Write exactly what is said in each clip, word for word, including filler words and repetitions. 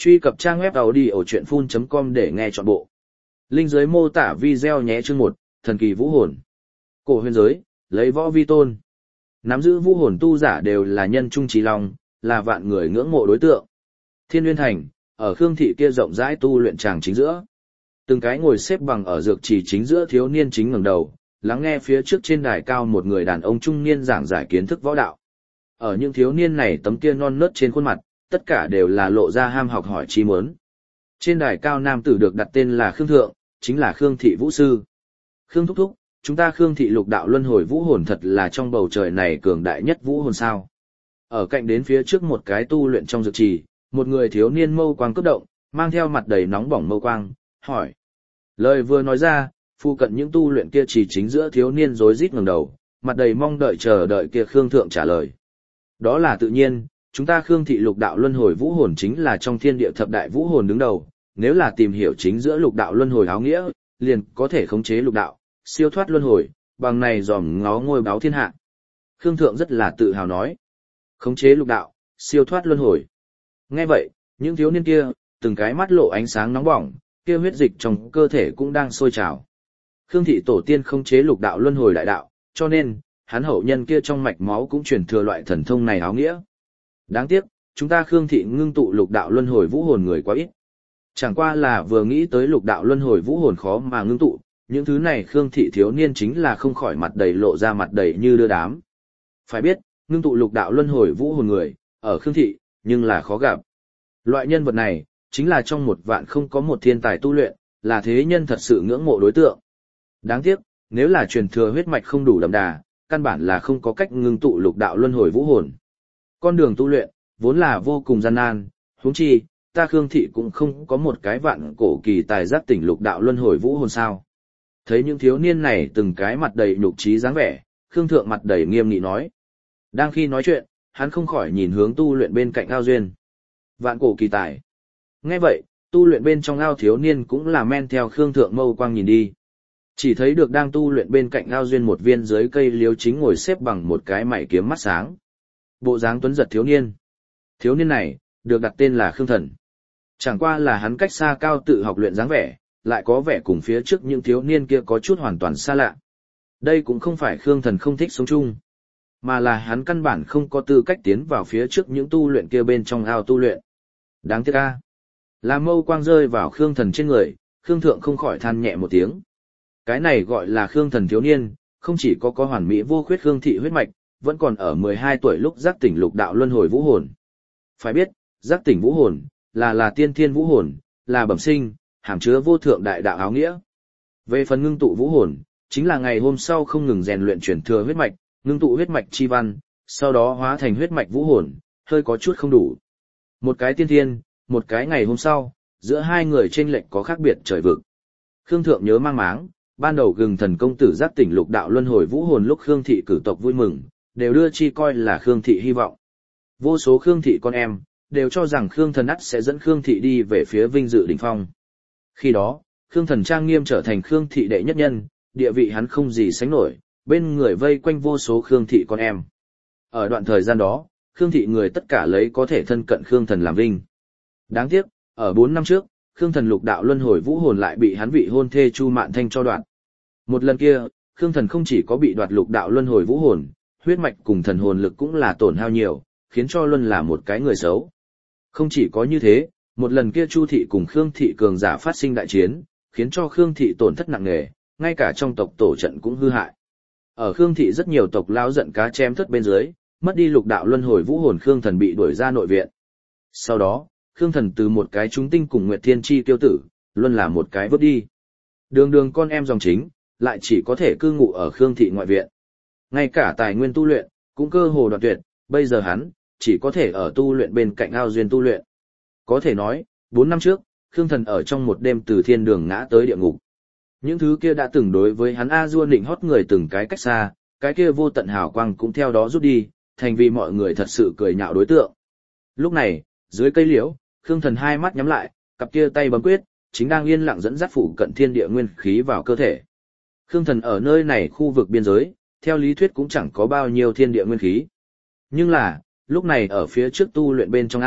Truy cập trang web audiochuyenphun chấm com để nghe trọn bộ. Link dưới mô tả video nhé. Chương một, Thần kỳ vũ hồn. Cổ huyền giới, lấy võ vi tôn. Nắm giữ vũ hồn tu giả đều là nhân trung trí long, là vạn người ngưỡng mộ đối tượng. Thiên Nguyên Thành, ở Khương thị kia rộng rãi tu luyện tràng chính giữa. Từng cái ngồi xếp bằng ở dược trì chính giữa thiếu niên chính ngẩng đầu, lắng nghe phía trước trên đài cao một người đàn ông trung niên giảng giải kiến thức võ đạo. Ở những thiếu niên này tấm kia non nớt trên khuôn mặt, tất cả đều là lộ ra ham học hỏi chi muốn. Trên đài cao nam tử được đặt tên là Khương Thượng, chính là Khương thị vũ sư. Khương thúc thúc, chúng ta Khương thị lục đạo luân hồi vũ hồn thật là trong bầu trời này cường đại nhất vũ hồn sao. Ở cạnh đến phía trước một cái tu luyện trong dược trì, một người thiếu niên mâu quang cấp động, mang theo mặt đầy nóng bỏng mâu quang, hỏi. Lời vừa nói ra, phụ cận những tu luyện kia chỉ chính giữa thiếu niên rối rít ngẩng đầu, mặt đầy mong đợi chờ đợi kia Khương Thượng trả lời. Đó là tự nhiên, chúng ta Khương thị lục đạo luân hồi vũ hồn chính là trong thiên địa thập đại vũ hồn đứng đầu, nếu là tìm hiểu chính giữa lục đạo luân hồi áo nghĩa, liền có thể khống chế lục đạo, siêu thoát luân hồi, bằng này dòm ngó ngôi báo thiên hạ. Khương Thượng rất là tự hào nói, khống chế lục đạo, siêu thoát luân hồi. Nghe vậy, những thiếu niên kia, từng cái mắt lộ ánh sáng nóng bỏng, kia huyết dịch trong cơ thể cũng đang sôi trào. Khương thị tổ tiên khống chế lục đạo luân hồi đại đạo, cho nên, hắn hậu nhân kia trong mạch máu cũng truyền thừa loại thần thông này áo nghĩa. Đáng tiếc, chúng ta Khương thị ngưng tụ lục đạo luân hồi vũ hồn người quá ít. Chẳng qua là vừa nghĩ tới lục đạo luân hồi vũ hồn khó mà ngưng tụ, những thứ này Khương thị thiếu niên chính là không khỏi mặt đầy lộ ra mặt đầy như đưa đám. Phải biết, ngưng tụ lục đạo luân hồi vũ hồn người, ở Khương thị, nhưng là khó gặp. Loại nhân vật này, chính là trong một vạn không có một thiên tài tu luyện, là thế nhân thật sự ngưỡng mộ đối tượng. Đáng tiếc, nếu là truyền thừa huyết mạch không đủ đậm đà, căn bản là không có cách ngưng tụ lục đạo luân hồi vũ hồn. Con đường tu luyện, vốn là vô cùng gian nan, huống chi, ta Khương thị cũng không có một cái vạn cổ kỳ tài giác tỉnh lục đạo luân hồi vũ hồn sao. Thấy những thiếu niên này từng cái mặt đầy nhục trí dáng vẻ, Khương Thượng mặt đầy nghiêm nghị nói. Đang khi nói chuyện, hắn không khỏi nhìn hướng tu luyện bên cạnh ao duyên. Vạn cổ kỳ tài. Nghe vậy, tu luyện bên trong ao thiếu niên cũng là men theo Khương Thượng mâu quang nhìn đi. Chỉ thấy được đang tu luyện bên cạnh ao duyên một viên dưới cây liễu chính ngồi xếp bằng một cái mảy kiếm mắt sáng. Bộ dáng tuấn giật thiếu niên. Thiếu niên này, được đặt tên là Khương Thần. Chẳng qua là hắn cách xa cao tự học luyện dáng vẻ, lại có vẻ cùng phía trước những thiếu niên kia có chút hoàn toàn xa lạ. Đây cũng không phải Khương Thần không thích sống chung, mà là hắn căn bản không có tư cách tiến vào phía trước những tu luyện kia bên trong ao tu luyện. Đáng tiếc a. Là mâu quang rơi vào Khương Thần trên người, Khương Thượng không khỏi than nhẹ một tiếng. Cái này gọi là Khương Thần thiếu niên, không chỉ có có hoàn mỹ vô khuyết Khương thị huyết mạch, vẫn còn ở mười hai tuổi lúc giác tỉnh lục đạo luân hồi vũ hồn. Phải biết, giác tỉnh vũ hồn, là là tiên thiên vũ hồn, là bẩm sinh, hàm chứa vô thượng đại đạo áo nghĩa. Về phần ngưng tụ vũ hồn, chính là ngày hôm sau không ngừng rèn luyện truyền thừa huyết mạch, ngưng tụ huyết mạch chi văn, sau đó hóa thành huyết mạch vũ hồn, hơi có chút không đủ. Một cái tiên thiên, một cái ngày hôm sau, giữa hai người chênh lệch có khác biệt trời vực. Khương Thượng nhớ mang máng, ban đầu Gừng Thần công tử giác tỉnh lục đạo luân hồi vũ hồn lúc Khương thị cử tộc vui mừng, đều đưa chi coi là Khương thị hy vọng. Vô số Khương thị con em, đều cho rằng Khương Thần ắt sẽ dẫn Khương thị đi về phía vinh dự đỉnh phong. Khi đó, Khương Thần trang nghiêm trở thành Khương thị đệ nhất nhân, địa vị hắn không gì sánh nổi, bên người vây quanh vô số Khương thị con em. Ở đoạn thời gian đó, Khương thị người tất cả lấy có thể thân cận Khương Thần làm vinh. Đáng tiếc, ở bốn năm trước, Khương Thần lục đạo luân hồi vũ hồn lại bị hắn vị hôn thê Chu Mạn Thanh cho đoạt. Một lần kia, Khương Thần không chỉ có bị đoạt lục đạo luân hồi vũ hồn, huyết mạch cùng thần hồn lực cũng là tổn hao nhiều, khiến cho Luân là một cái người xấu. Không chỉ có như thế, một lần kia Chu thị cùng Khương thị cường giả phát sinh đại chiến, khiến cho Khương thị tổn thất nặng nề, ngay cả trong tộc tổ trận cũng hư hại. Ở Khương thị rất nhiều tộc lão giận cá chém thất bên dưới, mất đi lục đạo luân hồi vũ hồn Khương Thần bị đuổi ra nội viện. Sau đó, Khương Thần từ một cái chúng tinh cùng Nguyệt Thiên Chi tiêu tử, Luân là một cái vứt đi. Đường đường con em dòng chính, lại chỉ có thể cư ngụ ở Khương thị ngoại viện. Ngay cả tài nguyên tu luyện, cũng cơ hồ đoạn tuyệt, bây giờ hắn, chỉ có thể ở tu luyện bên cạnh ao duyên tu luyện. Có thể nói, bốn năm trước, Khương Thần ở trong một đêm từ thiên đường ngã tới địa ngục. Những thứ kia đã từng đối với hắn A Dua định hót người từng cái cách xa, cái kia vô tận hào quang cũng theo đó rút đi, thành vì mọi người thật sự cười nhạo đối tượng. Lúc này, dưới cây liễu, Khương Thần hai mắt nhắm lại, cặp kia tay bấm quyết, chính đang yên lặng dẫn dắt phụ cận thiên địa nguyên khí vào cơ thể. Khương Thần ở nơi này khu vực biên giới, theo lý thuyết cũng chẳng có bao nhiêu thiên địa nguyên khí. Nhưng là, lúc này ở phía trước tu luyện bên trong ao,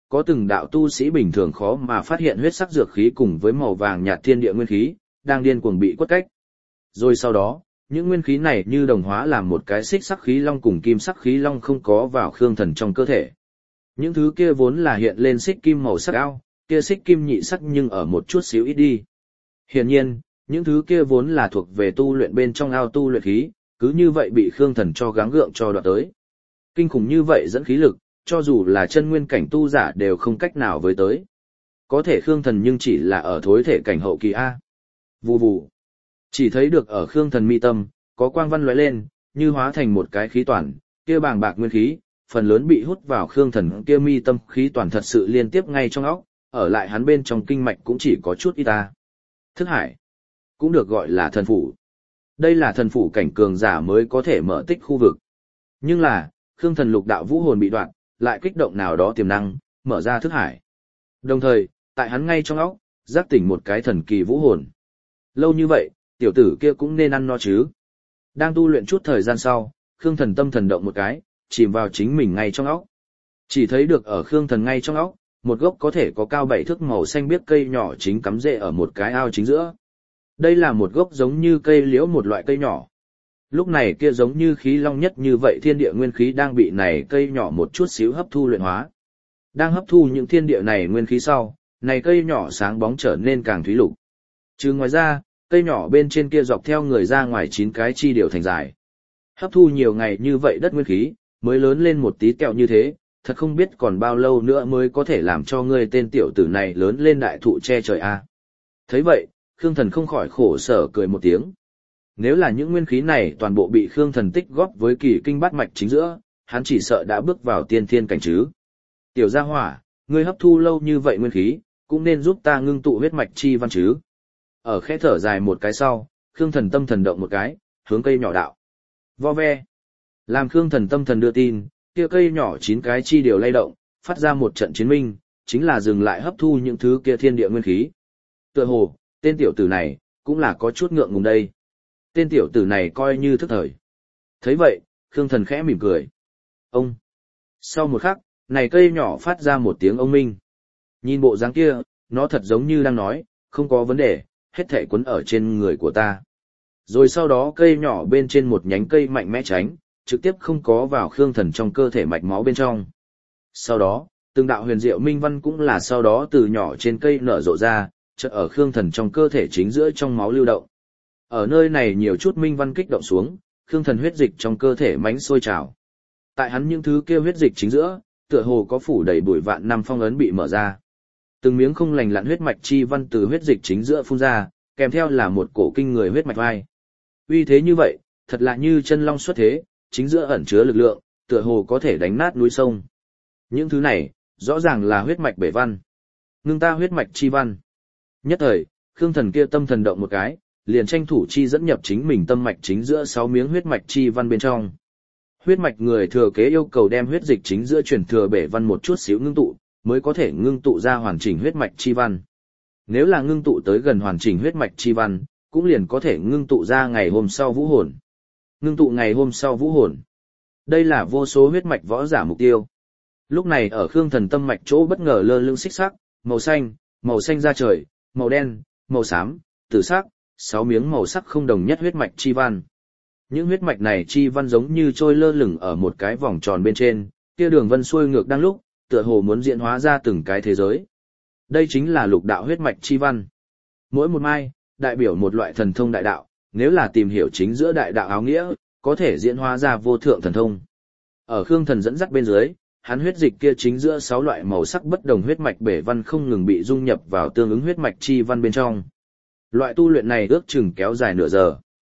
có từng đạo tu sĩ bình thường khó mà phát hiện huyết sắc dược khí cùng với màu vàng nhạt thiên địa nguyên khí, đang điên cuồng bị quất cách. Rồi sau đó, những nguyên khí này như đồng hóa làm một cái xích sắc khí long cùng kim sắc khí long không có vào Khương Thần trong cơ thể. Những thứ kia vốn là hiện lên xích kim màu sắc ao, kia xích kim nhị sắc nhưng ở một chút xíu ít đi. Hiển nhiên, những thứ kia vốn là thuộc về tu luyện bên trong ao tu luyện khí, cứ như vậy bị Khương Thần cho gắng gượng cho đoạt tới. Kinh khủng như vậy dẫn khí lực, cho dù là chân nguyên cảnh tu giả đều không cách nào với tới. Có thể Khương Thần nhưng chỉ là ở thối thể cảnh hậu kỳ A. Vù vù. Chỉ thấy được ở Khương Thần mi tâm, có quang văn lóe lên, như hóa thành một cái khí toàn, kia bàng bạc nguyên khí, phần lớn bị hút vào Khương Thần kia mi tâm khí toàn thật sự liên tiếp ngay trong óc, ở lại hắn bên trong kinh mạch cũng chỉ có chút ít ta. Thức hải, cũng được gọi là thần phủ. Đây là thần phủ cảnh cường giả mới có thể mở tích khu vực. Nhưng là, Khương Thần lục đạo vũ hồn bị đoạn, lại kích động nào đó tiềm năng, mở ra thức hải. Đồng thời, tại hắn ngay trong óc, giác tỉnh một cái thần kỳ vũ hồn. Lâu như vậy, tiểu tử kia cũng nên ăn no chứ. Đang tu luyện chút thời gian sau, Khương Thần tâm thần động một cái, chìm vào chính mình ngay trong óc. Chỉ thấy được ở Khương Thần ngay trong óc, một gốc có thể có cao bảy thước màu xanh biếc cây nhỏ chính cắm rễ ở một cái ao chính giữa. Đây là một gốc giống như cây liễu một loại cây nhỏ. Lúc này kia giống như khí long nhất như vậy thiên địa nguyên khí đang bị này cây nhỏ một chút xíu hấp thu luyện hóa. Đang hấp thu những thiên địa này nguyên khí sau, này cây nhỏ sáng bóng trở nên càng thúy lục. Chứ ngoài ra, cây nhỏ bên trên kia dọc theo người ra ngoài chín cái chi điều thành dài. Hấp thu nhiều ngày như vậy đất nguyên khí, mới lớn lên một tí kẹo như thế, thật không biết còn bao lâu nữa mới có thể làm cho ngươi tên tiểu tử này lớn lên đại thụ che trời a. Thấy vậy, Khương Thần không khỏi khổ sở cười một tiếng. Nếu là những nguyên khí này toàn bộ bị Khương Thần tích góp với kỳ kinh bát mạch chính giữa, hắn chỉ sợ đã bước vào tiên thiên cảnh chứ. Tiểu gia hỏa, ngươi hấp thu lâu như vậy nguyên khí, cũng nên giúp ta ngưng tụ huyết mạch chi văn chứ. Ở khẽ thở dài một cái sau, Khương Thần tâm thần động một cái, hướng cây nhỏ đạo. Vo ve. Làm Khương Thần tâm thần đưa tin, kia cây nhỏ chín cái chi điều lay động, phát ra một trận chiến minh, chính là dừng lại hấp thu những thứ kia thiên địa nguyên khí. Tựa hồ, tên tiểu tử này, cũng là có chút ngượng ngùng đây. Tên tiểu tử này coi như thức thời. Thấy vậy, Khương Thần khẽ mỉm cười. Ông. Sau một khắc, này cây nhỏ phát ra một tiếng ông minh. Nhìn bộ dáng kia, nó thật giống như đang nói, không có vấn đề, hết thảy quấn ở trên người của ta. Rồi sau đó cây nhỏ bên trên một nhánh cây mạnh mẽ tránh, trực tiếp không có vào Khương Thần trong cơ thể mạch máu bên trong. Sau đó, từng đạo huyền diệu minh văn cũng là sau đó từ nhỏ trên cây nở rộ ra, chợt ở Khương Thần trong cơ thể chính giữa trong máu lưu động. Ở nơi này nhiều chút minh văn kích động xuống, Khương Thần huyết dịch trong cơ thể mãnh sôi trào. Tại hắn những thứ kia huyết dịch chính giữa, tựa hồ có phủ đầy bụi vạn năm phong ấn bị mở ra. Từng miếng không lành lặn huyết mạch chi văn từ huyết dịch chính giữa phun ra, kèm theo là một cổ kinh người huyết mạch vai. Uy thế như vậy, thật là như chân long xuất thế, chính giữa ẩn chứa lực lượng, tựa hồ có thể đánh nát núi sông. Những thứ này, rõ ràng là huyết mạch bể văn. Ngưng ta huyết mạch chi văn. Nhất thời, Khương Thần kia tâm thần động một cái, liền tranh thủ chi dẫn nhập chính mình tâm mạch chính giữa sáu miếng huyết mạch chi văn bên trong. Huyết mạch người thừa kế yêu cầu đem huyết dịch chính giữa truyền thừa bể văn một chút xíu ngưng tụ, mới có thể ngưng tụ ra hoàn chỉnh huyết mạch chi văn. Nếu là ngưng tụ tới gần hoàn chỉnh huyết mạch chi văn, cũng liền có thể ngưng tụ ra ngày hôm sau vũ hồn. Ngưng tụ ngày hôm sau vũ hồn. Đây là vô số huyết mạch võ giả mục tiêu. Lúc này ở Khương Thần tâm mạch chỗ bất ngờ lơ lửng xích sắc, màu xanh, màu xanh da trời, màu đen, màu xám, tử sắc, sáu miếng màu sắc không đồng nhất huyết mạch chi văn. Những huyết mạch này chi văn giống như trôi lơ lửng ở một cái vòng tròn bên trên, kia đường vân xuôi ngược đang lúc, tựa hồ muốn diễn hóa ra từng cái thế giới. Đây chính là lục đạo huyết mạch chi văn. Mỗi một mai, đại biểu một loại thần thông đại đạo, nếu là tìm hiểu chính giữa đại đạo áo nghĩa, có thể diễn hóa ra vô thượng thần thông. Ở Khương Thần dẫn dắt bên dưới, hắn huyết dịch kia chính giữa sáu loại màu sắc bất đồng huyết mạch bể văn không ngừng bị dung nhập vào tương ứng huyết mạch chi văn bên trong. Loại tu luyện này ước chừng kéo dài nửa giờ.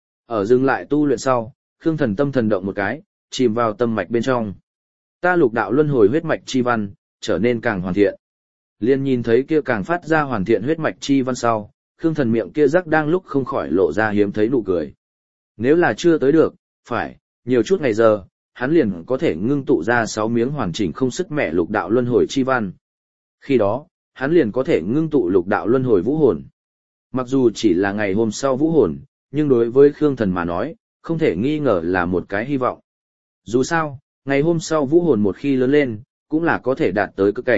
Ở dừng lại tu luyện sau, Khương Thần tâm thần động một cái, chìm vào tâm mạch bên trong. Ta lục đạo luân hồi huyết mạch chi văn, trở nên càng hoàn thiện. Liên nhìn thấy kia càng phát ra hoàn thiện huyết mạch chi văn sau, Khương Thần miệng kia rắc đang lúc không khỏi lộ ra hiếm thấy nụ cười. Nếu là chưa tới được, phải, nhiều chút ngày giờ, hắn liền có thể ngưng tụ ra sáu miếng hoàn chỉnh không sức mẹ lục đạo luân hồi chi văn. Khi đó, hắn liền có thể ngưng tụ lục đạo luân hồi vũ hồn. Mặc dù chỉ là ngày hôm sau vũ hồn, nhưng đối với Khương Thần mà nói, không thể nghi ngờ là một cái hy vọng. Dù sao, ngày hôm sau vũ hồn một khi lớn lên, cũng là có thể đạt tới cực cảnh,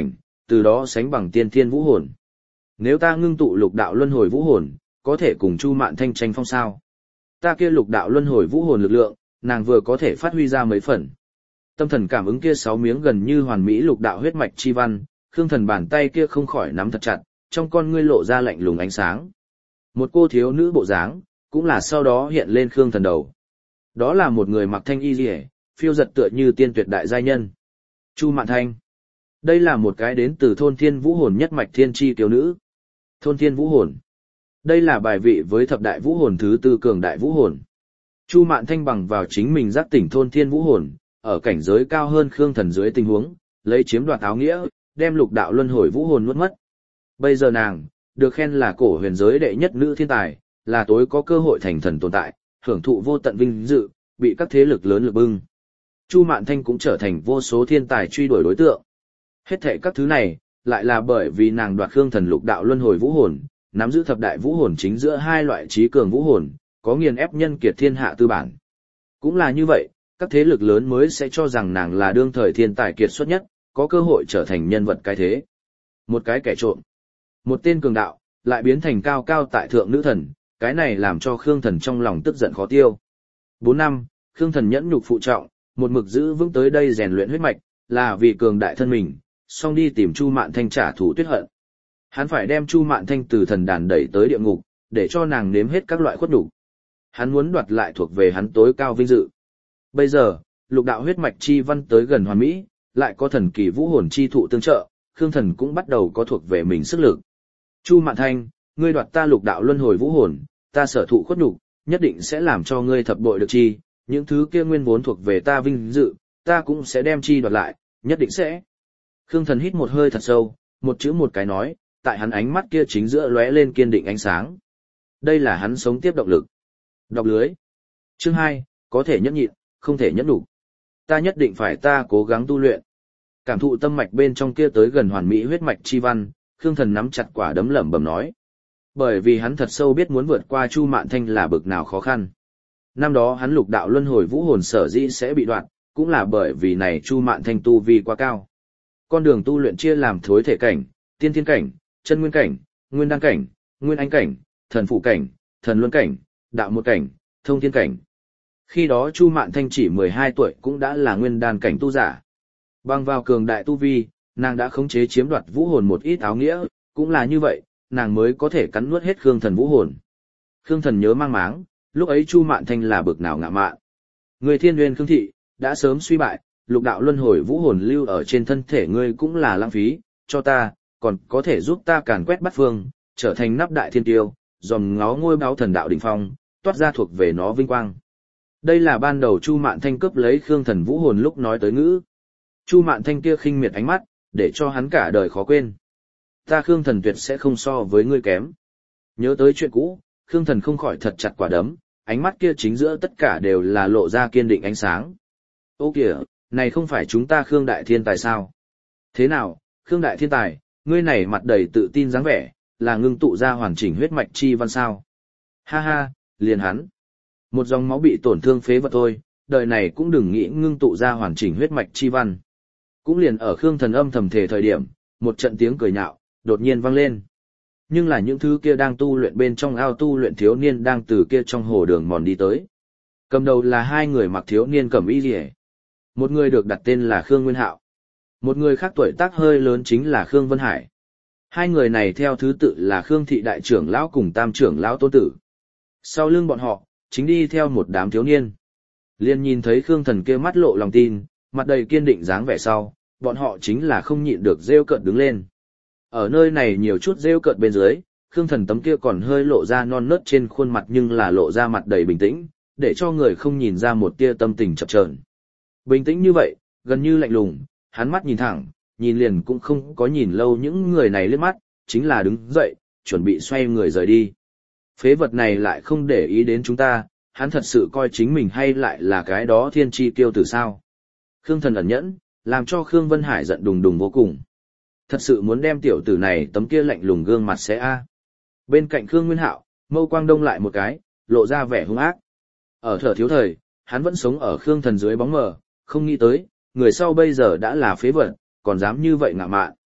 từ đó sánh bằng tiên thiên vũ hồn. Nếu ta ngưng tụ lục đạo luân hồi vũ hồn, có thể cùng Chu Mạn Thanh tranh phong sao? Ta kia lục đạo luân hồi vũ hồn lực lượng, nàng vừa có thể phát huy ra mấy phần. Tâm thần cảm ứng kia sáu miếng gần như hoàn mỹ lục đạo huyết mạch chi văn, Khương Thần bàn tay kia không khỏi nắm thật chặt, trong con ngươi lộ ra lạnh lùng ánh sáng. Một cô thiếu nữ bộ dáng, cũng là sau đó hiện lên Khương Thần đầu. Đó là một người mặc thanh y liễu, phiêu giật tựa như tiên tuyệt đại giai nhân. Chu Mạn Thanh. Đây là một cái đến từ thôn thiên vũ hồn nhất mạch thiên chi tiểu nữ. Thôn thiên vũ hồn. Đây là bài vị với thập đại vũ hồn thứ tư cường đại vũ hồn. Chu Mạn Thanh bằng vào chính mình giác tỉnh thôn thiên vũ hồn, ở cảnh giới cao hơn Khương Thần dưới tình huống, lấy chiếm đoạt áo nghĩa, đem lục đạo luân hồi vũ hồn nuốt mất. Bây giờ nàng, được khen là cổ huyền giới đệ nhất nữ thiên tài, là tối có cơ hội thành thần tồn tại, hưởng thụ vô tận vinh dự, bị các thế lực lớn lực bưng. Chu Mạn Thanh cũng trở thành vô số thiên tài truy đuổi đối tượng. Hết thảy các thứ này, lại là bởi vì nàng đoạt Khương Thần lục đạo luân hồi vũ hồn, nắm giữ thập đại vũ hồn chính giữa hai loại trí cường vũ hồn, có nghiền ép nhân kiệt thiên hạ tư bản. Cũng là như vậy, các thế lực lớn mới sẽ cho rằng nàng là đương thời thiên tài kiệt xuất nhất, có cơ hội trở thành nhân vật cái thế. Một cái kẻ trộm, một tên cường đạo, lại biến thành cao cao tại thượng nữ thần, cái này làm cho Khương Thần trong lòng tức giận khó tiêu. Bốn năm, Khương Thần nhẫn nhục phụ trọng, một mực giữ vững tới đây rèn luyện huyết mạch, là vì cường đại thân mình, xong đi tìm Chu Mạn Thanh trả thù tuyết hận. Hắn phải đem Chu Mạn Thanh từ thần đàn đẩy tới địa ngục, để cho nàng nếm hết các loại khuất nhục. Hắn muốn đoạt lại thuộc về hắn tối cao vinh dự. Bây giờ, lục đạo huyết mạch chi văn tới gần hoàn mỹ, lại có thần kỳ vũ hồn chi thụ tương trợ, Khương Thần cũng bắt đầu có thuộc về mình sức lực. Chu Mạn Thanh, ngươi đoạt ta lục đạo luân hồi vũ hồn, ta sở thụ khuất nhục, nhất định sẽ làm cho ngươi thập bội được chi, những thứ kia nguyên vốn thuộc về ta vinh dự, ta cũng sẽ đem chi đoạt lại, nhất định sẽ. Khương Thần hít một hơi thật sâu, một chữ một cái nói, tại hắn ánh mắt kia chính giữa lóe lên kiên định ánh sáng. Đây là hắn sống tiếp động lực. Đọc lưới. Chương hai, có thể nhẫn nhịn, không thể nhẫn đủ. Ta nhất định phải ta cố gắng tu luyện. Cảm thụ tâm mạch bên trong kia tới gần hoàn mỹ huyết mạch chi văn, Khương Thần nắm chặt quả đấm lẩm bẩm nói. Bởi vì hắn thật sâu biết muốn vượt qua Chu Mạn Thanh là bực nào khó khăn. Năm đó hắn lục đạo luân hồi vũ hồn sở dĩ sẽ bị đoạn, cũng là bởi vì này Chu Mạn Thanh tu vi quá cao. Con đường tu luyện chia làm thối thể cảnh, tiên thiên cảnh, chân nguyên cảnh, nguyên đan cảnh, nguyên anh cảnh, thần phụ cảnh, thần luân cảnh, đạo một cảnh, thông thiên cảnh. Khi đó Chu Mạn Thanh chỉ mười hai tuổi cũng đã là nguyên đan cảnh tu giả. Bằng vào cường đại tu vi, nàng đã khống chế chiếm đoạt vũ hồn một ít áo nghĩa, cũng là như vậy, nàng mới có thể cắn nuốt hết Khương Thần vũ hồn. Khương Thần nhớ mang máng, lúc ấy Chu Mạn Thanh là bực nào ngạ mạn. Người thiên nguyên Khương thị, đã sớm suy bại, lục đạo luân hồi vũ hồn lưu ở trên thân thể ngươi cũng là lãng phí, cho ta, còn có thể giúp ta càn quét bát phương, trở thành nắp đại thiên tiêu, dòm ngó ngôi báo thần đạo đỉnh phong, toát ra thuộc về nó vinh quang. Đây là ban đầu Chu Mạn Thanh cướp lấy Khương Thần vũ hồn lúc nói tới ngữ. Chu Mạn Thanh kia khinh miệt ánh mắt, để cho hắn cả đời khó quên. Ta Khương Thần tuyệt sẽ không so với ngươi kém. Nhớ tới chuyện cũ, Khương Thần không khỏi thật chặt quả đấm, ánh mắt kia chính giữa tất cả đều là lộ ra kiên định ánh sáng. Ô kìa, này không phải chúng ta Khương Đại Thiên Tài sao? Thế nào, Khương Đại Thiên Tài, ngươi này mặt đầy tự tin dáng vẻ, là ngưng tụ ra hoàn chỉnh huyết mạch chi văn sao? Ha ha, liền hắn. Một dòng máu bị tổn thương phế vật thôi, đời này cũng đừng nghĩ ngưng tụ ra hoàn chỉnh huyết mạch chi văn. Cũng liền ở Khương Thần âm thầm thề thời điểm, một trận tiếng cười nhạo, đột nhiên vang lên. Nhưng là những thứ kia đang tu luyện bên trong ao tu luyện thiếu niên đang từ kia trong hồ đường mòn đi tới. Cầm đầu là hai người mặc thiếu niên cẩm y liễu. Một người được đặt tên là Khương Nguyên Hạo. Một người khác tuổi tác hơi lớn chính là Khương Vân Hải. Hai người này theo thứ tự là Khương thị đại trưởng lão cùng tam trưởng lão tôn tử. Sau lưng bọn họ, chính đi theo một đám thiếu niên. Liên nhìn thấy Khương Thần kia mắt lộ lòng tin, mặt đầy kiên định dáng vẻ sau, bọn họ chính là không nhịn được rêu cợt đứng lên. Ở nơi này nhiều chút rêu cợt bên dưới, Khương Thần tấm kia còn hơi lộ ra non nớt trên khuôn mặt nhưng là lộ ra mặt đầy bình tĩnh, để cho người không nhìn ra một tia tâm tình chập chờn. Bình tĩnh như vậy, gần như lạnh lùng, hắn mắt nhìn thẳng, nhìn liền cũng không có nhìn lâu những người này liếc mắt, chính là đứng dậy, chuẩn bị xoay người rời đi. Phế vật này lại không để ý đến chúng ta, hắn thật sự coi chính mình hay lại là cái đó thiên chi kiêu tử sao. Khương Thần ẩn nhẫn, làm cho Khương Vân Hải giận đùng đùng vô cùng. Thật sự muốn đem tiểu tử này tấm kia lạnh lùng gương mặt sẽ a. Bên cạnh Khương Nguyên Hạo, mâu quang đông lại một cái, lộ ra vẻ hung ác. Ở thở thiếu thời, hắn vẫn sống ở Khương Thần dưới bóng mờ, không nghĩ tới, người sau bây giờ đã là phế vật, còn dám như vậy ngạ mạn.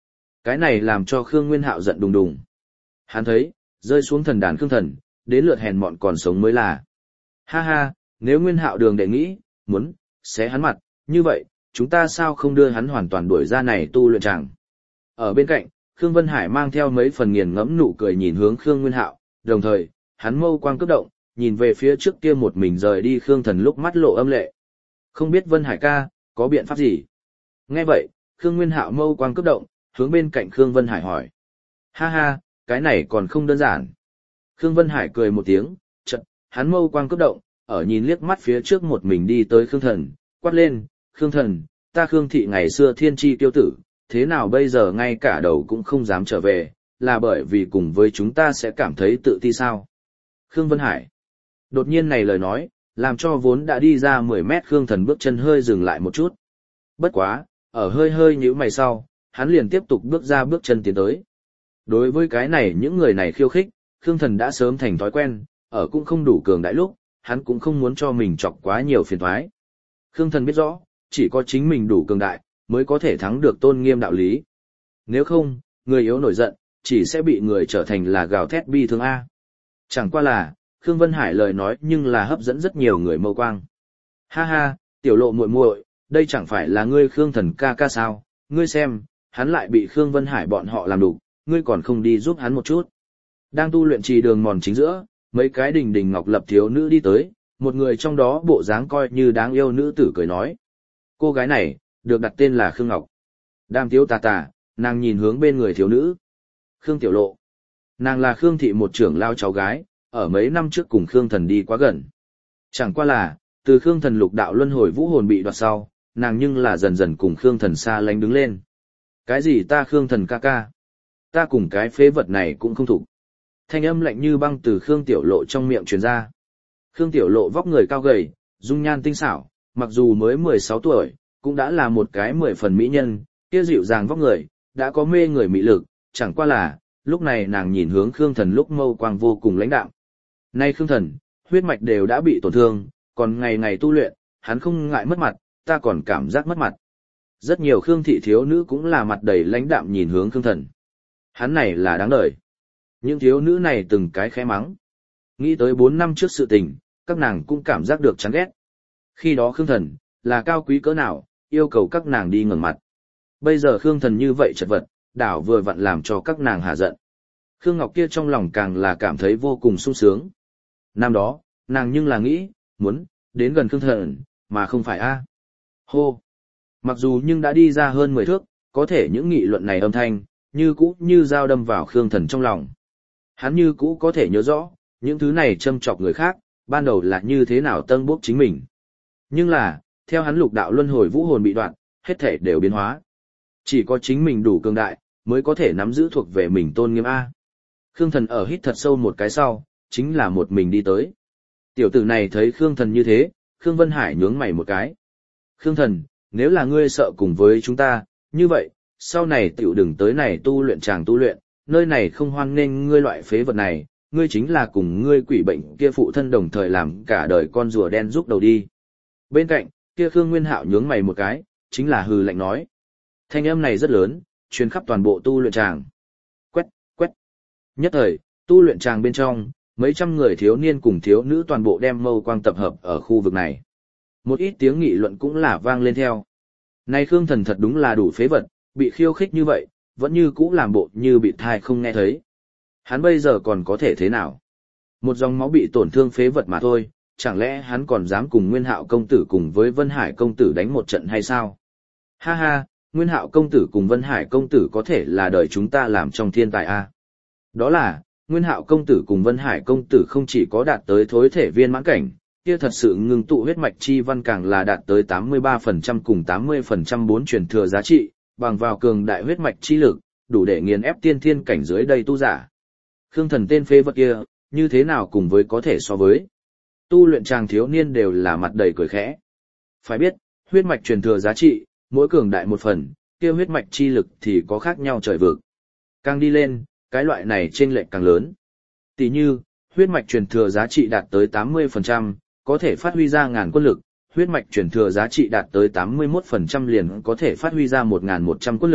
Cái này làm cho Khương Nguyên Hạo giận đùng đùng. Hắn thấy, rơi xuống thần đàn Khương Thần, đến lượt hèn mọn còn sống mới là. Ha ha, nếu Nguyên Hạo đường đệ nghĩ, muốn, xé hắn mặt, như vậy, chúng ta sao không đưa hắn hoàn toàn đuổi ra này tu luyện tràng. Ở bên cạnh, Khương Vân Hải mang theo mấy phần nghiền ngẫm nụ cười nhìn hướng Khương Nguyên Hạo, đồng thời, hắn mâu quang cấp động, nhìn về phía trước kia một mình rời đi Khương Thần lúc mắt lộ âm lệ. Không biết Vân Hải ca, có biện pháp gì? Nghe vậy, Khương Nguyên Hạo mâu quang cấp động, hướng bên cạnh Khương Vân Hải hỏi. Ha ha, cái này còn không đơn giản. Khương Vân Hải cười một tiếng, chợt, hắn mâu quang cấp động, ở nhìn liếc mắt phía trước một mình đi tới Khương Thần, quát lên, Khương Thần, ta Khương thị ngày xưa thiên tri tiêu tử, thế nào bây giờ ngay cả đầu cũng không dám trở về, là bởi vì cùng với chúng ta sẽ cảm thấy tự ti sao? Khương Vân Hải. Đột nhiên này lời nói, làm cho vốn đã đi ra mười mét Khương Thần bước chân hơi dừng lại một chút. Bất quá, ở hơi hơi nhíu mày sau, hắn liền tiếp tục bước ra bước chân tiến tới. Đối với cái này những người này khiêu khích, Khương Thần đã sớm thành thói quen, ở cũng không đủ cường đại lúc, hắn cũng không muốn cho mình chọc quá nhiều phiền toái. Khương Thần biết rõ, chỉ có chính mình đủ cường đại, mới có thể thắng được tôn nghiêm đạo lý. Nếu không, người yếu nổi giận, chỉ sẽ bị người trở thành là gào thét bi thương A. Chẳng qua là, Khương Vân Hải lời nói nhưng là hấp dẫn rất nhiều người mâu quang. Ha ha, tiểu lộ muội muội, đây chẳng phải là ngươi Khương Thần ca ca sao, ngươi xem, hắn lại bị Khương Vân Hải bọn họ làm đủ, ngươi còn không đi giúp hắn một chút. Đang tu luyện trì đường mòn chính giữa, mấy cái đình đình ngọc lập thiếu nữ đi tới, một người trong đó bộ dáng coi như đáng yêu nữ tử cười nói. Cô gái này, được đặt tên là Khương Ngọc. Đam tiếu tà tà, nàng nhìn hướng bên người thiếu nữ. Khương Tiểu Lộ. Nàng là Khương thị một trưởng lao cháu gái, ở mấy năm trước cùng Khương Thần đi quá gần. Chẳng qua là, từ Khương Thần lục đạo luân hồi vũ hồn bị đoạt sau, nàng nhưng là dần dần cùng Khương Thần xa lánh đứng lên. Cái gì ta Khương Thần ca ca? Ta cùng cái phế vật này cũng không thủ. Thanh âm lạnh như băng từ Khương Tiểu Lộ trong miệng truyền ra. Khương Tiểu Lộ vóc người cao gầy, dung nhan tinh xảo, mặc dù mới mười sáu tuổi, cũng đã là một cái mười phần mỹ nhân, kia dịu dàng vóc người, đã có mê người mị lực, chẳng qua là, lúc này nàng nhìn hướng Khương Thần lúc mâu quang vô cùng lãnh đạm. Nay Khương Thần, huyết mạch đều đã bị tổn thương, còn ngày ngày tu luyện, hắn không ngại mất mặt, ta còn cảm giác mất mặt. Rất nhiều Khương thị thiếu nữ cũng là mặt đầy lãnh đạm nhìn hướng Khương Thần. Hắn này là đáng đời. Những thiếu nữ này từng cái khẽ mắng. Nghĩ tới bốn năm trước sự tình, các nàng cũng cảm giác được chán ghét. Khi đó Khương Thần, là cao quý cỡ nào, yêu cầu các nàng đi ngẩng mặt. Bây giờ Khương Thần như vậy chật vật, đảo vừa vặn làm cho các nàng hạ giận. Khương Ngọc kia trong lòng càng là cảm thấy vô cùng sung sướng. Năm đó, nàng nhưng là nghĩ, muốn, đến gần Khương Thần, mà không phải a. Hô! Mặc dù nhưng đã đi ra hơn mười thước, có thể những nghị luận này âm thanh, như cũ như dao đâm vào Khương Thần trong lòng. Hắn như cũ có thể nhớ rõ, những thứ này châm chọc người khác, ban đầu là như thế nào tân bốc chính mình. Nhưng là, theo hắn lục đạo luân hồi vũ hồn bị đoạn, hết thể đều biến hóa. Chỉ có chính mình đủ cường đại, mới có thể nắm giữ thuộc về mình tôn nghiêm A. Khương Thần ở hít thật sâu một cái sau, chính là một mình đi tới. Tiểu tử này thấy Khương Thần như thế, Khương Vân Hải nhướng mày một cái. Khương Thần, nếu là ngươi sợ cùng với chúng ta, như vậy, sau này tiểu đừng tới này tu luyện chàng tu luyện, nơi này không hoan nghênh ngươi loại phế vật này, ngươi chính là cùng ngươi quỷ bệnh kia phụ thân đồng thời làm cả đời con rùa đen rút đầu đi. Bên cạnh, kia Khương Nguyên Hạo nhướng mày một cái, chính là hừ lạnh nói. Thanh âm này rất lớn, truyền khắp toàn bộ tu luyện tràng. Quét, quét. Nhất thời, tu luyện tràng bên trong, mấy trăm người thiếu niên cùng thiếu nữ toàn bộ đem mâu quang tập hợp ở khu vực này. Một ít tiếng nghị luận cũng là vang lên theo. Này Khương Thần thật đúng là đủ phế vật, bị khiêu khích như vậy, vẫn như cũ làm bộ như bị thai không nghe thấy. Hắn bây giờ còn có thể thế nào? Một dòng máu bị tổn thương phế vật mà thôi, chẳng lẽ hắn còn dám cùng Nguyên Hạo công tử cùng với Vân Hải công tử đánh một trận hay sao? Ha ha, Nguyên Hạo công tử cùng Vân Hải công tử có thể là đời chúng ta làm trong thiên tài a. Đó là, Nguyên Hạo công tử cùng Vân Hải công tử không chỉ có đạt tới thối thể viên mãn cảnh, kia thật sự ngưng tụ huyết mạch chi văn càng là đạt tới tám mươi ba phần trăm cùng tám mươi phần trăm bốn truyền thừa giá trị, bằng vào cường đại huyết mạch chi lực, đủ để nghiền ép tiên thiên cảnh dưới đây tu giả. Khương Thần tên phế vật kia, như thế nào cùng với có thể so với. Tu luyện chàng thiếu niên đều là mặt đầy cười khẽ. Phải biết, huyết mạch truyền thừa giá trị, mỗi cường đại một phần, kia huyết mạch chi lực thì có khác nhau trời vực. Càng đi lên, cái loại này chênh lệch càng lớn. Tỷ như, huyết mạch truyền thừa giá trị đạt tới tám mươi phần trăm, có thể phát huy ra ngàn quân lực, huyết mạch truyền thừa giá trị đạt tới tám mươi mốt phần trăm liền có thể phát huy ra một nghìn một trăm quân lực,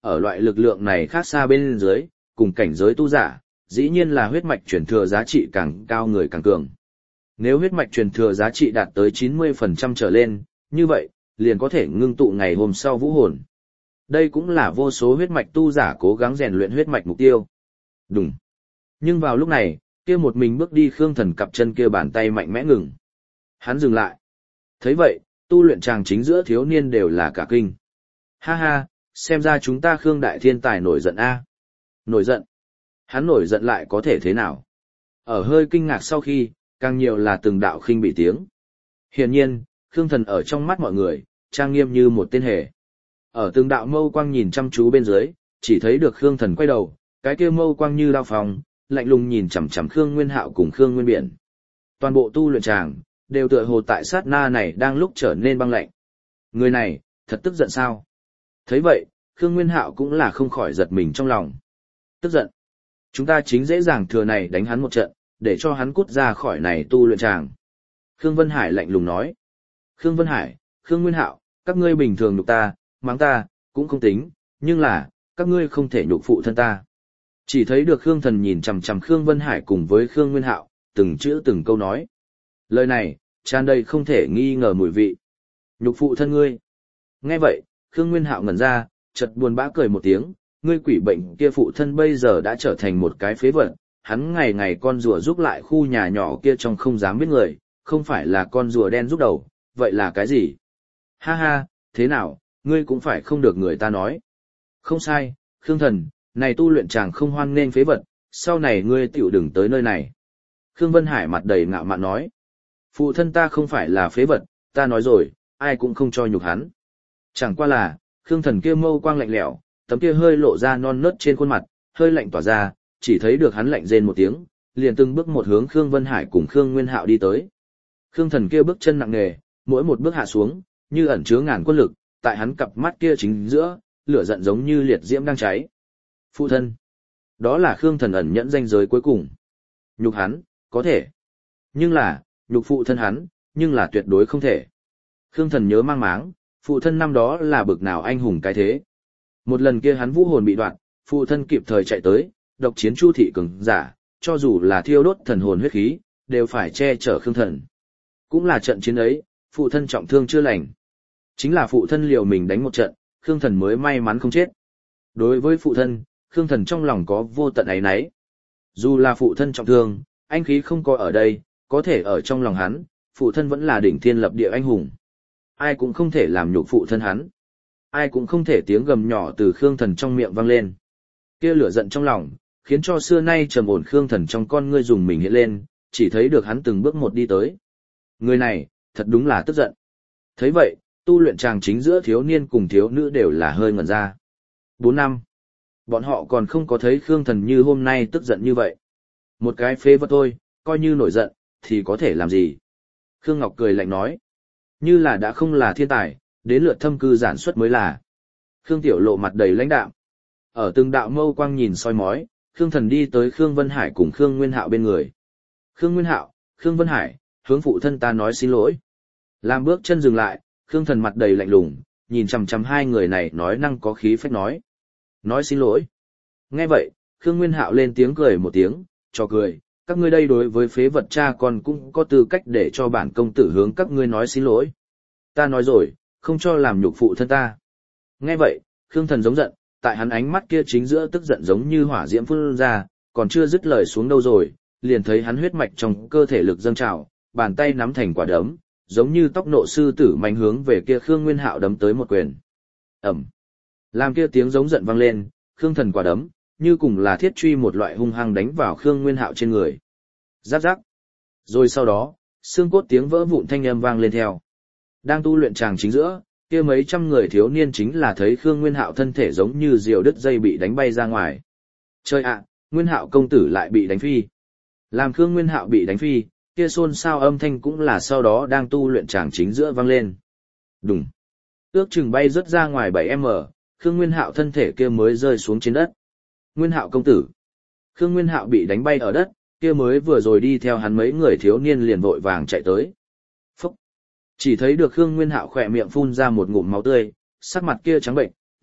ở loại lực lượng này khác xa bên dưới, cùng cảnh giới tu giả, dĩ nhiên là huyết mạch truyền thừa giá trị càng cao người càng cường. Nếu huyết mạch truyền thừa giá trị đạt tới chín mươi phần trăm trở lên, như vậy, liền có thể ngưng tụ ngày hôm sau vũ hồn. Đây cũng là vô số huyết mạch tu giả cố gắng rèn luyện huyết mạch mục tiêu. Đúng. Nhưng vào lúc này, kia một mình bước đi Khương Thần cặp chân kia bàn tay mạnh mẽ ngừng. Hắn dừng lại. Thấy vậy, tu luyện tràng chính giữa thiếu niên đều là cả kinh. Ha ha, xem ra chúng ta Khương đại thiên tài nổi giận a. Nổi giận. Hắn nổi giận lại có thể thế nào? Ở hơi kinh ngạc sau khi, càng nhiều là từng đạo khinh bị tiếng. Hiển nhiên, Khương Thần ở trong mắt mọi người, trang nghiêm như một tên hề. Ở từng đạo mâu quang nhìn chăm chú bên dưới, chỉ thấy được Khương Thần quay đầu, cái kia mâu quang như đao phòng, lạnh lùng nhìn chằm chằm Khương Nguyên Hạo cùng Khương Nguyên Biển. Toàn bộ tu luyện tràng đều tựa hồ tại sát na này đang lúc trở nên băng lạnh. Người này, thật tức giận sao? Thấy vậy, Khương Nguyên Hạo cũng là không khỏi giật mình trong lòng. Tức giận. Chúng ta chính dễ dàng thừa này đánh hắn một trận, để cho hắn cút ra khỏi này tu luyện tràng. Khương Vân Hải lạnh lùng nói. Khương Vân Hải, Khương Nguyên Hạo, các ngươi bình thường nhục ta, mắng ta, cũng không tính, nhưng là, các ngươi không thể nhục phụ thân ta. Chỉ thấy được Khương Thần nhìn chằm chằm Khương Vân Hải cùng với Khương Nguyên Hạo, từng chữ từng câu nói. Lời này, tràn đầy không thể nghi ngờ mùi vị. Nhục phụ thân ngươi. Nghe vậy, Khương Nguyên Hạo ngẩn ra, chợt buồn bã cười một tiếng, ngươi quỷ bệnh kia phụ thân bây giờ đã trở thành một cái phế vật, hắn ngày ngày con rùa giúp lại khu nhà nhỏ kia trong không dám biết người, không phải là con rùa đen giúp đầu, vậy là cái gì? Ha ha, thế nào, ngươi cũng phải không được người ta nói. Không sai, Khương Thần, này tu luyện chàng không hoan nên phế vật, sau này ngươi tiểu đừng tới nơi này. Khương Vân Hải mặt đầy ngạo mạn nói. Phụ thân ta không phải là phế vật, ta nói rồi, ai cũng không cho nhục hắn. Chẳng qua là, Khương Thần kia mâu quang lạnh lẽo, tấm kia hơi lộ ra non nớt trên khuôn mặt, hơi lạnh tỏa ra, chỉ thấy được hắn lạnh rên một tiếng, liền từng bước một hướng Khương Vân Hải cùng Khương Nguyên Hạo đi tới. Khương Thần kia bước chân nặng nề, mỗi một bước hạ xuống, như ẩn chứa ngàn quân lực, tại hắn cặp mắt kia chính giữa, lửa giận giống như liệt diễm đang cháy. Phụ thân. Đó là Khương Thần ẩn nhẫn danh giới cuối cùng. Nhục hắn, có thể. Nhưng là, nhục phụ thân hắn, nhưng là tuyệt đối không thể. Khương Thần nhớ mang máng, phụ thân năm đó là bực nào anh hùng cái thế. Một lần kia hắn vũ hồn bị đoạn, phụ thân kịp thời chạy tới, độc chiến Chu thị cường giả, cho dù là thiêu đốt thần hồn huyết khí, đều phải che chở Khương Thần. Cũng là trận chiến ấy, phụ thân trọng thương chưa lành. Chính là phụ thân liều mình đánh một trận, Khương Thần mới may mắn không chết. Đối với phụ thân, Khương Thần trong lòng có vô tận áy náy. Dù là phụ thân trọng thương, anh khí không có ở đây, có thể ở trong lòng hắn, phụ thân vẫn là đỉnh thiên lập địa anh hùng. Ai cũng không thể làm nhục phụ thân hắn. Ai cũng không thể tiếng gầm nhỏ từ Khương Thần trong miệng vang lên. Kia lửa giận trong lòng, khiến cho xưa nay trầm ổn Khương Thần trong con ngươi dùng mình hiện lên, chỉ thấy được hắn từng bước một đi tới. Người này, thật đúng là tức giận. Thấy vậy, tu luyện tràng chính giữa thiếu niên cùng thiếu nữ đều là hơi ngẩn ra. Bốn năm. Bọn họ còn không có thấy Khương Thần như hôm nay tức giận như vậy. Một cái phế vật thôi, coi như nổi giận, thì có thể làm gì? Khương Ngọc cười lạnh nói. Như là đã không là thiên tài, đến lượt thâm cư giản xuất mới là. Khương Tiểu Lộ mặt đầy lãnh đạm. Ở từng đạo mâu quang nhìn soi mói, Khương Thần đi tới Khương Vân Hải cùng Khương Nguyên Hạo bên người. Khương Nguyên Hạo, Khương Vân Hải, hướng phụ thân ta nói xin lỗi. Làm bước chân dừng lại, Khương Thần mặt đầy lạnh lùng, nhìn chằm chằm hai người này nói năng có khí phách nói. Nói xin lỗi. Nghe vậy, Khương Nguyên Hạo lên tiếng cười một tiếng, cho cười, các ngươi đây đối với phế vật cha con cũng có tư cách để cho bản công tử hướng các ngươi nói xin lỗi. Ta nói rồi, không cho làm nhục phụ thân ta. Nghe vậy, Khương Thần giống giận, tại hắn ánh mắt kia chính giữa tức giận giống như hỏa diễm phun ra, còn chưa dứt lời xuống đâu rồi, liền thấy hắn huyết mạch trong cơ thể lực dâng trào, bàn tay nắm thành quả đấm, giống như tóc nộ sư tử mạnh hướng về kia Khương Nguyên Hạo đấm tới một quyền. Ầm. Làm kia tiếng giống giận vang lên, Khương Thần quả đấm, như cùng là thiết truy một loại hung hăng đánh vào Khương Nguyên Hạo trên người. Rắc rắc. Rồi sau đó, xương cốt tiếng vỡ vụn thanh âm vang lên theo. Đang tu luyện tràng chính giữa, kia mấy trăm người thiếu niên chính là thấy Khương Nguyên Hạo thân thể giống như diều đứt dây bị đánh bay ra ngoài. Trời ạ, Nguyên Hạo công tử lại bị đánh phi. Làm Khương Nguyên Hạo bị đánh phi, kia xôn xao âm thanh cũng là sau đó đang tu luyện tràng chính giữa vang lên. Đùng. Ước chừng bay rớt ra ngoài bảy mét, Khương Nguyên Hạo thân thể kia mới rơi xuống trên đất. Nguyên Hạo công tử. Khương Nguyên Hạo bị đánh bay ở đất, kia mới vừa rồi đi theo hắn mấy người thiếu niên liền vội vàng chạy tới. Phúc. Chỉ thấy được Khương Nguyên Hạo khỏe miệng phun ra một ngụm máu tươi, sắc mặt kia trắng bệnh,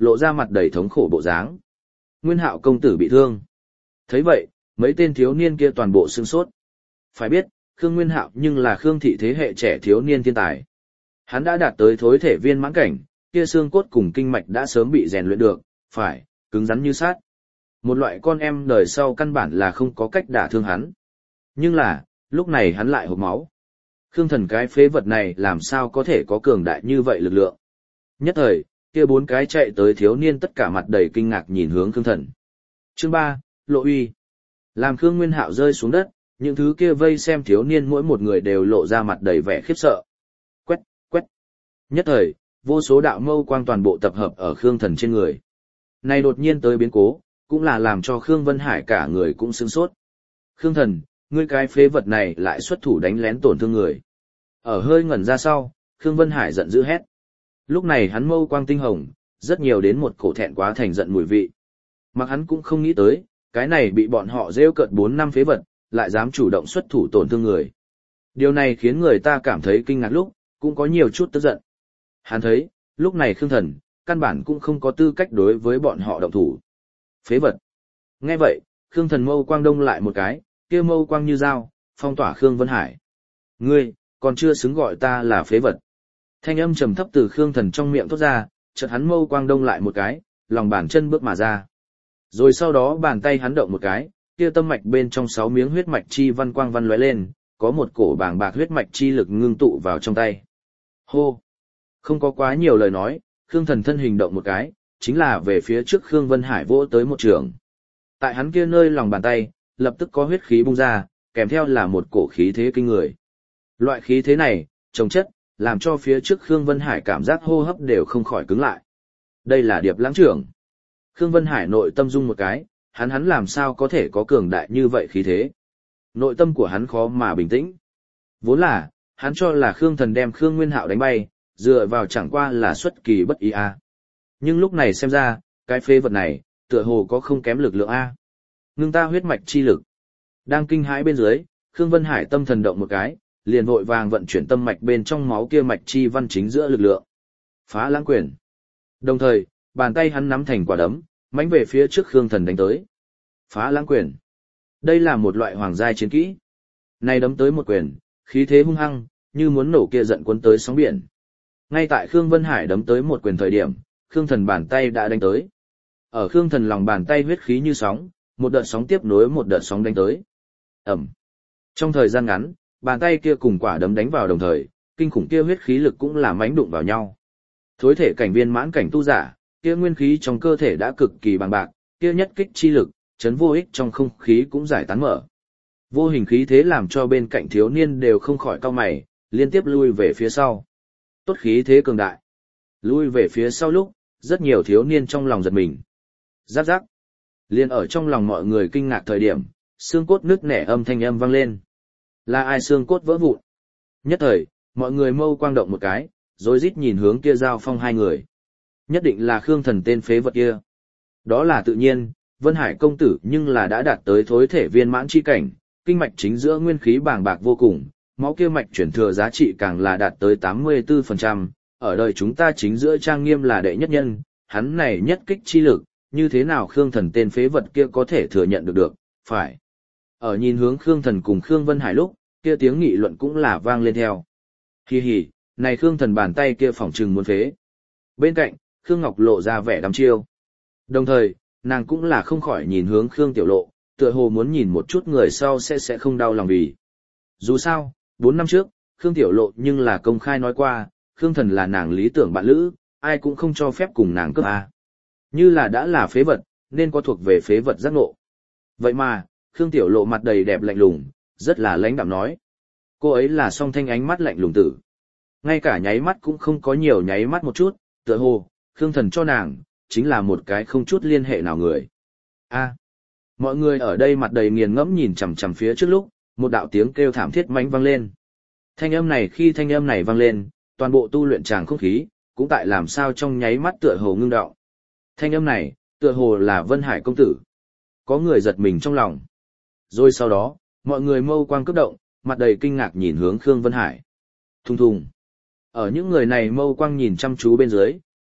lộ ra mặt đầy thống khổ bộ dáng. Nguyên Hạo công tử bị thương. Thấy vậy, mấy tên thiếu niên kia toàn bộ sửng sốt. Phải biết, Khương Nguyên Hạo nhưng là Khương thị thế hệ trẻ thiếu niên thiên tài. Hắn đã đạt tới thối thể viên mãn cảnh, kia xương cốt cùng kinh mạch đã sớm bị rèn luyện được, phải, cứng rắn như sát. Một loại con em đời sau căn bản là không có cách đả thương hắn. Nhưng là, lúc này hắn lại hộc máu. Khương Thần cái phế vật này làm sao có thể có cường đại như vậy lực lượng. Nhất thời, kia bốn cái chạy tới thiếu niên tất cả mặt đầy kinh ngạc nhìn hướng Khương Thần. Chương ba, Lộ uy. Làm Khương Nguyên Hạo rơi xuống đất, những thứ kia vây xem thiếu niên mỗi một người đều lộ ra mặt đầy vẻ khiếp sợ. Quét, quét. Nhất thời, vô số đạo mâu quang toàn bộ tập hợp ở Khương Thần trên người. Này đột nhiên tới biến cố, cũng là làm cho Khương Vân Hải cả người cũng sửng sốt. Khương Thần, ngươi cái phế vật này lại xuất thủ đánh lén tổn thương người. Ở hơi ngẩn ra sau, Khương Vân Hải giận dữ hét. Lúc này hắn mâu quang tinh hồng, rất nhiều đến một cổ thẹn quá thành giận mùi vị. Mặc hắn cũng không nghĩ tới, cái này bị bọn họ rêu cợt bốn năm phế vật, lại dám chủ động xuất thủ tổn thương người. Điều này khiến người ta cảm thấy kinh ngạc lúc, cũng có nhiều chút tức giận. Hắn thấy, lúc này Khương Thần, căn bản cũng không có tư cách đối với bọn họ động thủ. Phế vật. Nghe vậy, Khương Thần mâu quang đông lại một cái, kia mâu quang như dao, phong tỏa Khương Vân Hải. Ngươi, còn chưa xứng gọi ta là phế vật. Thanh âm trầm thấp từ Khương Thần trong miệng thốt ra, chợt hắn mâu quang đông lại một cái, lòng bàn chân bước mà ra. Rồi sau đó bàn tay hắn động một cái, kia tâm mạch bên trong sáu miếng huyết mạch chi văn quang văn lóe lên, có một cổ bàng bạc huyết mạch chi lực ngưng tụ vào trong tay. Hô! Không có quá nhiều lời nói, Khương Thần thân hình động một cái, chính là về phía trước Khương Vân Hải vỗ tới một trường. Tại hắn kia nơi lòng bàn tay, lập tức có huyết khí bung ra, kèm theo là một cổ khí thế kinh người. Loại khí thế này, trồng chất, làm cho phía trước Khương Vân Hải cảm giác hô hấp đều không khỏi cứng lại. Đây là Điệp Lãng trưởng. Khương Vân Hải nội tâm rung một cái, hắn hắn làm sao có thể có cường đại như vậy khí thế. Nội tâm của hắn khó mà bình tĩnh. Vốn là, hắn cho là Khương Thần đem Khương Nguyên Hạo đánh bay, dựa vào chẳng qua là xuất kỳ bất ý a. Nhưng lúc này xem ra, cái phế vật này, tựa hồ có không kém lực lượng a. Ngưng ta huyết mạch chi lực. Đang kinh hãi bên dưới, Khương Vân Hải tâm thần động một cái, liền vội vàng vận chuyển tâm mạch bên trong máu kia mạch chi văn chính giữa lực lượng. Phá Lãng quyền. Đồng thời, bàn tay hắn nắm thành quả đấm, mãnh về phía trước Khương Thần đánh tới. Phá Lãng quyền. Đây là một loại hoàng giai chiến kỹ. Này đấm tới một quyền, khí thế hung hăng, như muốn nổ kia giận cuốn tới sóng biển. Ngay tại Khương Vân Hải đấm tới một quyền thời điểm, Khương Thần bàn tay đã đánh tới. Ở Khương Thần lòng bàn tay huyết khí như sóng, một đợt sóng tiếp nối một đợt sóng đánh tới. Ầm. Trong thời gian ngắn, bàn tay kia cùng quả đấm đánh vào đồng thời, kinh khủng kia huyết khí lực cũng là mãnh đụng vào nhau. Thối thể cảnh viên mãn cảnh tu giả, kia nguyên khí trong cơ thể đã cực kỳ bằng bạc, kia nhất kích chi lực, chấn vô ích trong không khí cũng giải tán mở. Vô hình khí thế làm cho bên cạnh thiếu niên đều không khỏi cau mày, liên tiếp lui về phía sau. Tốt khí thế cường đại. Lui về phía sau lúc, rất nhiều thiếu niên trong lòng giật mình. Giáp giáp. Liên ở trong lòng mọi người kinh ngạc thời điểm, xương cốt nứt nẻ âm thanh âm vang lên. Là ai xương cốt vỡ vụn? Nhất thời, mọi người mâu quang động một cái, rồi rít nhìn hướng kia giao phong hai người. Nhất định là Khương Thần tên phế vật kia. Đó là tự nhiên, Vân Hải công tử nhưng là đã đạt tới thối thể viên mãn chi cảnh, kinh mạch chính giữa nguyên khí bàng bạc vô cùng, máu kia mạch chuyển thừa giá trị càng là đạt tới tám mươi tư phần trăm, ở đời chúng ta chính giữa trang nghiêm là đệ nhất nhân, hắn này nhất kích chi lực, như thế nào Khương Thần tên phế vật kia có thể thừa nhận được được, phải. Ở nhìn hướng Khương Thần cùng Khương Vân Hải lúc, kia tiếng nghị luận cũng là vang lên theo. Hi hi, này Khương Thần bàn tay kia phỏng trừng muốn phế. Bên cạnh, Khương Ngọc lộ ra vẻ đăm chiêu. Đồng thời, nàng cũng là không khỏi nhìn hướng Khương Tiểu Lộ, tựa hồ muốn nhìn một chút người sau sẽ sẽ không đau lòng vì. Dù sao, bốn năm trước, Khương Tiểu Lộ nhưng là công khai nói qua, Khương Thần là nàng lý tưởng bạn lữ, ai cũng không cho phép cùng nàng cướp a. Như là đã là phế vật, nên có thuộc về phế vật giác ngộ. Vậy mà, Khương Tiểu Lộ mặt đầy đẹp lạnh lùng, rất là lãnh đạm nói. Cô ấy là song thanh ánh mắt lạnh lùng tử. Ngay cả nháy mắt cũng không có nhiều nháy mắt một chút, tựa hồ, Khương Thần cho nàng, chính là một cái không chút liên hệ nào người. A. Mọi người ở đây mặt đầy nghiền ngẫm nhìn chằm chằm phía trước lúc, một đạo tiếng kêu thảm thiết mãnh vang lên. Thanh âm này khi thanh âm này vang lên, toàn bộ tu luyện tràng không khí, cũng tại làm sao trong nháy mắt tựa hồ ngưng đọng. Thanh âm này, tựa hồ là Vân Hải công tử. Có người giật mình trong lòng. Rồi sau đó, mọi người mâu quang cấp động, mặt đầy kinh ngạc nhìn hướng Khương Vân Hải. Thùng thùng. Ở những người này mâu quang nhìn chăm chú bên dưới,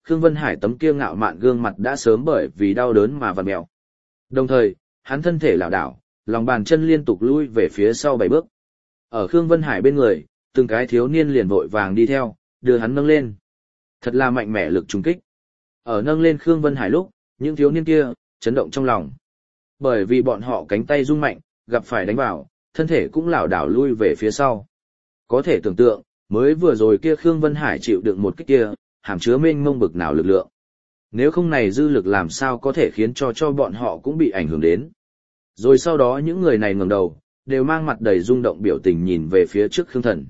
Khương Vân Hải tấm kia ngạo mạn gương mặt đã sớm bởi vì đau đớn mà vặn mèo. Đồng thời, hắn thân thể lảo đảo, lòng bàn chân liên tục lui về phía sau bảy bước. Ở Khương Vân Hải bên người, từng cái thiếu niên liền vội vàng đi theo, đưa hắn nâng lên. Thật là mạnh mẽ lực trùng kích. Ở nâng lên Khương Vân Hải lúc, những thiếu niên kia chấn động trong lòng. Bởi vì bọn họ cánh tay rung mạnh, gặp phải đánh vào, thân thể cũng lảo đảo lui về phía sau. Có thể tưởng tượng, mới vừa rồi kia Khương Vân Hải chịu đựng một kích kia, hàm chứa mênh mông bực nào lực lượng. Nếu không này dư lực làm sao có thể khiến cho cho bọn họ cũng bị ảnh hưởng đến. Rồi sau đó những người này ngẩng đầu, đều mang mặt đầy rung động biểu tình nhìn về phía trước Khương Thần.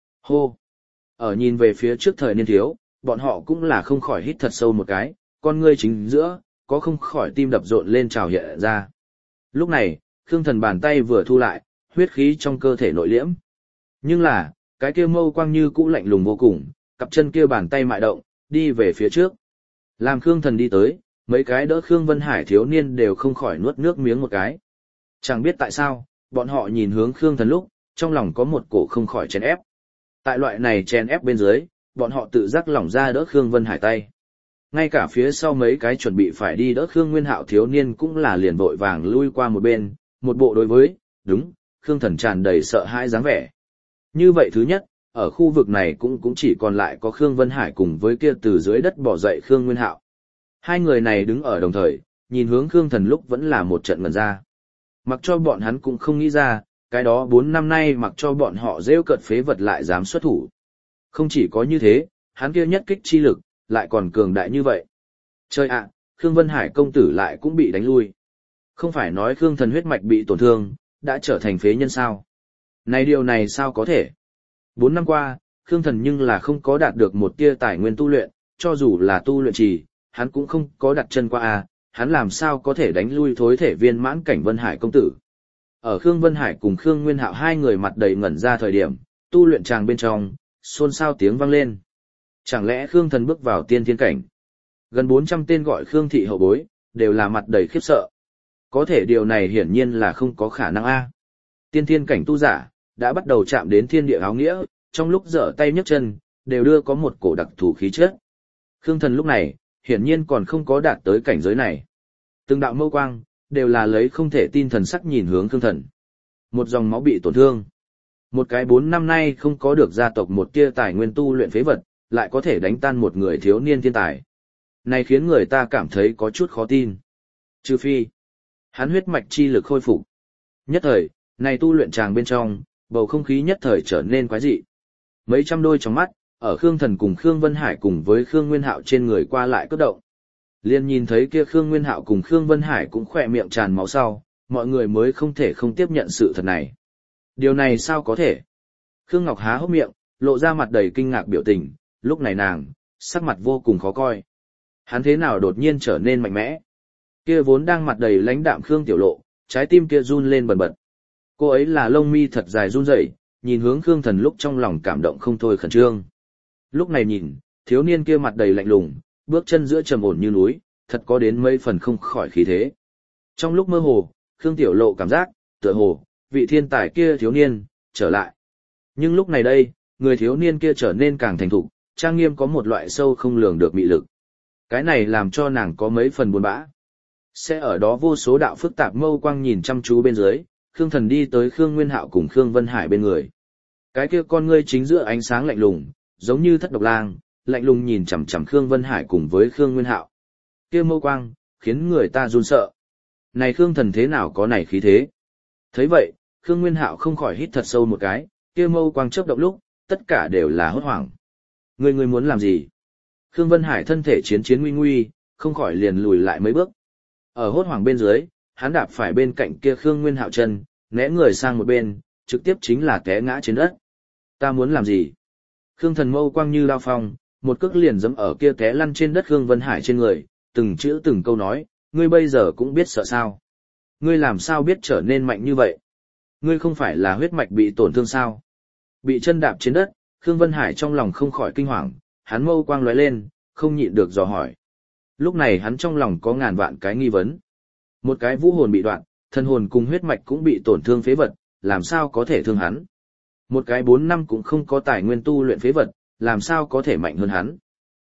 Hô! Ở nhìn về phía trước thời niên thiếu, bọn họ cũng là không khỏi hít thật sâu một cái, con ngươi chính giữa, có không khỏi tim đập rộn lên trào hiện ra. Lúc này, Khương Thần bàn tay vừa thu lại, huyết khí trong cơ thể nội liễm. Nhưng là, cái kia mâu quang như cũ lạnh lùng vô cùng, cặp chân kia bàn tay mại động, đi về phía trước. Làm Khương Thần đi tới, mấy cái đỡ Khương Vân Hải thiếu niên đều không khỏi nuốt nước miếng một cái. Chẳng biết tại sao, bọn họ nhìn hướng Khương Thần lúc, trong lòng có một cổ không khỏi chèn ép. Tại loại này chèn ép bên dưới, bọn họ tự giác lỏng ra đỡ Khương Vân Hải tay. Ngay cả phía sau mấy cái chuẩn bị phải đi đỡ Khương Nguyên Hạo thiếu niên cũng là liền vội vàng lui qua một bên, một bộ đối với, đúng, Khương Thần tràn đầy sợ hãi dáng vẻ. Như vậy thứ nhất, ở khu vực này cũng cũng chỉ còn lại có Khương Vân Hải cùng với kia từ dưới đất bỏ dậy Khương Nguyên Hạo. Hai người này đứng ở đồng thời, nhìn hướng Khương Thần lúc vẫn là một trận ngẩn ra. Mặc cho bọn hắn cũng không nghĩ ra, cái đó bốn năm nay mặc cho bọn họ rêu cợt phế vật lại dám xuất thủ. Không chỉ có như thế, hắn kia nhất kích chi lực, lại còn cường đại như vậy. Trời ạ, Khương Vân Hải công tử lại cũng bị đánh lui. Không phải nói Khương Thần huyết mạch bị tổn thương, đã trở thành phế nhân sao? Này điều này sao có thể? Bốn năm qua, Khương Thần nhưng là không có đạt được một tia tài nguyên tu luyện, cho dù là tu luyện trì, hắn cũng không có đặt chân qua a, hắn làm sao có thể đánh lui thối thể viên mãn cảnh Vân Hải công tử. Ở Khương Vân Hải cùng Khương Nguyên Hạo hai người mặt đầy ngẩn ra thời điểm, tu luyện tràng bên trong, xôn xao tiếng vang lên. Chẳng lẽ Khương Thần bước vào tiên thiên cảnh? Gần bốn trăm tên gọi Khương thị hậu bối, đều là mặt đầy khiếp sợ. Có thể điều này hiển nhiên là không có khả năng a. Tiên thiên cảnh tu giả, đã bắt đầu chạm đến thiên địa áo nghĩa, trong lúc giở tay nhấc chân, đều đưa có một cổ đặc thù khí chất. Khương Thần lúc này, hiển nhiên còn không có đạt tới cảnh giới này. Từng đạo mâu quang, đều là lấy không thể tin thần sắc nhìn hướng Khương Thần. Một dòng máu bị tổn thương. Một cái bốn năm nay không có được gia tộc một tia tài nguyên tu luyện phế vật, lại có thể đánh tan một người thiếu niên thiên tài. Này khiến người ta cảm thấy có chút khó tin. Trừ phi, hắn huyết mạch chi lực khôi phục. Nhất thời, này tu luyện tràng bên trong, bầu không khí nhất thời trở nên quái dị. Mấy trăm đôi trong mắt, ở Khương Thần cùng Khương Vân Hải cùng với Khương Nguyên Hạo trên người qua lại cấp động. Liên nhìn thấy kia Khương Nguyên Hạo cùng Khương Vân Hải cũng khỏe miệng tràn máu sau, mọi người mới không thể không tiếp nhận sự thật này. Điều này sao có thể? Khương Ngọc há hốc miệng, lộ ra mặt đầy kinh ngạc biểu tình, lúc này nàng, sắc mặt vô cùng khó coi. Hắn thế nào đột nhiên trở nên mạnh mẽ? Kia vốn đang mặt đầy lãnh đạm Khương Tiểu Lộ, trái tim kia run lên bần bật. Cô ấy là lông mi thật dài run rẩy, nhìn hướng Khương Thần lúc trong lòng cảm động không thôi khẩn trương. Lúc này nhìn, thiếu niên kia mặt đầy lạnh lùng, bước chân giữa trầm ổn như núi, thật có đến mấy phần không khỏi khí thế. Trong lúc mơ hồ, Khương Tiểu Lộ cảm giác, tựa hồ, vị thiên tài kia thiếu niên, trở lại. Nhưng lúc này đây, người thiếu niên kia trở nên càng thành thục, trang nghiêm có một loại sâu không lường được mị lực. Cái này làm cho nàng có mấy phần buồn bã. Sẽ ở đó vô số đạo phức tạp mâu quang nhìn chăm chú bên dưới, Khương Thần đi tới Khương Nguyên Hạo cùng Khương Vân Hải bên người. Cái kia con ngươi chính giữa ánh sáng lạnh lùng, giống như thất độc lang, lạnh lùng nhìn chằm chằm Khương Vân Hải cùng với Khương Nguyên Hạo. Kia mâu quang, khiến người ta run sợ. Này Khương Thần thế nào có này khí thế? Thấy vậy, Khương Nguyên Hạo không khỏi hít thật sâu một cái, kia mâu quang chớp động lúc, tất cả đều là hốt hoảng. Người người muốn làm gì? Khương Vân Hải thân thể chiến chiến nguy nguy, không khỏi liền lùi lại mấy bước. Ở hốt hoảng bên dưới, hắn đạp phải bên cạnh kia Khương Nguyên Hạo chân, né người sang một bên, trực tiếp chính là té ngã trên đất. Ta muốn làm gì? Khương Thần mâu quang như lao phong, một cước liền giẫm ở kia té lăn trên đất Khương Vân Hải trên người, từng chữ từng câu nói, ngươi bây giờ cũng biết sợ sao? Ngươi làm sao biết trở nên mạnh như vậy? Ngươi không phải là huyết mạch bị tổn thương sao? Bị chân đạp trên đất, Khương Vân Hải trong lòng không khỏi kinh hoàng, hắn mâu quang lóe lên, không nhịn được dò hỏi. Lúc này hắn trong lòng có ngàn vạn cái nghi vấn. Một cái vũ hồn bị đoạn, thân hồn cùng huyết mạch cũng bị tổn thương phế vật, làm sao có thể thương hắn? Một cái bốn năm cũng không có tài nguyên tu luyện phế vật, làm sao có thể mạnh hơn hắn?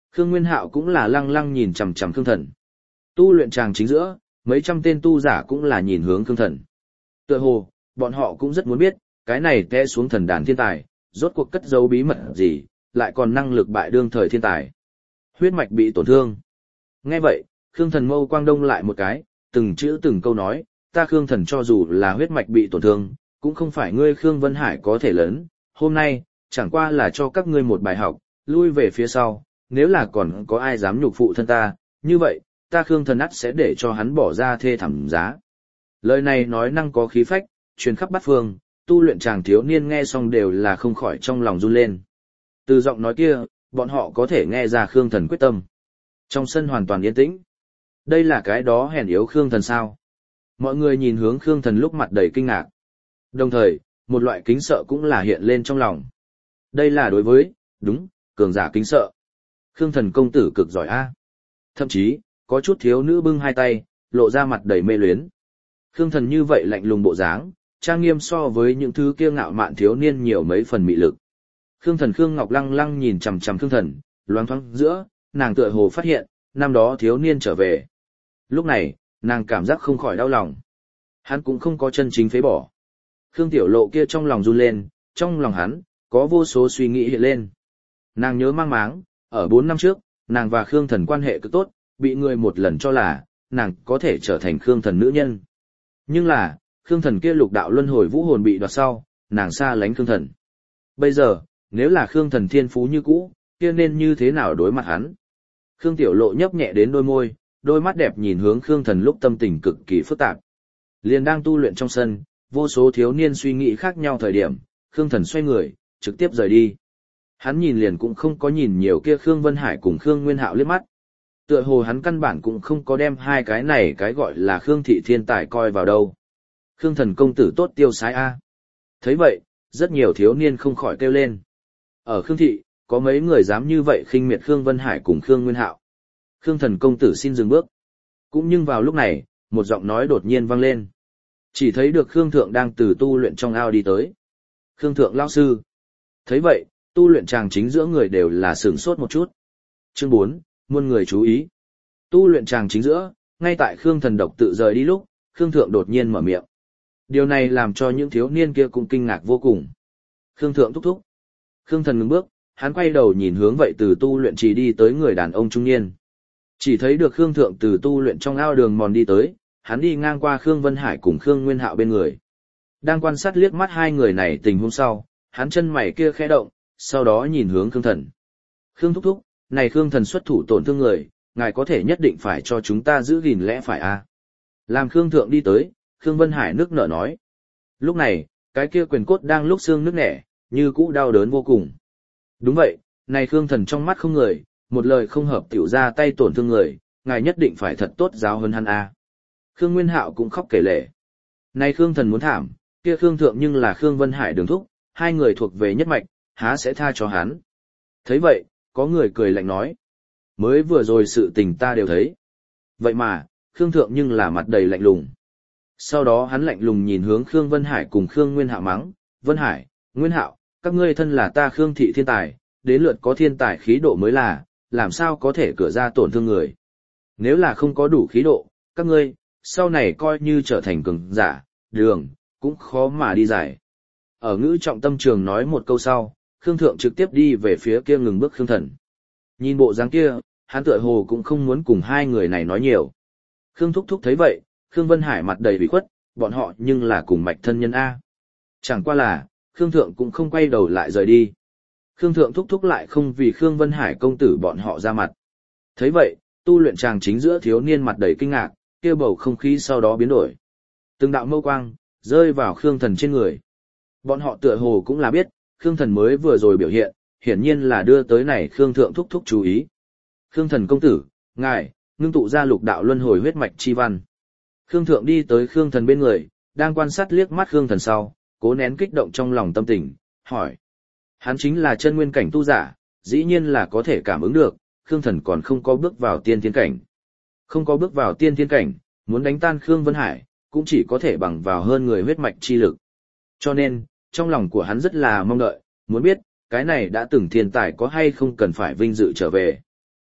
Khương Nguyên Hạo cũng là lăng lăng nhìn chằm chằm Khương Thần. Tu luyện tràng chính giữa, mấy trăm tên tu giả cũng là nhìn hướng Khương Thần. Tựa hồ, bọn họ cũng rất muốn biết, cái này té xuống thần đàn thiên tài, rốt cuộc cất giấu bí mật gì, lại còn năng lực bại đương thời thiên tài. Huyết mạch bị tổn thương. Nghe vậy, Khương Thần mâu quang đông lại một cái, từng chữ từng câu nói, ta Khương Thần cho dù là huyết mạch bị tổn thương, cũng không phải ngươi Khương Vân Hải có thể lớn, hôm nay, chẳng qua là cho các ngươi một bài học, lui về phía sau, nếu là còn có ai dám nhục phụ thân ta, như vậy, ta Khương Thần ắt sẽ để cho hắn bỏ ra thê thảm giá. Lời này nói năng có khí phách, truyền khắp bát phương, tu luyện chàng thiếu niên nghe xong đều là không khỏi trong lòng run lên. Từ giọng nói kia, bọn họ có thể nghe ra Khương Thần quyết tâm. Trong sân hoàn toàn yên tĩnh. Đây là cái đó hèn yếu Khương Thần sao? Mọi người nhìn hướng Khương Thần lúc mặt đầy kinh ngạc. Đồng thời, một loại kính sợ cũng là hiện lên trong lòng. Đây là đối với, đúng, cường giả kính sợ. Khương Thần công tử cực giỏi a. Thậm chí, có chút thiếu nữ bưng hai tay, lộ ra mặt đầy mê luyến. Khương Thần như vậy lạnh lùng bộ dáng, trang nghiêm so với những thứ kia ngạo mạn thiếu niên nhiều mấy phần mị lực. Khương Thần Khương Ngọc lăng lăng nhìn chằm chằm Khương Thần, loáng thoáng giữa, nàng tựa hồ phát hiện, năm đó thiếu niên trở về. Lúc này, nàng cảm giác không khỏi đau lòng. Hắn cũng không có chân chính phế bỏ. Khương Tiểu Lộ kia trong lòng run lên, trong lòng hắn, có vô số suy nghĩ hiện lên. Nàng nhớ mang máng, ở bốn năm trước, nàng và Khương Thần quan hệ cực tốt, bị người một lần cho là, nàng có thể trở thành Khương Thần nữ nhân. Nhưng là, Khương Thần kia lục đạo luân hồi vũ hồn bị đoạt sau, nàng xa lánh Khương Thần. Bây giờ, nếu là Khương Thần thiên phú như cũ, kia nên như thế nào đối mặt hắn? Khương Tiểu Lộ nhấp nhẹ đến đôi môi, đôi mắt đẹp nhìn hướng Khương Thần lúc tâm tình cực kỳ phức tạp. Liền đang tu luyện trong sân, vô số thiếu niên suy nghĩ khác nhau thời điểm, Khương Thần xoay người, trực tiếp rời đi. Hắn nhìn liền cũng không có nhìn nhiều kia Khương Vân Hải cùng Khương Nguyên Hạo liếc mắt. Tựa hồ hắn căn bản cũng không có đem hai cái này cái gọi là Khương thị thiên tài coi vào đâu. Khương Thần công tử tốt tiêu sái a. Thấy vậy, rất nhiều thiếu niên không khỏi kêu lên. Ở Khương thị, có mấy người dám như vậy khinh miệt Khương Vân Hải cùng Khương Nguyên Hạo. Khương Thần công tử xin dừng bước. Cũng nhưng vào lúc này, một giọng nói đột nhiên vang lên. Chỉ thấy được Khương Thượng đang từ tu luyện trong ao đi tới. Khương Thượng lão sư. Thấy vậy, tu luyện tràng chính giữa người đều là sửng sốt một chút. Chương bốn, muôn người chú ý. Tu luyện tràng chính giữa, ngay tại Khương Thần độc tự rời đi lúc, Khương Thượng đột nhiên mở miệng. Điều này làm cho những thiếu niên kia cũng kinh ngạc vô cùng. Khương Thượng thúc thúc. Khương Thần ngừng bước, hắn quay đầu nhìn hướng vậy từ tu luyện trì đi tới người đàn ông trung niên. Chỉ thấy được Khương Thượng từ tu luyện trong ao đường mòn đi tới, hắn đi ngang qua Khương Vân Hải cùng Khương Nguyên Hạo bên người. Đang quan sát liếc mắt hai người này tình huống sau, hắn chân mày kia khẽ động, sau đó nhìn hướng Khương Thần. Khương thúc thúc, này Khương Thần xuất thủ tổn thương người, ngài có thể nhất định phải cho chúng ta giữ gìn lẽ phải a. À? Làm Khương Thượng đi tới, Khương Vân Hải nước nở nói. Lúc này, cái kia quyền cốt đang lúc xương nước nẻ, như cũ đau đớn vô cùng. Đúng vậy, này Khương Thần trong mắt không người, một lời không hợp tiểu ra tay tổn thương người, ngài nhất định phải thật tốt giáo hơn hắn a. À? Khương Nguyên Hạo cũng khóc kể lể. Này Khương Thần muốn thảm, kia Khương Thượng nhưng là Khương Vân Hải đường thúc, hai người thuộc về nhất mạch, há sẽ tha cho hắn. Thấy vậy, có người cười lạnh nói. Mới vừa rồi sự tình ta đều thấy. Vậy mà, Khương Thượng nhưng là mặt đầy lạnh lùng. Sau đó hắn lạnh lùng nhìn hướng Khương Vân Hải cùng Khương Nguyên Hạo mắng. Vân Hải, Nguyên Hạo, các ngươi thân là ta Khương thị thiên tài, đến lượt có thiên tài khí độ mới là, làm sao có thể cửa ra tổn thương người. Nếu là không có đủ khí độ, các ngươi, sau này coi như trở thành cường giả, đường, cũng khó mà đi dài. Ở ngữ trọng tâm trường nói một câu sau, Khương Thượng trực tiếp đi về phía kia ngừng bước Khương Thần. Nhìn bộ dáng kia, hắn tựa hồ cũng không muốn cùng hai người này nói nhiều. Khương Thúc Thúc thấy vậy, Khương Vân Hải mặt đầy ủy khuất, bọn họ nhưng là cùng mạch thân nhân A. Chẳng qua là, Khương Thượng cũng không quay đầu lại rời đi. Khương Thượng Thúc Thúc lại không vì Khương Vân Hải công tử bọn họ ra mặt. Thấy vậy, tu luyện tràng chính giữa thiếu niên mặt đầy kinh ngạc, kia bầu không khí sau đó biến đổi. Từng đạo mâu quang, rơi vào Khương Thần trên người. Bọn họ tựa hồ cũng là biết, Khương Thần mới vừa rồi biểu hiện, hiển nhiên là đưa tới này Khương Thượng Thúc Thúc chú ý. Khương Thần công tử, ngài, ngưng tụ ra lục đạo luân hồi huyết mạch chi văn. Khương Thượng đi tới Khương Thần bên người, đang quan sát liếc mắt Khương Thần sau, cố nén kích động trong lòng tâm tình, hỏi. Hắn chính là chân nguyên cảnh tu giả, dĩ nhiên là có thể cảm ứng được, Khương Thần còn không có bước vào tiên thiên cảnh. Không có bước vào tiên thiên cảnh, muốn đánh tan Khương Vân Hải, cũng chỉ có thể bằng vào hơn người huyết mạch chi lực. Cho nên, trong lòng của hắn rất là mong đợi, muốn biết, cái này đã từng thiên tài có hay không cần phải vinh dự trở về.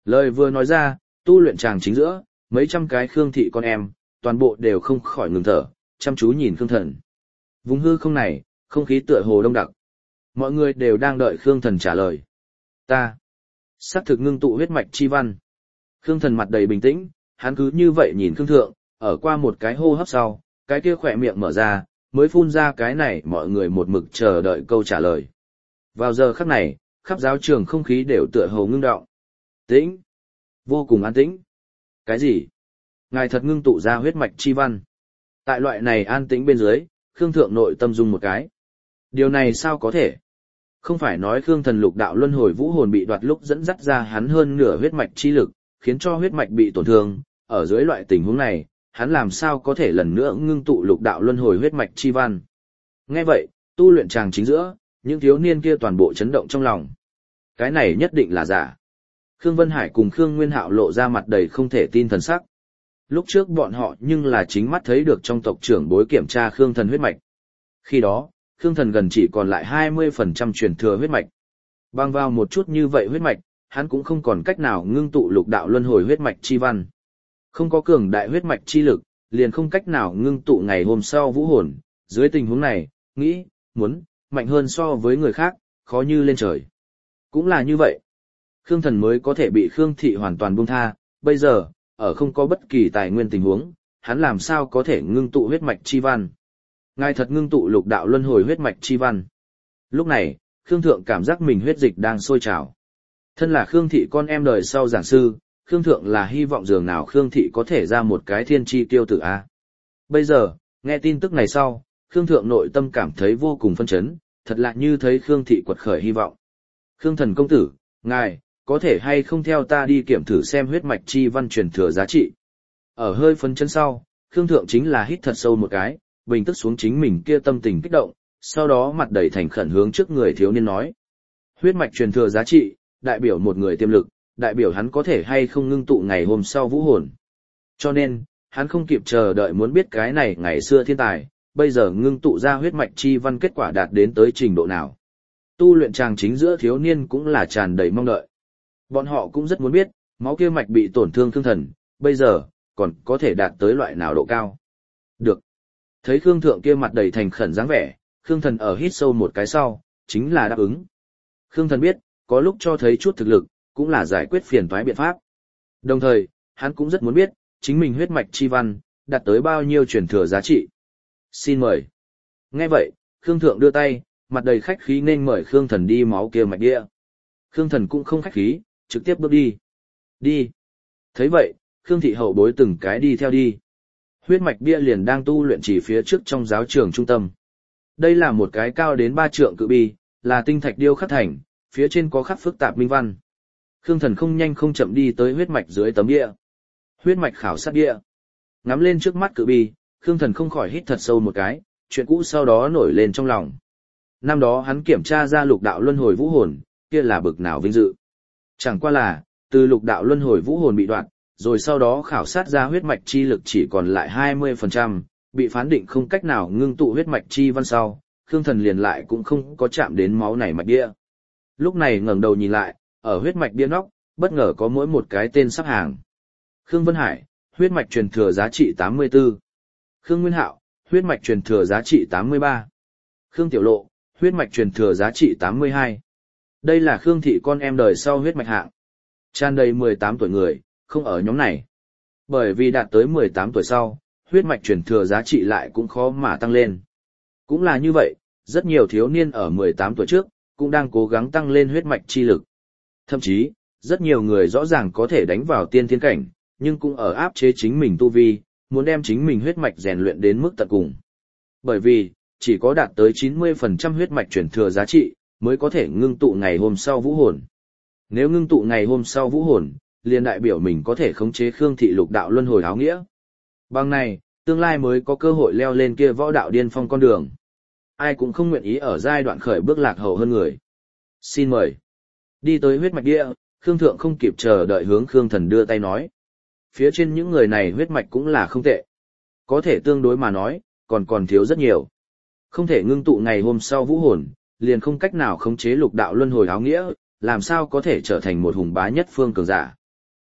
Lời vừa nói ra, tu luyện tràng chính giữa, mấy trăm cái Khương thị con em, toàn bộ đều không khỏi ngừng thở, chăm chú nhìn Khương Thần. Vùng hư không này, không khí tựa hồ đông đặc. Mọi người đều đang đợi Khương Thần trả lời. Ta, xác thực ngưng tụ huyết mạch chi văn. Khương Thần mặt đầy bình tĩnh, hắn cứ như vậy nhìn Khương Thượng, ở qua một cái hô hấp sau, cái kia khỏe miệng mở ra, mới phun ra cái này mọi người một mực chờ đợi câu trả lời. Vào giờ khắc này, khắp giáo trường không khí đều tựa hồ ngưng đọng. Tĩnh, vô cùng an tĩnh. Cái gì? Ngài thật ngưng tụ ra huyết mạch chi văn. Tại loại này an tĩnh bên dưới, Khương Thượng nội tâm dung một cái. Điều này sao có thể? Không phải nói Khương Thần lục đạo luân hồi vũ hồn bị đoạt lúc dẫn dắt ra hắn hơn nửa huyết mạch chi lực, khiến cho huyết mạch bị tổn thương, ở dưới loại tình huống này, hắn làm sao có thể lần nữa ngưng tụ lục đạo luân hồi huyết mạch chi văn. Nghe vậy, tu luyện tràng chính giữa, những thiếu niên kia toàn bộ chấn động trong lòng. Cái này nhất định là giả. Khương Vân Hải cùng Khương Nguyên Hạo lộ ra mặt đầy không thể tin thần sắc. Lúc trước bọn họ nhưng là chính mắt thấy được trong tộc trưởng bối kiểm tra Khương Thần huyết mạch. Khi đó, Khương Thần gần chỉ còn lại hai mươi phần trăm truyền thừa huyết mạch. Bằng vào một chút như vậy huyết mạch, hắn cũng không còn cách nào ngưng tụ lục đạo luân hồi huyết mạch chi văn. Không có cường đại huyết mạch chi lực, liền không cách nào ngưng tụ ngày hôm sau vũ hồn. Dưới tình huống này, nghĩ, muốn, mạnh hơn so với người khác, khó như lên trời. Cũng là như vậy. Khương Thần mới có thể bị Khương Thị hoàn toàn buông tha, bây giờ, ở không có bất kỳ tài nguyên tình huống, hắn làm sao có thể ngưng tụ huyết mạch chi văn. Ngài thật ngưng tụ lục đạo luân hồi huyết mạch chi văn. Lúc này, Khương Thượng cảm giác mình huyết dịch đang sôi trào. Thân là Khương Thị con em đời sau giảng sư, Khương Thượng là hy vọng dường nào Khương Thị có thể ra một cái thiên chi tiêu tử A. Bây giờ, nghe tin tức này sau, Khương Thượng nội tâm cảm thấy vô cùng phân chấn, thật lạ như thấy Khương Thị quật khởi hy vọng. Khương Thần công tử, ngài, có thể hay không theo ta đi kiểm thử xem huyết mạch chi văn truyền thừa giá trị. Ở hơi phân chấn sau, Khương Thượng chính là hít thật sâu một cái, bình tức xuống chính mình kia tâm tình kích động, sau đó mặt đầy thành khẩn hướng trước người thiếu niên nói. Huyết mạch truyền thừa giá trị, đại biểu một người tiềm lực, đại biểu hắn có thể hay không ngưng tụ ngày hôm sau vũ hồn. Cho nên, hắn không kịp chờ đợi muốn biết cái này ngày xưa thiên tài, bây giờ ngưng tụ ra huyết mạch chi văn kết quả đạt đến tới trình độ nào. Tu luyện tràng chính giữa thiếu niên cũng là tràn đầy mong đợi. Bọn họ cũng rất muốn biết, máu kia mạch bị tổn thương Khương Thần, bây giờ, còn có thể đạt tới loại nào độ cao. Được. Thấy Khương Thượng kia mặt đầy thành khẩn dáng vẻ, Khương Thần ở hít sâu một cái sau, chính là đáp ứng. Khương Thần biết, có lúc cho thấy chút thực lực, cũng là giải quyết phiền toái biện pháp. Đồng thời, hắn cũng rất muốn biết, chính mình huyết mạch chi văn, đạt tới bao nhiêu truyền thừa giá trị. Xin mời. Nghe vậy, Khương Thượng đưa tay, mặt đầy khách khí nên mời Khương Thần đi máu kia mạch địa. Khương Thần cũng không khách khí, trực tiếp bước đi. Đi. Thấy vậy, Khương Thị hậu bối từng cái đi theo đi. Huyết mạch bia liền đang tu luyện chỉ phía trước trong giáo trường trung tâm. Đây là một cái cao đến ba trượng cự bi, là tinh thạch điêu khắc thành, phía trên có khắc phức tạp minh văn. Khương Thần không nhanh không chậm đi tới huyết mạch dưới tấm bia. Huyết mạch khảo sát bia. Ngắm lên trước mắt cự bi, Khương Thần không khỏi hít thật sâu một cái, chuyện cũ sau đó nổi lên trong lòng. Năm đó hắn kiểm tra ra lục đạo luân hồi vũ hồn, kia là bực nào vinh dự. Chẳng qua là, từ lục đạo luân hồi vũ hồn bị đoạn, rồi sau đó khảo sát ra huyết mạch chi lực chỉ còn lại hai mươi phần trăm, bị phán định không cách nào ngưng tụ huyết mạch chi văn sau, Khương Thần liền lại cũng không có chạm đến máu này mạch bia. Lúc này ngẩng đầu nhìn lại, ở huyết mạch bia nóc, bất ngờ có mỗi một cái tên sắp hàng. Khương Vân Hải, huyết mạch truyền thừa giá trị tám mươi tư. Khương Nguyên Hạo, huyết mạch truyền thừa giá trị tám mươi ba. Khương Tiểu Lộ, huyết mạch truyền thừa giá trị tám mươi hai. Đây là Khương Thị con em đời sau huyết mạch hạng. Tràn đầy mười tám tuổi người, không ở nhóm này. Bởi vì đạt tới mười tám tuổi sau, huyết mạch truyền thừa giá trị lại cũng khó mà tăng lên. Cũng là như vậy, rất nhiều thiếu niên ở mười tám tuổi trước, cũng đang cố gắng tăng lên huyết mạch chi lực. Thậm chí, rất nhiều người rõ ràng có thể đánh vào tiên thiên cảnh, nhưng cũng ở áp chế chính mình tu vi, muốn đem chính mình huyết mạch rèn luyện đến mức tận cùng. Bởi vì, chỉ có đạt tới chín mươi phần trăm huyết mạch truyền thừa giá trị, mới có thể ngưng tụ ngày hôm sau vũ hồn. Nếu ngưng tụ ngày hôm sau vũ hồn, liền đại biểu mình có thể khống chế Khương Thị lục đạo luân hồi áo nghĩa. Bằng này, tương lai mới có cơ hội leo lên kia võ đạo điên phong con đường. Ai cũng không nguyện ý ở giai đoạn khởi bước lạc hậu hơn người. Xin mời. Đi tới huyết mạch địa, Khương Thượng không kịp chờ đợi hướng Khương Thần đưa tay nói. Phía trên những người này huyết mạch cũng là không tệ. Có thể tương đối mà nói, còn còn thiếu rất nhiều. Không thể ngưng tụ ngày hôm sau vũ hồn, liền không cách nào khống chế lục đạo luân hồi áo nghĩa, làm sao có thể trở thành một hùng bá nhất phương cường giả.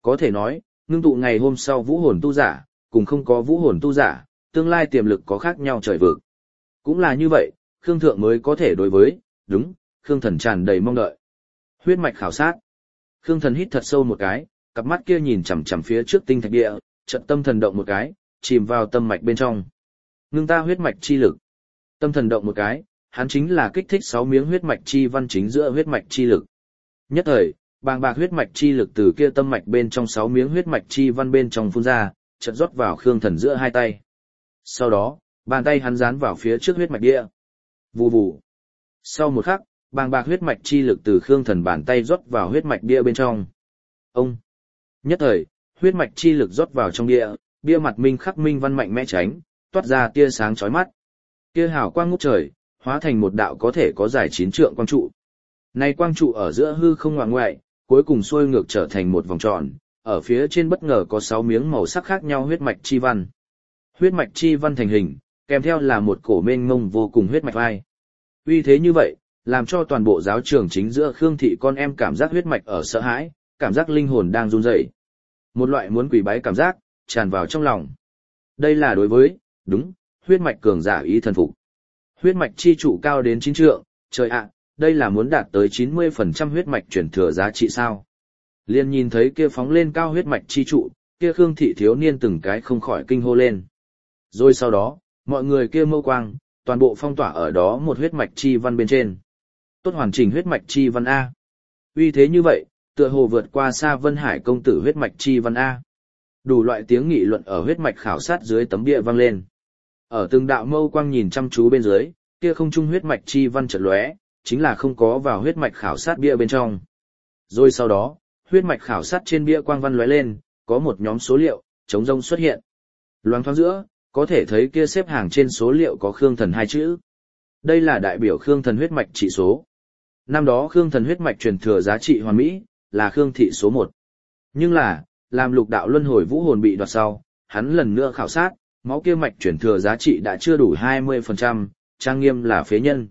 Có thể nói, ngưng tụ ngày hôm sau vũ hồn tu giả, cùng không có vũ hồn tu giả, tương lai tiềm lực có khác nhau trời vực. Cũng là như vậy, Khương Thượng mới có thể đối với, đúng, Khương Thần tràn đầy mong đợi. Huyết mạch khảo sát. Khương Thần hít thật sâu một cái, cặp mắt kia nhìn chằm chằm phía trước tinh thạch địa, chợt tâm thần động một cái, chìm vào tâm mạch bên trong. Ngưng ta huyết mạch chi lực. Tâm thần động một cái, hắn chính là kích thích sáu miếng huyết mạch chi văn chính giữa huyết mạch chi lực. Nhất thời, bàng bạc huyết mạch chi lực từ kia tâm mạch bên trong sáu miếng huyết mạch chi văn bên trong phun ra, chợt rót vào Khương Thần giữa hai tay. Sau đó, bàn tay hắn dán vào phía trước huyết mạch địa. Vù vù. Sau một khắc, bàng bạc huyết mạch chi lực từ Khương Thần bàn tay rót vào huyết mạch bia bên trong. Ông. Nhất thời, huyết mạch chi lực rót vào trong bia, bia mặt minh khắc minh văn mạnh mẽ tránh, toát ra tia sáng chói mắt. Kia hào quang ngút trời, hóa thành một đạo có thể có dài chín trượng quang trụ. Này quang trụ ở giữa hư không ngoại ngoại, cuối cùng xuôi ngược trở thành một vòng tròn, ở phía trên bất ngờ có sáu miếng màu sắc khác nhau huyết mạch chi văn. Huyết mạch chi văn thành hình, kèm theo là một cổ mênh mông vô cùng huyết mạch vai. Uy thế như vậy, làm cho toàn bộ giáo trường chính giữa Khương thị con em cảm giác huyết mạch ở sợ hãi, cảm giác linh hồn đang run rẩy. Một loại muốn quỳ bái cảm giác tràn vào trong lòng. Đây là đối với, đúng, huyết mạch cường giả ý thần phục. Huyết mạch chi trụ cao đến chín trượng, trời ạ, đây là muốn đạt tới chín mươi phần trăm huyết mạch chuyển thừa giá trị sao? Liên nhìn thấy kia phóng lên cao huyết mạch chi trụ, kia Khương thị thiếu niên từng cái không khỏi kinh hô lên. Rồi sau đó, mọi người kia mâu quang, toàn bộ phong tỏa ở đó một huyết mạch chi văn bên trên. Tốt hoàn chỉnh huyết mạch chi văn A. Uy thế như vậy, tựa hồ vượt qua xa Vân Hải công tử huyết mạch chi văn A. Đủ loại tiếng nghị luận ở huyết mạch khảo sát dưới tấm bia vang lên. Ở từng đạo mâu quang nhìn chăm chú bên dưới, kia không trung huyết mạch chi văn chợt lóe, chính là không có vào huyết mạch khảo sát bia bên trong. Rồi sau đó, huyết mạch khảo sát trên bia quang văn lóe lên, có một nhóm số liệu, trống rông xuất hiện. Loáng thoáng giữa, có thể thấy kia xếp hàng trên số liệu có Khương Thần hai chữ. Đây là đại biểu Khương Thần huyết mạch trị số. Năm đó Khương Thần huyết mạch truyền thừa giá trị hoàn mỹ, là Khương thị số một. Nhưng là, làm lục đạo luân hồi vũ hồn bị đoạt sau, hắn lần nữa khảo sát, máu kia mạch truyền thừa giá trị đã chưa đủ hai mươi phần trăm, trang nghiêm là phế nhân.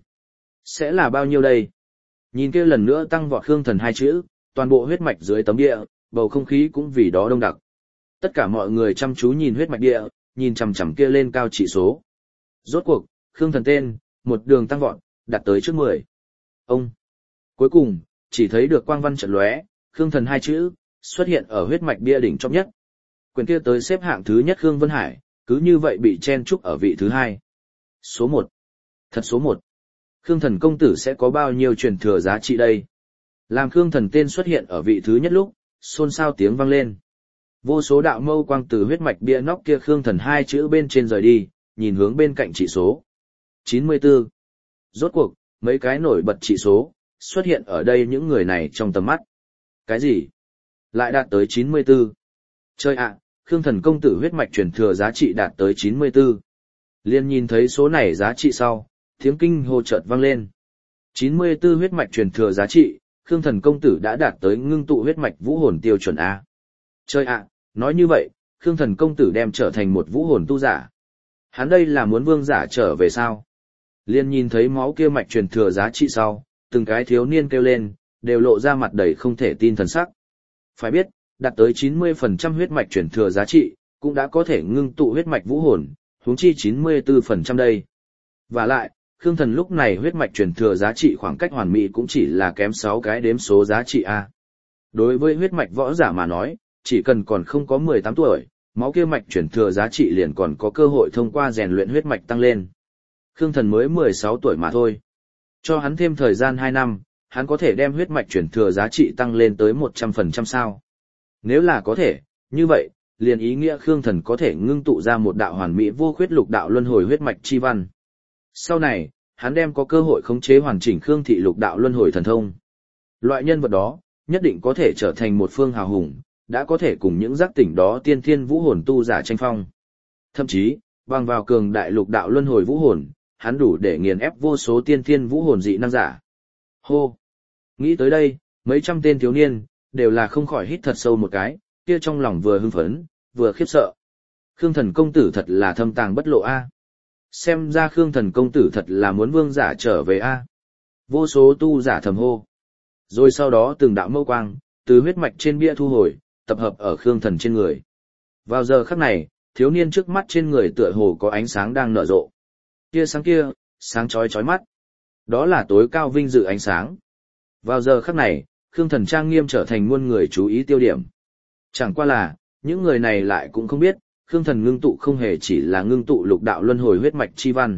Sẽ là bao nhiêu đây? Nhìn kia lần nữa tăng vọt Khương Thần hai chữ, toàn bộ huyết mạch dưới tấm địa, bầu không khí cũng vì đó đông đặc. Tất cả mọi người chăm chú nhìn huyết mạch địa, nhìn chằm chằm kia lên cao chỉ số. Rốt cuộc, Khương Thần tên, một đường tăng vọt, đạt tới trước mười. Ông. Cuối cùng, chỉ thấy được quang văn chợt lóe, Khương Thần hai chữ xuất hiện ở huyết mạch bia đỉnh chóp nhất. Quyền kia tới xếp hạng thứ nhất Khương Vân Hải, cứ như vậy bị chen chúc ở vị thứ hai. Số một. Thật số một. Khương Thần công tử sẽ có bao nhiêu truyền thừa giá trị đây? Làm Khương Thần tên xuất hiện ở vị thứ nhất lúc, xôn xao tiếng vang lên. Vô số đạo mâu quang từ huyết mạch bia nóc kia Khương Thần hai chữ bên trên rời đi, nhìn hướng bên cạnh chỉ số. chín mươi tư. Rốt cuộc, mấy cái nổi bật chỉ số, xuất hiện ở đây những người này trong tầm mắt. Cái gì? Lại đạt tới chín mươi tư. Chơi ạ, Khương Thần công tử huyết mạch truyền thừa giá trị đạt tới chín mươi tư. Liên nhìn thấy số này giá trị sau, tiếng kinh hô chợt vang lên. chín mươi tư huyết mạch truyền thừa giá trị, Khương Thần công tử đã đạt tới ngưng tụ huyết mạch vũ hồn tiêu chuẩn A. Chơi ạ, nói như vậy, Khương Thần công tử đem trở thành một vũ hồn tu giả. Hắn đây là muốn vương giả trở về sao? Liên nhìn thấy máu kia mạch truyền thừa giá trị sau, từng cái thiếu niên kêu lên, đều lộ ra mặt đầy không thể tin thần sắc. Phải biết, đạt tới chín mươi phần trăm huyết mạch truyền thừa giá trị, cũng đã có thể ngưng tụ huyết mạch vũ hồn, huống chi chín mươi tư phần trăm đây. Và lại, Khương Thần lúc này huyết mạch truyền thừa giá trị khoảng cách hoàn mỹ cũng chỉ là kém sáu cái đếm số giá trị A. Đối với huyết mạch võ giả mà nói, chỉ cần còn không có mười tám tuổi, máu kia mạch truyền thừa giá trị liền còn có cơ hội thông qua rèn luyện huyết mạch tăng lên. Khương Thần mới mười sáu tuổi mà thôi. Cho hắn thêm thời gian hai năm, hắn có thể đem huyết mạch truyền thừa giá trị tăng lên tới một trăm phần trăm sao. Nếu là có thể, như vậy, liền ý nghĩa Khương Thần có thể ngưng tụ ra một đạo hoàn mỹ vô khuyết lục đạo luân hồi huyết mạch chi văn. Sau này, hắn đem có cơ hội khống chế hoàn chỉnh Khương thị lục đạo luân hồi thần thông. Loại nhân vật đó, nhất định có thể trở thành một phương hào hùng, đã có thể cùng những giác tỉnh đó tiên thiên vũ hồn tu giả tranh phong. Thậm chí, bằng vào cường đại lục đạo luân hồi vũ hồn, hắn đủ để nghiền ép vô số tiên thiên vũ hồn dị năng giả. Hô! Nghĩ tới đây, mấy trăm tên thiếu niên, đều là không khỏi hít thật sâu một cái, kia trong lòng vừa hưng phấn, vừa khiếp sợ. Khương Thần công tử thật là thâm tàng bất lộ a. Xem ra Khương Thần công tử thật là muốn vương giả trở về a. Vô số tu giả thầm hô. Rồi sau đó từng đạo mâu quang, từ huyết mạch trên bia thu hồi, tập hợp ở Khương Thần trên người. Vào giờ khắc này, thiếu niên trước mắt trên người tựa hồ có ánh sáng đang nở rộ. Tia sáng kia, sáng chói chói mắt. Đó là tối cao vinh dự ánh sáng. Vào giờ khắc này, Khương Thần trang nghiêm trở thành muôn người chú ý tiêu điểm. Chẳng qua là, những người này lại cũng không biết, Khương Thần ngưng tụ không hề chỉ là ngưng tụ lục đạo luân hồi huyết mạch chi văn.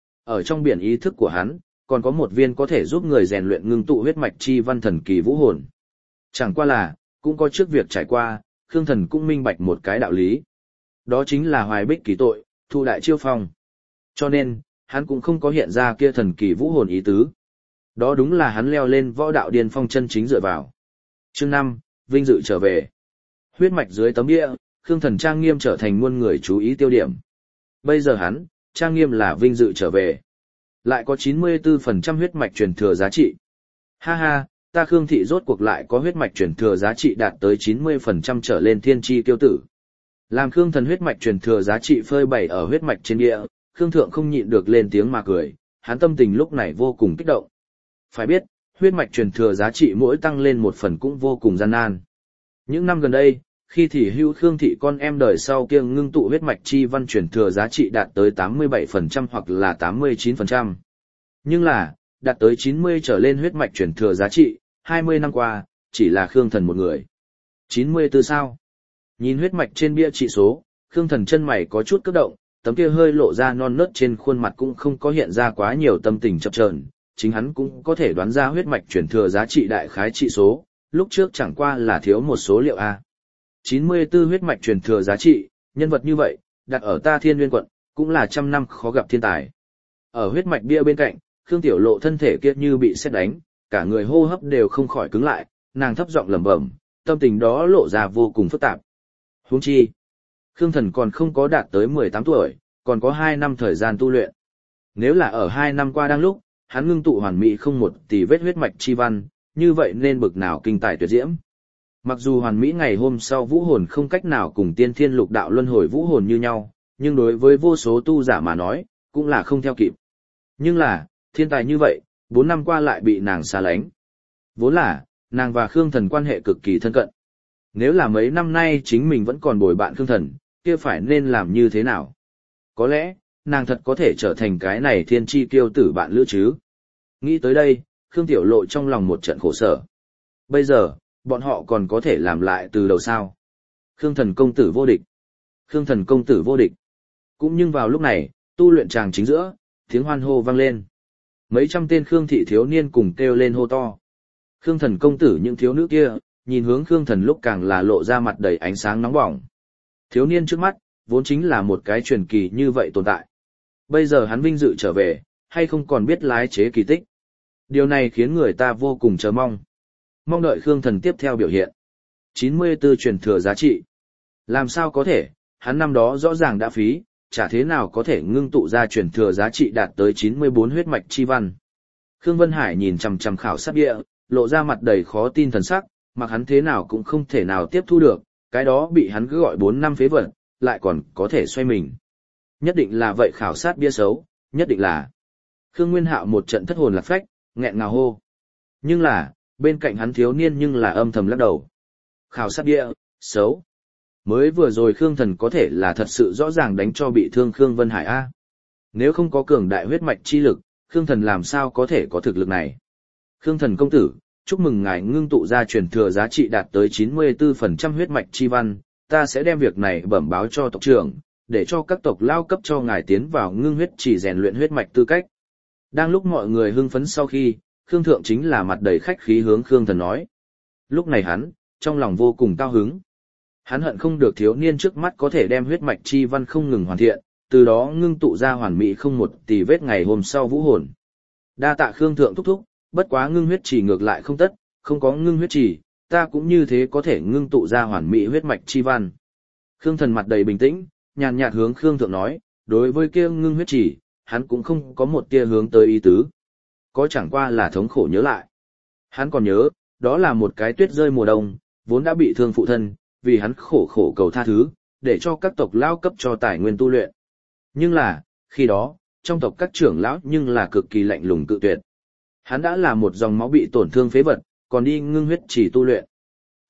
Ở trong biển ý thức của hắn, còn có một viên có thể giúp người rèn luyện ngưng tụ huyết mạch chi văn thần kỳ vũ hồn. Chẳng qua là, cũng có trước việc trải qua, Khương Thần cũng minh bạch một cái đạo lý. Đó chính là hoài bích kỳ tội, thu đại chiêu phong. Cho nên, hắn cũng không có hiện ra kia thần kỳ vũ hồn ý tứ. Đó đúng là hắn leo lên võ đạo điên phong chân chính dựa vào. Chương năm, vinh dự trở về. Huyết mạch dưới tấm địa, Khương Thần trang nghiêm trở thành muôn người chú ý tiêu điểm. Bây giờ hắn, trang nghiêm là vinh dự trở về. Lại có chín mươi tư phần trăm huyết mạch truyền thừa giá trị. Ha ha, ta Khương thị rốt cuộc lại có huyết mạch truyền thừa giá trị đạt tới chín mươi phần trăm trở lên thiên chi tiêu tử. Làm Khương Thần huyết mạch truyền thừa giá trị phơi bày ở huyết mạch trên địa, Khương Thượng không nhịn được lên tiếng mà cười, hắn tâm tình lúc này vô cùng kích động. Phải biết, huyết mạch truyền thừa giá trị mỗi tăng lên một phần cũng vô cùng gian nan. Những năm gần đây, khi thì hưu Khương thị con em đời sau kia ngưng tụ huyết mạch chi văn truyền thừa giá trị đạt tới tám mươi bảy phần trăm hoặc là tám mươi chín phần trăm. Nhưng là, đạt tới chín mươi trở lên huyết mạch truyền thừa giá trị, hai mươi năm qua, chỉ là Khương Thần một người. chín mươi tư sao? Nhìn huyết mạch trên bia trị số, Khương Thần chân mày có chút cấp động, tấm kia hơi lộ ra non nớt trên khuôn mặt cũng không có hiện ra quá nhiều tâm tình chập chờn, chính hắn cũng có thể đoán ra huyết mạch truyền thừa giá trị đại khái trị số, lúc trước chẳng qua là thiếu một số liệu a. chín mươi tư huyết mạch truyền thừa giá trị, nhân vật như vậy, đặt ở ta Thiên Nguyên quận, cũng là trăm năm khó gặp thiên tài. Ở huyết mạch bia bên cạnh, Khương Tiểu Lộ thân thể kia như bị sét đánh, cả người hô hấp đều không khỏi cứng lại, nàng thấp giọng lẩm bẩm, tâm tình đó lộ ra vô cùng phức tạp. Huống chi, Khương Thần còn không có đạt tới mười tám tuổi, còn có hai năm thời gian tu luyện. Nếu là ở hai năm qua đang lúc, hắn ngưng tụ hoàn mỹ không một tì vết huyết mạch chi văn, như vậy nên bực nào kinh tài tuyệt diễm. Mặc dù hoàn mỹ ngày hôm sau vũ hồn không cách nào cùng tiên thiên lục đạo luân hồi vũ hồn như nhau, nhưng đối với vô số tu giả mà nói, cũng là không theo kịp. Nhưng là, thiên tài như vậy, bốn năm qua lại bị nàng xa lánh. Vốn là, nàng và Khương Thần quan hệ cực kỳ thân cận. Nếu là mấy năm nay chính mình vẫn còn bồi bạn Khương Thần, kia phải nên làm như thế nào? Có lẽ, nàng thật có thể trở thành cái này thiên chi kiêu tử bạn lữ chứ. Nghĩ tới đây, Khương Tiểu Lộ trong lòng một trận khổ sở. Bây giờ, bọn họ còn có thể làm lại từ đầu sao? Khương Thần công tử vô địch. Khương Thần công tử vô địch. Cũng nhưng vào lúc này, tu luyện tràng chính giữa, tiếng hoan hô vang lên. Mấy trăm tên Khương thị thiếu niên cùng kêu lên hô to. Khương Thần công tử những thiếu nữ kia, nhìn hướng Khương Thần lúc càng là lộ ra mặt đầy ánh sáng nóng bỏng. Thiếu niên trước mắt, vốn chính là một cái truyền kỳ như vậy tồn tại. Bây giờ hắn vinh dự trở về, hay không còn biết lái chế kỳ tích. Điều này khiến người ta vô cùng chờ mong. Mong đợi Khương Thần tiếp theo biểu hiện. chín mươi tư truyền thừa giá trị. Làm sao có thể, hắn năm đó rõ ràng đã phí, chả thế nào có thể ngưng tụ ra truyền thừa giá trị đạt tới chín mươi bốn huyết mạch chi văn. Khương Vân Hải nhìn chằm chằm khảo sát địa, lộ ra mặt đầy khó tin thần sắc, mặc hắn thế nào cũng không thể nào tiếp thu được, cái đó bị hắn cứ gọi bốn năm phế vật, lại còn có thể xoay mình. Nhất định là vậy khảo sát bia xấu, nhất định là. Khương Nguyên Hạo một trận thất hồn lạc phách, nghẹn ngào hô. Nhưng là, bên cạnh hắn thiếu niên nhưng là âm thầm lắc đầu. Khảo sát bia, xấu. Mới vừa rồi Khương Thần có thể là thật sự rõ ràng đánh cho bị thương Khương Vân Hải A. Nếu không có cường đại huyết mạch chi lực, Khương Thần làm sao có thể có thực lực này. Khương Thần công tử, chúc mừng ngài ngưng tụ ra truyền thừa giá trị đạt tới chín mươi tư phần trăm huyết mạch chi văn, ta sẽ đem việc này bẩm báo cho tộc trưởng, để cho các tộc lao cấp cho ngài tiến vào ngưng huyết chỉ rèn luyện huyết mạch tư cách. Đang lúc mọi người hưng phấn sau khi, Khương Thượng chính là mặt đầy khách khí hướng Khương Thần nói. Lúc này hắn, trong lòng vô cùng cao hứng. Hắn hận không được thiếu niên trước mắt có thể đem huyết mạch chi văn không ngừng hoàn thiện, từ đó ngưng tụ ra hoàn mỹ không một tì vết ngày hôm sau vũ hồn. Đa tạ Khương Thượng thúc thúc, bất quá ngưng huyết chỉ ngược lại không tất, không có ngưng huyết chỉ, ta cũng như thế có thể ngưng tụ ra hoàn mỹ huyết mạch chi văn. Khương Thần mặt đầy bình tĩnh, nhàn nhạt hướng Khương Thượng nói, đối với kia ngưng huyết chỉ, hắn cũng không có một tia hướng tới ý tứ. Có chẳng qua là thống khổ nhớ lại. Hắn còn nhớ, đó là một cái tuyết rơi mùa đông, vốn đã bị thương phụ thân, vì hắn khổ khổ cầu tha thứ, để cho các tộc lão cấp cho tài nguyên tu luyện. Nhưng là, khi đó, trong tộc các trưởng lão nhưng là cực kỳ lạnh lùng cự tuyệt. Hắn đã là một dòng máu bị tổn thương phế vật, còn đi ngưng huyết chỉ tu luyện.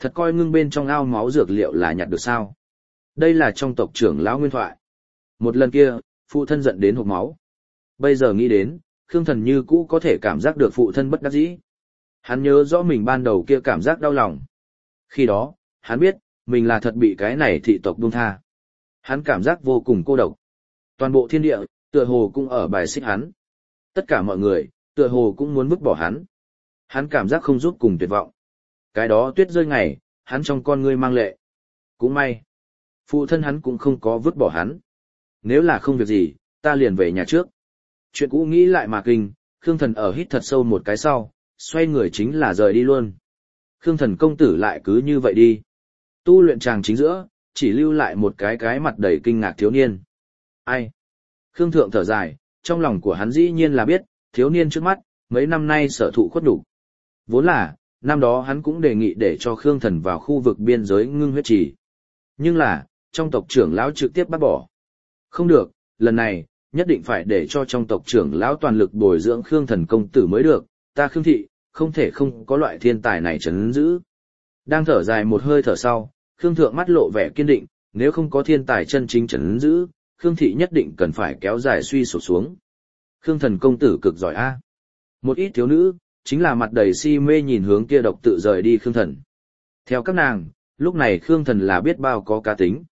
Thật coi ngưng bên trong ao máu dược liệu là nhặt được sao? Đây là trong tộc trưởng lão nguyên thoại. Một lần kia, phụ thân giận đến hộc máu. Bây giờ nghĩ đến, Khương Thần như cũ có thể cảm giác được phụ thân bất đắc dĩ. Hắn nhớ rõ mình ban đầu kia cảm giác đau lòng. Khi đó, hắn biết, mình là thật bị cái này thị tộc buông tha. Hắn cảm giác vô cùng cô độc. Toàn bộ thiên địa, tựa hồ cũng ở bài xích hắn. Tất cả mọi người, tựa hồ cũng muốn vứt bỏ hắn. Hắn cảm giác không giúp cùng tuyệt vọng. Cái đó tuyết rơi ngày, hắn trong con ngươi mang lệ. Cũng may. Phụ thân hắn cũng không có vứt bỏ hắn. Nếu là không việc gì, ta liền về nhà trước. Chuyện cũ nghĩ lại mà kinh, Khương Thần ở hít thật sâu một cái sau, xoay người chính là rời đi luôn. Khương Thần công tử lại cứ như vậy đi. Tu luyện tràng chính giữa, chỉ lưu lại một cái cái mặt đầy kinh ngạc thiếu niên. Ai? Khương Thượng thở dài, trong lòng của hắn dĩ nhiên là biết, thiếu niên trước mắt, mấy năm nay sở thụ khuất đủ. Vốn là, năm đó hắn cũng đề nghị để cho Khương Thần vào khu vực biên giới ngưng huyết trì. Nhưng là, trong tộc trưởng lão trực tiếp bác bỏ. Không được, lần này, nhất định phải để cho trong tộc trưởng lão toàn lực bồi dưỡng Khương Thần công tử mới được, ta Khương thị, không thể không có loại thiên tài này trấn giữ. Đang thở dài một hơi thở sau, Khương Thượng mắt lộ vẻ kiên định, nếu không có thiên tài chân chính trấn giữ, Khương thị nhất định cần phải kéo dài suy sụp xuống. Khương Thần công tử cực giỏi a. Một ít thiếu nữ, chính là mặt đầy si mê nhìn hướng kia độc tự rời đi Khương Thần. Theo các nàng, lúc này Khương Thần là biết bao có cá tính.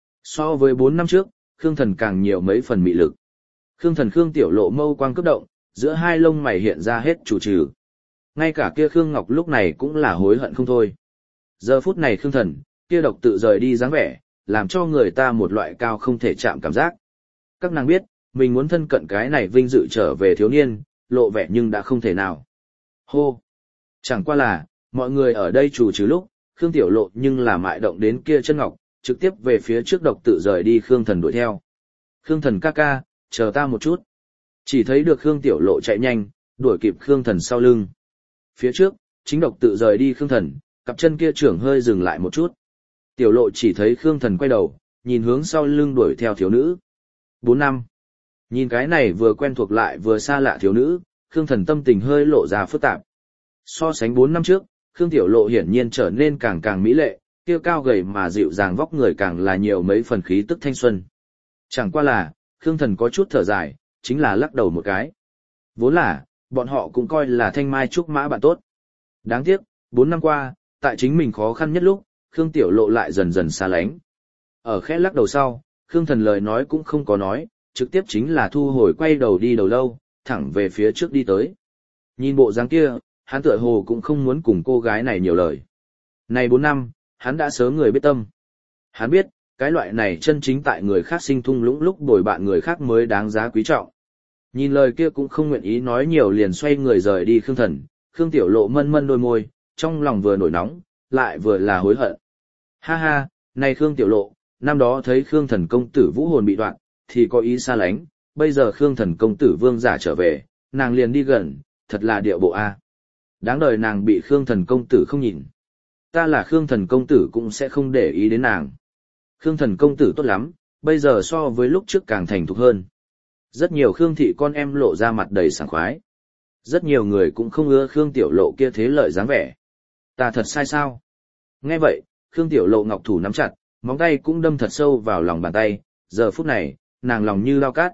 So với bốn năm trước, Khương Thần càng nhiều mấy phần mị lực. Khương Thần Khương Tiểu Lộ mâu quang cấp động, giữa hai lông mày hiện ra hết chủ trừ. Ngay cả kia Khương Ngọc lúc này cũng là hối hận không thôi. Giờ phút này Khương Thần, kia độc tự rời đi dáng vẻ, làm cho người ta một loại cao không thể chạm cảm giác. Các nàng biết, mình muốn thân cận cái này vinh dự trở về thiếu niên, lộ vẻ nhưng đã không thể nào. Hô! Chẳng qua là, mọi người ở đây chủ trừ lúc, Khương Tiểu Lộ nhưng là mại động đến kia chân ngọc, trực tiếp về phía trước độc tự rời đi Khương Thần đuổi theo. Khương Thần ca ca, chờ ta một chút. Chỉ thấy được Khương Tiểu Lộ chạy nhanh, đuổi kịp Khương Thần sau lưng. Phía trước, chính độc tự rời đi Khương Thần, cặp chân kia trưởng hơi dừng lại một chút. Tiểu Lộ chỉ thấy Khương Thần quay đầu, nhìn hướng sau lưng đuổi theo thiếu nữ. Bốn năm. Nhìn cái này vừa quen thuộc lại vừa xa lạ thiếu nữ, Khương Thần tâm tình hơi lộ ra phức tạp. So sánh bốn năm trước, Khương Tiểu Lộ hiển nhiên trở nên càng càng mỹ lệ, kia cao gầy mà dịu dàng vóc người càng là nhiều mấy phần khí tức thanh xuân. Chẳng qua là, Khương Thần có chút thở dài, chính là lắc đầu một cái. Vốn là, bọn họ cũng coi là thanh mai trúc mã bạn tốt. Đáng tiếc, bốn năm qua, tại chính mình khó khăn nhất lúc, Khương Tiểu Lộ lại dần dần xa lánh. Ở khẽ lắc đầu sau, Khương Thần lời nói cũng không có nói, trực tiếp chính là thu hồi quay đầu đi đầu lâu, thẳng về phía trước đi tới. Nhìn bộ dáng kia, hắn tựa hồ cũng không muốn cùng cô gái này nhiều lời. Này bốn năm, hắn đã sớm người biết tâm. Hắn biết, cái loại này chân chính tại người khác sinh thung lũng lúc bồi bạn người khác mới đáng giá quý trọng. Nhìn lời kia cũng không nguyện ý nói nhiều liền xoay người rời đi Khương Thần, Khương Tiểu Lộ mân mân đôi môi, trong lòng vừa nổi nóng, lại vừa là hối hận. Ha ha, này Khương Tiểu Lộ, năm đó thấy Khương Thần công tử vũ hồn bị đoạn, thì có ý xa lánh, bây giờ Khương Thần công tử vương giả trở về, nàng liền đi gần, thật là điệu bộ a. Đáng đời nàng bị Khương Thần công tử không nhìn. Ta là Khương Thần công tử cũng sẽ không để ý đến nàng. Khương Thần công tử tốt lắm, bây giờ so với lúc trước càng thành thục hơn. Rất nhiều Khương thị con em lộ ra mặt đầy sảng khoái. Rất nhiều người cũng không ưa Khương Tiểu Lộ kia thế lợi dáng vẻ. Ta thật sai sao? Nghe vậy, Khương Tiểu Lộ ngọc thủ nắm chặt, móng tay cũng đâm thật sâu vào lòng bàn tay, giờ phút này, nàng lòng như lao cát.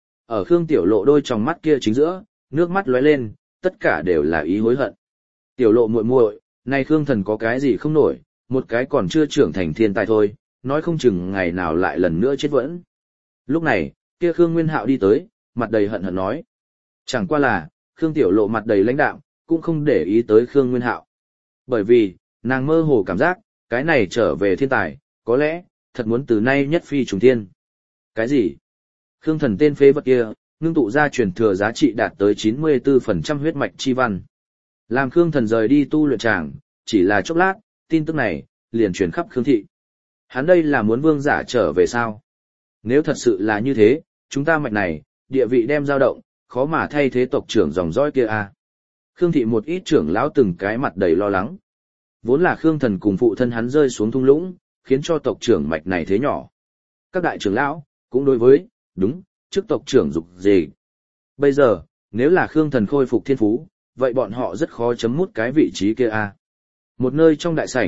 Ở Khương Tiểu Lộ đôi tròng mắt kia chính giữa, nước mắt lóe lên, tất cả đều là ý hối hận. Tiểu Lộ muội muội, nay Khương Thần có cái gì không nổi, một cái còn chưa trưởng thành thiên tài thôi, nói không chừng ngày nào lại lần nữa chết vẫn. Lúc này, kia Khương Nguyên Hạo đi tới, mặt đầy hận hận nói. Chẳng qua là, Khương Tiểu Lộ mặt đầy lãnh đạm, cũng không để ý tới Khương Nguyên Hạo. Bởi vì, nàng mơ hồ cảm giác, cái này trở về thiên tài, có lẽ, thật muốn từ nay nhất phi trùng thiên. Cái gì? Khương Thần tên phế vật kia, ngưng tụ ra truyền thừa giá trị đạt tới chín mươi tư phần trăm huyết mạch chi văn. Làm Khương Thần rời đi tu luyện tràng, chỉ là chốc lát, tin tức này, liền truyền khắp Khương thị. Hắn đây là muốn vương giả trở về sao? Nếu thật sự là như thế, chúng ta mạch này, địa vị đem dao động, khó mà thay thế tộc trưởng dòng dõi kia à. Khương thị một ít trưởng lão từng cái mặt đầy lo lắng. Vốn là Khương Thần cùng phụ thân hắn rơi xuống thung lũng, khiến cho tộc trưởng mạch này thế nhỏ. Các đại trưởng lão, cũng đối với, đúng, trước tộc trưởng dục gì. Bây giờ, nếu là Khương Thần khôi phục thiên phú, vậy bọn họ rất khó chấm mút cái vị trí kia à. Một nơi trong đại sảnh,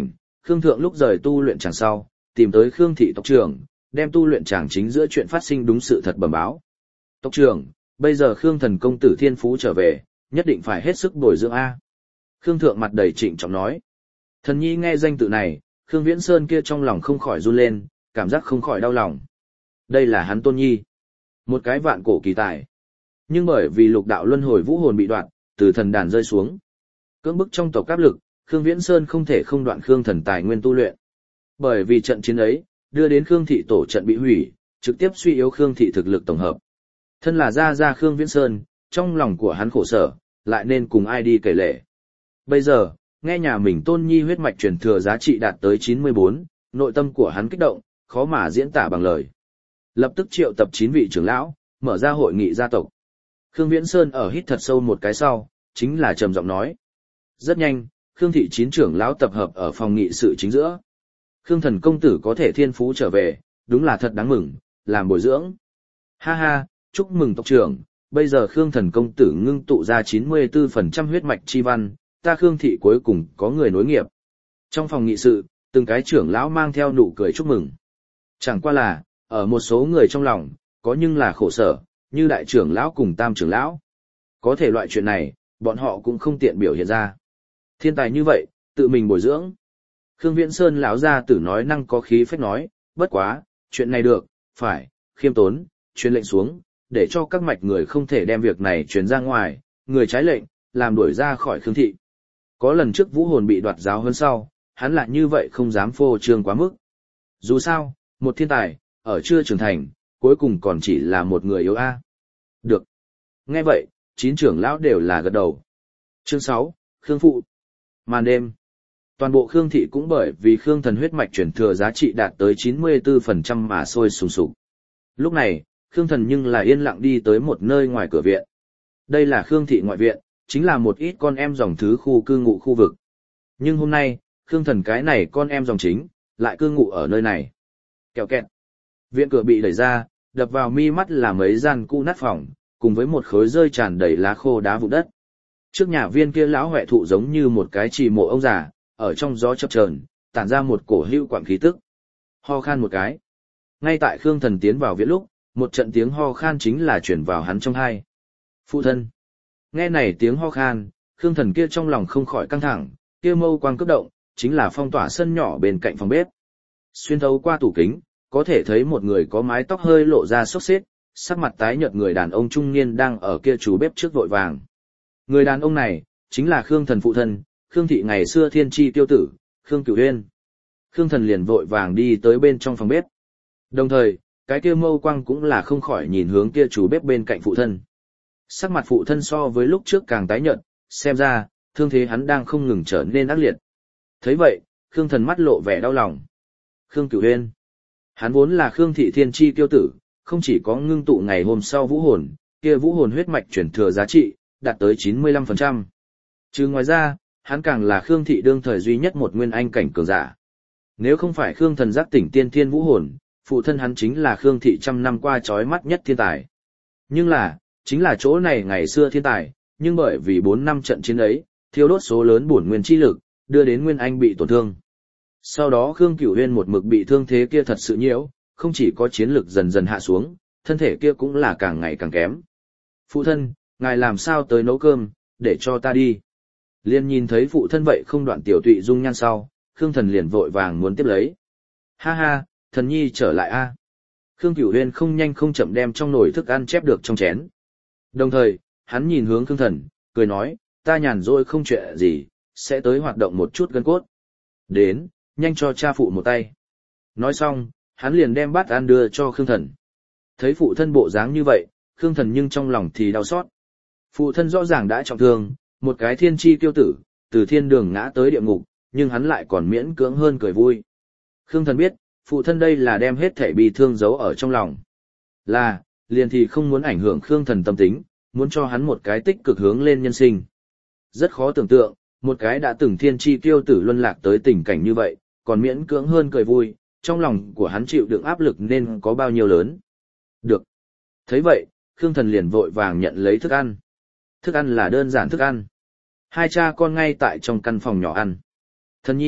Khương Thượng lúc rời tu luyện tràng sau, tìm tới Khương thị tộc trưởng, đem tu luyện tràng chính giữa chuyện phát sinh đúng sự thật bẩm báo. Tộc trưởng, bây giờ Khương thần công tử thiên phú trở về, nhất định phải hết sức bồi dưỡng A. Khương Thượng mặt đầy trịnh trọng nói. Thần nhi nghe danh tự này, Khương Viễn Sơn kia trong lòng không khỏi run lên, cảm giác không khỏi đau lòng. Đây là hắn tôn nhi. Một cái vạn cổ kỳ tài. Nhưng bởi vì lục đạo luân hồi vũ hồn bị đoạn, từ thần đàn rơi xuống. Cưỡng bức trong tộc áp lực, Khương Viễn Sơn không thể không đoạn Khương thần tài nguyên tu luyện. Bởi vì trận chiến ấy, đưa đến Khương thị tổ trận bị hủy, trực tiếp suy yếu Khương thị thực lực tổng hợp. Thân là gia gia Khương Viễn Sơn, trong lòng của hắn khổ sở, lại nên cùng ai đi kể lể. Bây giờ, nghe nhà mình tôn nhi huyết mạch truyền thừa giá trị đạt tới chín mươi bốn, nội tâm của hắn kích động, khó mà diễn tả bằng lời. Lập tức triệu tập chín vị trưởng lão, mở ra hội nghị gia tộc. Khương Viễn Sơn ở hít thật sâu một cái sau, chính là trầm giọng nói. Rất nhanh, Khương thị chín trưởng lão tập hợp ở phòng nghị sự chính giữa. Khương thần công tử có thể thiên phú trở về, đúng là thật đáng mừng, làm bồi dưỡng. Ha ha, chúc mừng tộc trưởng, bây giờ Khương thần công tử ngưng tụ ra chín mươi bốn phần trăm huyết mạch chi văn, ta Khương thị cuối cùng có người nối nghiệp. Trong phòng nghị sự, từng cái trưởng lão mang theo nụ cười chúc mừng. Chẳng qua là, ở một số người trong lòng, có nhưng là khổ sở, như đại trưởng lão cùng tam trưởng lão. Có thể loại chuyện này, bọn họ cũng không tiện biểu hiện ra. Thiên tài như vậy, tự mình bồi dưỡng. Khương Viễn Sơn lão gia tử nói năng có khí phách nói, bất quá, chuyện này được, phải, khiêm tốn, truyền lệnh xuống, để cho các mạch người không thể đem việc này truyền ra ngoài, người trái lệnh, làm đuổi ra khỏi Khương thị. Có lần trước vũ hồn bị đoạt giáo hơn sau, hắn lại như vậy không dám phô trương quá mức. Dù sao, một thiên tài, ở chưa trưởng thành, cuối cùng còn chỉ là một người yếu a. Được. Nghe vậy, chín trưởng lão đều là gật đầu. Chương sáu, Khương Phụ. Màn đêm. Toàn bộ Khương thị cũng bởi vì Khương thần huyết mạch chuyển thừa giá trị đạt tới chín mươi bốn phần trăm mà sôi sùng sục. Lúc này, Khương thần nhưng là yên lặng đi tới một nơi ngoài cửa viện. Đây là Khương thị ngoại viện, chính là một ít con em dòng thứ khu cư ngụ khu vực. Nhưng hôm nay, Khương thần cái này con em dòng chính, lại cư ngụ ở nơi này. Kẹo kẹt. Viện cửa bị đẩy ra, đập vào mi mắt là mấy gian cũ nát phòng, cùng với một khối rơi tràn đầy lá khô đá vụn đất. Trước nhà viên kia lão huệ thụ giống như một cái trì mộ ông già, ở trong gió chập chờn, tản ra một cổ hữu quặng khí tức. Ho khan một cái. Ngay tại Khương thần tiến vào viện lúc, một trận tiếng ho khan chính là chuyển vào hắn trong tai. Phụ thân. Nghe này tiếng ho khan, Khương thần kia trong lòng không khỏi căng thẳng, kia mâu quang cấp động, chính là phong tỏa sân nhỏ bên cạnh phòng bếp. Xuyên thấu qua tủ kính, có thể thấy một người có mái tóc hơi lộ ra xốc xếch, sắc mặt tái nhợt người đàn ông trung niên đang ở kia chú bếp trước vội vàng. Người đàn ông này, chính là Khương thần phụ thân, Khương thị ngày xưa thiên tri tiêu tử, Khương Cửu Huyên. Khương thần liền vội vàng đi tới bên trong phòng bếp. Đồng thời, cái kia mâu quang cũng là không khỏi nhìn hướng kia chú bếp bên cạnh phụ thân. Sắc mặt phụ thân so với lúc trước càng tái nhợt, xem ra, thương thế hắn đang không ngừng trở nên ác liệt. Thấy vậy, Khương thần mắt lộ vẻ đau lòng. Khương Cửu Huyên. Hắn vốn là Khương thị thiên tri tiêu tử, không chỉ có ngưng tụ ngày hôm sau vũ hồn, kia vũ hồn huyết mạch chuyển thừa giá trị, đạt tới chín mươi lăm phần trăm. Chứ ngoài ra, hắn càng là Khương thị đương thời duy nhất một nguyên anh cảnh cường giả. Nếu không phải Khương thần giác tỉnh tiên thiên vũ hồn, phụ thân hắn chính là Khương thị trăm năm qua chói mắt nhất thiên tài. Nhưng là, chính là chỗ này ngày xưa thiên tài, nhưng bởi vì bốn năm trận chiến ấy, thiêu đốt số lớn bổn nguyên chi lực, đưa đến nguyên anh bị tổn thương. Sau đó Khương Cửu Huyên một mực bị thương thế kia thật sự nhiễu, không chỉ có chiến lực dần dần hạ xuống, thân thể kia cũng là càng ngày càng kém. Phụ thân, ngài làm sao tới nấu cơm, để cho ta đi. Liên nhìn thấy phụ thân vậy không đoạn tiểu tụy dung nhan sau, Khương thần liền vội vàng muốn tiếp lấy. Ha ha, thần nhi trở lại a. Khương Cửu Huyên không nhanh không chậm đem trong nồi thức ăn chép được trong chén. Đồng thời, hắn nhìn hướng Khương thần, cười nói, ta nhàn rỗi không chuyện gì, sẽ tới hoạt động một chút gân cốt. Đến, nhanh cho cha phụ một tay. Nói xong, hắn liền đem bát ăn đưa cho Khương thần. Thấy phụ thân bộ dáng như vậy, Khương thần nhưng trong lòng thì đau xót. Phụ thân rõ ràng đã trọng thương, một cái thiên chi tiêu tử, từ thiên đường ngã tới địa ngục, nhưng hắn lại còn miễn cưỡng hơn cười vui. Khương thần biết, phụ thân đây là đem hết thể bi thương giấu ở trong lòng. Là, liền thì không muốn ảnh hưởng Khương thần tâm tính, muốn cho hắn một cái tích cực hướng lên nhân sinh. Rất khó tưởng tượng, một cái đã từng thiên chi tiêu tử luân lạc tới tình cảnh như vậy, còn miễn cưỡng hơn cười vui, trong lòng của hắn chịu đựng áp lực nên có bao nhiêu lớn. Được. Thấy vậy, Khương thần liền vội vàng nhận lấy thức ăn. Thức ăn là đơn giản thức ăn. Hai cha con ngay tại trong căn phòng nhỏ ăn. Thần nhi,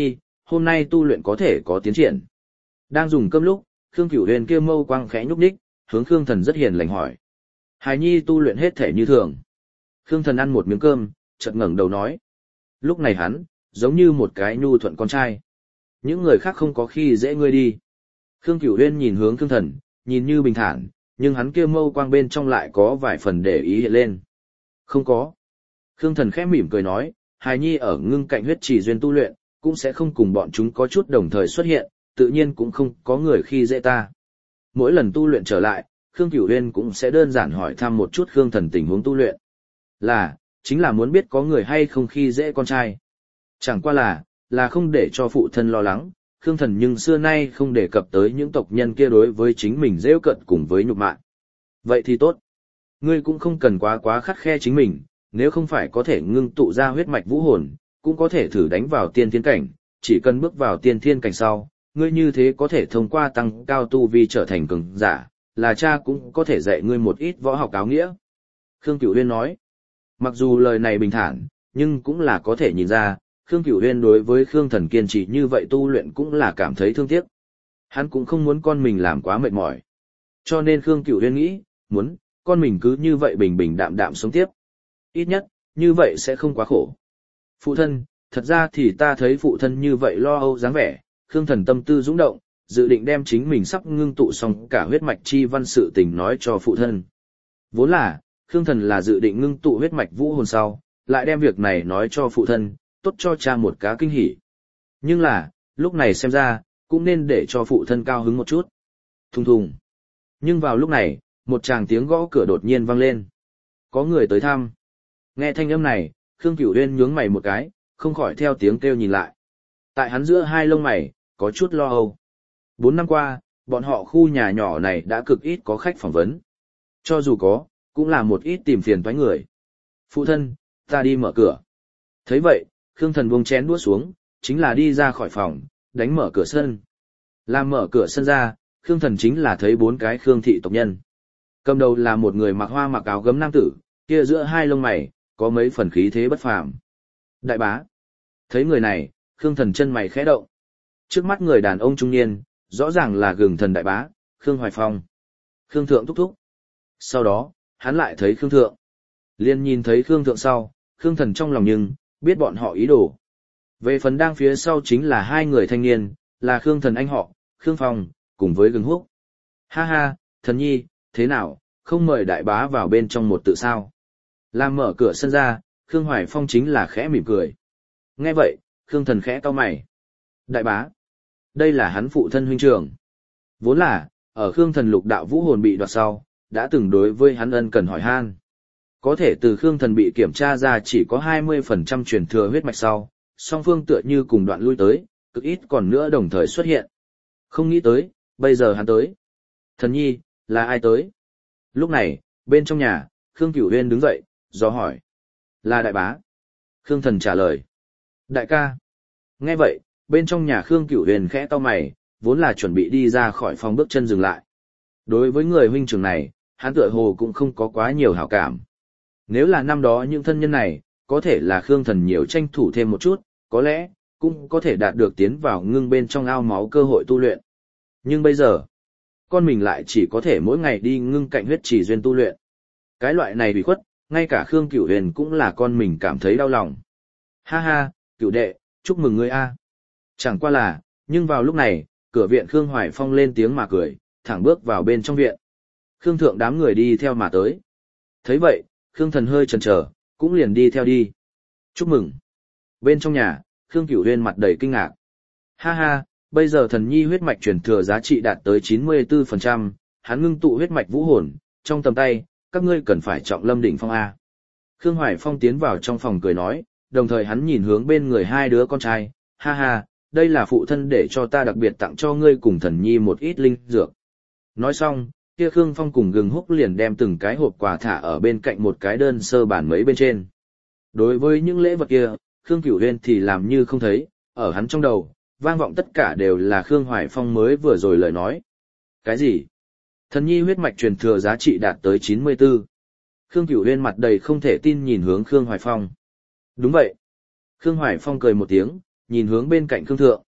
hôm nay tu luyện có thể có tiến triển. Đang dùng cơm lúc, Khương Cửu Huyền kia mâu quang khẽ nhúc nhích, hướng Khương Thần rất hiền lành hỏi. Hài nhi tu luyện hết thể như thường. Khương Thần ăn một miếng cơm, chợt ngẩng đầu nói. Lúc này hắn, giống như một cái nhu thuận con trai. Những người khác không có khi dễ ngươi đi. Khương Cửu Huyền nhìn hướng Khương Thần, nhìn như bình thản, nhưng hắn kia mâu quang bên trong lại có vài phần để ý hiện lên. Không có. Khương Thần khẽ mỉm cười nói, hài nhi ở ngưng cạnh huyết trì duyên tu luyện, cũng sẽ không cùng bọn chúng có chút đồng thời xuất hiện, tự nhiên cũng không có người khi dễ ta. Mỗi lần tu luyện trở lại, Khương Cửu Huyên cũng sẽ đơn giản hỏi thăm một chút Khương Thần tình huống tu luyện. Là, chính là muốn biết có người hay không khi dễ con trai. Chẳng qua là, là không để cho phụ thân lo lắng, Khương Thần nhưng xưa nay không đề cập tới những tộc nhân kia đối với chính mình rêu cận cùng với nhục mạ. Vậy thì tốt. Ngươi cũng không cần quá quá khắt khe chính mình, nếu không phải có thể ngưng tụ ra huyết mạch vũ hồn, cũng có thể thử đánh vào tiên thiên cảnh, chỉ cần bước vào tiên thiên cảnh sau, ngươi như thế có thể thông qua tăng cao tu vi trở thành cường giả, là cha cũng có thể dạy ngươi một ít võ học áo nghĩa. Khương Cửu Huyên nói, mặc dù lời này bình thản, nhưng cũng là có thể nhìn ra, Khương Cửu Huyên đối với Khương Thần kiên trì như vậy tu luyện cũng là cảm thấy thương tiếc. Hắn cũng không muốn con mình làm quá mệt mỏi. Cho nên Khương Cửu Huyên nghĩ, muốn, con mình cứ như vậy bình bình đạm đạm sống tiếp. Ít nhất, như vậy sẽ không quá khổ. Phụ thân, thật ra thì ta thấy phụ thân như vậy lo âu dáng vẻ, Khương Thần tâm tư dũng động, dự định đem chính mình sắp ngưng tụ xong cả huyết mạch chi văn sự tình nói cho phụ thân. Vốn là, Khương Thần là dự định ngưng tụ huyết mạch vũ hồn sau, lại đem việc này nói cho phụ thân, tốt cho cha một cá kinh hỉ. Nhưng là, lúc này xem ra, cũng nên để cho phụ thân cao hứng một chút. Thùng thùng. Nhưng vào lúc này, một tràng tiếng gõ cửa đột nhiên vang lên. Có người tới thăm. Nghe thanh âm này, Khương Cửu Huyên nhướng mày một cái, không khỏi theo tiếng kêu nhìn lại. Tại hắn giữa hai lông mày, có chút lo âu. Bốn năm qua, bọn họ khu nhà nhỏ này đã cực ít có khách phỏng vấn. Cho dù có, cũng là một ít tìm phiền toái người. Phụ thân, ta đi mở cửa. Thấy vậy, Khương Thần buông chén đũa xuống, chính là đi ra khỏi phòng, đánh mở cửa sân. Làm mở cửa sân ra, Khương Thần chính là thấy bốn cái Khương thị tộc nhân. Cầm đầu là một người mặc hoa mặc áo gấm nam tử, kia giữa hai lông mày, có mấy phần khí thế bất phàm. Đại bá. Thấy người này, Khương Thần chân mày khẽ động. Trước mắt người đàn ông trung niên, rõ ràng là Gừng Thần đại bá, Khương Hoài Phong. Khương Thượng thúc thúc. Sau đó, hắn lại thấy Khương Thượng. Liên nhìn thấy Khương Thượng sau, Khương Thần trong lòng nhưng, biết bọn họ ý đồ. Về phần đang phía sau chính là hai người thanh niên, là Khương Thần anh họ, Khương Phong, cùng với Gừng Húc. Ha ha, Thần nhi, thế nào, không mời đại bá vào bên trong một tự sao? Làm mở cửa sân ra, Khương Hoài Phong chính là khẽ mỉm cười. Nghe vậy, Khương Thần khẽ cau mày. Đại bá, đây là hắn phụ thân huynh trưởng. Vốn là, ở Khương Thần lục đạo vũ hồn bị đoạt sau, đã từng đối với hắn ân cần hỏi han. Có thể từ Khương Thần bị kiểm tra ra chỉ có hai mươi phần trăm truyền thừa huyết mạch sau, song phương tựa như cùng đoạn lui tới, cực ít còn nữa đồng thời xuất hiện. Không nghĩ tới, bây giờ hắn tới. Thần nhi, là ai tới? Lúc này, bên trong nhà, Khương Cửu Huyên đứng dậy, do hỏi. Là đại bá. Khương Thần trả lời. Đại ca. Nghe vậy, bên trong nhà Khương Cửu Huyền khẽ cau mày, vốn là chuẩn bị đi ra khỏi phòng bước chân dừng lại. Đối với người huynh trưởng này, hắn tựa hồ cũng không có quá nhiều hảo cảm. Nếu là năm đó những thân nhân này, có thể là Khương Thần nhiều tranh thủ thêm một chút, có lẽ, cũng có thể đạt được tiến vào ngưng bên trong ao máu cơ hội tu luyện. Nhưng bây giờ, con mình lại chỉ có thể mỗi ngày đi ngưng cạnh huyết chỉ duyên tu luyện. Cái loại này bị khuất, ngay cả Khương Cửu Huyền cũng là con mình cảm thấy đau lòng. Ha ha, Cửu đệ, chúc mừng ngươi a. Chẳng qua là, nhưng vào lúc này, cửa viện Khương Hoài Phong lên tiếng mà cười, thẳng bước vào bên trong viện. Khương Thượng đám người đi theo mà tới. Thấy vậy, Khương Thần hơi chần chờ, cũng liền đi theo đi. Chúc mừng. Bên trong nhà, Khương Cửu Huyên mặt đầy kinh ngạc. Ha ha, bây giờ thần nhi huyết mạch truyền thừa giá trị đạt tới chín mươi tư phần trăm, hắn ngưng tụ huyết mạch vũ hồn, trong tầm tay, các ngươi cần phải trọng lâm đỉnh phong A. Khương Hoài Phong tiến vào trong phòng cười nói, đồng thời hắn nhìn hướng bên người hai đứa con trai, ha ha, đây là phụ thân để cho ta đặc biệt tặng cho ngươi cùng thần nhi một ít linh dược. Nói xong, kia Khương Phong cùng Gừng Húc liền đem từng cái hộp quà thả ở bên cạnh một cái đơn sơ bản mấy bên trên. Đối với những lễ vật kia, Khương Cửu Huyên thì làm như không thấy, ở hắn trong đầu, vang vọng tất cả đều là Khương Hoài Phong mới vừa rồi lời nói. Cái gì? Thần nhi huyết mạch truyền thừa giá trị đạt tới chín mươi tư. Khương Cửu Huyên mặt đầy không thể tin nhìn hướng Khương Hoài Phong. Đúng vậy. Khương Hoài Phong cười một tiếng, nhìn hướng bên cạnh Khương Thượng.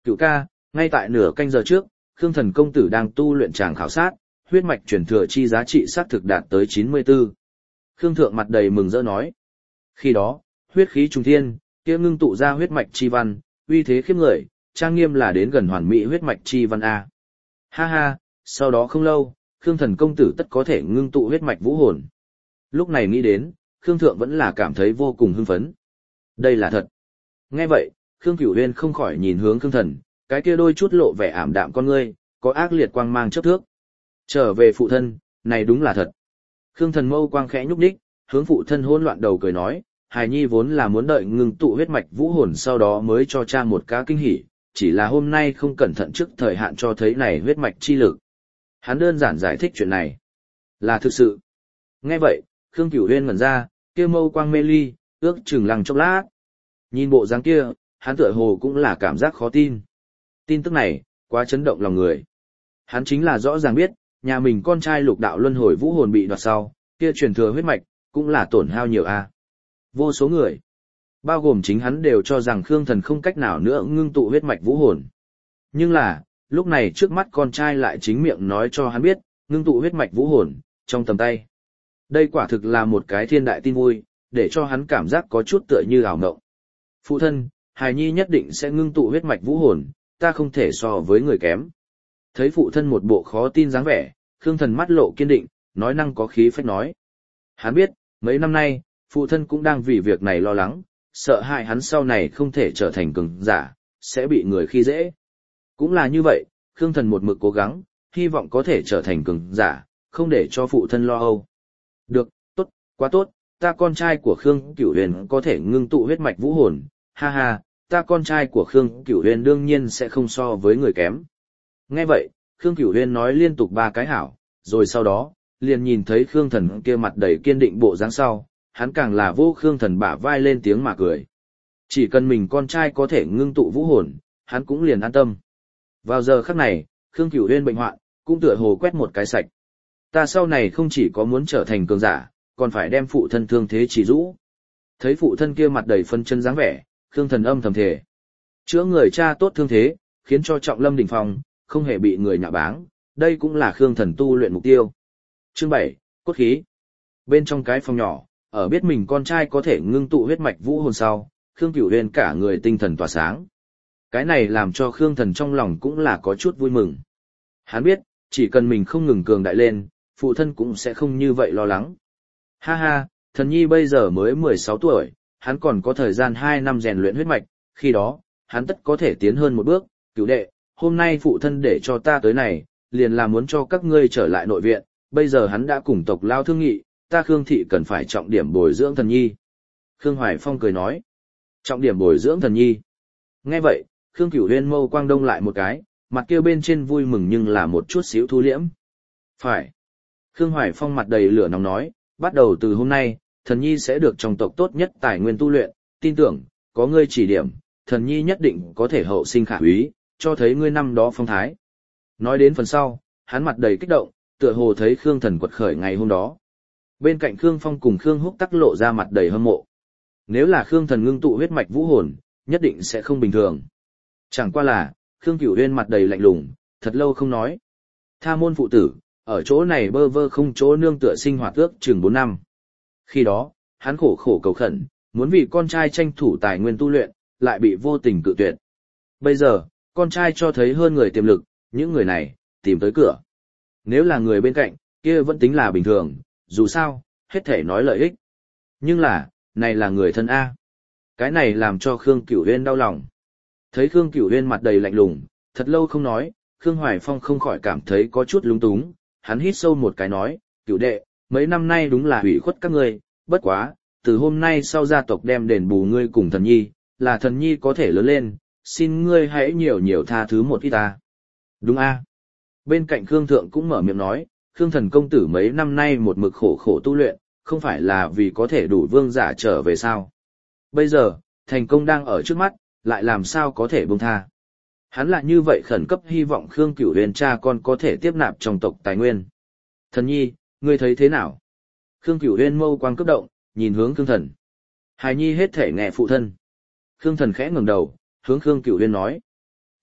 Cửu ca, ngay tại nửa canh giờ trước, Khương Thần công tử đang tu luyện tràng khảo sát, huyết mạch truyền thừa chi giá trị xác thực đạt tới chín mươi tư. Khương Thượng mặt đầy mừng rỡ nói. Khi đó, huyết khí trùng thiên, kia ngưng tụ ra huyết mạch chi văn, uy thế khiếp người, trang nghiêm là đến gần hoàn mỹ huyết mạch chi văn a. Ha ha, sau đó không lâu, Khương Thần công tử tất có thể ngưng tụ huyết mạch vũ hồn. Lúc này nghĩ đến, Khương Thượng vẫn là cảm thấy vô cùng hưng phấn. Đây là thật. Nghe vậy, Khương Cửu Huyên không khỏi nhìn hướng Khương Thần, cái kia đôi chút lộ vẻ ảm đạm con ngươi, có ác liệt quang mang chớp thước. Trở về phụ thân, này đúng là thật. Khương Thần mâu quang khẽ nhúc nhích, hướng phụ thân hỗn loạn đầu cười nói, hài nhi vốn là muốn đợi ngưng tụ huyết mạch vũ hồn sau đó mới cho cha một cá kinh hỉ, chỉ là hôm nay không cẩn thận trước thời hạn cho thấy này huyết mạch chi lực. Hắn đơn giản giải thích chuyện này. Là thực sự. Nghe vậy, Khương Cửu Huyên ngẩn ra, kia mâu quang mê ly, ước chừng lăng chốc lát. Nhìn bộ dáng kia, hắn tựa hồ cũng là cảm giác khó tin. Tin tức này, quá chấn động lòng người. Hắn chính là rõ ràng biết, nhà mình con trai lục đạo luân hồi vũ hồn bị đoạt sau, kia truyền thừa huyết mạch, cũng là tổn hao nhiều a. Vô số người, bao gồm chính hắn đều cho rằng Khương Thần không cách nào nữa ngưng tụ huyết mạch vũ hồn. Nhưng là, lúc này trước mắt con trai lại chính miệng nói cho hắn biết, ngưng tụ huyết mạch vũ hồn, trong tầm tay. Đây quả thực là một cái thiên đại tin vui, để cho hắn cảm giác có chút tựa như ảo mộng. Phụ thân, hài nhi nhất định sẽ ngưng tụ huyết mạch vũ hồn, ta không thể so với người kém. Thấy phụ thân một bộ khó tin dáng vẻ, Khương Thần mắt lộ kiên định, nói năng có khí phách nói. Hắn biết, mấy năm nay, phụ thân cũng đang vì việc này lo lắng, sợ hại hắn sau này không thể trở thành cường giả, sẽ bị người khi dễ. Cũng là như vậy, Khương Thần một mực cố gắng, hy vọng có thể trở thành cường giả, không để cho phụ thân lo âu. Được, tốt, quá tốt, ta con trai của Khương Cửu Huyền có thể ngưng tụ huyết mạch vũ hồn, ha ha, ta con trai của Khương Cửu Huyền đương nhiên sẽ không so với người kém. Nghe vậy, Khương Cửu Huyền nói liên tục ba cái hảo, rồi sau đó, liền nhìn thấy Khương Thần kia mặt đầy kiên định bộ dáng sau, hắn càng là vô Khương Thần bả vai lên tiếng mà cười. Chỉ cần mình con trai có thể ngưng tụ vũ hồn, hắn cũng liền an tâm. Vào giờ khắc này, Khương Cửu Huyền bệnh hoạn, cũng tựa hồ quét một cái sạch. Ta sau này không chỉ có muốn trở thành cường giả, còn phải đem phụ thân thương thế chỉ rũ. Thấy phụ thân kia mặt đầy phân chân dáng vẻ, Khương Thần âm thầm thề. Chữa người cha tốt thương thế, khiến cho Trọng Lâm đỉnh phong, không hề bị người nhạ báng, đây cũng là Khương Thần tu luyện mục tiêu. Chương bảy, cốt khí. Bên trong cái phòng nhỏ, ở biết mình con trai có thể ngưng tụ huyết mạch vũ hồn sau, Khương Cửu Huyền cả người tinh thần tỏa sáng. Cái này làm cho Khương Thần trong lòng cũng là có chút vui mừng. Hắn biết, chỉ cần mình không ngừng cường đại lên, phụ thân cũng sẽ không như vậy lo lắng. Ha ha, Thần nhi bây giờ mới mười sáu tuổi, hắn còn có thời gian hai năm rèn luyện huyết mạch, khi đó, hắn tất có thể tiến hơn một bước. Cửu đệ, hôm nay phụ thân để cho ta tới này, liền là muốn cho các ngươi trở lại nội viện, bây giờ hắn đã cùng tộc lao thương nghị, ta Khương thị cần phải trọng điểm bồi dưỡng Thần nhi. Khương Hoài Phong cười nói, trọng điểm bồi dưỡng Thần nhi. Nghe vậy, Khương Cửu Huyên mâu quang đông lại một cái, mặt kia bên trên vui mừng nhưng là một chút xíu thu liễm. Phải. Khương Hoài Phong mặt đầy lửa nóng nói, bắt đầu từ hôm nay, Thần nhi sẽ được trong tộc tốt nhất tài nguyên tu luyện, tin tưởng, có ngươi chỉ điểm, Thần nhi nhất định có thể hậu sinh khả úy, cho thấy ngươi năm đó phong thái. Nói đến phần sau, hắn mặt đầy kích động, tựa hồ thấy Khương Thần quật khởi ngày hôm đó. Bên cạnh Khương Phong cùng Khương Húc tắc lộ ra mặt đầy hâm mộ. Nếu là Khương Thần ngưng tụ huyết mạch vũ hồn, nhất định sẽ không bình thường. Chẳng qua là, Khương Cửu Huyên mặt đầy lạnh lùng, thật lâu không nói. Tha môn phụ tử, ở chỗ này bơ vơ không chỗ nương tựa sinh hoạt ước chừng bốn năm. Khi đó, hắn khổ khổ cầu khẩn, muốn vì con trai tranh thủ tài nguyên tu luyện, lại bị vô tình cự tuyệt. Bây giờ, con trai cho thấy hơn người tiềm lực, những người này, tìm tới cửa. Nếu là người bên cạnh, kia vẫn tính là bình thường, dù sao, hết thể nói lợi ích. Nhưng là, này là người thân A. Cái này làm cho Khương Cửu Huyên đau lòng. Thấy Khương Cửu Huyên mặt đầy lạnh lùng, thật lâu không nói, Khương Hoài Phong không khỏi cảm thấy có chút lúng túng, hắn hít sâu một cái nói, Cửu đệ, mấy năm nay đúng là hủy khuất các ngươi, bất quá, từ hôm nay sau gia tộc đem đền bù ngươi cùng Thần nhi, là Thần nhi có thể lớn lên, xin ngươi hãy nhiều nhiều tha thứ một ít ta. Đúng a. Bên cạnh Khương Thượng cũng mở miệng nói, Khương Thần công tử mấy năm nay một mực khổ khổ tu luyện, không phải là vì có thể đủ vương giả trở về sao. Bây giờ, thành công đang ở trước mắt, lại làm sao có thể buông tha. Hắn lại như vậy khẩn cấp hy vọng Khương Cửu Huyền cha con có thể tiếp nạp trong tộc tài nguyên. Thần nhi, ngươi thấy thế nào? Khương Cửu Huyền mâu quang cấp động, nhìn hướng Khương Thần. Hài nhi hết thể nghe phụ thân. Khương Thần khẽ ngẩng đầu, hướng Khương Cửu Huyền nói.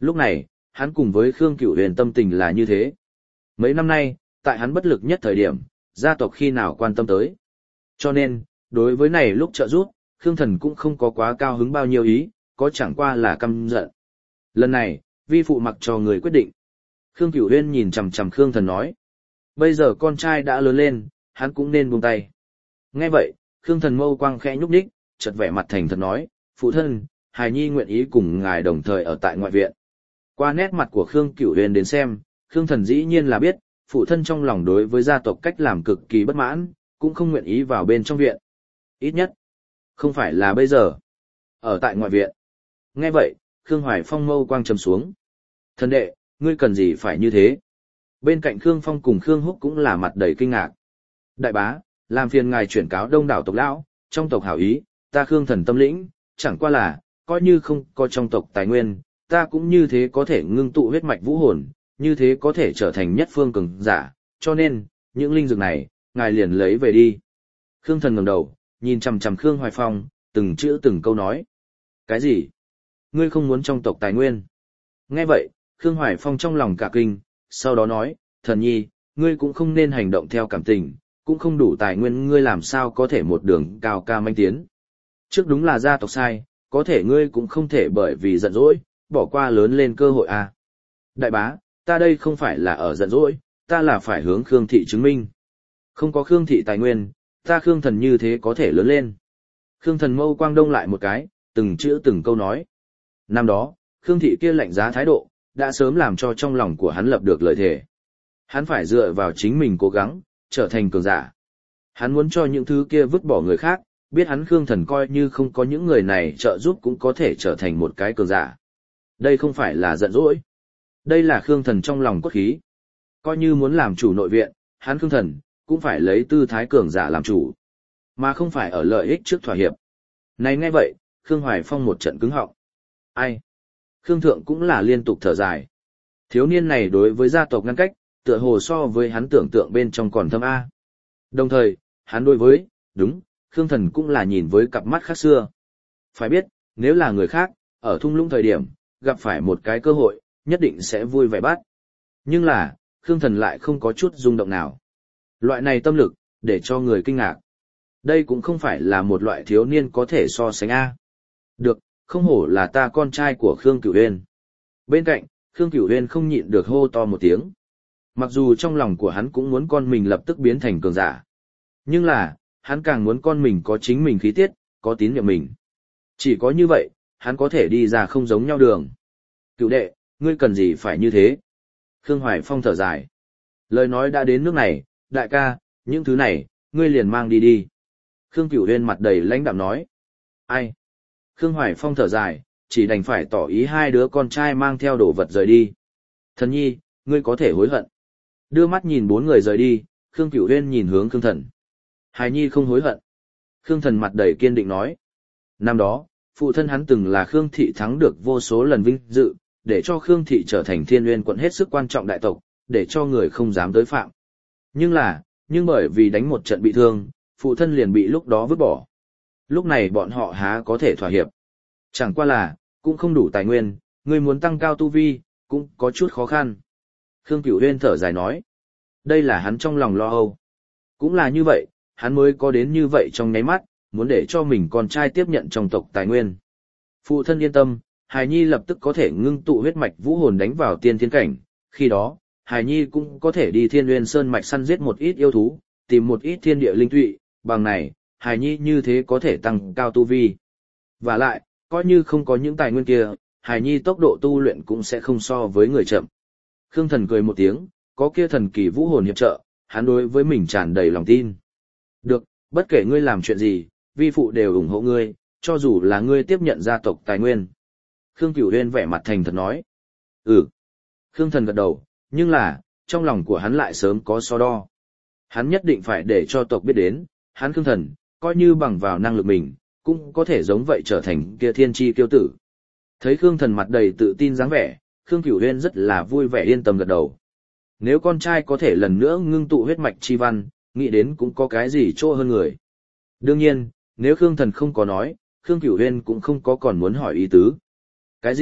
Lúc này, hắn cùng với Khương Cửu Huyền tâm tình là như thế. Mấy năm nay, tại hắn bất lực nhất thời điểm, gia tộc khi nào quan tâm tới. Cho nên, đối với này lúc trợ giúp, Khương Thần cũng không có quá cao hứng bao nhiêu ý, có chẳng qua là căm giận. Lần này, vi phụ mặc cho người quyết định. Khương Cửu Huyền nhìn chằm chằm Khương Thần nói. Bây giờ con trai đã lớn lên, hắn cũng nên buông tay. Nghe vậy, Khương Thần mâu quang khẽ nhúc nhích, chợt vẻ mặt thành thật nói, phụ thân, hài nhi nguyện ý cùng ngài đồng thời ở tại ngoại viện. Qua nét mặt của Khương Cửu Huyền đến xem, Khương Thần dĩ nhiên là biết, phụ thân trong lòng đối với gia tộc cách làm cực kỳ bất mãn, cũng không nguyện ý vào bên trong viện. Ít nhất, không phải là bây giờ. Ở tại ngoại viện. Nghe vậy, Khương Hoài Phong mâu quang trầm xuống. Thần đệ, ngươi cần gì phải như thế? Bên cạnh Khương Phong cùng Khương Húc cũng là mặt đầy kinh ngạc. Đại bá, làm phiền ngài chuyển cáo đông đảo tộc lão, trong tộc hảo ý, ta Khương Thần tâm lĩnh, chẳng qua là, coi như không có trong tộc tài nguyên, ta cũng như thế có thể ngưng tụ huyết mạch vũ hồn, như thế có thể trở thành nhất phương cường giả, cho nên, những linh dược này, ngài liền lấy về đi. Khương Thần ngẩng đầu, nhìn chằm chằm Khương Hoài Phong, từng chữ từng câu nói. Cái gì? Ngươi không muốn trong tộc tài nguyên? Nghe vậy, Khương Hoài Phong trong lòng cả kinh, sau đó nói, thần nhi, ngươi cũng không nên hành động theo cảm tình, cũng không đủ tài nguyên ngươi làm sao có thể một đường cao ca manh tiến. Trước đúng là gia tộc sai, có thể ngươi cũng không thể bởi vì giận dỗi, bỏ qua lớn lên cơ hội à. Đại bá, ta đây không phải là ở giận dỗi, ta là phải hướng Khương thị chứng minh. Không có Khương thị tài nguyên, ta Khương Thần như thế có thể lớn lên. Khương Thần mâu quang đông lại một cái, từng chữ từng câu nói. Năm đó, Khương thị kia lạnh giá thái độ, đã sớm làm cho trong lòng của hắn lập được lợi thể. Hắn phải dựa vào chính mình cố gắng, trở thành cường giả. Hắn muốn cho những thứ kia vứt bỏ người khác, biết hắn Khương Thần coi như không có những người này trợ giúp cũng có thể trở thành một cái cường giả. Đây không phải là giận dỗi. Đây là Khương Thần trong lòng cốt khí. Coi như muốn làm chủ nội viện, hắn Khương Thần cũng phải lấy tư thái cường giả làm chủ, mà không phải ở lợi ích trước thỏa hiệp. Này nghe vậy, Khương Hoài Phong một trận cứng họng. Ai? Khương Thượng cũng là liên tục thở dài. Thiếu niên này đối với gia tộc ngăn cách, tựa hồ so với hắn tưởng tượng bên trong còn thâm A. Đồng thời, hắn đối với, đúng, Khương Thần cũng là nhìn với cặp mắt khác xưa. Phải biết, nếu là người khác, ở thung lũng thời điểm, gặp phải một cái cơ hội, nhất định sẽ vui vẻ bắt. Nhưng là, Khương Thần lại không có chút rung động nào. Loại này tâm lực, để cho người kinh ngạc. Đây cũng không phải là một loại thiếu niên có thể so sánh A. Được, không hổ là ta con trai của Khương Cửu Huyên. Bên cạnh, Khương Cửu Huyên không nhịn được hô to một tiếng. Mặc dù trong lòng của hắn cũng muốn con mình lập tức biến thành cường giả. Nhưng là, hắn càng muốn con mình có chính mình khí tiết, có tín nhiệm mình. Chỉ có như vậy, hắn có thể đi ra không giống nhau đường. Cửu đệ, ngươi cần gì phải như thế? Khương Hoài Phong thở dài. Lời nói đã đến nước này, đại ca, những thứ này, ngươi liền mang đi đi. Khương Cửu Huyên mặt đầy lãnh đạm nói. Ai? Khương Hoài Phong thở dài, chỉ đành phải tỏ ý hai đứa con trai mang theo đồ vật rời đi. Thần nhi, ngươi có thể hối hận. Đưa mắt nhìn bốn người rời đi, Khương Cửu Huyên nhìn hướng Khương Thần. Hài nhi không hối hận. Khương Thần mặt đầy kiên định nói. Năm đó, phụ thân hắn từng là Khương thị thắng được vô số lần vinh dự, để cho Khương thị trở thành Thiên Nguyên quận hết sức quan trọng đại tộc, để cho người không dám tới phạm. Nhưng là, nhưng bởi vì đánh một trận bị thương, phụ thân liền bị lúc đó vứt bỏ. Lúc này bọn họ há có thể thỏa hiệp. Chẳng qua là, cũng không đủ tài nguyên, người muốn tăng cao tu vi, cũng có chút khó khăn. Khương Cửu Huyên thở dài nói. Đây là hắn trong lòng lo âu. Cũng là như vậy, hắn mới có đến như vậy trong nháy mắt, muốn để cho mình con trai tiếp nhận trong tộc tài nguyên. Phụ thân yên tâm, Hài Nhi lập tức có thể ngưng tụ huyết mạch vũ hồn đánh vào tiên thiên cảnh, khi đó, Hài Nhi cũng có thể đi Thiên Nguyên Sơn mạch săn giết một ít yêu thú, tìm một ít thiên địa linh tụy, bằng này, Hài Nhi như thế có thể tăng cao tu vi. Và lại, coi như không có những tài nguyên kia, Hài Nhi tốc độ tu luyện cũng sẽ không so với người chậm. Khương Thần cười một tiếng, có kia thần kỳ vũ hồn hiệp trợ, hắn đối với mình tràn đầy lòng tin. Được, bất kể ngươi làm chuyện gì, vi phụ đều ủng hộ ngươi, cho dù là ngươi tiếp nhận gia tộc tài nguyên. Khương Cửu Huyên vẻ mặt thành thật nói. Ừ. Khương Thần gật đầu, nhưng là, trong lòng của hắn lại sớm có so đo. Hắn nhất định phải để cho tộc biết đến, hắn Khương Thần, coi như bằng vào năng lực mình, cũng có thể giống vậy trở thành kia thiên chi kiêu tử. Thấy Khương Thần mặt đầy tự tin dáng vẻ, Khương Cửu Huyên rất là vui vẻ yên tâm gật đầu. Nếu con trai có thể lần nữa ngưng tụ huyết mạch chi văn, nghĩ đến cũng có cái gì chỗ hơn người. Đương nhiên, nếu Khương Thần không có nói, Khương Cửu Huyên cũng không có còn muốn hỏi ý tứ. Cái gì,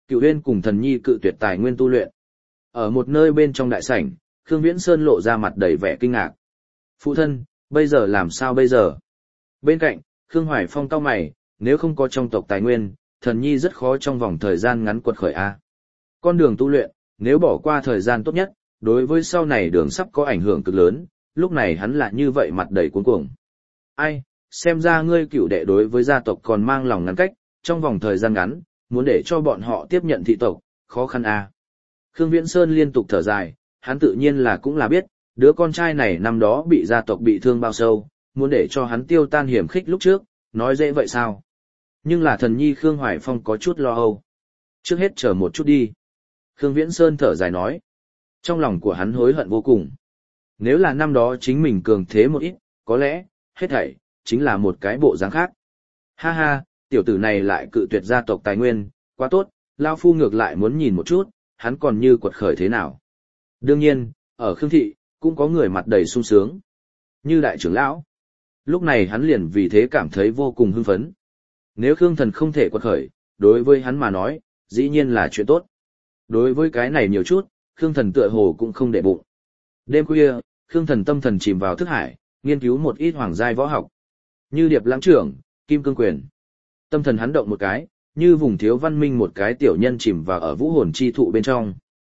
Cựu Huyên cùng Thần Nhi cự tuyệt tài nguyên tu luyện. Ở một nơi bên trong đại sảnh, Khương Viễn Sơn lộ ra mặt đầy vẻ kinh ngạc. Phụ thân, bây giờ làm sao bây giờ? Bên cạnh, Khương Hoài Phong cau mày, nếu không có trong tộc tài nguyên, Thần Nhi rất khó trong vòng thời gian ngắn quật khởi a. Con đường tu luyện, nếu bỏ qua thời gian tốt nhất, đối với sau này đường sắp có ảnh hưởng cực lớn, lúc này hắn lại như vậy mặt đầy cuống cuồng. Ai, xem ra ngươi cựu đệ đối với gia tộc còn mang lòng ngăn cách, trong vòng thời gian ngắn, muốn để cho bọn họ tiếp nhận thị tộc, khó khăn a. Khương Viễn Sơn liên tục thở dài, hắn tự nhiên là cũng là biết, đứa con trai này năm đó bị gia tộc bị thương bao sâu, muốn để cho hắn tiêu tan hiểm khích lúc trước, nói dễ vậy sao? Nhưng là Thần Nhi Khương Hoài Phong có chút lo âu. Trước hết chờ một chút đi. Khương Viễn Sơn thở dài nói. Trong lòng của hắn hối hận vô cùng. Nếu là năm đó chính mình cường thế một ít, có lẽ, hết thảy, chính là một cái bộ dáng khác. Ha ha, tiểu tử này lại cự tuyệt gia tộc tài nguyên, quá tốt, Lao Phu ngược lại muốn nhìn một chút, hắn còn như quật khởi thế nào. Đương nhiên, ở Khương Thị, cũng có người mặt đầy sung sướng. Như đại trưởng lão. Lúc này hắn liền vì thế cảm thấy vô cùng hưng phấn. Nếu Khương Thần không thể quật khởi, đối với hắn mà nói, dĩ nhiên là chuyện tốt. Đối với cái này nhiều chút, Khương Thần tựa hồ cũng không để bụng. Đêm khuya, Khương Thần tâm thần chìm vào thức hải, nghiên cứu một ít hoàng giai võ học. Như Điệp Lãng Trưởng, Kim Cương Quyền. Tâm thần hắn động một cái, như vùng thiếu văn minh một cái tiểu nhân chìm vào ở vũ hồn chi thụ bên trong.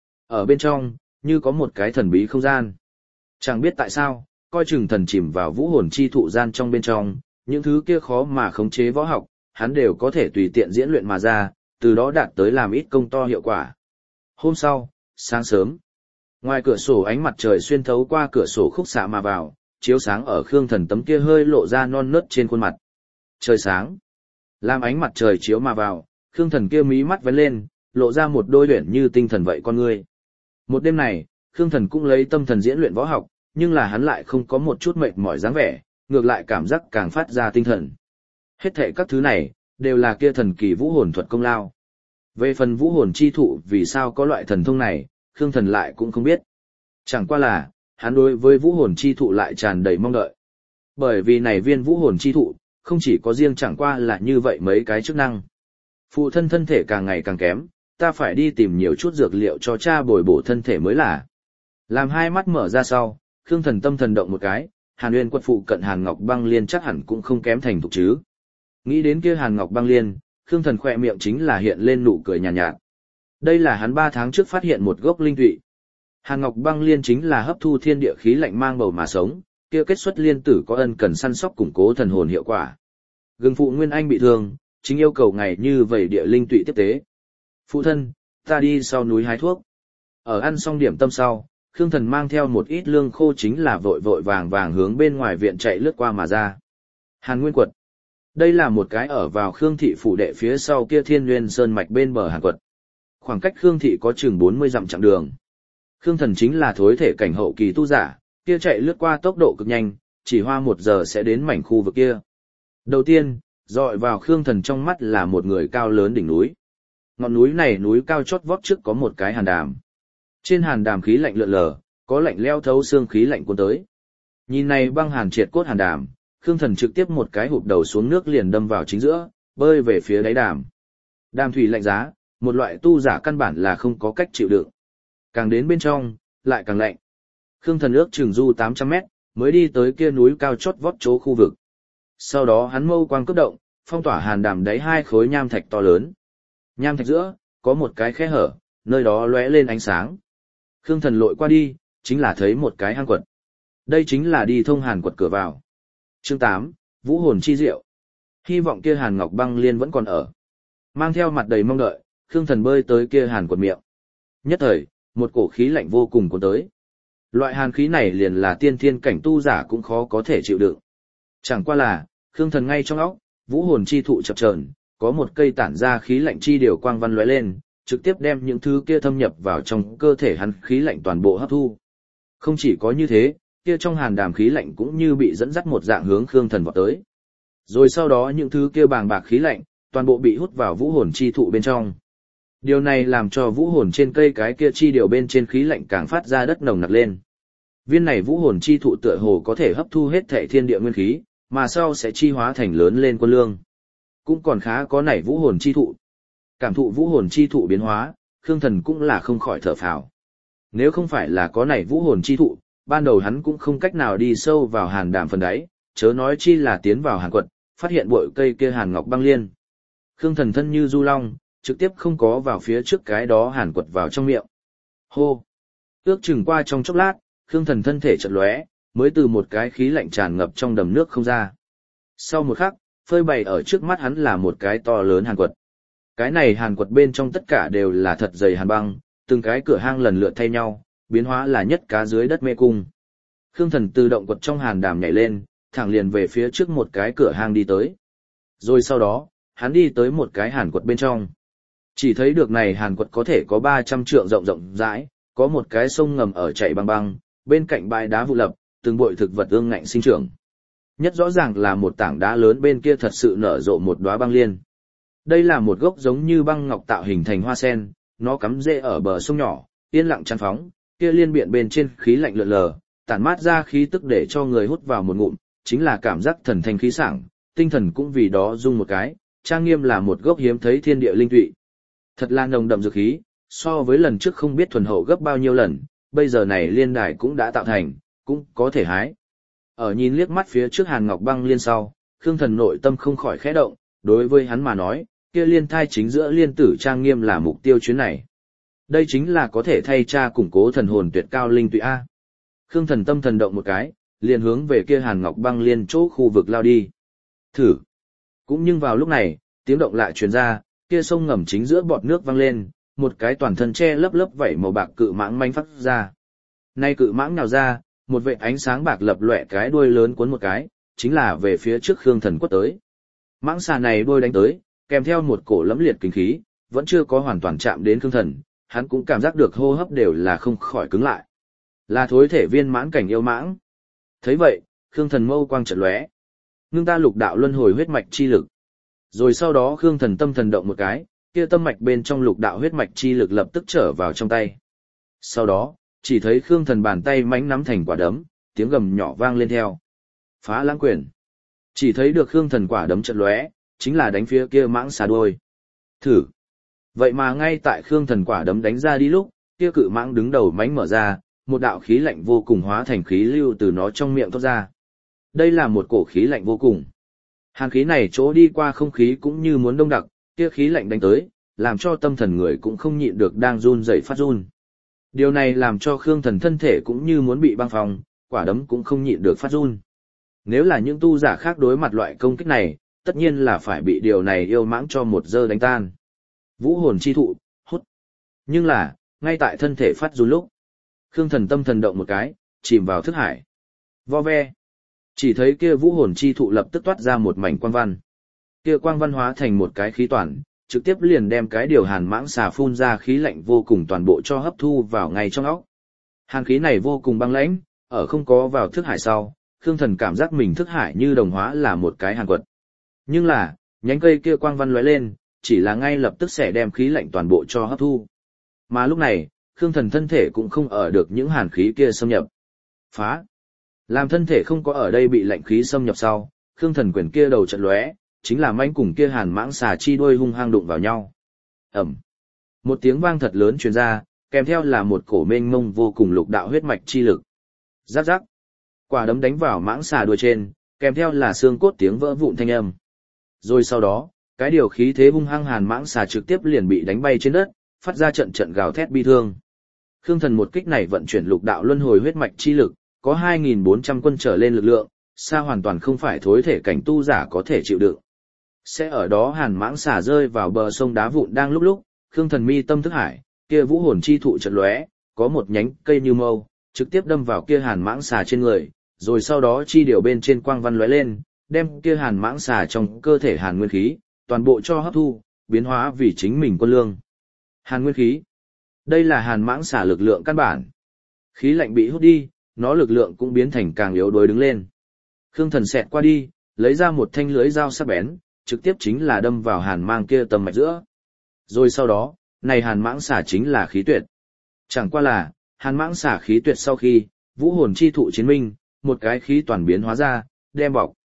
Ở bên trong, như có một cái thần bí không gian. Chẳng biết tại sao, coi chừng thần chìm vào vũ hồn chi thụ gian trong bên trong, những thứ kia khó mà khống chế võ học, hắn đều có thể tùy tiện diễn luyện mà ra, từ đó đạt tới làm ít công to hiệu quả. Hôm sau, sáng sớm, ngoài cửa sổ ánh mặt trời xuyên thấu qua cửa sổ khúc xạ mà vào, chiếu sáng ở Khương Thần tấm kia hơi lộ ra non nớt trên khuôn mặt. Trời sáng, làm ánh mặt trời chiếu mà vào, Khương Thần kia mí mắt vén lên, lộ ra một đôi luyện như tinh thần vậy con ngươi. Một đêm này, Khương Thần cũng lấy tâm thần diễn luyện võ học, nhưng là hắn lại không có một chút mệt mỏi dáng vẻ, ngược lại cảm giác càng phát ra tinh thần. Hết thệ các thứ này, đều là kia thần kỳ vũ hồn thuật công lao. Về phần vũ hồn chi thụ vì sao có loại thần thông này, Khương Thần lại cũng không biết. Chẳng qua là, hắn đối với vũ hồn chi thụ lại tràn đầy mong đợi. Bởi vì này viên vũ hồn chi thụ, không chỉ có riêng chẳng qua là như vậy mấy cái chức năng. Phụ thân thân thể càng ngày càng kém, ta phải đi tìm nhiều chút dược liệu cho cha bồi bổ thân thể mới là. Làm hai mắt mở ra sau, Khương Thần tâm thần động một cái, Hàn Uyên quật phụ cận Hàn Ngọc Băng Liên chắc hẳn cũng không kém thành thục chứ. Nghĩ đến kia Hàn Ngọc Băng Liên, Khương Thần khỏe miệng chính là hiện lên nụ cười nhàn nhạt, nhạt. Đây là hắn ba tháng trước phát hiện một gốc linh thụy. Hàn Ngọc Băng Liên chính là hấp thu thiên địa khí lạnh mang bầu mà sống, kia kết xuất liên tử có ân cần săn sóc củng cố thần hồn hiệu quả. Gương phụ Nguyên Anh bị thương, chính yêu cầu ngày như vậy địa linh tụy tiếp tế. Phụ thân, ta đi sau núi hái thuốc. Ở ăn xong điểm tâm sau, Khương Thần mang theo một ít lương khô chính là vội vội vàng vàng hướng bên ngoài viện chạy lướt qua mà ra. Hàn Nguyên Quật. Đây là một cái ở vào Khương Thị phủ đệ phía sau kia Thiên Nguyên Sơn mạch bên bờ Hàn Quật. Khoảng cách Khương Thị có chừng bốn mươi dặm chặng đường. Khương Thần chính là thối thể cảnh hậu kỳ tu giả, kia chạy lướt qua tốc độ cực nhanh, chỉ hoa một giờ sẽ đến mảnh khu vực kia. Đầu tiên, dọi vào Khương Thần trong mắt là một người cao lớn đỉnh núi. Ngọn núi này núi cao chót vót trước có một cái hàn đàm. Trên hàn đàm khí lạnh lượn lờ, có lạnh leo thấu xương khí lạnh cuốn tới. Nhìn này băng hàn triệt cốt hàn đàm, Khương Thần trực tiếp một cái hụp đầu xuống nước liền đâm vào chính giữa, bơi về phía đáy đàm. Đàm thủy lạnh giá, một loại tu giả căn bản là không có cách chịu đựng. Càng đến bên trong, lại càng lạnh. Khương Thần ước chừng du tám trăm mét, mới đi tới kia núi cao chót vót chỗ khu vực. Sau đó hắn mâu quang cấp động, phong tỏa hàn đàm đáy hai khối nham thạch to lớn. Nham thạch giữa, có một cái khe hở, nơi đó lóe lên ánh sáng. Khương Thần lội qua đi, chính là thấy một cái hang quật. Đây chính là đi thông hàn quật cửa vào. Chương tám, Vũ hồn chi diệu. Hy vọng kia Hàn Ngọc Băng Liên vẫn còn ở. Mang theo mặt đầy mong đợi, Khương Thần bơi tới kia hàn quật miệng. Nhất thời, một cổ khí lạnh vô cùng cuốn tới. Loại hàn khí này liền là tiên thiên cảnh tu giả cũng khó có thể chịu đựng. Chẳng qua là, Khương Thần ngay trong óc, vũ hồn chi thụ chập chờn, có một cây tản ra khí lạnh chi điều quang văn lóe lên, trực tiếp đem những thứ kia thâm nhập vào trong cơ thể hắn khí lạnh toàn bộ hấp thu. Không chỉ có như thế, kia trong hàn đàm khí lạnh cũng như bị dẫn dắt một dạng hướng Khương Thần vọt tới. Rồi sau đó những thứ kia bàng bạc khí lạnh, toàn bộ bị hút vào vũ hồn chi thụ bên trong. Điều này làm cho vũ hồn trên cây cái kia chi điều bên trên khí lạnh càng phát ra đất nồng nặc lên. Viên này vũ hồn chi thụ tựa hồ có thể hấp thu hết thảy thiên địa nguyên khí, mà sau sẽ chi hóa thành lớn lên quân lương. Cũng còn khá có nảy vũ hồn chi thụ. Cảm thụ vũ hồn chi thụ biến hóa, Khương Thần cũng là không khỏi thở phào. Nếu không phải là có này vũ hồn chi thụ, ban đầu hắn cũng không cách nào đi sâu vào hàn đàm phần đáy, chớ nói chi là tiến vào hàn quật, phát hiện bội cây kia hàn ngọc băng liên. Khương Thần thân như du long, trực tiếp không có vào phía trước cái đó hàn quật vào trong miệng. Hô! Ước chừng qua trong chốc lát, Khương Thần thân thể chợt lóe, mới từ một cái khí lạnh tràn ngập trong đầm nước không ra. Sau một khắc, phơi bày ở trước mắt hắn là một cái to lớn hàn quật. Cái này hàn quật bên trong tất cả đều là thật dày hàn băng, từng cái cửa hang lần lượt thay nhau, biến hóa là nhất cá dưới đất mê cung. Khương Thần tự động quật trong hàn đàm nhảy lên, thẳng liền về phía trước một cái cửa hang đi tới. Rồi sau đó, hắn đi tới một cái hàn quật bên trong. Chỉ thấy được này hàn quật có thể có ba trăm trượng rộng rộng rãi, có một cái sông ngầm ở chảy băng băng, bên cạnh bãi đá vụ lập, từng bụi thực vật ương ngạnh sinh trưởng. Nhất rõ ràng là một tảng đá lớn bên kia thật sự nở rộ một đóa băng liên. Đây là một gốc giống như băng ngọc tạo hình thành hoa sen, nó cắm rễ ở bờ sông nhỏ, yên lặng chăn phóng, kia liên biện bên trên khí lạnh lượn lờ, tản mát ra khí tức để cho người hút vào một ngụm, chính là cảm giác thần thanh khí sảng, tinh thần cũng vì đó rung một cái, trang nghiêm là một gốc hiếm thấy thiên địa linh tụy. Thật là nồng đậm dược khí, so với lần trước không biết thuần hậu gấp bao nhiêu lần, bây giờ này liên đài cũng đã tạo thành, cũng có thể hái. Ở nhìn liếc mắt phía trước hàn ngọc băng liên sau, Khương Thần nội tâm không khỏi khẽ động, đối với hắn mà nói, kia liên thai chính giữa liên tử trang nghiêm là mục tiêu chuyến này. Đây chính là có thể thay cha củng cố thần hồn tuyệt cao linh tụy A. Khương Thần tâm thần động một cái, liền hướng về kia hàn ngọc băng liên chỗ khu vực lao đi. Thử. Cũng nhưng vào lúc này, tiếng động lại truyền ra, kia sông ngầm chính giữa bọt nước văng lên, một cái toàn thân che lấp lấp vảy màu bạc cự mãng manh phát ra. Nay cự mãng nào ra, một vệt ánh sáng bạc lập lòe cái đuôi lớn cuốn một cái, chính là về phía trước Khương Thần quất tới. Mãng xà này đuôi đánh tới, kèm theo một cổ lẫm liệt kinh khí, vẫn chưa có hoàn toàn chạm đến Khương Thần, hắn cũng cảm giác được hô hấp đều là không khỏi cứng lại. Là thối thể viên mãn cảnh yêu mãng. Thấy vậy, Khương Thần mâu quang chợt lóe. Ngưng ta lục đạo luân hồi huyết mạch chi lực. Rồi sau đó Khương Thần tâm thần động một cái, kia tâm mạch bên trong lục đạo huyết mạch chi lực lập tức trở vào trong tay. Sau đó, chỉ thấy Khương Thần bàn tay mãnh nắm thành quả đấm, tiếng gầm nhỏ vang lên theo. Phá lãng quyền. Chỉ thấy được Khương Thần quả đấm chợt lóe, chính là đánh phía kia mãng xà đuôi. Thử. Vậy mà ngay tại Khương Thần quả đấm đánh ra đi lúc, kia cự mãng đứng đầu mãnh mở ra, một đạo khí lạnh vô cùng hóa thành khí lưu từ nó trong miệng thoát ra. Đây là một cổ khí lạnh vô cùng. Hàn khí này chỗ đi qua không khí cũng như muốn đông đặc, kia khí lạnh đánh tới, làm cho tâm thần người cũng không nhịn được đang run rẩy phát run. Điều này làm cho Khương Thần thân thể cũng như muốn bị băng phong, quả đấm cũng không nhịn được phát run. Nếu là những tu giả khác đối mặt loại công kích này, tất nhiên là phải bị điều này yêu mãng cho một giơ đánh tan. Vũ hồn chi thụ, hút. Nhưng là, ngay tại thân thể phát run lúc, Khương Thần tâm thần động một cái, chìm vào thức hải. Vo ve. Chỉ thấy kia vũ hồn chi thụ lập tức toát ra một mảnh quang văn. Kia quang văn hóa thành một cái khí toàn, trực tiếp liền đem cái điều hàn mãng xà phun ra khí lạnh vô cùng toàn bộ cho hấp thu vào ngay trong óc. Hàn khí này vô cùng băng lãnh, ở không có vào thức hải sau, Khương Thần cảm giác mình thức hải như đồng hóa là một cái hàn quật. Nhưng là, nhánh cây kia quang văn lóe lên, chỉ là ngay lập tức sẽ đem khí lạnh toàn bộ cho hấp thu. Mà lúc này, Khương Thần thân thể cũng không ở được những hàn khí kia xâm nhập. Phá! Làm thân thể không có ở đây bị lạnh khí xâm nhập sau, Khương Thần quyền kia đầu chợt lóe, chính là mãnh cùng kia hàn mãng xà chi đuôi hung hăng đụng vào nhau. Ầm. Một tiếng vang thật lớn truyền ra, kèm theo là một cổ mênh mông vô cùng lục đạo huyết mạch chi lực. Rắc rắc. Quả đấm đánh vào mãng xà đuôi trên, kèm theo là xương cốt tiếng vỡ vụn thanh âm. Rồi sau đó, cái điều khí thế hung hăng hàn mãng xà trực tiếp liền bị đánh bay trên đất, phát ra trận trận gào thét bi thương. Khương Thần một kích này vận chuyển lục đạo luân hồi huyết mạch chi lực, có hai nghìn bốn trăm quân trở lên lực lượng, xa hoàn toàn không phải thối thể cảnh tu giả có thể chịu đựng. Sẽ ở đó hàn mãng xà rơi vào bờ sông đá vụn đang lúc lúc, Khương Thần mi tâm thức hải, kia vũ hồn chi thụ chợt lóe, có một nhánh cây như mâu, trực tiếp đâm vào kia hàn mãng xà trên người, rồi sau đó chi điều bên trên quang văn lóe lên, đem kia hàn mãng xà trong cơ thể hàn nguyên khí, toàn bộ cho hấp thu, biến hóa vì chính mình quân lương. Hàn nguyên khí. Đây là hàn mãng xà lực lượng căn bản. Khí lạnh bị hút đi, nó lực lượng cũng biến thành càng yếu đuối đứng lên. Khương Thần xẹt qua đi, lấy ra một thanh lưới dao sắc bén, trực tiếp chính là đâm vào hàn mang kia tầm mạch giữa. Rồi sau đó, này hàn mãng xà chính là khí tuyệt. Chẳng qua là, hàn mãng xà khí tuyệt sau khi, vũ hồn chi thụ chiến minh, một cái khí toàn biến hóa ra, đem bọc.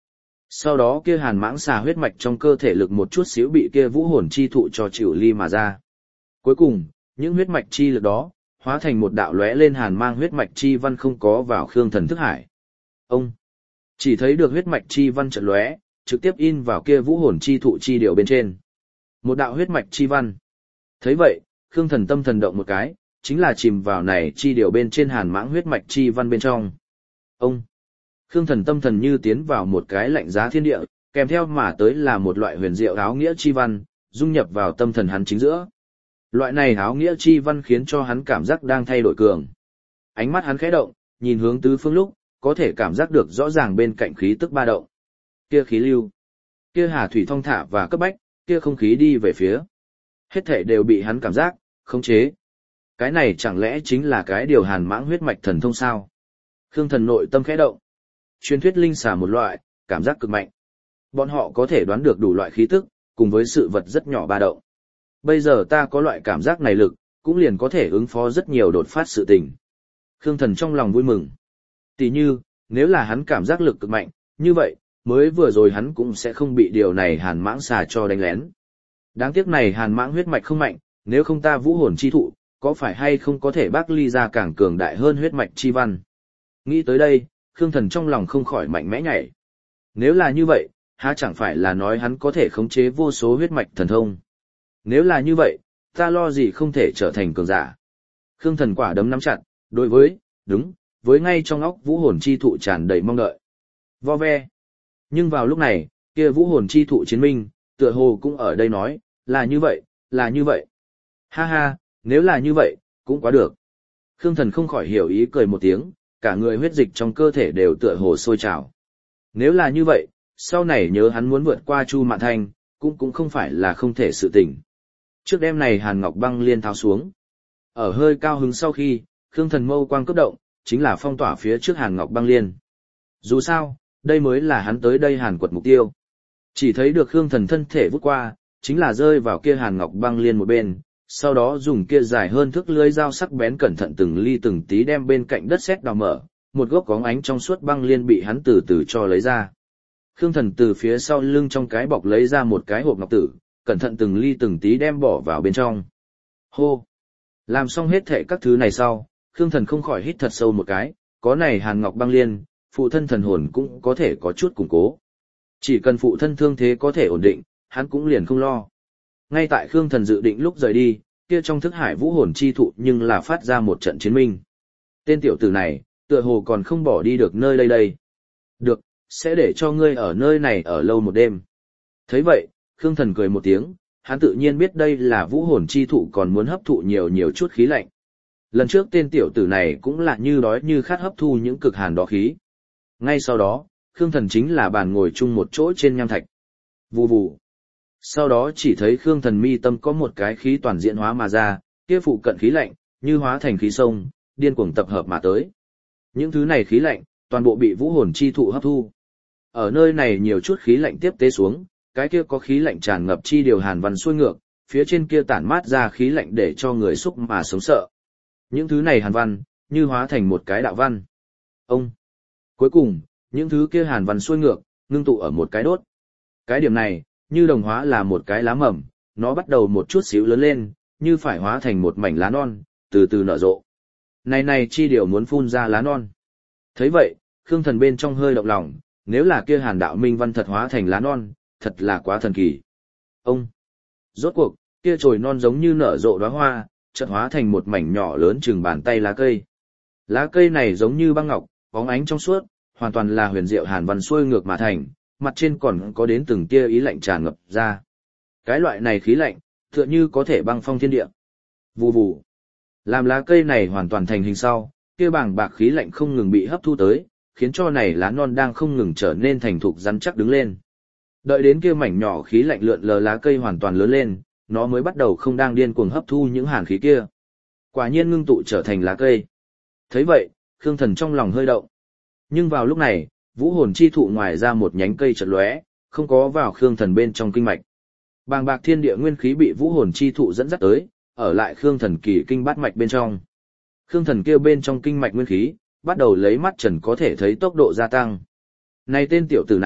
Sau đó kia hàn mãng xà huyết mạch trong cơ thể lực một chút xíu bị kia vũ hồn chi thụ cho chịu ly mà ra. Cuối cùng, những huyết mạch chi lực đó, hóa thành một đạo lóe lên hàn mang huyết mạch chi văn không có vào Khương Thần thức hải. Ông chỉ thấy được huyết mạch chi văn chợt lóe, trực tiếp in vào kia vũ hồn chi thụ chi điệu bên trên. Một đạo huyết mạch chi văn. Thấy vậy, Khương Thần tâm thần động một cái, chính là chìm vào này chi điệu bên trên hàn mãng huyết mạch chi văn bên trong. Ông Khương Thần tâm thần như tiến vào một cái lạnh giá thiên địa, kèm theo mà tới là một loại huyền diệu áo nghĩa chi văn, dung nhập vào tâm thần hắn chính giữa. Loại này áo nghĩa chi văn khiến cho hắn cảm giác đang thay đổi cường. Ánh mắt hắn khẽ động, nhìn hướng tứ phương lúc, có thể cảm giác được rõ ràng bên cạnh khí tức ba động. Kia khí lưu, kia hà thủy thong thả và cấp bách, kia không khí đi về phía. Hết thể đều bị hắn cảm giác, khống chế. Cái này chẳng lẽ chính là cái điều hàn mãng huyết mạch thần thông sao? Khương Thần nội tâm khẽ động. Truyền thuyết linh xà một loại, cảm giác cực mạnh. Bọn họ có thể đoán được đủ loại khí tức, cùng với sự vật rất nhỏ ba động. Bây giờ ta có loại cảm giác này lực, cũng liền có thể ứng phó rất nhiều đột phát sự tình. Khương Thần trong lòng vui mừng. Tỷ như, nếu là hắn cảm giác lực cực mạnh, như vậy, mới vừa rồi hắn cũng sẽ không bị điều này hàn mãng xà cho đánh lén. Đáng tiếc này hàn mãng huyết mạch không mạnh, nếu không ta vũ hồn chi thụ, có phải hay không có thể bác ly ra càng cường đại hơn huyết mạch chi văn. Nghĩ tới đây, Khương Thần trong lòng không khỏi mạnh mẽ nhảy. Nếu là như vậy, há chẳng phải là nói hắn có thể khống chế vô số huyết mạch thần thông. Nếu là như vậy, ta lo gì không thể trở thành cường giả. Khương Thần quả đấm nắm chặt, đối với, đúng, với ngay trong óc vũ hồn chi thụ tràn đầy mong đợi. Vo ve. Nhưng vào lúc này, kia vũ hồn chi thụ chiến minh, tựa hồ cũng ở đây nói, là như vậy, là như vậy. Ha ha, nếu là như vậy, cũng quá được. Khương Thần không khỏi hiểu ý cười một tiếng, cả người huyết dịch trong cơ thể đều tựa hồ sôi trào. Nếu là như vậy, sau này nhớ hắn muốn vượt qua Chu Mạn Thanh, cũng cũng không phải là không thể sự tình. Trước đêm này Hàn Ngọc Băng Liên tháo xuống. Ở hơi cao hứng sau khi, Khương Thần mâu quang cấp động, chính là phong tỏa phía trước Hàn Ngọc Băng Liên. Dù sao, đây mới là hắn tới đây Hàn quật mục tiêu. Chỉ thấy được Khương Thần thân thể vút qua, chính là rơi vào kia Hàn Ngọc Băng Liên một bên, sau đó dùng kia dài hơn thước lưỡi dao sắc bén cẩn thận từng ly từng tí đem bên cạnh đất sét đào mở, một gốc có ánh trong suốt băng liên bị hắn từ từ cho lấy ra. Khương Thần từ phía sau lưng trong cái bọc lấy ra một cái hộp ngọc tử, cẩn thận từng ly từng tí đem bỏ vào bên trong. Hô! Làm xong hết thệ các thứ này sau, Khương Thần không khỏi hít thật sâu một cái, có này Hàn Ngọc Băng Liên, phụ thân thần hồn cũng có thể có chút củng cố. Chỉ cần phụ thân thương thế có thể ổn định, hắn cũng liền không lo. Ngay tại Khương Thần dự định lúc rời đi, kia trong thức hải vũ hồn chi thụ nhưng là phát ra một trận chiến minh. Tên tiểu tử này, tựa hồ còn không bỏ đi được nơi đây đây. Được, sẽ để cho ngươi ở nơi này ở lâu một đêm. Thấy vậy, Khương Thần cười một tiếng, hắn tự nhiên biết đây là vũ hồn chi thụ còn muốn hấp thụ nhiều nhiều chút khí lạnh. Lần trước tên tiểu tử này cũng là như đói như khát hấp thu những cực hàn đó khí. Ngay sau đó, Khương Thần chính là bàn ngồi chung một chỗ trên nham thạch. Vù vù. Sau đó chỉ thấy Khương Thần mi tâm có một cái khí toàn diện hóa mà ra, kia phụ cận khí lạnh, như hóa thành khí sông, điên cuồng tập hợp mà tới. Những thứ này khí lạnh, toàn bộ bị vũ hồn chi thụ hấp thu. Ở nơi này nhiều chút khí lạnh tiếp tế xuống, cái kia có khí lạnh tràn ngập chi điều hàn văn xuôi ngược, phía trên kia tản mát ra khí lạnh để cho người xúc mà sống sợ. Những thứ này hàn văn, như hóa thành một cái đạo văn. Ông. Cuối cùng, những thứ kia hàn văn xuôi ngược, ngưng tụ ở một cái đốt. Cái điểm này, như đồng hóa là một cái lá mầm, nó bắt đầu một chút xíu lớn lên, như phải hóa thành một mảnh lá non, từ từ nở rộ. Này này chi điều muốn phun ra lá non. Thấy vậy, Khương Thần bên trong hơi động lòng, nếu là kia hàn đạo minh văn thật hóa thành lá non, thật là quá thần kỳ. Ông. Rốt cuộc, kia chồi non giống như nở rộ đóa hoa, chợt hóa thành một mảnh nhỏ lớn chừng bàn tay lá cây. Lá cây này giống như băng ngọc, bóng ánh trong suốt, hoàn toàn là huyền diệu hàn văn xuôi ngược mà thành, mặt trên còn có đến từng tia ý lạnh tràn ngập ra. Cái loại này khí lạnh, tựa như có thể băng phong thiên địa. Vù vù. Làm lá cây này hoàn toàn thành hình sau, kia bảng bạc khí lạnh không ngừng bị hấp thu tới, khiến cho này lá non đang không ngừng trở nên thành thục rắn chắc đứng lên. Đợi đến kia mảnh nhỏ khí lạnh lượn lờ lá cây hoàn toàn lớn lên, nó mới bắt đầu không đang điên cuồng hấp thu những hàn khí kia. Quả nhiên ngưng tụ trở thành lá cây. Thấy vậy, Khương Thần trong lòng hơi động. Nhưng vào lúc này, vũ hồn chi thụ ngoài ra một nhánh cây chợt lóe, không có vào Khương Thần bên trong kinh mạch. Bàng bạc thiên địa nguyên khí bị vũ hồn chi thụ dẫn dắt tới, ở lại Khương Thần kỳ kinh bát mạch bên trong. Khương Thần kia bên trong kinh mạch nguyên khí, bắt đầu lấy mắt trần có thể thấy tốc độ gia tăng. Này tên tiểu tử này,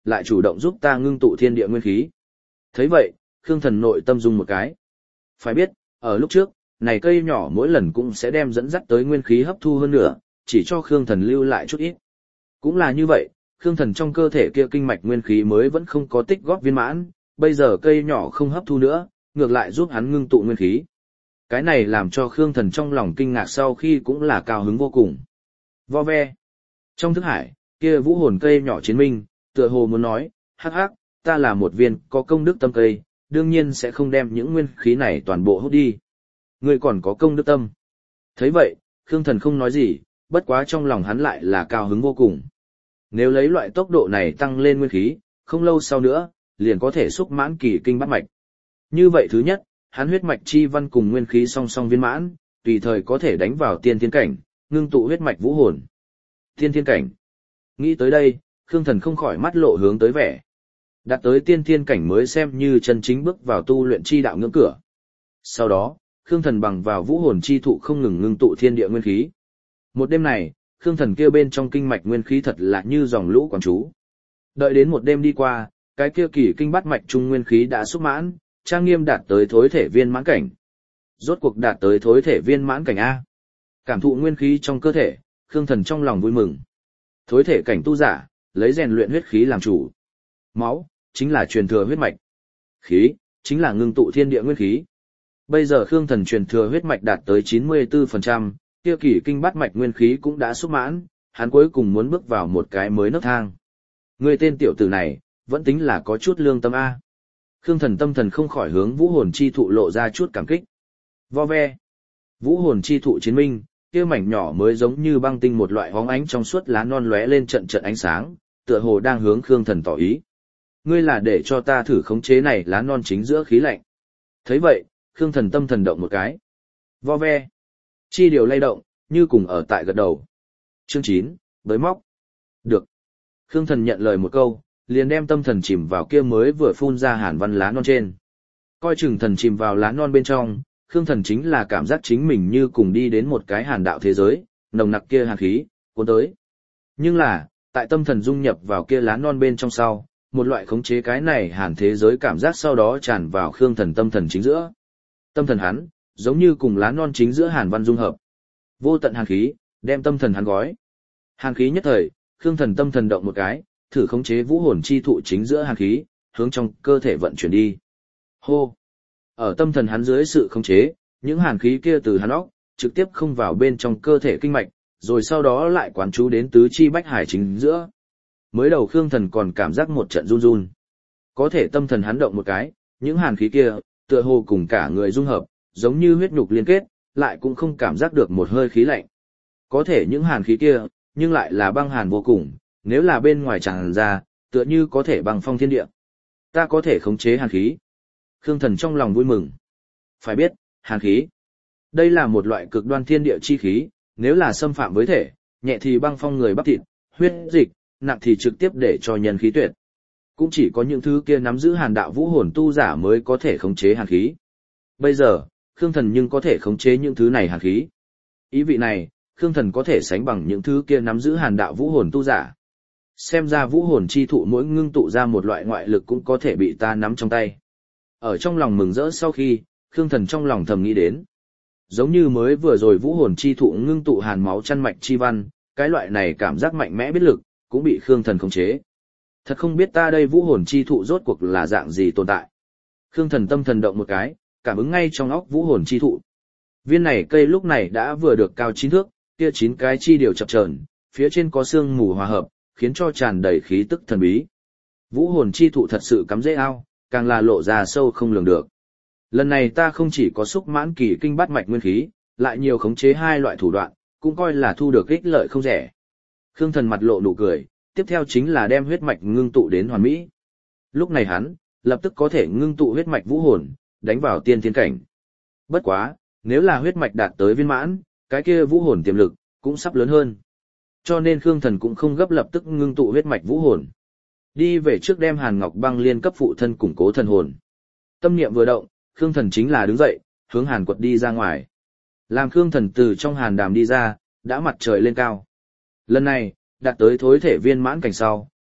lại chủ động giúp ta ngưng tụ thiên địa nguyên khí. Thấy vậy, Khương Thần nội tâm dung một cái. Phải biết, ở lúc trước, này cây nhỏ mỗi lần cũng sẽ đem dẫn dắt tới nguyên khí hấp thu hơn nữa, chỉ cho Khương Thần lưu lại chút ít. Cũng là như vậy, Khương Thần trong cơ thể kia kinh mạch nguyên khí mới vẫn không có tích góp viên mãn, bây giờ cây nhỏ không hấp thu nữa, ngược lại giúp hắn ngưng tụ nguyên khí. Cái này làm cho Khương Thần trong lòng kinh ngạc sau khi cũng là cao hứng vô cùng. Vo ve. Trong thức hải, kia vũ hồn cây nhỏ chiến minh, tựa hồ muốn nói, hắc hắc, ta là một viên có công đức tâm cây, đương nhiên sẽ không đem những nguyên khí này toàn bộ hút đi. Ngươi còn có công đức tâm. Thấy vậy, Khương Thần không nói gì, bất quá trong lòng hắn lại là cao hứng vô cùng. Nếu lấy loại tốc độ này tăng lên nguyên khí, không lâu sau nữa, liền có thể xúc mãn kỳ kinh bát mạch. Như vậy thứ nhất, hắn huyết mạch chi văn cùng nguyên khí song song viên mãn, tùy thời có thể đánh vào tiên thiên cảnh, ngưng tụ huyết mạch vũ hồn. Tiên thiên cảnh. Nghĩ tới đây, Khương Thần không khỏi mắt lộ hướng tới vẻ. Đạt tới tiên thiên cảnh mới xem như chân chính bước vào tu luyện chi đạo ngưỡng cửa. Sau đó, Khương Thần bằng vào vũ hồn chi thụ không ngừng ngưng tụ thiên địa nguyên khí. Một đêm này, Khương Thần kêu bên trong kinh mạch nguyên khí thật là như dòng lũ quán chú. Đợi đến một đêm đi qua, cái kia kỳ kinh bát mạch trung nguyên khí đã xúc mãn, trang nghiêm đạt tới thối thể viên mãn cảnh. Rốt cuộc đạt tới thối thể viên mãn cảnh A. Cảm thụ nguyên khí trong cơ thể, Khương Thần trong lòng vui mừng. Thối thể cảnh tu giả, lấy rèn luyện huyết khí làm chủ. Máu, chính là truyền thừa huyết mạch. Khí, chính là ngưng tụ thiên địa nguyên khí. Bây giờ Khương Thần truyền thừa huyết mạch đạt tới chín mươi tư phần trăm, kia kỳ kinh bát mạch nguyên khí cũng đã xúc mãn, hắn cuối cùng muốn bước vào một cái mới nấc thang. Người tên tiểu tử này, vẫn tính là có chút lương tâm A. Khương Thần tâm thần không khỏi hướng vũ hồn chi thụ lộ ra chút cảm kích. Vo ve. Vũ hồn chi thụ chiến minh, kia mảnh nhỏ mới giống như băng tinh một loại hóng ánh trong suốt lá non lóe lên trận trận ánh sáng, tựa hồ đang hướng Khương Thần tỏ ý. Ngươi là để cho ta thử khống chế này lá non chính giữa khí lạnh. Thấy vậy, Khương Thần tâm thần động một cái. Vo ve. Chi điều lay động, như cùng ở tại gật đầu. Chương chín, với móc. Được. Khương Thần nhận lời một câu, liền đem tâm thần chìm vào kia mới vừa phun ra hàn văn lá non trên. Coi chừng thần chìm vào lá non bên trong, Khương Thần chính là cảm giác chính mình như cùng đi đến một cái hàn đạo thế giới, nồng nặc kia hàn khí, cuốn tới. Nhưng là, tại tâm thần dung nhập vào kia lá non bên trong sau, một loại khống chế cái này hàn thế giới cảm giác sau đó tràn vào Khương Thần tâm thần chính giữa. Tâm thần hắn, giống như cùng lá non chính giữa hàn văn dung hợp. Vô tận hàn khí, đem tâm thần hắn gói. Hàn khí nhất thời, Khương Thần tâm thần động một cái, thử khống chế vũ hồn chi thụ chính giữa hàn khí, hướng trong cơ thể vận chuyển đi. Hô! Ở tâm thần hắn dưới sự khống chế, những hàn khí kia từ hắn óc, trực tiếp không vào bên trong cơ thể kinh mạch, rồi sau đó lại quán chú đến tứ chi bách hải chính giữa. Mới đầu Khương Thần còn cảm giác một trận run run. Có thể tâm thần hắn động một cái, những hàn khí kia, tựa hồ cùng cả người dung hợp, giống như huyết nhục liên kết, lại cũng không cảm giác được một hơi khí lạnh. Có thể những hàn khí kia, nhưng lại là băng hàn vô cùng, nếu là bên ngoài tràn ra, tựa như có thể băng phong thiên địa. Ta có thể khống chế hàn khí. Khương Thần trong lòng vui mừng. Phải biết, hàn khí. Đây là một loại cực đoan thiên địa chi khí, nếu là xâm phạm với thể, nhẹ thì băng phong người bắp thịt, huyết dịch, nặng thì trực tiếp để cho nhân khí tuyệt. Cũng chỉ có những thứ kia nắm giữ hàn đạo vũ hồn tu giả mới có thể khống chế hàn khí. Bây giờ, Khương Thần nhưng có thể khống chế những thứ này hàn khí. Ý vị này, Khương Thần có thể sánh bằng những thứ kia nắm giữ hàn đạo vũ hồn tu giả. Xem ra vũ hồn chi thụ mỗi ngưng tụ ra một loại ngoại lực cũng có thể bị ta nắm trong tay. Ở trong lòng mừng rỡ sau khi, Khương Thần trong lòng thầm nghĩ đến. Giống như mới vừa rồi vũ hồn chi thụ ngưng tụ hàn máu chăn mạch chi văn, cái loại này cảm giác mạnh mẽ biết lực, cũng bị Khương Thần khống chế. Thật không biết ta đây vũ hồn chi thụ rốt cuộc là dạng gì tồn tại. Khương Thần tâm thần động một cái, cảm ứng ngay trong óc vũ hồn chi thụ. Viên này cây lúc này đã vừa được cao chín thước, kia chín cái chi điều chập chờn, phía trên có sương mù hòa hợp, khiến cho tràn đầy khí tức thần bí. Vũ hồn chi thụ thật sự cắm dễ ao, càng là lộ ra sâu không lường được. Lần này ta không chỉ có xúc mãn kỳ kinh bát mạch nguyên khí, lại nhiều khống chế hai loại thủ đoạn, cũng coi là thu được ích lợi không rẻ. Khương Thần mặt lộ nụ cười, tiếp theo chính là đem huyết mạch ngưng tụ đến hoàn mỹ. Lúc này hắn, lập tức có thể ngưng tụ huyết mạch vũ hồn, đánh vào tiên thiên cảnh. Bất quá, nếu là huyết mạch đạt tới viên mãn, cái kia vũ hồn tiềm lực cũng sắp lớn hơn. Cho nên Khương Thần cũng không gấp lập tức ngưng tụ huyết mạch vũ hồn. Đi về trước đem Hàn Ngọc Băng liên cấp phụ thân củng cố thần hồn. Tâm niệm vừa động, Khương Thần chính là đứng dậy, hướng Hàn Quật đi ra ngoài. Làm Khương Thần từ trong hàn đàm đi ra, đã mặt trời lên cao. Lần này, đạt tới thối thể viên mãn cảnh sau,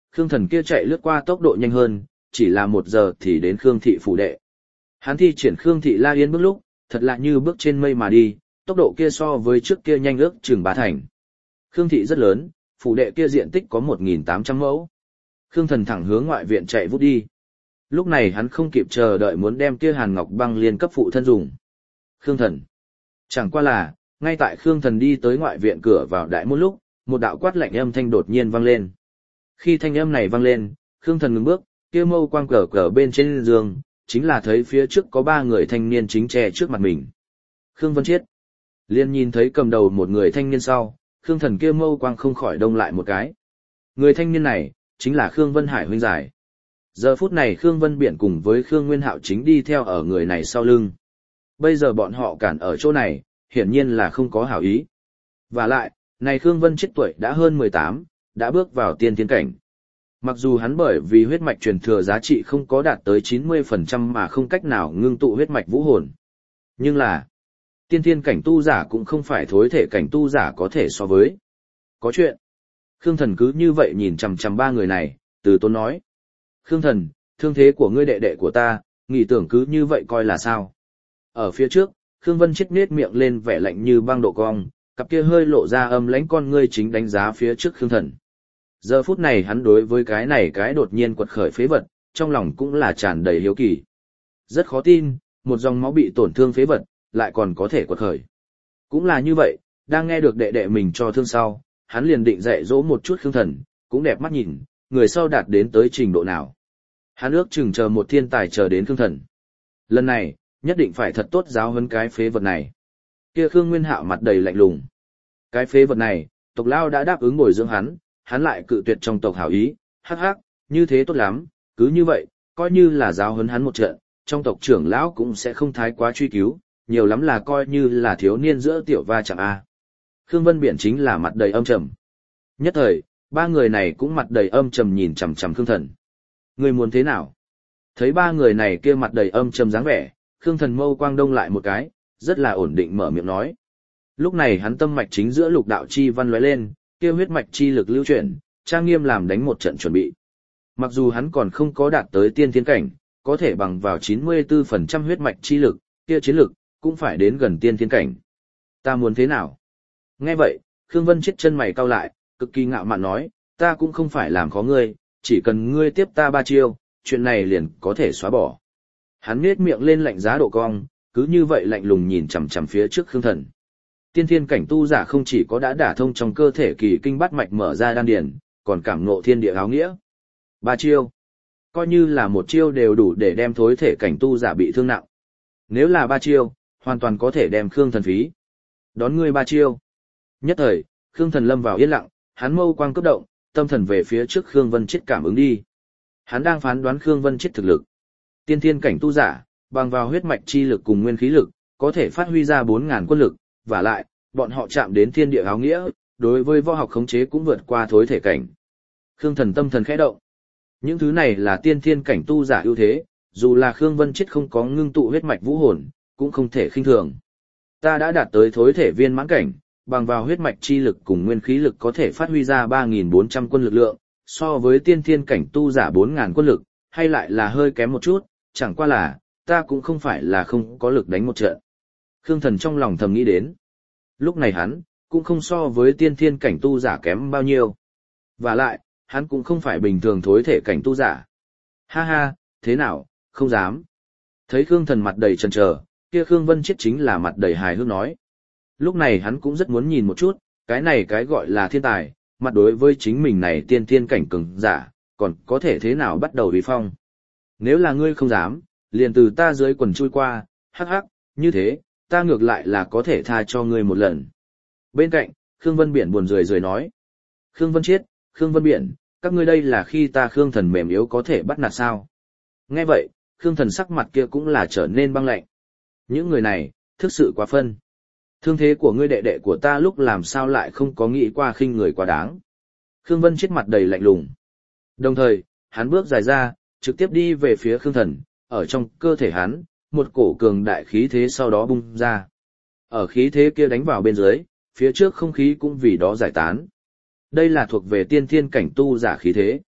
Khương Thần kia chạy lướt qua tốc độ nhanh hơn, chỉ là một giờ thì đến Khương thị phủ đệ. Hắn thi triển Khương thị La Yên bước lúc, thật lạ như bước trên mây mà đi, tốc độ kia so với trước kia nhanh ước chừng bá thành. Khương thị rất lớn, phủ đệ kia diện tích có một nghìn tám trăm mẫu. Khương Thần thẳng hướng ngoại viện chạy vút đi. Lúc này hắn không kịp chờ đợi muốn đem kia Hàn Ngọc băng liên cấp phụ thân dùng. Khương Thần. Chẳng qua là, ngay tại Khương Thần đi tới ngoại viện cửa vào đại môn lúc, một đạo quát lạnh âm thanh đột nhiên vang lên. Khi thanh âm này vang lên, Khương Thần ngừng bước, kia mâu quang cờ cờ bên trên giường, chính là thấy phía trước có ba người thanh niên chính che trước mặt mình. Khương Vân Chiết. Liên nhìn thấy cầm đầu một người thanh niên sau, Khương Thần kia mâu quang không khỏi đông lại một cái. Người thanh niên này, chính là Khương Vân Hải huynh giải. Giờ phút này Khương Vân Biển cùng với Khương Nguyên Hạo chính đi theo ở người này sau lưng. Bây giờ bọn họ cản ở chỗ này, hiển nhiên là không có hảo ý. Và lại, này Khương Vân Chiết tuổi đã hơn mười tám, đã bước vào tiên thiên cảnh. Mặc dù hắn bởi vì huyết mạch truyền thừa giá trị không có đạt tới chín mươi phần trăm mà không cách nào ngưng tụ huyết mạch vũ hồn. Nhưng là, tiên thiên cảnh tu giả cũng không phải thối thể cảnh tu giả có thể so với. Có chuyện. Khương Thần cứ như vậy nhìn chằm chằm ba người này, từ tốn nói. Khương Thần, thương thế của ngươi đệ đệ của ta, nghĩ tưởng cứ như vậy coi là sao. Ở phía trước, Khương Vân Chiết nết miệng lên vẻ lạnh như băng độ cong, cặp kia hơi lộ ra âm lãnh con ngươi chính đánh giá phía trước Khương Thần. Giờ phút này hắn đối với cái này cái đột nhiên quật khởi phế vật, trong lòng cũng là tràn đầy hiếu kỳ. Rất khó tin, một dòng máu bị tổn thương phế vật, lại còn có thể quật khởi. Cũng là như vậy, đang nghe được đệ đệ mình cho thương sau, hắn liền định dạy dỗ một chút Khương Thần, cũng đẹp mắt nhìn, người sau đạt đến tới trình độ nào. Hắn ước chừng chờ một thiên tài chờ đến Khương Thần. Lần này, nhất định phải thật tốt giáo huấn cái phế vật này. Kia Khương Nguyên Hạo mặt đầy lạnh lùng. Cái phế vật này, tộc lao đã đáp ứng bồi dưỡng hắn, hắn lại cự tuyệt trong tộc hảo ý, hắc hắc, như thế tốt lắm, cứ như vậy, coi như là giáo huấn hắn một trận, trong tộc trưởng lão cũng sẽ không thái quá truy cứu, nhiều lắm là coi như là thiếu niên giữa tiểu va chạm a. Khương Vân Biển chính là mặt đầy âm trầm. Nhất thời, ba người này cũng mặt đầy âm trầm nhìn chằm chằm Khương Thần. Người muốn thế nào? Thấy ba người này kia mặt đầy âm trầm dáng vẻ, Khương Thần mâu quang đông lại một cái, rất là ổn định mở miệng nói. Lúc này hắn tâm mạch chính giữa lục đạo chi văn lóe lên, kia huyết mạch chi lực lưu chuyển, trang nghiêm làm đánh một trận chuẩn bị. Mặc dù hắn còn không có đạt tới tiên thiên cảnh, có thể bằng vào chín mươi tư phần trăm huyết mạch chi lực, kia chiến lực cũng phải đến gần tiên thiên cảnh. Ta muốn thế nào? Nghe vậy, Khương Vân Chiết chân mày cau lại, cực kỳ ngạo mạn nói, ta cũng không phải làm khó ngươi, chỉ cần ngươi tiếp ta ba chiêu, chuyện này liền có thể xóa bỏ. Hắn nhếch miệng lên lạnh giá độ cong, cứ như vậy lạnh lùng nhìn chằm chằm phía trước Khương Thần. Tiên thiên cảnh tu giả không chỉ có đã đả thông trong cơ thể kỳ kinh bát mạch mở ra đan điền, còn cảm ngộ thiên địa áo nghĩa. Ba chiêu, coi như là một chiêu đều đủ để đem thối thể cảnh tu giả bị thương nặng. Nếu là ba chiêu, hoàn toàn có thể đem Khương Thần phí. Đón ngươi ba chiêu. Nhất thời, Khương Thần lâm vào yên lặng, hắn mâu quang cấp động, tâm thần về phía trước Khương Vân Chiết cảm ứng đi. Hắn đang phán đoán Khương Vân Chiết thực lực. Tiên thiên cảnh tu giả, bằng vào huyết mạch chi lực cùng nguyên khí lực, có thể phát huy ra bốn ngàn quân lực, và lại, bọn họ chạm đến thiên địa áo nghĩa, đối với võ học khống chế cũng vượt qua thối thể cảnh. Khương Thần tâm thần khẽ động. Những thứ này là tiên thiên cảnh tu giả ưu thế, dù là Khương Vân Chiết không có ngưng tụ huyết mạch vũ hồn, cũng không thể khinh thường. Ta đã đạt tới thối thể viên mãn cảnh, bằng vào huyết mạch chi lực cùng nguyên khí lực có thể phát huy ra ba nghìn bốn trăm quân lực lượng, so với tiên thiên cảnh tu giả bốn ngàn quân lực, hay lại là hơi kém một chút, chẳng qua là, ta cũng không phải là không có lực đánh một trận. Khương Thần trong lòng thầm nghĩ đến. Lúc này hắn, cũng không so với tiên thiên cảnh tu giả kém bao nhiêu. Và lại, hắn cũng không phải bình thường thối thể cảnh tu giả. Ha ha, thế nào, không dám. Thấy Khương Thần mặt đầy chần chờ, kia Khương Vân Chiết chính là mặt đầy hài hước nói. Lúc này hắn cũng rất muốn nhìn một chút, cái này cái gọi là thiên tài, mặt đối với chính mình này tiên thiên cảnh cường giả, còn có thể thế nào bắt đầu uy phong. Nếu là ngươi không dám, liền từ ta dưới quần chui qua, hắc hắc, như thế, ta ngược lại là có thể tha cho ngươi một lần. Bên cạnh, Khương Vân Biển buồn rười rười nói. Khương Vân Chiết, Khương Vân Biển, các ngươi đây là khi ta Khương Thần mềm yếu có thể bắt nạt sao? Nghe vậy, Khương Thần sắc mặt kia cũng là trở nên băng lạnh. Những người này, thực sự quá phân. Thương thế của ngươi đệ đệ của ta lúc làm sao lại không có nghĩ qua khinh người quá đáng. Khương Vân Chiết mặt đầy lạnh lùng. Đồng thời, hắn bước dài ra, trực tiếp đi về phía Khương Thần, ở trong cơ thể hắn, một cổ cường đại khí thế sau đó bung ra. Ở khí thế kia đánh vào bên dưới, phía trước không khí cũng vì đó giải tán. Đây là thuộc về tiên thiên cảnh tu giả khí thế.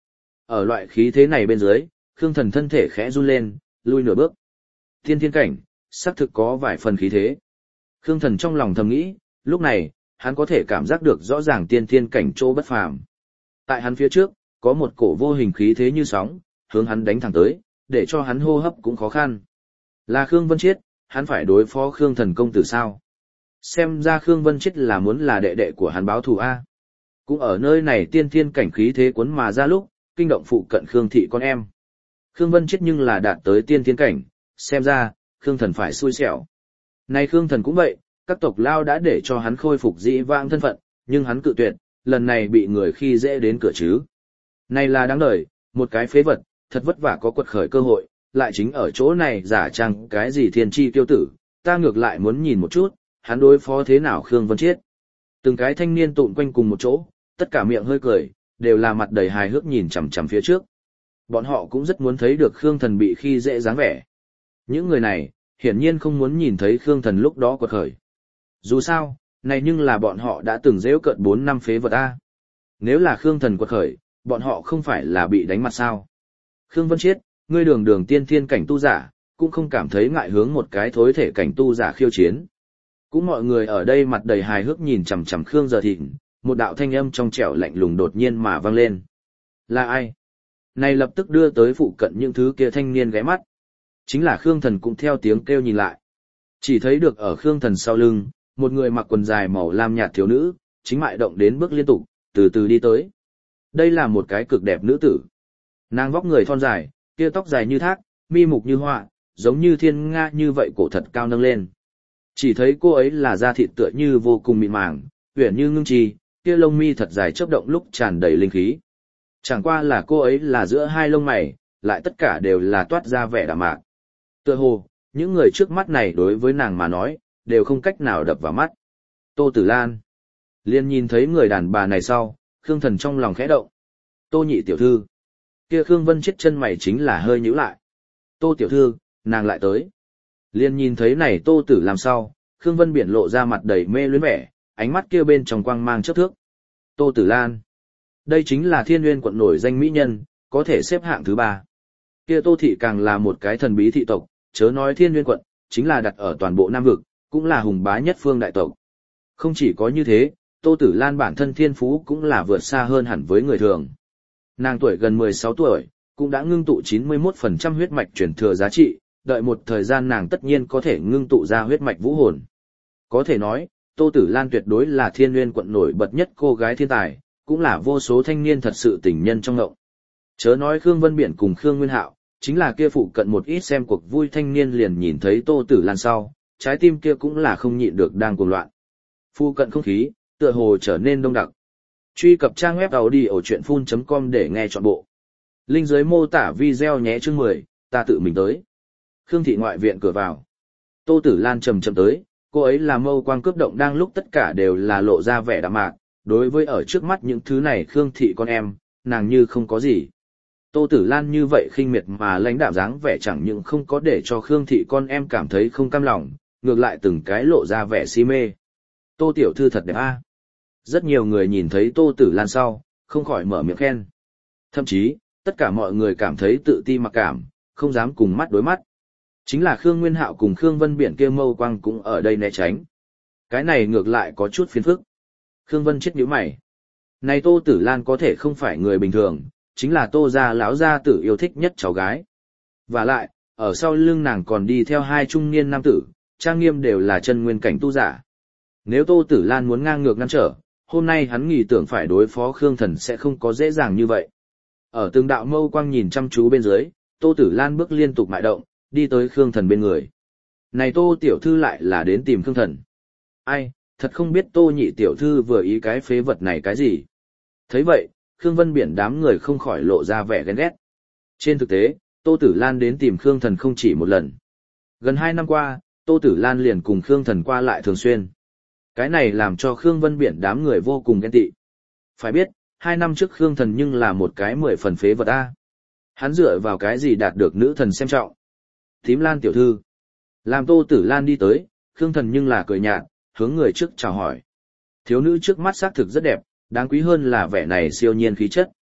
Ở loại khí thế này bên dưới, Khương Thần thân thể khẽ run lên, lui nửa bước. Tiên thiên cảnh, xác thực có vài phần khí thế. Khương Thần trong lòng thầm nghĩ, lúc này, hắn có thể cảm giác được rõ ràng tiên thiên cảnh chỗ bất phàm. Tại hắn phía trước, có một cổ vô hình khí thế như sóng, hướng hắn đánh thẳng tới, để cho hắn hô hấp cũng khó khăn. Là Khương Vân Chiết, hắn phải đối phó Khương Thần công tử sao? Xem ra Khương Vân Chiết là muốn là đệ đệ của hắn báo thù a. Cũng ở nơi này tiên thiên cảnh khí thế cuốn mà ra lúc, kinh động phụ cận Khương thị con em. Khương Vân Chiết nhưng là đạt tới tiên thiên cảnh, xem ra, Khương Thần phải xui xẻo. Này Khương Thần cũng vậy, các tộc lao đã để cho hắn khôi phục dĩ vãng thân phận, nhưng hắn cự tuyệt, lần này bị người khi dễ đến cửa chứ. Này là đáng đời, một cái phế vật, thật vất vả có quật khởi cơ hội, lại chính ở chỗ này giả trang cái gì thiên chi tiêu tử, ta ngược lại muốn nhìn một chút, hắn đối phó thế nào Khương Vân Chiết. Từng cái thanh niên tụn quanh cùng một chỗ, tất cả miệng hơi cười, đều là mặt đầy hài hước nhìn chằm chằm phía trước. Bọn họ cũng rất muốn thấy được Khương Thần bị khi dễ dáng vẻ. Những người này, hiển nhiên không muốn nhìn thấy Khương Thần lúc đó quật khởi. Dù sao, này nhưng là bọn họ đã từng giễu cợt bốn năm phế vật A. Nếu là Khương Thần quật khởi, bọn họ không phải là bị đánh mặt sao. Khương Vân Chiết, ngươi đường đường tiên thiên cảnh tu giả, cũng không cảm thấy ngại hướng một cái thối thể cảnh tu giả khiêu chiến. Cũng mọi người ở đây mặt đầy hài hước nhìn chằm chằm Khương Giờ Thịnh, một đạo thanh âm trong trẻo lạnh lùng đột nhiên mà vang lên. Là ai? Này lập tức đưa tới phụ cận những thứ kia thanh niên ghé mắt. Chính là Khương Thần cũng theo tiếng kêu nhìn lại. Chỉ thấy được ở Khương Thần sau lưng, một người mặc quần dài màu lam nhạt thiếu nữ, chính mại động đến bước liên tục, từ từ đi tới. Đây là một cái cực đẹp nữ tử. Nàng vóc người thon dài, kia tóc dài như thác, mi mục như họa, giống như thiên nga như vậy cổ thật cao nâng lên. Chỉ thấy cô ấy là da thịt tựa như vô cùng mịn màng, uyển như ngưng trì, kia lông mi thật dài chớp động lúc tràn đầy linh khí. Chẳng qua là cô ấy là giữa hai lông mày, lại tất cả đều là toát ra vẻ đạm mạc. Tựa hồ, những người trước mắt này đối với nàng mà nói, đều không cách nào đập vào mắt. Tô Tử Lan. Liên nhìn thấy người đàn bà này sau, Khương Thần trong lòng khẽ động. Tô nhị tiểu thư. Kia Khương Vân Chiết chân mày chính là hơi nhíu lại. Tô tiểu thư, nàng lại tới. Liên nhìn thấy này Tô Tử làm sao, Khương Vân Biển lộ ra mặt đầy mê luyến vẻ, ánh mắt kia bên trong quang mang chớp thước. Tô Tử Lan. Đây chính là Thiên Nguyên quận nổi danh mỹ nhân, có thể xếp hạng thứ ba. Kia Tô thị càng là một cái thần bí thị tộc, chớ nói Thiên Nguyên quận, chính là đặt ở toàn bộ Nam vực, cũng là hùng bá nhất phương đại tộc. Không chỉ có như thế, Tô Tử Lan bản thân thiên phú cũng là vượt xa hơn hẳn với người thường. Nàng tuổi gần mười sáu tuổi, cũng đã ngưng tụ chín mươi mốt phần trăm huyết mạch truyền thừa giá trị, đợi một thời gian nàng tất nhiên có thể ngưng tụ ra huyết mạch vũ hồn. Có thể nói, Tô Tử Lan tuyệt đối là Thiên Nguyên quận nổi bật nhất cô gái thiên tài, cũng là vô số thanh niên thật sự tình nhân trong ngộng. Chớ nói Khương Vân Biển cùng Khương Nguyên Hạo, chính là kia phụ cận một ít xem cuộc vui thanh niên liền nhìn thấy Tô Tử Lan sau, trái tim kia cũng là không nhịn được đang cuồng loạn. Phụ cận không khí, tựa hồ trở nên đông đặc. Truy cập trang web audiochuyenphun chấm com để nghe trọn bộ. Link dưới mô tả video nhé chương mười, ta tự mình tới. Khương thị ngoại viện cửa vào. Tô Tử Lan chậm chậm tới, cô ấy là mâu quang cướp động đang lúc tất cả đều là lộ ra vẻ đạm mạc, đối với ở trước mắt những thứ này Khương thị con em, nàng như không có gì. Tô Tử Lan như vậy khinh miệt mà lãnh đạm dáng vẻ chẳng những không có để cho Khương thị con em cảm thấy không cam lòng, ngược lại từng cái lộ ra vẻ si mê. Tô tiểu thư thật đẹp a. Rất nhiều người nhìn thấy Tô Tử Lan sau, không khỏi mở miệng khen. Thậm chí, tất cả mọi người cảm thấy tự ti mặc cảm, không dám cùng mắt đối mắt. Chính là Khương Nguyên Hạo cùng Khương Vân Biển kia mâu quang cũng ở đây né tránh. Cái này ngược lại có chút phiền phức. Khương Vân chết nhíu mày. Này Tô Tử Lan có thể không phải người bình thường, chính là Tô gia lão gia tử yêu thích nhất cháu gái. Và lại, ở sau lưng nàng còn đi theo hai trung niên nam tử, trang nghiêm đều là chân nguyên cảnh tu giả. Nếu Tô Tử Lan muốn ngang ngược ngăn trở, hôm nay hắn nghĩ tưởng phải đối phó Khương Thần sẽ không có dễ dàng như vậy. Ở từng đạo mâu quang nhìn chăm chú bên dưới, Tô Tử Lan bước liên tục mại động, đi tới Khương Thần bên người. Này Tô tiểu thư lại là đến tìm Khương Thần. Ai, thật không biết Tô nhị tiểu thư vừa ý cái phế vật này cái gì. Thấy vậy, Khương Vân Biển đám người không khỏi lộ ra vẻ ghen ghét. Trên thực tế, Tô Tử Lan đến tìm Khương Thần không chỉ một lần. Gần hai năm qua, Tô Tử Lan liền cùng Khương Thần qua lại thường xuyên. Cái này làm cho Khương Vân Biển đám người vô cùng ghen tị. Phải biết, hai năm trước Khương Thần nhưng là một cái mười phần phế vật A. Hắn dựa vào cái gì đạt được nữ thần xem trọng. Thím Lan tiểu thư. Làm Tô Tử Lan đi tới, Khương Thần nhưng là cười nhạt, hướng người trước chào hỏi. Thiếu nữ trước mắt xác thực rất đẹp, đáng quý hơn là vẻ này siêu nhiên khí chất.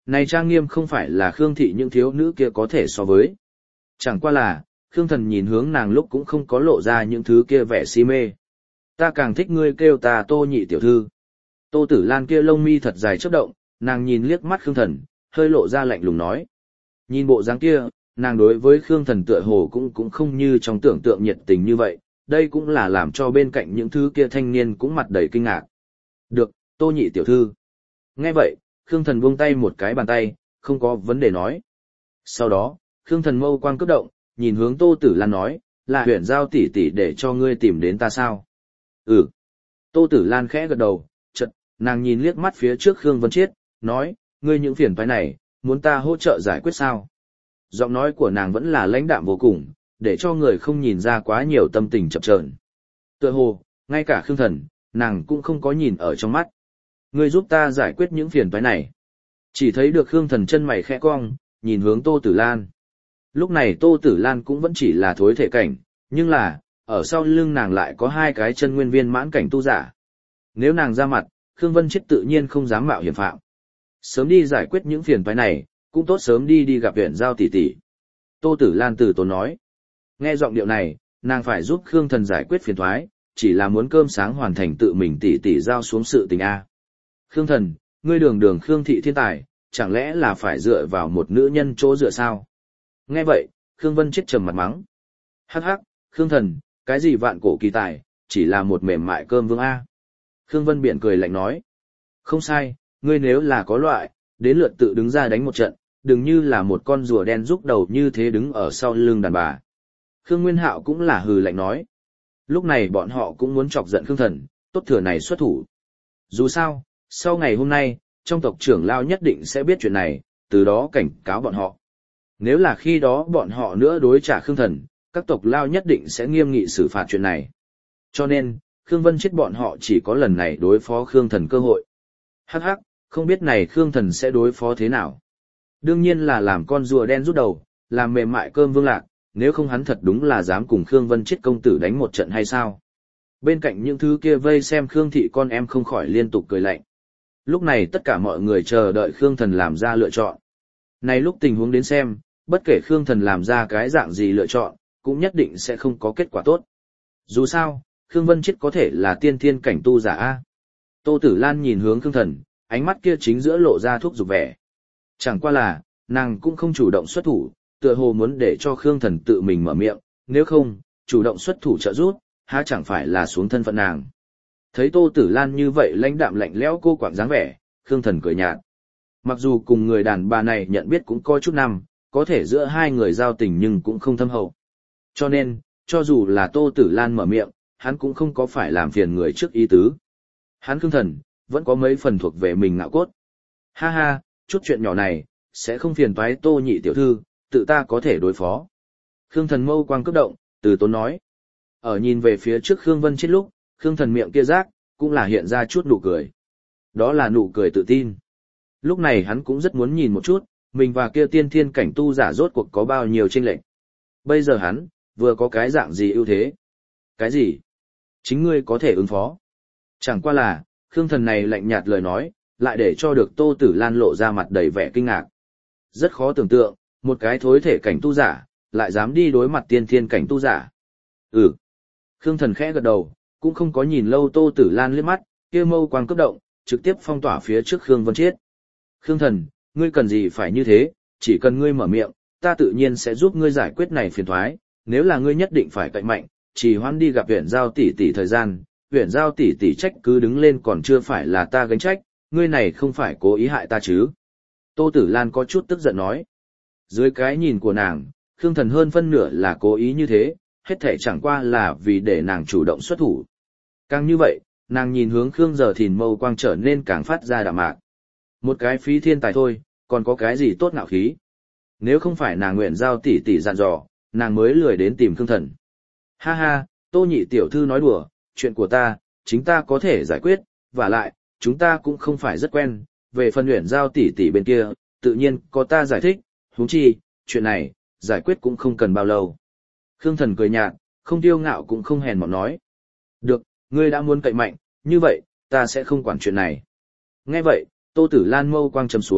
Này trang nghiêm không phải là Khương thị những thiếu nữ kia có thể so với. Chẳng qua là, Khương Thần nhìn hướng nàng lúc cũng không có lộ ra những thứ kia vẻ si mê. Ta càng thích ngươi kêu ta Tô nhị tiểu thư. Tô Tử Lan kia lông mi thật dài chớp động, nàng nhìn liếc mắt Khương Thần, hơi lộ ra lạnh lùng nói. Nhìn bộ dáng kia, nàng đối với Khương Thần tựa hồ cũng cũng không như trong tưởng tượng nhiệt tình như vậy, đây cũng là làm cho bên cạnh những thứ kia thanh niên cũng mặt đầy kinh ngạc. Được, Tô nhị tiểu thư. Nghe vậy, Khương Thần buông tay một cái bàn tay, không có vấn đề nói. Sau đó, Khương Thần mâu quang cấp động, nhìn hướng Tô Tử Lan nói, là huyện giao tỷ tỷ để cho ngươi tìm đến ta sao? Ừ. Tô Tử Lan khẽ gật đầu, chợt, nàng nhìn liếc mắt phía trước Khương Vân Chiết, nói, ngươi những phiền toái này, muốn ta hỗ trợ giải quyết sao? Giọng nói của nàng vẫn là lãnh đạm vô cùng, để cho người không nhìn ra quá nhiều tâm tình chập chờn. Tựa hồ, ngay cả Khương Thần, nàng cũng không có nhìn ở trong mắt. Ngươi giúp ta giải quyết những phiền toái này. Chỉ thấy được Khương Thần chân mày khẽ cong, nhìn hướng Tô Tử Lan. Lúc này Tô Tử Lan cũng vẫn chỉ là thối thể cảnh, nhưng là, ở sau lưng nàng lại có hai cái chân nguyên viên mãn cảnh tu giả. Nếu nàng ra mặt, Khương Vân Chết tự nhiên không dám mạo hiểm phạm. Sớm đi giải quyết những phiền toái này, cũng tốt sớm đi đi gặp huyện giao tỷ tỷ. Tô Tử Lan từ tốn nói. Nghe giọng điệu này, nàng phải giúp Khương Thần giải quyết phiền toái, chỉ là muốn cơm sáng hoàn thành tự mình tỷ tỷ giao xuống sự tình a. Khương Thần, ngươi đường đường Khương thị thiên tài, chẳng lẽ là phải dựa vào một nữ nhân chỗ dựa sao? Nghe vậy, Khương Vân Chết trầm mặt mắng. Hắc hắc, Khương Thần, cái gì vạn cổ kỳ tài, chỉ là một mềm mại cơm vương a. Khương Vân Biển cười lạnh nói. Không sai, ngươi nếu là có loại, đến lượt tự đứng ra đánh một trận, đừng như là một con rùa đen rúc đầu như thế đứng ở sau lưng đàn bà. Khương Nguyên Hạo cũng là hừ lạnh nói. Lúc này bọn họ cũng muốn chọc giận Khương Thần, tốt thừa này xuất thủ. Dù sao, sau ngày hôm nay, trong tộc trưởng lao nhất định sẽ biết chuyện này, từ đó cảnh cáo bọn họ. Nếu là khi đó bọn họ nữa đối trả Khương Thần, các tộc lao nhất định sẽ nghiêm nghị xử phạt chuyện này. Cho nên, Khương Vân Chết bọn họ chỉ có lần này đối phó Khương Thần cơ hội. Hắc hắc, không biết này Khương Thần sẽ đối phó thế nào. Đương nhiên là làm con rùa đen rút đầu, làm mềm mại cơm vương lạc, nếu không hắn thật đúng là dám cùng Khương Vân Chết công tử đánh một trận hay sao. Bên cạnh những thứ kia vây xem Khương thị con em không khỏi liên tục cười lạnh. Lúc này tất cả mọi người chờ đợi Khương Thần làm ra lựa chọn. Này lúc tình huống đến xem, bất kể Khương Thần làm ra cái dạng gì lựa chọn, cũng nhất định sẽ không có kết quả tốt. Dù sao, Khương Vân Chết có thể là tiên thiên cảnh tu giả A. Tô Tử Lan nhìn hướng Khương Thần, ánh mắt kia chính giữa lộ ra thuốc dục vẻ. Chẳng qua là, nàng cũng không chủ động xuất thủ, tựa hồ muốn để cho Khương Thần tự mình mở miệng, nếu không, chủ động xuất thủ trợ giúp, há chẳng phải là xuống thân phận nàng. Thấy Tô Tử Lan như vậy lãnh đạm lạnh lẽo cô quạng dáng vẻ, Khương Thần cười nhạt. Mặc dù cùng người đàn bà này nhận biết cũng có chút năm, có thể giữa hai người giao tình nhưng cũng không thâm hậu. Cho nên, cho dù là Tô Tử Lan mở miệng, hắn cũng không có phải làm phiền người trước ý tứ. Hắn Khương Thần, vẫn có mấy phần thuộc về mình ngạo cốt. Ha ha, chút chuyện nhỏ này, sẽ không phiền toái Tô nhị tiểu thư, tự ta có thể đối phó. Khương Thần mâu quang cấp động, từ tốn nói. Ở nhìn về phía trước Khương Vân Chết lúc, Khương Thần miệng kia rác, cũng là hiện ra chút nụ cười. Đó là nụ cười tự tin. Lúc này hắn cũng rất muốn nhìn một chút, mình và kia tiên thiên cảnh tu giả rốt cuộc có bao nhiêu chênh lệch. Bây giờ hắn, vừa có cái dạng gì ưu thế? Cái gì? Chính ngươi có thể ứng phó. Chẳng qua là, Khương Thần này lạnh nhạt lời nói, lại để cho được Tô Tử Lan lộ ra mặt đầy vẻ kinh ngạc. Rất khó tưởng tượng, một cái thối thể cảnh tu giả, lại dám đi đối mặt tiên thiên cảnh tu giả. Ừ. Khương Thần khẽ gật đầu, cũng không có nhìn lâu Tô Tử Lan liếc mắt, kia mâu quang cấp động, trực tiếp phong tỏa phía trước Khương Vân Chết. Khương Thần, ngươi cần gì phải như thế, chỉ cần ngươi mở miệng, ta tự nhiên sẽ giúp ngươi giải quyết này phiền toái, nếu là ngươi nhất định phải cạnh mạnh, chỉ hoan đi gặp huyện giao tỷ tỷ thời gian, huyện giao tỷ tỷ trách cứ đứng lên còn chưa phải là ta gánh trách, ngươi này không phải cố ý hại ta chứ. Tô Tử Lan có chút tức giận nói. Dưới cái nhìn của nàng, Khương Thần hơn phân nửa là cố ý như thế, hết thể chẳng qua là vì để nàng chủ động xuất thủ. Càng như vậy, nàng nhìn hướng Khương Giờ Thìn mâu quang trở nên càng phát ra đạm mạc. Một cái phí thiên tài thôi, còn có cái gì tốt ngạo khí. Nếu không phải nàng nguyện giao tỷ tỷ dặn dò, nàng mới lười đến tìm Khương Thần. Ha ha, Tô nhị tiểu thư nói đùa, chuyện của ta, chính ta có thể giải quyết, và lại, chúng ta cũng không phải rất quen, về phần nguyện giao tỷ tỷ bên kia, tự nhiên có ta giải thích, huống chi, chuyện này, giải quyết cũng không cần bao lâu. Khương Thần cười nhạt, không tiêu ngạo cũng không hèn mọn nói. Được, ngươi đã muốn cậy mạnh, như vậy, ta sẽ không quản chuyện này. Nghe vậy, Tô Tử Lan mâu quang trầm xuống,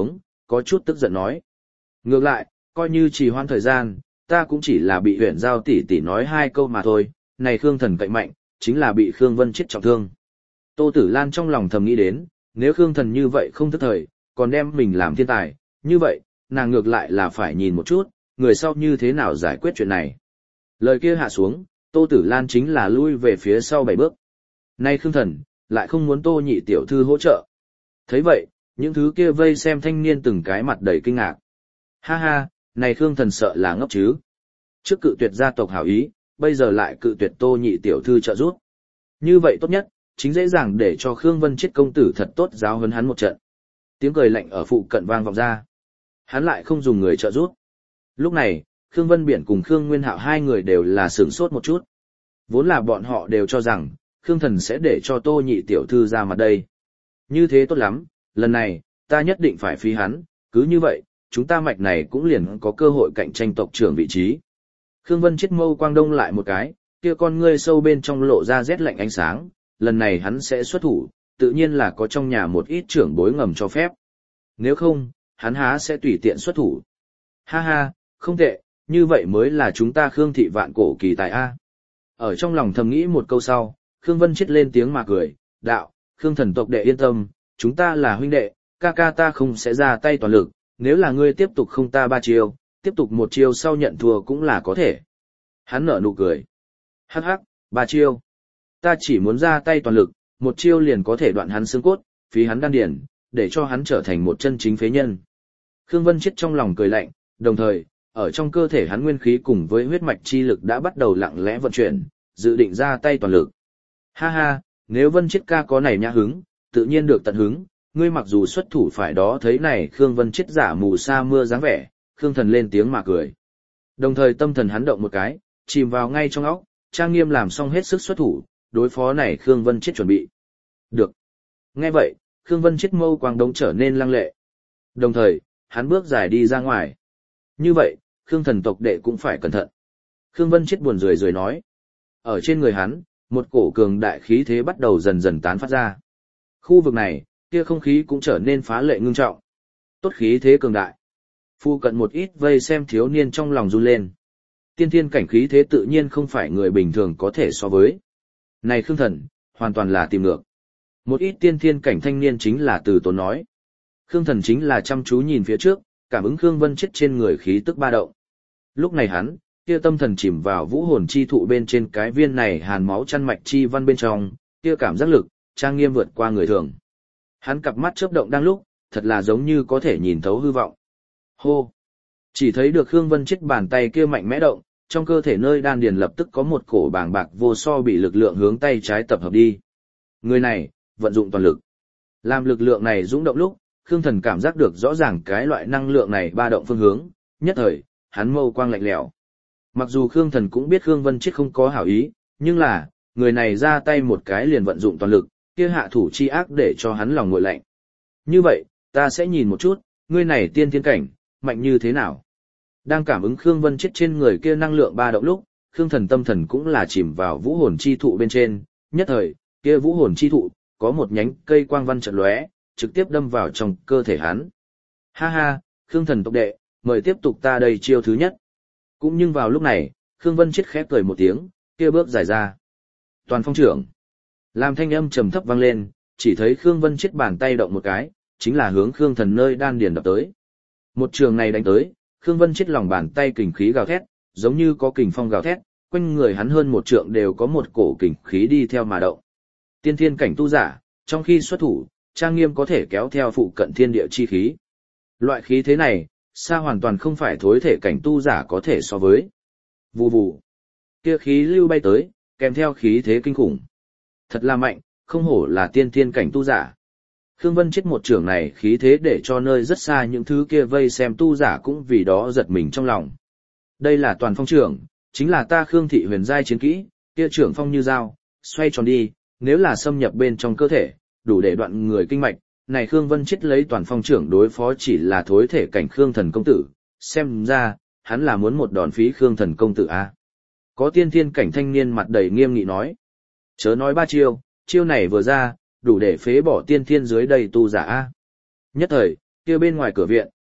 có chút tức giận nói. Ngược lại, coi như trì hoãn thời gian, ta cũng chỉ là bị huyện giao tỷ tỷ nói hai câu mà thôi, này Khương Thần cậy mạnh, chính là bị Khương Vân chết trọng thương. Tô Tử Lan trong lòng thầm nghĩ đến, nếu Khương Thần như vậy không thức thời, còn đem mình làm thiên tài, như vậy, nàng ngược lại là phải nhìn một chút, người sau như thế nào giải quyết chuyện này. Lời kia hạ xuống, Tô Tử Lan chính là lui về phía sau bảy bước. Nay Khương Thần, lại không muốn Tô nhị tiểu thư hỗ trợ. Thấy vậy, những thứ kia vây xem thanh niên từng cái mặt đầy kinh ngạc. Ha ha, này Khương Thần sợ là ngốc chứ. Trước cự tuyệt gia tộc hảo ý, bây giờ lại cự tuyệt Tô nhị tiểu thư trợ giúp. Như vậy tốt nhất, chính dễ dàng để cho Khương Vân chết công tử thật tốt giáo huấn hắn một trận. Tiếng cười lạnh ở phụ cận vang vọng ra. Hắn lại không dùng người trợ giúp. Lúc này, Khương Vân Biển cùng Khương Nguyên Hạo hai người đều là sửng sốt một chút. Vốn là bọn họ đều cho rằng, Khương Thần sẽ để cho Tô nhị tiểu thư ra mặt đây. Như thế tốt lắm, lần này, ta nhất định phải phí hắn, cứ như vậy, chúng ta mạch này cũng liền có cơ hội cạnh tranh tộc trưởng vị trí. Khương Vân chết mâu quang đông lại một cái, kia con ngươi sâu bên trong lộ ra rét lạnh ánh sáng, lần này hắn sẽ xuất thủ, tự nhiên là có trong nhà một ít trưởng bối ngầm cho phép. Nếu không, hắn há sẽ tùy tiện xuất thủ. Ha ha, không tệ, như vậy mới là chúng ta Khương thị vạn cổ kỳ tài A. Ở trong lòng thầm nghĩ một câu sau, Khương Vân chết lên tiếng mà cười, đạo, Khương thần tộc đệ yên tâm, chúng ta là huynh đệ, ca ca ta không sẽ ra tay toàn lực, nếu là ngươi tiếp tục không ta ba chiêu, tiếp tục một chiêu sau nhận thua cũng là có thể. Hắn nở nụ cười. Hắc hắc, ba chiêu. Ta chỉ muốn ra tay toàn lực, một chiêu liền có thể đoạn hắn xương cốt, phí hắn đan điền, để cho hắn trở thành một chân chính phế nhân. Khương Vân chết trong lòng cười lạnh, đồng thời, ở trong cơ thể hắn nguyên khí cùng với huyết mạch chi lực đã bắt đầu lặng lẽ vận chuyển, dự định ra tay toàn lực. Ha ha, nếu Vân chết ca có này nhã hứng, tự nhiên được tận hứng, ngươi mặc dù xuất thủ phải đó thấy này Khương Vân chết giả mù sa mưa dáng vẻ, Khương Thần lên tiếng mà cười. Đồng thời tâm thần hắn động một cái, chìm vào ngay trong óc, trang nghiêm làm xong hết sức xuất thủ, đối phó này Khương Vân chết chuẩn bị. Được. Nghe vậy, Khương Vân chết mâu quang đống trở nên lăng lệ. Đồng thời, hắn bước dài đi ra ngoài. Như vậy, Khương thần tộc đệ cũng phải cẩn thận. Khương Vân chết buồn rười rười nói. Ở trên người hắn, một cổ cường đại khí thế bắt đầu dần dần tán phát ra. Khu vực này, kia không khí cũng trở nên phá lệ ngưng trọng. Tốt khí thế cường đại. Phu cận một ít vây xem thiếu niên trong lòng run lên. Tiên thiên cảnh khí thế tự nhiên không phải người bình thường có thể so với. Này Khương thần, hoàn toàn là tìm ngược. Một ít tiên thiên cảnh thanh niên chính là từ tốn nói. Khương thần chính là chăm chú nhìn phía trước, cảm ứng Khương Vân chết trên người khí tức ba động. Lúc này hắn, kia tâm thần chìm vào vũ hồn chi thụ bên trên cái viên này hàn máu chăn mạch chi văn bên trong, kia cảm giác lực, trang nghiêm vượt qua người thường. Hắn cặp mắt chớp động đang lúc, thật là giống như có thể nhìn thấu hư vọng. Hô! Chỉ thấy được Khương Vân chết bàn tay kia mạnh mẽ động, trong cơ thể nơi đan điền lập tức có một cổ bàng bạc vô so bị lực lượng hướng tay trái tập hợp đi. Người này, vận dụng toàn lực. Làm lực lượng này dũng động lúc, Khương Thần cảm giác được rõ ràng cái loại năng lượng này ba động phương hướng, nhất thời, hắn mâu quang lạnh lẽo. Mặc dù Khương Thần cũng biết Khương Vân chết không có hảo ý, nhưng là, người này ra tay một cái liền vận dụng toàn lực, kia hạ thủ chi ác để cho hắn lòng nguội lạnh. Như vậy, ta sẽ nhìn một chút, người này tiên thiên cảnh, mạnh như thế nào. Đang cảm ứng Khương Vân chết trên người kia năng lượng ba động lúc, Khương Thần tâm thần cũng là chìm vào vũ hồn chi thụ bên trên, nhất thời, kia vũ hồn chi thụ, có một nhánh cây quang văn chợt lóe, trực tiếp đâm vào trong cơ thể hắn. Ha ha, Khương thần tộc đệ, mời tiếp tục ta đây chiêu thứ nhất. Cũng nhưng vào lúc này, Khương Vân chết khép cười một tiếng, kia bước dài ra. Toàn phong trưởng. Làm thanh âm trầm thấp vang lên, chỉ thấy Khương Vân chết bàn tay động một cái, chính là hướng Khương thần nơi đan điền đập tới. Một trường này đánh tới, Khương Vân chết lòng bàn tay kình khí gào thét, giống như có kình phong gào thét, quanh người hắn hơn một trượng đều có một cổ kình khí đi theo mà động. Tiên thiên cảnh tu giả, trong khi xuất thủ, trang nghiêm có thể kéo theo phụ cận thiên địa chi khí. Loại khí thế này, xa hoàn toàn không phải thối thể cảnh tu giả có thể so với. Vù vù. Kia khí lưu bay tới, kèm theo khí thế kinh khủng. Thật là mạnh, không hổ là tiên thiên cảnh tu giả. Khương Vân chết một trường này khí thế để cho nơi rất xa những thứ kia vây xem tu giả cũng vì đó giật mình trong lòng. Đây là toàn phong trưởng, chính là ta Khương thị huyền giai chiến kỹ, kia trưởng phong như dao, xoay tròn đi, nếu là xâm nhập bên trong cơ thể, đủ để đoạn người kinh mạch. Này Khương Vân chết lấy toàn phong trưởng đối phó chỉ là thối thể cảnh Khương thần công tử, xem ra, hắn là muốn một đòn phí Khương thần công tử a. Có tiên thiên cảnh thanh niên mặt đầy nghiêm nghị nói. Chớ nói ba chiêu, chiêu này vừa ra, đủ để phế bỏ tiên thiên dưới đầy tu giả a. Nhất thời, kia bên ngoài cửa viện,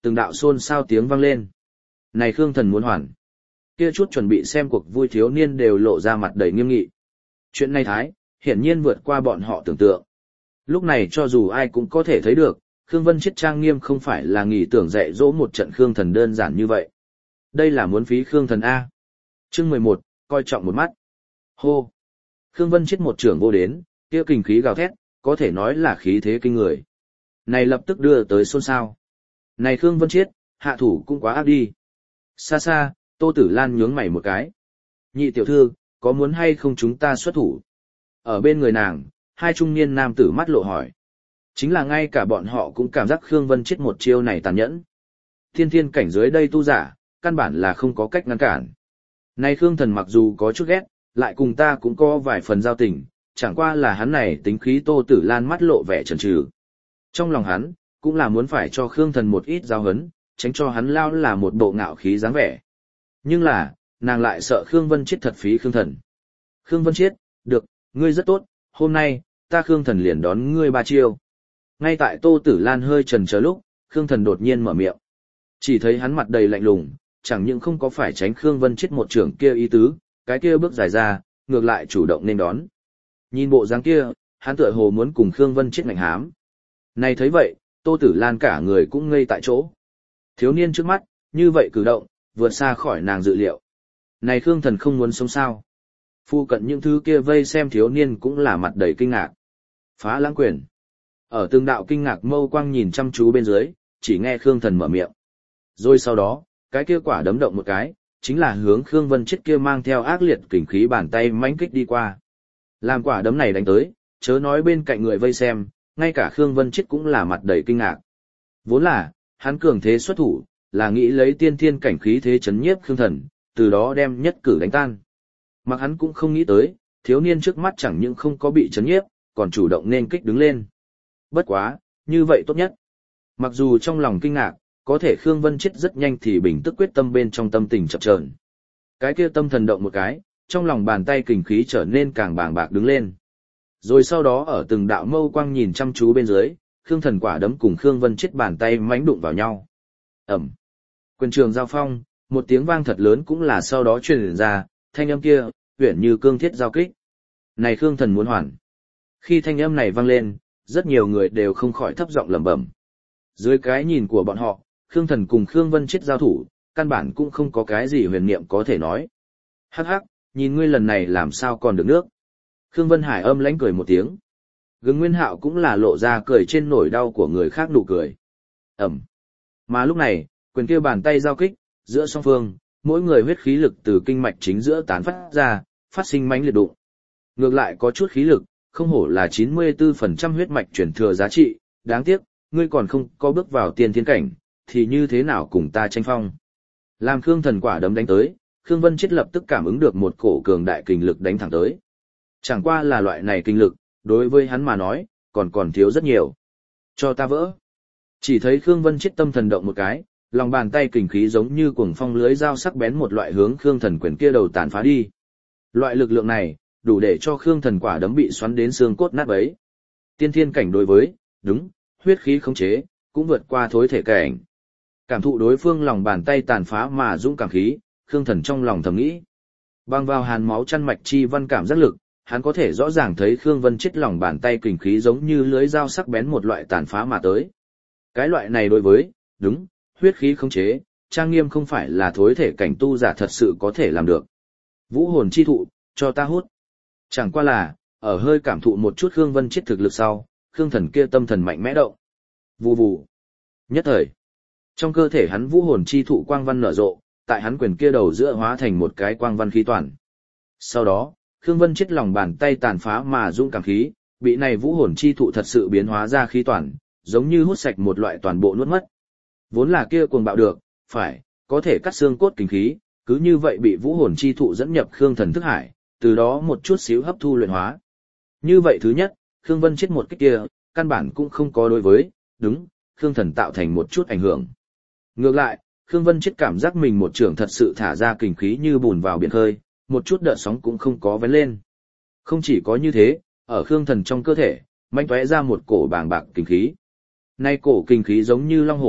Từng đạo xôn xao tiếng vang lên. Này Khương Thần muốn hoàn. Kia chút chuẩn bị xem cuộc vui thiếu niên đều lộ ra mặt đầy nghiêm nghị. Chuyện này thái, hiển nhiên vượt qua bọn họ tưởng tượng. Lúc này cho dù ai cũng có thể thấy được, Khương Vân Chiết trang nghiêm không phải là nghĩ tưởng dạy dỗ một trận Khương Thần đơn giản như vậy. Đây là muốn phí Khương Thần A. Chương mười một, coi trọng một mắt. Hô. Khương Vân Chiết một trưởng vô đến, kia kinh khí gào thét, có thể nói là khí thế kinh người. Này lập tức đưa tới xôn xao. Này Khương Vân Chiết, hạ thủ cũng quá ác đi. Xa xa, Tô Tử Lan nhướng mày một cái. Nhị tiểu thư, có muốn hay không chúng ta xuất thủ? Ở bên người nàng, hai trung niên nam tử mắt lộ hỏi. Chính là ngay cả bọn họ cũng cảm giác Khương Vân Chiết một chiêu này tàn nhẫn. Thiên thiên cảnh dưới đây tu giả, căn bản là không có cách ngăn cản. Này Khương Thần mặc dù có chút ghét, lại cùng ta cũng có vài phần giao tình, chẳng qua là hắn này tính khí Tô Tử Lan mắt lộ vẻ chần chừ. Trong lòng hắn, cũng là muốn phải cho Khương Thần một ít giao hấn, tránh cho hắn lao là một bộ ngạo khí dáng vẻ. Nhưng là, nàng lại sợ Khương Vân Chiết thật phí Khương Thần. Khương Vân Chiết, được, ngươi rất tốt, hôm nay, ta Khương Thần liền đón ngươi ba chiêu. Ngay tại Tô Tử Lan hơi chần chờ lúc, Khương Thần đột nhiên mở miệng. Chỉ thấy hắn mặt đầy lạnh lùng, chẳng những không có phải tránh Khương Vân Chiết một trưởng kia ý tứ, cái kia bước dài ra, ngược lại chủ động nên đón. Nhìn bộ dáng kia, hắn tựa hồ muốn cùng Khương Vân Chiết ngạnh hám. Này thấy vậy, Tô Tử Lan cả người cũng ngây tại chỗ. Thiếu niên trước mắt, như vậy cử động, vượt xa khỏi nàng dự liệu. Này Khương Thần không muốn sống sao? Phu cận những thứ kia vây xem thiếu niên cũng là mặt đầy kinh ngạc. Phá lãng quyền. Ở từng đạo kinh ngạc mâu quang nhìn chăm chú bên dưới, chỉ nghe Khương Thần mở miệng. Rồi sau đó, cái kia quả đấm động một cái, chính là hướng Khương Vân Chiết kia mang theo ác liệt kình khí bàn tay mãnh kích đi qua. Làm quả đấm này đánh tới, chớ nói bên cạnh người vây xem, ngay cả Khương Vân Chiết cũng là mặt đầy kinh ngạc. Vốn là, hắn cường thế xuất thủ, là nghĩ lấy tiên thiên cảnh khí thế chấn nhiếp Khương Thần, từ đó đem nhất cử đánh tan. Mặc hắn cũng không nghĩ tới, thiếu niên trước mắt chẳng những không có bị chấn nhiếp, còn chủ động nên kích đứng lên. Bất quá, như vậy tốt nhất. Mặc dù trong lòng kinh ngạc, có thể Khương Vân Chiết rất nhanh thì bình tức quyết tâm bên trong tâm tình chập chờn. Cái kia tâm thần động một cái, trong lòng bàn tay kình khí trở nên càng bàng bạc đứng lên. Rồi sau đó ở từng đạo mâu quang nhìn chăm chú bên dưới, Khương Thần quả đấm cùng Khương Vân Chiết bàn tay mãnh đụng vào nhau. Ầm. Quyền trường giao phong, một tiếng vang thật lớn cũng là sau đó truyền ra, thanh âm kia, uyển như cương thiết giao kích. Này Khương Thần muốn hoàn. Khi thanh âm này vang lên, rất nhiều người đều không khỏi thấp giọng lẩm bẩm. Dưới cái nhìn của bọn họ, Khương Thần cùng Khương Vân Chiết giao thủ, căn bản cũng không có cái gì huyền niệm có thể nói. Hắc hắc, nhìn ngươi lần này làm sao còn được nước. Khương Vân Hải âm lãnh cười một tiếng. Gừng Nguyên Hạo cũng là lộ ra cười trên nỗi đau của người khác nụ cười. Ẩm. Mà lúc này, quyền kia bàn tay giao kích, giữa song phương, mỗi người huyết khí lực từ kinh mạch chính giữa tán phát ra, phát sinh mãnh liệt đụng. Ngược lại có chút khí lực, không hổ là chín mươi tư phần trăm huyết mạch chuyển thừa giá trị, đáng tiếc, ngươi còn không có bước vào tiên thiên cảnh, thì như thế nào cùng ta tranh phong. Làm Khương Thần quả đấm đánh tới, Khương Vân Chiết lập tức cảm ứng được một cổ cường đại kình lực đánh thẳng tới. Chẳng qua là loại này kinh lực, đối với hắn mà nói, còn còn thiếu rất nhiều. Cho ta vỡ. Chỉ thấy Khương Vân Chiết tâm thần động một cái, lòng bàn tay kình khí giống như cuồng phong lưới dao sắc bén một loại hướng Khương Thần quyền kia đầu tàn phá đi. Loại lực lượng này, đủ để cho Khương Thần quả đấm bị xoắn đến xương cốt nát bấy. Tiên thiên cảnh đối với, đúng, huyết khí khống chế, cũng vượt qua thối thể cảnh. Cảm thụ đối phương lòng bàn tay tàn phá mà dũng cảm khí, Khương Thần trong lòng thầm nghĩ. Băng vào hàn máu chăn mạch chi văn cảm giác lực, hắn có thể rõ ràng thấy Khương Vân Chiết lòng bàn tay kình khí giống như lưới dao sắc bén một loại tàn phá mà tới. Cái loại này đối với, đúng, huyết khí khống chế, trang nghiêm không phải là thối thể cảnh tu giả thật sự có thể làm được. Vũ hồn chi thụ, cho ta hút. Chẳng qua là, ở hơi cảm thụ một chút Khương Vân Chiết thực lực sau, Khương Thần kia tâm thần mạnh mẽ động. Vù vù. Nhất thời, trong cơ thể hắn vũ hồn chi thụ quang văn nở rộ, tại hắn quyền kia đầu giữa hóa thành một cái quang văn khí toàn. Sau đó, Khương Vân Chiết lòng bàn tay tàn phá mà dũng cảm khí, bị này vũ hồn chi thụ thật sự biến hóa ra khí toàn, giống như hút sạch một loại toàn bộ nuốt mất. Vốn là kia cuồng bạo được, phải, có thể cắt xương cốt kinh khí, cứ như vậy bị vũ hồn chi thụ dẫn nhập Khương Thần thức hải, từ đó một chút xíu hấp thu luyện hóa. Như vậy thứ nhất, Khương Vân Chiết một cách kia, căn bản cũng không có đối với, đúng, Khương Thần tạo thành một chút ảnh hưởng. Ngược lại, Khương Vân Chiết cảm giác mình một trường thật sự thả ra kinh khí như bùn vào biển khơi, một chút đợt sóng cũng không có vén lên. Không chỉ có như thế, ở Khương Thần trong cơ thể, manh tóe ra một cổ bàng bạc kinh khí. Nay cổ kinh khí giống như long hổ,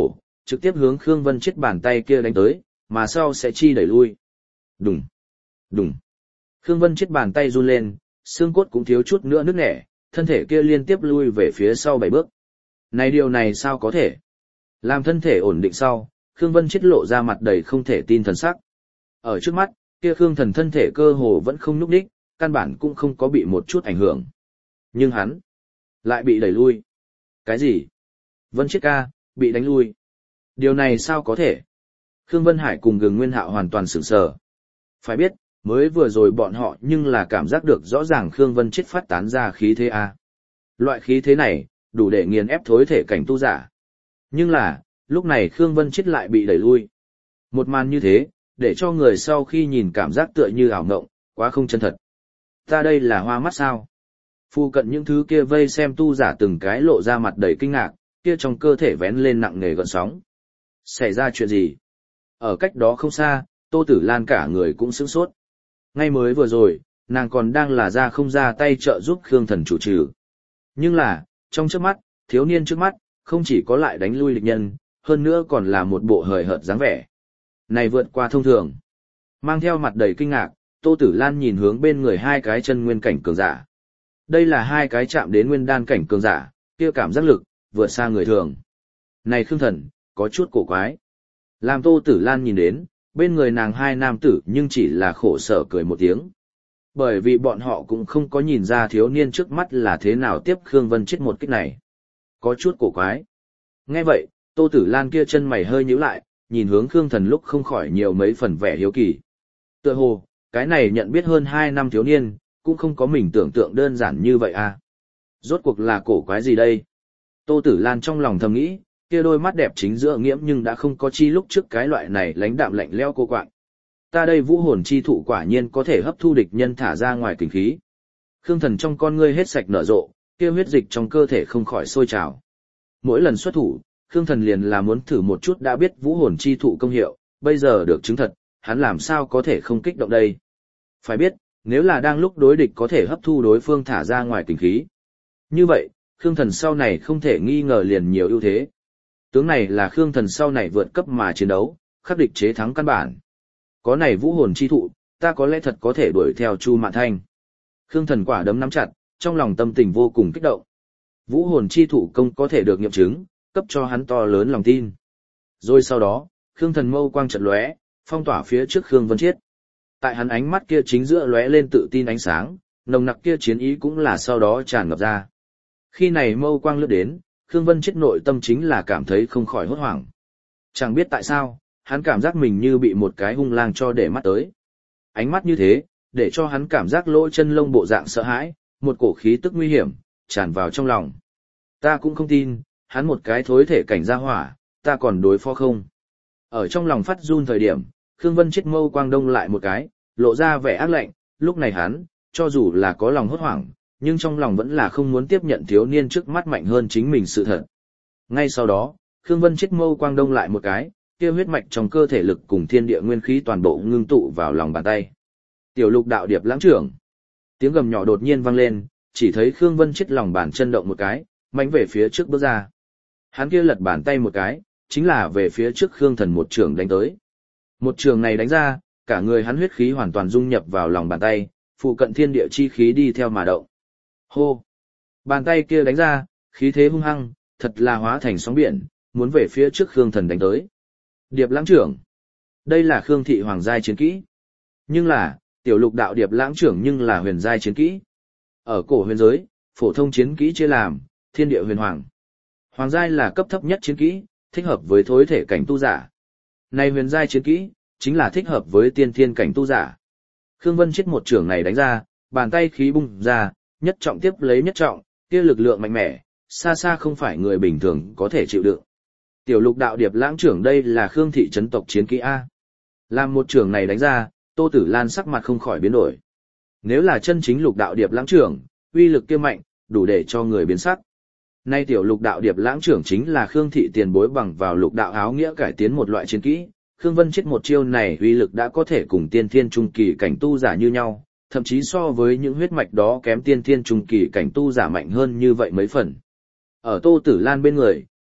trực tiếp hướng Khương Vân Chết bàn tay kia đánh tới, mà sau sẽ chi đẩy lui. Đùng, đùng. Khương Vân Chết bàn tay run lên, xương cốt cũng thiếu chút nữa nứt nẻ, thân thể kia liên tiếp lui về phía sau bảy bước. Này điều này sao có thể? Làm thân thể ổn định sau, Khương Vân Chết lộ ra mặt đầy không thể tin thần sắc. Ở trước mắt, kia Khương Thần thân thể cơ hồ vẫn không nhúc nhích, căn bản cũng không có bị một chút ảnh hưởng. Nhưng hắn lại bị đẩy lui. Cái gì? Vân Chết ca, bị đánh lui. Điều này sao có thể? Khương Vân Hải cùng Gừng Nguyên Hạo hoàn toàn sửng sờ. Phải biết, mới vừa rồi bọn họ nhưng là cảm giác được rõ ràng Khương Vân Chết phát tán ra khí thế A. Loại khí thế này, đủ để nghiền ép thối thể cảnh tu giả. Nhưng là, lúc này Khương Vân Chết lại bị đẩy lui. Một màn như thế, để cho người sau khi nhìn cảm giác tựa như ảo ngộng, quá không chân thật. Ta đây là hoa mắt sao? Phu cận những thứ kia vây xem tu giả từng cái lộ ra mặt đầy kinh ngạc, kia trong cơ thể vén lên nặng nề gợn sóng. Xảy ra chuyện gì? Ở cách đó không xa, Tô Tử Lan cả người cũng sửng sốt. Ngay mới vừa rồi, nàng còn đang là ra không ra tay trợ giúp Khương Thần chủ trừ. Nhưng là, trong trước mắt, thiếu niên trước mắt, không chỉ có lại đánh lui địch nhân, hơn nữa còn là một bộ hời hợt dáng vẻ. Này vượt qua thông thường. Mang theo mặt đầy kinh ngạc, Tô Tử Lan nhìn hướng bên người hai cái chân nguyên cảnh cường giả. Đây là hai cái chạm đến nguyên đan cảnh cường giả, kia cảm giác lực, vượt xa người thường. Này Khương Thần, có chút cổ quái. Làm Tô Tử Lan nhìn đến, bên người nàng hai nam tử nhưng chỉ là khổ sở cười một tiếng. Bởi vì bọn họ cũng không có nhìn ra thiếu niên trước mắt là thế nào tiếp Khương Vân Chết một kích này. Có chút cổ quái. Nghe vậy, Tô Tử Lan kia chân mày hơi nhíu lại, nhìn hướng Khương Thần lúc không khỏi nhiều mấy phần vẻ hiếu kỳ. Tựa hồ, cái này nhận biết hơn hai năm thiếu niên, cũng không có mình tưởng tượng đơn giản như vậy à. Rốt cuộc là cổ quái gì đây? Tô Tử Lan trong lòng thầm nghĩ, kia đôi mắt đẹp chính giữa nghiễm nhưng đã không có chi lúc trước cái loại này lãnh đạm lạnh lẽo cô quạng. Ta đây vũ hồn chi thụ quả nhiên có thể hấp thu địch nhân thả ra ngoài kinh khí. Khương Thần trong con ngươi hết sạch nở rộ, kia huyết dịch trong cơ thể không khỏi sôi trào. Mỗi lần xuất thủ, Khương Thần liền là muốn thử một chút đã biết vũ hồn chi thụ công hiệu, bây giờ được chứng thật, hắn làm sao có thể không kích động đây. Phải biết, nếu là đang lúc đối địch có thể hấp thu đối phương thả ra ngoài kinh khí. Như vậy, Khương Thần sau này không thể nghi ngờ liền nhiều ưu thế. Tướng này là Khương Thần sau này vượt cấp mà chiến đấu, khắc địch chế thắng căn bản. Có này vũ hồn chi thụ, ta có lẽ thật có thể đuổi theo Chu Mạn Thanh. Khương Thần quả đấm nắm chặt, trong lòng tâm tình vô cùng kích động. Vũ hồn chi thụ công có thể được nghiệm chứng, cấp cho hắn to lớn lòng tin. Rồi sau đó, Khương Thần mâu quang chợt lóe, phong tỏa phía trước Khương Vân Chết. Tại hắn ánh mắt kia chính giữa lóe lên tự tin ánh sáng, nồng nặc kia chiến ý cũng là sau đó tràn ngập ra. Khi này mâu quang lướt đến, Khương Vân Chết nội tâm chính là cảm thấy không khỏi hốt hoảng. Chẳng biết tại sao, hắn cảm giác mình như bị một cái hung lang cho để mắt tới. Ánh mắt như thế, để cho hắn cảm giác lỗ chân lông bộ dạng sợ hãi, một cổ khí tức nguy hiểm, tràn vào trong lòng. Ta cũng không tin, hắn một cái thối thể cảnh gia hỏa, ta còn đối phó không. Ở trong lòng phát run thời điểm, Khương Vân Chết mâu quang đông lại một cái, lộ ra vẻ ác lạnh, lúc này hắn, cho dù là có lòng hốt hoảng, nhưng trong lòng vẫn là không muốn tiếp nhận thiếu niên trước mắt mạnh hơn chính mình sự thật. Ngay sau đó, Khương Vân Chết mâu quang đông lại một cái, kia huyết mạch trong cơ thể lực cùng thiên địa nguyên khí toàn bộ ngưng tụ vào lòng bàn tay. Tiểu Lục đạo điệp lãng trưởng. Tiếng gầm nhỏ đột nhiên vang lên, chỉ thấy Khương Vân Chết lòng bàn chân động một cái, mạnh về phía trước bước ra. Hắn kia lật bàn tay một cái, chính là về phía trước Khương Thần một trường đánh tới. Một trường này đánh ra, cả người hắn huyết khí hoàn toàn dung nhập vào lòng bàn tay, phụ cận thiên địa chi khí đi theo mà động. Hô! Bàn tay kia đánh ra, khí thế hung hăng, thật là hóa thành sóng biển, muốn về phía trước Khương Thần đánh tới. Điệp lãng trưởng. Đây là Khương thị hoàng giai chiến kỹ. Nhưng là, tiểu lục đạo điệp lãng trưởng nhưng là huyền giai chiến kỹ. Ở cổ huyền giới, phổ thông chiến kỹ chia làm, thiên địa huyền hoàng. Hoàng giai là cấp thấp nhất chiến kỹ, thích hợp với thối thể cảnh tu giả. Này huyền giai chiến kỹ, chính là thích hợp với tiên thiên cảnh tu giả. Khương Vân Chết một trưởng này đánh ra, bàn tay khí bung ra, nhất trọng tiếp lấy nhất trọng, kia lực lượng mạnh mẽ, xa xa không phải người bình thường có thể chịu đựng. Tiểu lục đạo điệp lãng trưởng đây là Khương thị chấn tộc chiến kỹ A. Làm một trưởng này đánh ra, Tô Tử Lan sắc mặt không khỏi biến đổi. Nếu là chân chính lục đạo điệp lãng trưởng, uy lực kia mạnh, đủ để cho người biến sắc. Nay tiểu lục đạo điệp lãng trưởng chính là Khương thị tiền bối bằng vào lục đạo áo nghĩa cải tiến một loại chiến kỹ. Khương Vân Chết một chiêu này uy lực đã có thể cùng tiên thiên trung kỳ cảnh tu giả như nhau, thậm chí so với những huyết mạch đó kém tiên thiên trung kỳ cảnh tu giả mạnh hơn như vậy mấy phần. Ở Tô Tử Lan bên người,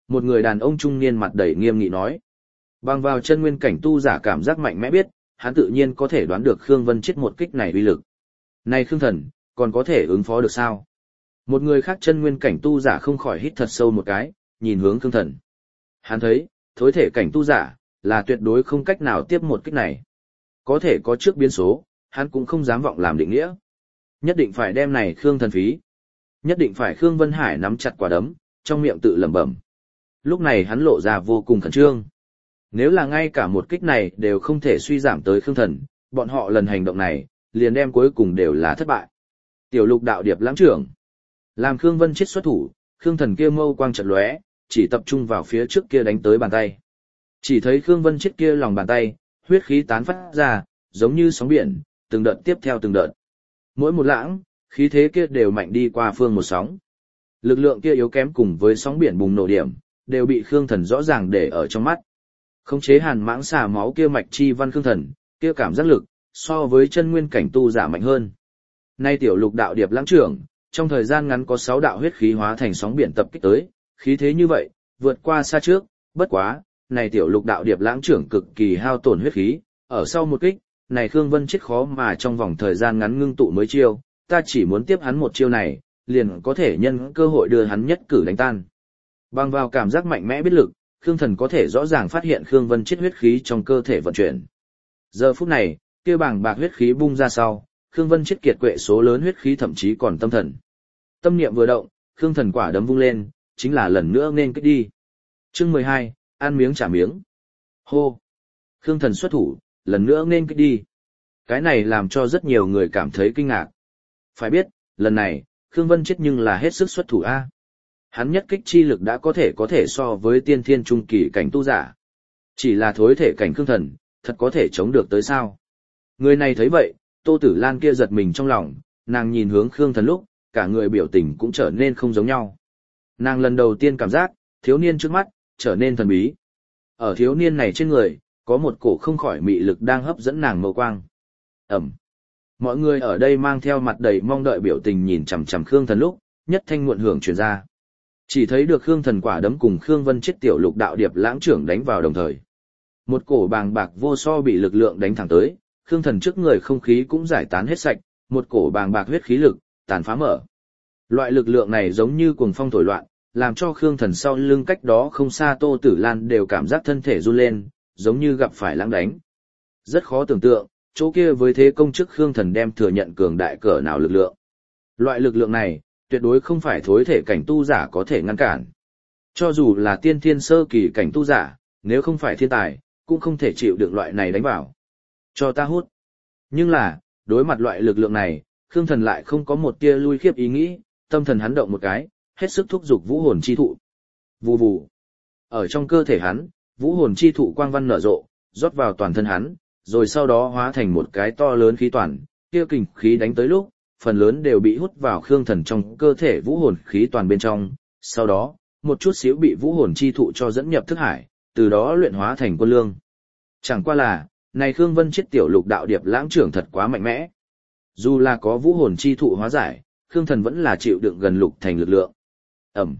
Một người đàn ông trung niên mặt đầy nghiêm nghị nói. Bằng vào chân nguyên cảnh tu giả cảm giác mạnh mẽ biết, hắn tự nhiên có thể đoán được Khương Vân Chết một kích này uy lực. Này Khương thần, còn có thể ứng phó được sao? Một người khác chân nguyên cảnh tu giả không khỏi hít thật sâu một cái, nhìn hướng Khương thần. Hắn thấy, thối thể cảnh tu giả, là tuyệt đối không cách nào tiếp một kích này. Có thể có trước biến số, hắn cũng không dám vọng làm định nghĩa. Nhất định phải đem này Khương thần phí. Nhất định phải Khương Vân Hải nắm chặt quả đấm, trong miệng tự lẩm bẩm. Lúc này hắn lộ ra vô cùng khẩn trương. Nếu là ngay cả một kích này đều không thể suy giảm tới Khương thần, bọn họ lần hành động này, liền đem cuối cùng đều là thất bại. Tiểu Lục đạo điệp lãng trưởng. Làm Khương Vân Chết xuất thủ, Khương thần kia mâu quang chợt lóe, chỉ tập trung vào phía trước kia đánh tới bàn tay. Chỉ thấy Khương Vân Chết kia lòng bàn tay, huyết khí tán phát ra, giống như sóng biển, từng đợt tiếp theo từng đợt. Mỗi một lãng, khí thế kia đều mạnh đi qua phương một sóng. Lực lượng kia yếu kém cùng với sóng biển bùng nổ điểm, đều bị Khương thần rõ ràng để ở trong mắt. Khống chế hàn mãng xà máu kia mạch chi văn Khương thần, kia cảm giác lực, so với chân nguyên cảnh tu giả mạnh hơn. Nay tiểu Lục đạo điệp lãng trưởng, trong thời gian ngắn có sáu đạo huyết khí hóa thành sóng biển tập kích tới, khí thế như vậy, vượt qua xa trước, bất quá, này tiểu Lục đạo điệp lãng trưởng cực kỳ hao tổn huyết khí, ở sau một kích, này Khương Vân Chết khó mà trong vòng thời gian ngắn ngưng tụ mới chiêu, ta chỉ muốn tiếp hắn một chiêu này, liền có thể nhân cơ hội đưa hắn nhất cử đánh tan. Bằng vào cảm giác mạnh mẽ biết lực, Khương thần có thể rõ ràng phát hiện Khương Vân Chết huyết khí trong cơ thể vận chuyển. Giờ phút này, kia bảng bạc huyết khí bung ra sau, Khương Vân Chết kiệt quệ số lớn huyết khí thậm chí còn tâm thần. Tâm niệm vừa động, Khương thần quả đấm vung lên, chính là lần nữa nên kích đi. Chương mười hai, ăn miếng trả miếng. Hô. Khương thần xuất thủ, lần nữa nên kích đi. Cái này làm cho rất nhiều người cảm thấy kinh ngạc. Phải biết, lần này, Khương Vân Chết nhưng là hết sức xuất thủ A. Hắn nhất kích chi lực đã có thể có thể so với tiên thiên trung kỳ cảnh tu giả. Chỉ là thối thể cảnh Khương thần, thật có thể chống được tới sao. Người này thấy vậy, Tô Tử Lan kia giật mình trong lòng, nàng nhìn hướng Khương thần lúc, cả người biểu tình cũng trở nên không giống nhau. Nàng lần đầu tiên cảm giác, thiếu niên trước mắt, trở nên thần bí. Ở thiếu niên này trên người, có một cổ không khỏi mị lực đang hấp dẫn nàng mâu quang. Ẩm. Mọi người ở đây mang theo mặt đầy mong đợi biểu tình nhìn chằm chằm Khương thần lúc, nhất thanh muộn hưởng truyền ra. Chỉ thấy được Khương thần quả đấm cùng Khương Vân Chết tiểu Lục đạo điệp lãng trưởng đánh vào đồng thời. Một cổ bàng bạc vô so bị lực lượng đánh thẳng tới, Khương thần trước người không khí cũng giải tán hết sạch, một cổ bàng bạc huyết khí lực, tàn phá mở. Loại lực lượng này giống như cuồng phong thổi loạn, làm cho Khương thần sau lưng cách đó không xa Tô Tử Lan đều cảm giác thân thể run lên, giống như gặp phải lãng đánh. Rất khó tưởng tượng, chỗ kia với thế công chức Khương thần đem thừa nhận cường đại cỡ nào lực lượng. Loại lực lượng này, tuyệt đối không phải thối thể cảnh tu giả có thể ngăn cản. Cho dù là tiên thiên sơ kỳ cảnh tu giả, nếu không phải thiên tài, cũng không thể chịu được loại này đánh vào. Cho ta hút. Nhưng là, đối mặt loại lực lượng này, Khương thần lại không có một tia lui khiếp ý nghĩ, tâm thần hắn động một cái, hết sức thúc giục vũ hồn chi thụ. Vù vù. Ở trong cơ thể hắn, vũ hồn chi thụ quang văn nở rộ, rót vào toàn thân hắn, rồi sau đó hóa thành một cái to lớn khí toàn, kia kình khí đánh tới lúc, phần lớn đều bị hút vào Khương thần trong cơ thể vũ hồn khí toàn bên trong, sau đó, một chút xíu bị vũ hồn chi thụ cho dẫn nhập thức hải, từ đó luyện hóa thành quân lương. Chẳng qua là, này Khương Vân Chết tiểu Lục đạo điệp lãng trưởng thật quá mạnh mẽ. Dù là có vũ hồn chi thụ hóa giải, Khương thần vẫn là chịu đựng gần lục thành lực lượng. Ẩm.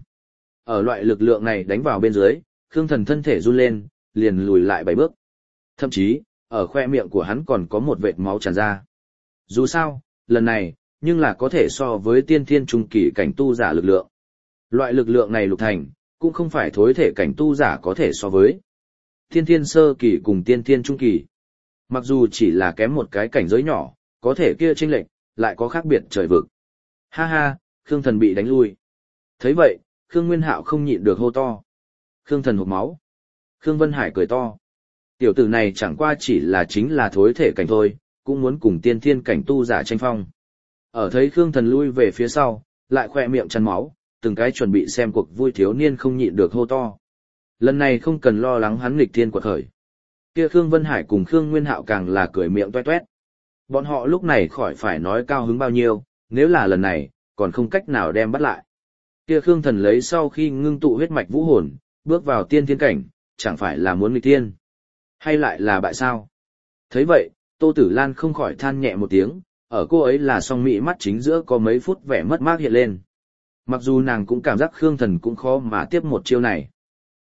Ở loại lực lượng này đánh vào bên dưới, Khương thần thân thể run lên, liền lùi lại bảy bước. Thậm chí, ở khoe miệng của hắn còn có một vệt máu tràn ra. Dù sao, lần này, nhưng là có thể so với tiên thiên trung kỳ cảnh tu giả lực lượng. Loại lực lượng này lục thành, cũng không phải thối thể cảnh tu giả có thể so với. Tiên thiên sơ kỳ cùng tiên thiên trung kỳ. Mặc dù chỉ là kém một cái cảnh giới nhỏ, có thể kia chênh lệch, lại có khác biệt trời vực. Ha ha, Khương thần bị đánh lui. Thấy vậy, Khương Nguyên Hạo không nhịn được hô to. Khương thần hộc máu. Khương Vân Hải cười to. Tiểu tử này chẳng qua chỉ là chính là thối thể cảnh thôi, cũng muốn cùng tiên thiên cảnh tu giả tranh phong. Ở thấy Khương thần lui về phía sau, lại khoe miệng chăn máu, từng cái chuẩn bị xem cuộc vui thiếu niên không nhịn được hô to. Lần này không cần lo lắng hắn nghịch thiên quật khởi. Kia Khương Vân Hải cùng Khương Nguyên Hạo càng là cười miệng toét toét. Bọn họ lúc này khỏi phải nói cao hứng bao nhiêu, nếu là lần này, còn không cách nào đem bắt lại. Kia Khương thần lấy sau khi ngưng tụ huyết mạch vũ hồn, bước vào tiên thiên cảnh, chẳng phải là muốn nghịch thiên, hay lại là bại sao? Thấy vậy, Tô Tử Lan không khỏi than nhẹ một tiếng, ở cô ấy là song mỹ mắt chính giữa có mấy phút vẻ mất mát hiện lên. Mặc dù nàng cũng cảm giác Khương thần cũng khó mà tiếp một chiêu này.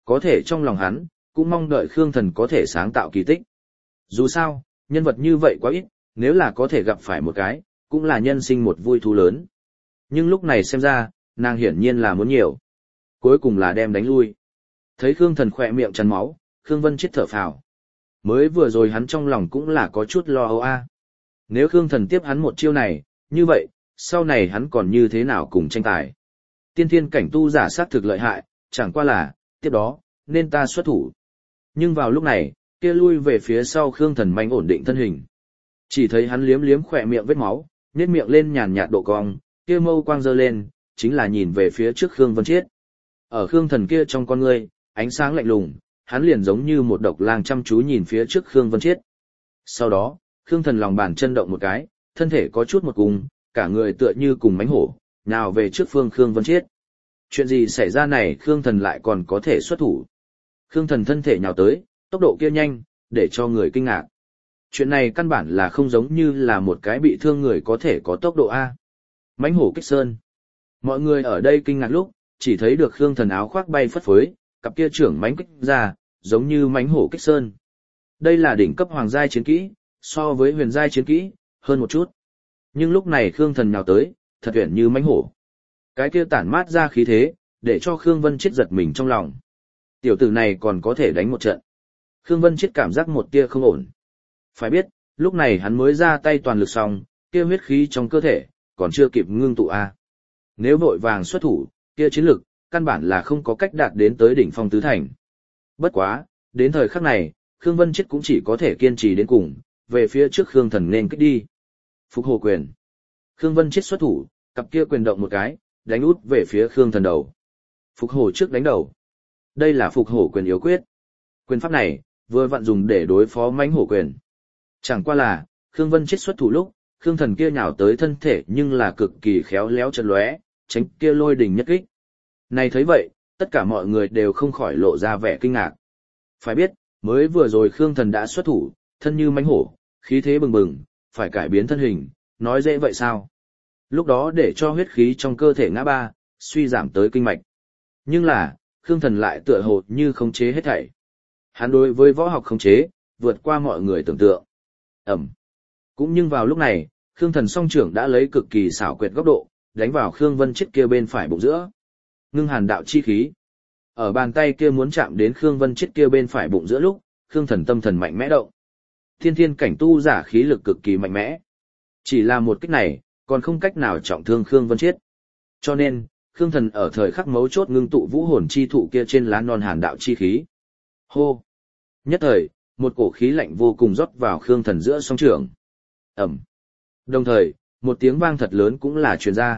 có thể trong lòng hắn, cũng mong đợi Khương Thần có thể sáng tạo kỳ tích. Dù sao, nhân vật như vậy quá ít, nếu là có thể gặp phải một cái, cũng là nhân sinh một vui thú lớn. Nhưng lúc này xem ra, nàng hiển nhiên là muốn nhiều. Cuối cùng là đem đánh lui. Thấy Khương Thần khỏe miệng chắn máu, Khương Vân Chết thở phào. Mới vừa rồi hắn trong lòng cũng là có chút lo âu a. Nếu Khương Thần tiếp hắn một chiêu này, như vậy, sau này hắn còn như thế nào cùng tranh tài. Tiên thiên cảnh tu giả sát thực lợi hại, chẳng qua là, tiếp đó, nên ta xuất thủ. Nhưng vào lúc này, kia lui về phía sau Khương Thần manh ổn định thân hình. Chỉ thấy hắn liếm liếm khỏe miệng vết máu, nhếch miệng lên nhàn nhạt độ cong, kia mâu quang giơ lên, chính là nhìn về phía trước Khương Vân Chiết. Ở Khương Thần kia trong con ngươi, ánh sáng lạnh lùng, hắn liền giống như một độc lang chăm chú nhìn phía trước Khương Vân Chiết. Sau đó, Khương Thần lòng bàn chân động một cái, thân thể có chút một cùng, cả người tựa như cùng mánh hổ, nhào về trước phương Khương Vân Chiết. Chuyện gì xảy ra này Khương Thần lại còn có thể xuất thủ. Khương Thần thân thể nhào tới, tốc độ kia nhanh, để cho người kinh ngạc. Chuyện này căn bản là không giống như là một cái bị thương người có thể có tốc độ A. Mãnh hổ kích sơn. Mọi người ở đây kinh ngạc lúc, chỉ thấy được Khương Thần áo khoác bay phất phới, cặp kia trưởng mãnh kích ra, giống như mãnh hổ kích sơn. Đây là đỉnh cấp hoàng giai chiến kỹ, so với huyền giai chiến kỹ, hơn một chút. Nhưng lúc này Khương Thần nhào tới, thật uyển như mãnh hổ. Cái kia tản mát ra khí thế, để cho Khương Vân Chết giật mình trong lòng. Tiểu tử này còn có thể đánh một trận. Khương Vân Chết cảm giác một tia không ổn. Phải biết, lúc này hắn mới ra tay toàn lực xong, kia huyết khí trong cơ thể, còn chưa kịp ngưng tụ a. Nếu vội vàng xuất thủ, kia chiến lực, căn bản là không có cách đạt đến tới đỉnh phong tứ thành. Bất quá, đến thời khắc này, Khương Vân Chết cũng chỉ có thể kiên trì đến cùng, về phía trước Khương Thần nên kích đi. Phục Hổ Quyền. Khương Vân Chết xuất thủ, cặp kia quyền động một cái, đánh út về phía Khương Thần đầu. Phục Hổ trước đánh đầu. Đây là Phục Hổ Quyền yếu quyết. Quyền pháp này, vừa vặn dùng để đối phó mãnh hổ quyền. Chẳng qua là, Khương Vân Chết xuất thủ lúc, Khương Thần kia nhào tới thân thể nhưng là cực kỳ khéo léo chật lóe, tránh kia lôi đình nhất kích. Này thấy vậy, tất cả mọi người đều không khỏi lộ ra vẻ kinh ngạc. Phải biết, mới vừa rồi Khương Thần đã xuất thủ, thân như mãnh hổ, khí thế bừng bừng, phải cải biến thân hình, nói dễ vậy sao? Lúc đó để cho huyết khí trong cơ thể ngã ba, suy giảm tới kinh mạch. Nhưng là, Khương Thần lại tựa hồ như khống chế hết thảy. Hắn đối với võ học khống chế, vượt qua mọi người tưởng tượng. Ẩm. Cũng nhưng vào lúc này, Khương Thần song trưởng đã lấy cực kỳ xảo quyệt góc độ, đánh vào Khương Vân Chết kia bên phải bụng giữa. Ngưng hàn đạo chi khí. Ở bàn tay kia muốn chạm đến Khương Vân Chết kia bên phải bụng giữa lúc, Khương Thần tâm thần mạnh mẽ động. Thiên thiên cảnh tu giả khí lực cực kỳ mạnh mẽ. Chỉ là một kích này, còn không cách nào trọng thương Khương Vân Chết. Cho nên, Khương Thần ở thời khắc mấu chốt ngưng tụ vũ hồn chi thụ kia trên lá non hàn đạo chi khí. Hô! Nhất thời, một cổ khí lạnh vô cùng rót vào Khương Thần giữa song trưởng. Ẩm! Đồng thời, một tiếng vang thật lớn cũng là truyền ra.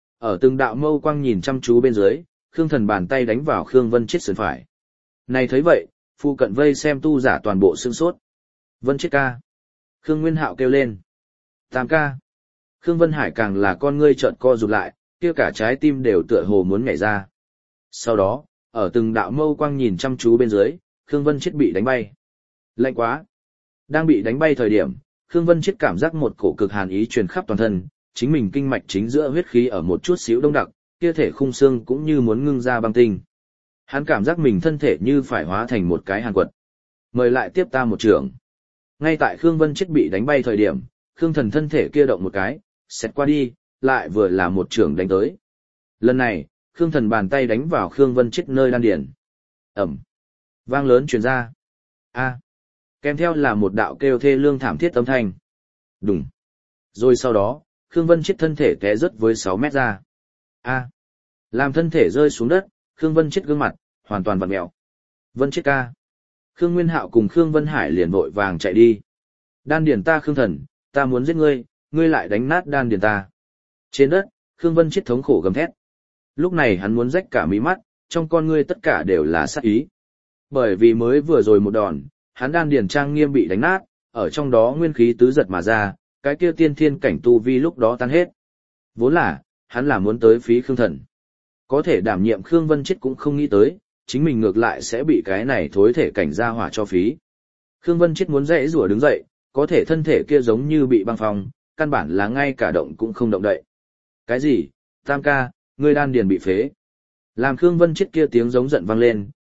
Ở từng đạo mâu quang nhìn chăm chú bên dưới, Khương Thần bàn tay đánh vào Khương Vân Chết sườn phải. Này thấy vậy, phu cận vây xem tu giả toàn bộ sửng sốt. Vân Chết ca! Khương Nguyên Hạo kêu lên. Tam ca! Khương Vân Hải càng là con ngươi trợn co rụt lại, kia cả trái tim đều tựa hồ muốn nhảy ra. Sau đó, ở từng đạo mâu quang nhìn chăm chú bên dưới, Khương Vân Chết bị đánh bay. Lạnh quá! Đang bị đánh bay thời điểm, Khương Vân Chết cảm giác một cổ cực hàn ý truyền khắp toàn thân, chính mình kinh mạch chính giữa huyết khí ở một chút xíu đông đặc, kia thể khung xương cũng như muốn ngưng ra băng tinh. Hắn cảm giác mình thân thể như phải hóa thành một cái hàn quật. Mời lại tiếp ta một trường. Ngay tại Khương Vân Chết bị đánh bay thời điểm, Khương Thần thân thể kia động một cái, xẹt qua đi, lại vừa là một trường đánh tới. Lần này, Khương Thần bàn tay đánh vào Khương Vân Chết nơi đan điền. Ẩm. Vang lớn truyền ra. A. Kèm theo là một đạo kêu thê lương thảm thiết âm thanh. Đùng. Rồi sau đó, Khương Vân Chết thân thể té rớt với sáu mét ra. A. Làm thân thể rơi xuống đất, Khương Vân Chết gương mặt, hoàn toàn vặn mẹo. Vân Chết ca. Khương Nguyên Hạo cùng Khương Vân Hải liền vội vàng chạy đi. Đan điền ta Khương Thần, ta muốn giết ngươi, ngươi lại đánh nát đan điền ta. Trên đất, Khương Vân Chết thống khổ gầm thét. Lúc này hắn muốn rách cả mí mắt, trong con ngươi tất cả đều là sát ý. Bởi vì mới vừa rồi một đòn, hắn đan điền trang nghiêm bị đánh nát, ở trong đó nguyên khí tứ giật mà ra, cái kia tiên thiên cảnh tu vi lúc đó tan hết. Vốn là, hắn là muốn tới phí Khương Thần. Có thể đảm nhiệm Khương Vân Chết cũng không nghĩ tới, chính mình ngược lại sẽ bị cái này thối thể cảnh ra hỏa cho phí. Khương Vân Chết muốn dãy rủa đứng dậy, có thể thân thể kia giống như bị băng phong, căn bản là ngay cả động cũng không động đậy. Cái gì? Tam ca, ngươi đan điền bị phế. Làm Khương Vân Chết kia tiếng giống giận vang lên,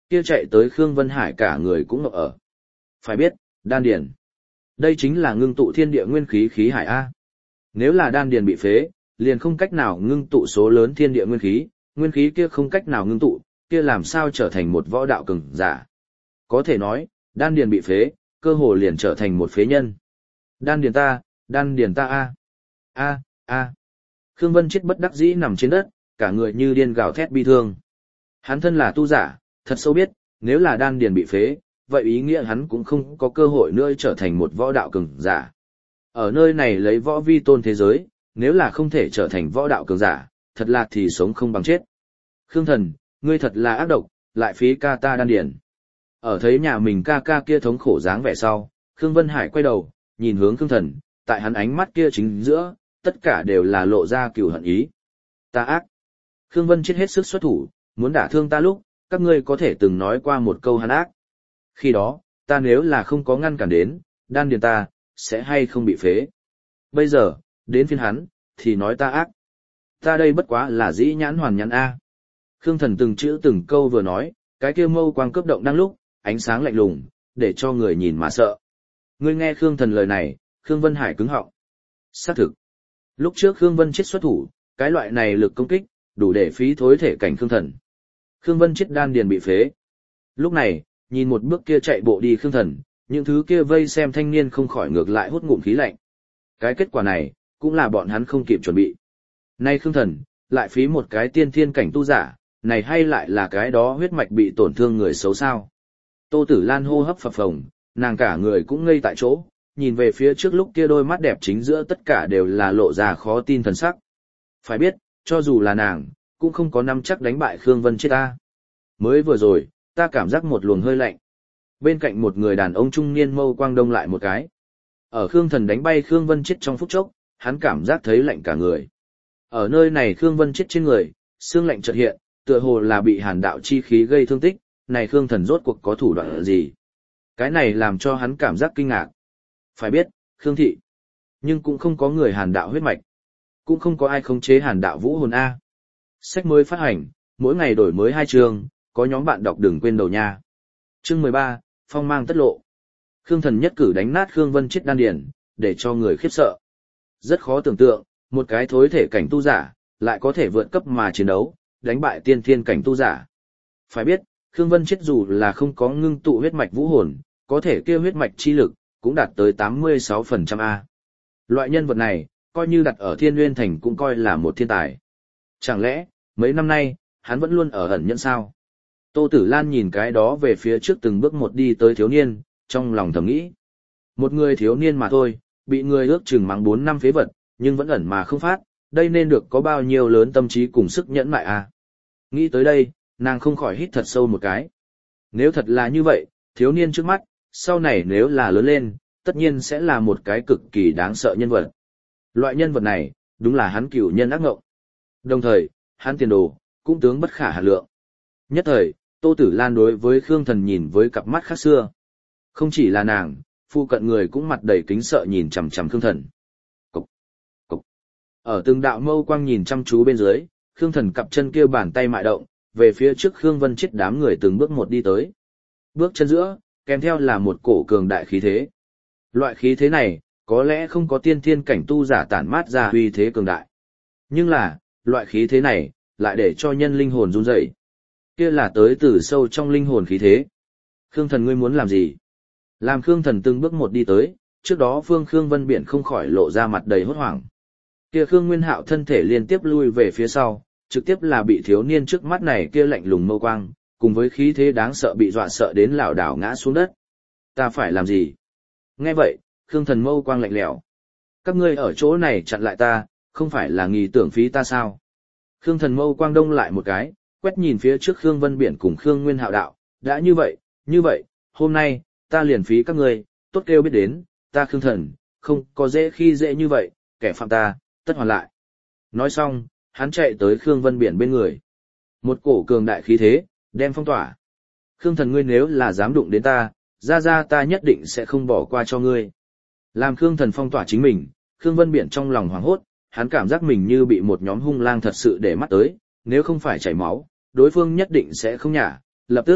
kia chạy tới Khương Vân Hải cả người cũng ngập ở. Phải biết, đan điền. Đây chính là ngưng tụ thiên địa nguyên khí khí hải A. Nếu là đan điền bị phế, liền không cách nào ngưng tụ số lớn thiên địa nguyên khí, nguyên khí kia không cách nào ngưng tụ, kia làm sao trở thành một võ đạo cường giả. Có thể nói, đan điền bị phế, cơ hồ liền trở thành một phế nhân. Đan điền ta, đan điền ta A. A, A. Khương Vân chết bất đắc dĩ nằm trên đất, cả người như điên gào thét bi thương. Hắn thân là tu giả, thật sâu biết, nếu là đan điền bị phế, vậy ý nghĩa hắn cũng không có cơ hội nữa trở thành một võ đạo cường giả. Ở nơi này lấy võ vi tôn thế giới, nếu là không thể trở thành võ đạo cường giả, thật là thì sống không bằng chết. Khương thần, ngươi thật là ác độc, lại phí ca ta đan điền. Ở thấy nhà mình ca ca kia thống khổ dáng vẻ sau, Khương Vân Hải quay đầu, nhìn hướng Khương thần, tại hắn ánh mắt kia chính giữa, tất cả đều là lộ ra cừu hận ý. Ta ác. Khương Vân chết hết sức xuất thủ, muốn đả thương ta lúc, các ngươi có thể từng nói qua một câu hắn ác. Khi đó, ta nếu là không có ngăn cản đến, đan điền ta, sẽ hay không bị phế. Bây giờ, đến phiên hắn, thì nói ta ác. Ta đây bất quá là dĩ nhãn hoàn nhãn A. Khương thần từng chữ từng câu vừa nói, cái kia mâu quang cấp động đang lúc, ánh sáng lạnh lùng, để cho người nhìn mà sợ. Ngươi nghe Khương thần lời này, Khương Vân Hải cứng họng. Xác thực. Lúc trước Khương Vân chết xuất thủ, cái loại này lực công kích, đủ để phí thối thể cảnh Khương thần. Khương Vân chết đan điền bị phế. Lúc này, nhìn một bước kia chạy bộ đi Khương thần, những thứ kia vây xem thanh niên không khỏi ngược lại hút ngụm khí lạnh. Cái kết quả này, cũng là bọn hắn không kịp chuẩn bị. Nay Khương thần, lại phí một cái tiên thiên cảnh tu giả, này hay lại là cái đó huyết mạch bị tổn thương người xấu sao. Tô Tử Lan hô hấp phập phồng, nàng cả người cũng ngây tại chỗ, nhìn về phía trước lúc kia đôi mắt đẹp chính giữa tất cả đều là lộ ra khó tin thần sắc. Phải biết, cho dù là nàng, cũng không có nắm chắc đánh bại Khương Vân chết ta. Mới vừa rồi, ta cảm giác một luồng hơi lạnh. Bên cạnh một người đàn ông trung niên mâu quang đông lại một cái. Ở Khương thần đánh bay Khương Vân chết trong phút chốc, hắn cảm giác thấy lạnh cả người. Ở nơi này Khương Vân chết trên người, xương lạnh chợt hiện, tựa hồ là bị hàn đạo chi khí gây thương tích, này Khương thần rốt cuộc có thủ đoạn gì? Cái này làm cho hắn cảm giác kinh ngạc. Phải biết, Khương thị, nhưng cũng không có người hàn đạo huyết mạch, cũng không có ai khống chế hàn đạo vũ hồn A. Sách mới phát hành, mỗi ngày đổi mới hai chương, có nhóm bạn đọc đừng quên đầu nha. Chương mười ba, phong mang tất lộ. Khương thần nhất cử đánh nát Khương Vân chết đan điền, để cho người khiếp sợ. Rất khó tưởng tượng, một cái thối thể cảnh tu giả, lại có thể vượt cấp mà chiến đấu, đánh bại tiên thiên cảnh tu giả. Phải biết, Khương Vân chết dù là không có ngưng tụ huyết mạch vũ hồn, có thể kêu huyết mạch chi lực, cũng đạt tới tám mươi sáu phần trăm A. Loại nhân vật này, coi như đặt ở Thiên Nguyên Thành cũng coi là một thiên tài. Chẳng lẽ, mấy năm nay, hắn vẫn luôn ở ẩn nhẫn sao? Tô Tử Lan nhìn cái đó về phía trước từng bước một đi tới thiếu niên, trong lòng thầm nghĩ. Một người thiếu niên mà thôi, bị người ước chừng mắng bốn năm phế vật, nhưng vẫn ẩn mà không phát, đây nên được có bao nhiêu lớn tâm trí cùng sức nhẫn mại à? Nghĩ tới đây, nàng không khỏi hít thật sâu một cái. Nếu thật là như vậy, thiếu niên trước mắt, sau này nếu là lớn lên, tất nhiên sẽ là một cái cực kỳ đáng sợ nhân vật. Loại nhân vật này, đúng là hắn cửu nhân ác ngộng. Đồng thời, hắn tiền đồ, cũng tướng bất khả hạn lượng. Nhất thời, Tô Tử Lan đối với Khương thần nhìn với cặp mắt khác xưa. Không chỉ là nàng, phu cận người cũng mặt đầy kính sợ nhìn chằm chằm Khương thần. Cục, cục. Ở từng đạo mâu quang nhìn chăm chú bên dưới, Khương thần cặp chân kia bàn tay mại động, về phía trước Khương Vân chết đám người từng bước một đi tới. Bước chân giữa, kèm theo là một cổ cường đại khí thế. Loại khí thế này, có lẽ không có tiên thiên cảnh tu giả tản mát ra uy thế cường đại. Nhưng là, loại khí thế này, lại để cho nhân linh hồn run rẩy. Kia là tới từ sâu trong linh hồn khí thế. Khương thần ngươi muốn làm gì? Làm Khương thần từng bước một đi tới, trước đó Phương Khương Vân Biển không khỏi lộ ra mặt đầy hốt hoảng. Kia Khương Nguyên Hạo thân thể liên tiếp lui về phía sau, trực tiếp là bị thiếu niên trước mắt này kia lạnh lùng mâu quang, cùng với khí thế đáng sợ bị dọa sợ đến lảo đảo ngã xuống đất. Ta phải làm gì? Nghe vậy, Khương thần mâu quang lạnh lẽo. Các ngươi ở chỗ này chặn lại ta, không phải là nghi tưởng phí ta sao? Khương thần mâu quang đông lại một cái, quét nhìn phía trước Khương Vân Biển cùng Khương Nguyên Hạo đạo, đã như vậy, như vậy, hôm nay, ta liền phí các ngươi, tốt kêu biết đến, ta Khương thần, không có dễ khi dễ như vậy, kẻ phạm ta, tất hoàn lại. Nói xong, hắn chạy tới Khương Vân Biển bên người. Một cổ cường đại khí thế, đem phong tỏa. Khương thần ngươi nếu là dám đụng đến ta, ra ra ta nhất định sẽ không bỏ qua cho ngươi. Làm Khương thần phong tỏa chính mình, Khương Vân Biển trong lòng hoảng hốt, hắn cảm giác mình như bị một nhóm hung lang thật sự để mắt tới, nếu không phải chảy máu, đối phương nhất định sẽ không nhả. Lập tức,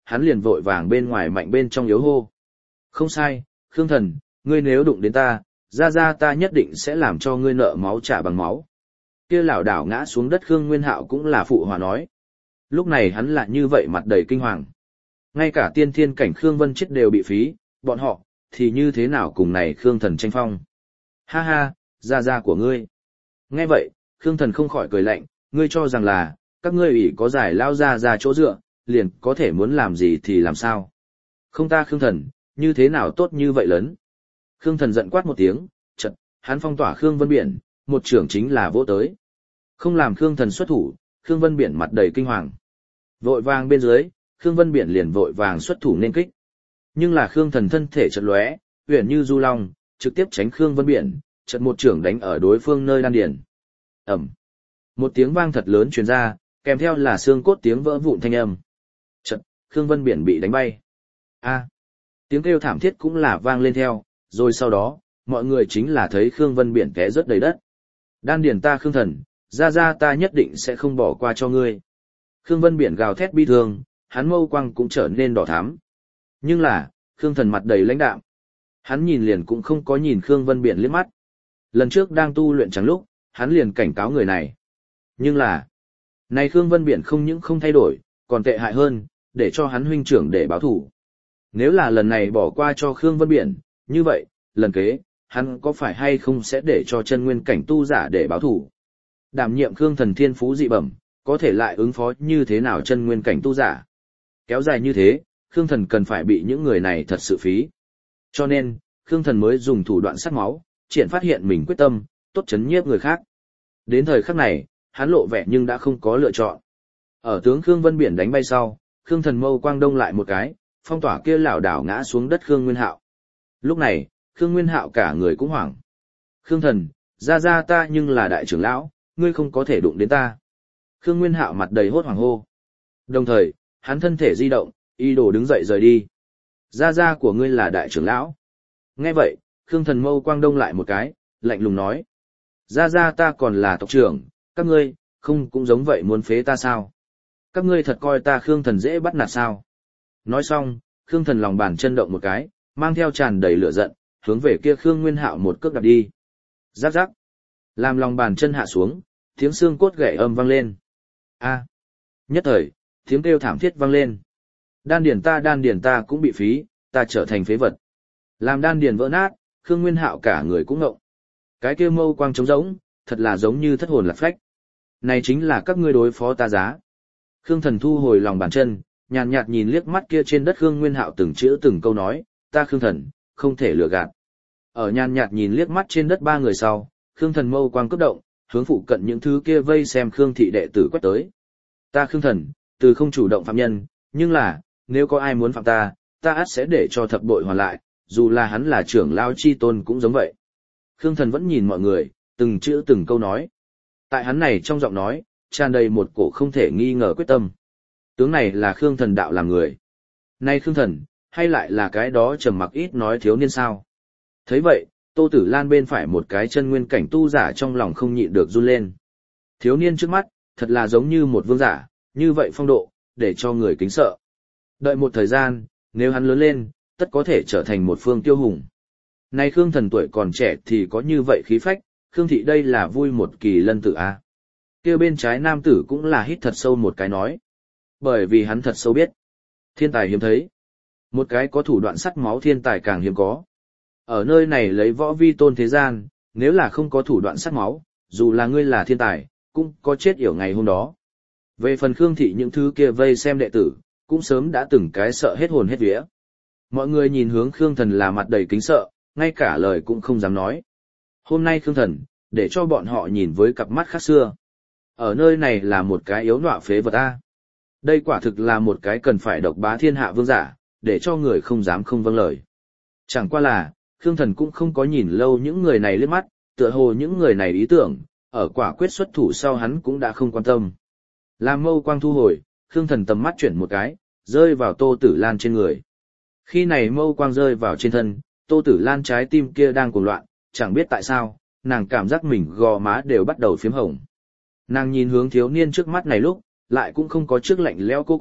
hắn liền vội vàng bên ngoài mạnh bên trong yếu hô. Không sai, Khương Thần, ngươi nếu đụng đến ta, ra ra ta nhất định sẽ làm cho ngươi nợ máu trả bằng máu. Kia lảo đảo ngã xuống đất Khương Nguyên Hạo cũng là phụ hòa nói. Lúc này hắn lại như vậy mặt đầy kinh hoàng. Ngay cả tiên thiên cảnh Khương Vân chết đều bị phí, bọn họ, thì như thế nào cùng này Khương Thần tranh phong. Ha ha, ra ra của ngươi. Nghe vậy, Khương Thần không khỏi cười lạnh, ngươi cho rằng là, các ngươi ủy có giải lao ra ra chỗ dựa, liền có thể muốn làm gì thì làm sao. Không ta Khương Thần, như thế nào tốt như vậy lớn. Khương Thần giận quát một tiếng, chợt, hắn phong tỏa Khương Vân Biển, một trưởng chính là vỗ tới. Không làm Khương Thần xuất thủ, Khương Vân Biển mặt đầy kinh hoàng. Vội vàng bên dưới, Khương Vân Biển liền vội vàng xuất thủ nên kích. Nhưng là Khương Thần thân thể chợt lóe, huyền như du long, trực tiếp tránh Khương Vân Biển, chợt một trưởng đánh ở đối phương nơi đan điền. Ầm. Một tiếng vang thật lớn truyền ra, kèm theo là xương cốt tiếng vỡ vụn thanh âm. Chợt, Khương Vân Biển bị đánh bay. A. Tiếng kêu thảm thiết cũng là vang lên theo, rồi sau đó, mọi người chính là thấy Khương Vân Biển té rớt đầy đất. Đan điền ta Khương Thần, ra ra ta nhất định sẽ không bỏ qua cho ngươi. Khương Vân Biển gào thét bi thương, hắn mâu quang cũng trở nên đỏ thắm. Nhưng là, Khương Thần mặt đầy lãnh đạm. Hắn nhìn liền cũng không có nhìn Khương Vân Biển liếc mắt. Lần trước đang tu luyện trắng lúc, hắn liền cảnh cáo người này. Nhưng là, này Khương Vân Biển không những không thay đổi, còn tệ hại hơn, để cho hắn huynh trưởng để báo thủ. Nếu là lần này bỏ qua cho Khương Vân Biển, như vậy, lần kế, hắn có phải hay không sẽ để cho chân nguyên cảnh tu giả để báo thủ? Đảm nhiệm Khương Thần thiên phú dị bẩm, có thể lại ứng phó như thế nào chân nguyên cảnh tu giả? Kéo dài như thế, Khương Thần cần phải bị những người này thật sự phí. Cho nên, Khương Thần mới dùng thủ đoạn sát máu, triển phát hiện mình quyết tâm, tốt chấn nhiếp người khác. Đến thời khắc này, hắn lộ vẻ nhưng đã không có lựa chọn. Ở tướng Khương Vân Biển đánh bay sau, Khương Thần mâu quang đông lại một cái, phong tỏa kia lảo đảo ngã xuống đất Khương Nguyên Hạo. Lúc này, Khương Nguyên Hạo cả người cũng hoảng. Khương Thần, ra ra ta nhưng là đại trưởng lão, ngươi không có thể đụng đến ta. Khương Nguyên Hạo mặt đầy hốt hoảng hô. Đồng thời, hắn thân thể di động, y đồ đứng dậy rời đi. Ra ra của ngươi là đại trưởng lão. Nghe vậy, Khương Thần mâu quang đông lại một cái, lạnh lùng nói. Ra ra ta còn là tộc trưởng, các ngươi, không cũng giống vậy muốn phế ta sao? Các ngươi thật coi ta Khương Thần dễ bắt nạt sao? Nói xong, Khương Thần lòng bàn chân động một cái, mang theo tràn đầy lửa giận, hướng về kia Khương Nguyên Hạo một cước đạp đi. Rắc rắc. Làm lòng bàn chân hạ xuống, tiếng xương cốt gãy âm vang lên. A. Nhất thời, tiếng kêu thảm thiết vang lên. Đan điền ta đan điền ta cũng bị phí, ta trở thành phế vật. Làm đan điền vỡ nát, Khương Nguyên Hạo cả người cũng ngộng. Cái kia mâu quang trống rỗng, thật là giống như thất hồn lạc phách. Này chính là các ngươi đối phó ta giá. Khương Thần thu hồi lòng bàn chân, nhàn nhạt nhìn liếc mắt kia trên đất Khương Nguyên Hạo từng chữ từng câu nói, ta Khương Thần, không thể lừa gạt. Ở nhàn nhạt nhìn liếc mắt trên đất ba người sau, Khương Thần mâu quang cấp động, hướng phụ cận những thứ kia vây xem Khương thị đệ tử quét tới. Ta Khương Thần, từ không chủ động phạm nhân, nhưng là, nếu có ai muốn phạm ta, ta ắt sẽ để cho thập bội hoàn lại, dù là hắn là trưởng lao chi tôn cũng giống vậy. Khương Thần vẫn nhìn mọi người, từng chữ từng câu nói. Tại hắn này trong giọng nói, tràn đầy một cổ không thể nghi ngờ quyết tâm. Tướng này là Khương Thần đạo làm người. Nay Khương Thần, hay lại là cái đó trầm mặc ít nói thiếu niên sao? Thấy vậy, Tô Tử Lan bên phải một cái chân nguyên cảnh tu giả trong lòng không nhịn được run lên. Thiếu niên trước mắt, thật là giống như một vương giả, như vậy phong độ, để cho người kính sợ. Đợi một thời gian, nếu hắn lớn lên, tất có thể trở thành một phương tiêu hùng. Nay Khương Thần tuổi còn trẻ thì có như vậy khí phách, Khương thị đây là vui một kỳ lân tử a. Kia bên trái nam tử cũng là hít thật sâu một cái nói. Bởi vì hắn thật sâu biết. Thiên tài hiếm thấy. Một cái có thủ đoạn sắt máu thiên tài càng hiếm có. Ở nơi này lấy võ vi tôn thế gian, nếu là không có thủ đoạn sắt máu, dù là ngươi là thiên tài, cũng có chết yểu ngày hôm đó. Về phần Khương thị những thứ kia vây xem đệ tử, cũng sớm đã từng cái sợ hết hồn hết vía. Mọi người nhìn hướng Khương Thần là mặt đầy kính sợ, ngay cả lời cũng không dám nói. Hôm nay Khương Thần, để cho bọn họ nhìn với cặp mắt khác xưa. Ở nơi này là một cái yếu nọa phế vật a. Đây quả thực là một cái cần phải độc bá thiên hạ vương giả, để cho người không dám không vâng lời. Chẳng qua là, Khương Thần cũng không có nhìn lâu những người này liếc mắt, tựa hồ những người này ý tưởng, ở quả quyết xuất thủ sau hắn cũng đã không quan tâm. Làm mâu quang thu hồi, Khương Thần tầm mắt chuyển một cái, rơi vào Tô Tử Lan trên người. Khi này mâu quang rơi vào trên thân, Tô Tử Lan trái tim kia đang cuồng loạn, chẳng biết tại sao, nàng cảm giác mình gò má đều bắt đầu phiếm hồng. Nàng nhìn hướng thiếu niên trước mắt này lúc, lại cũng không có trước lạnh lẽo cô quạng,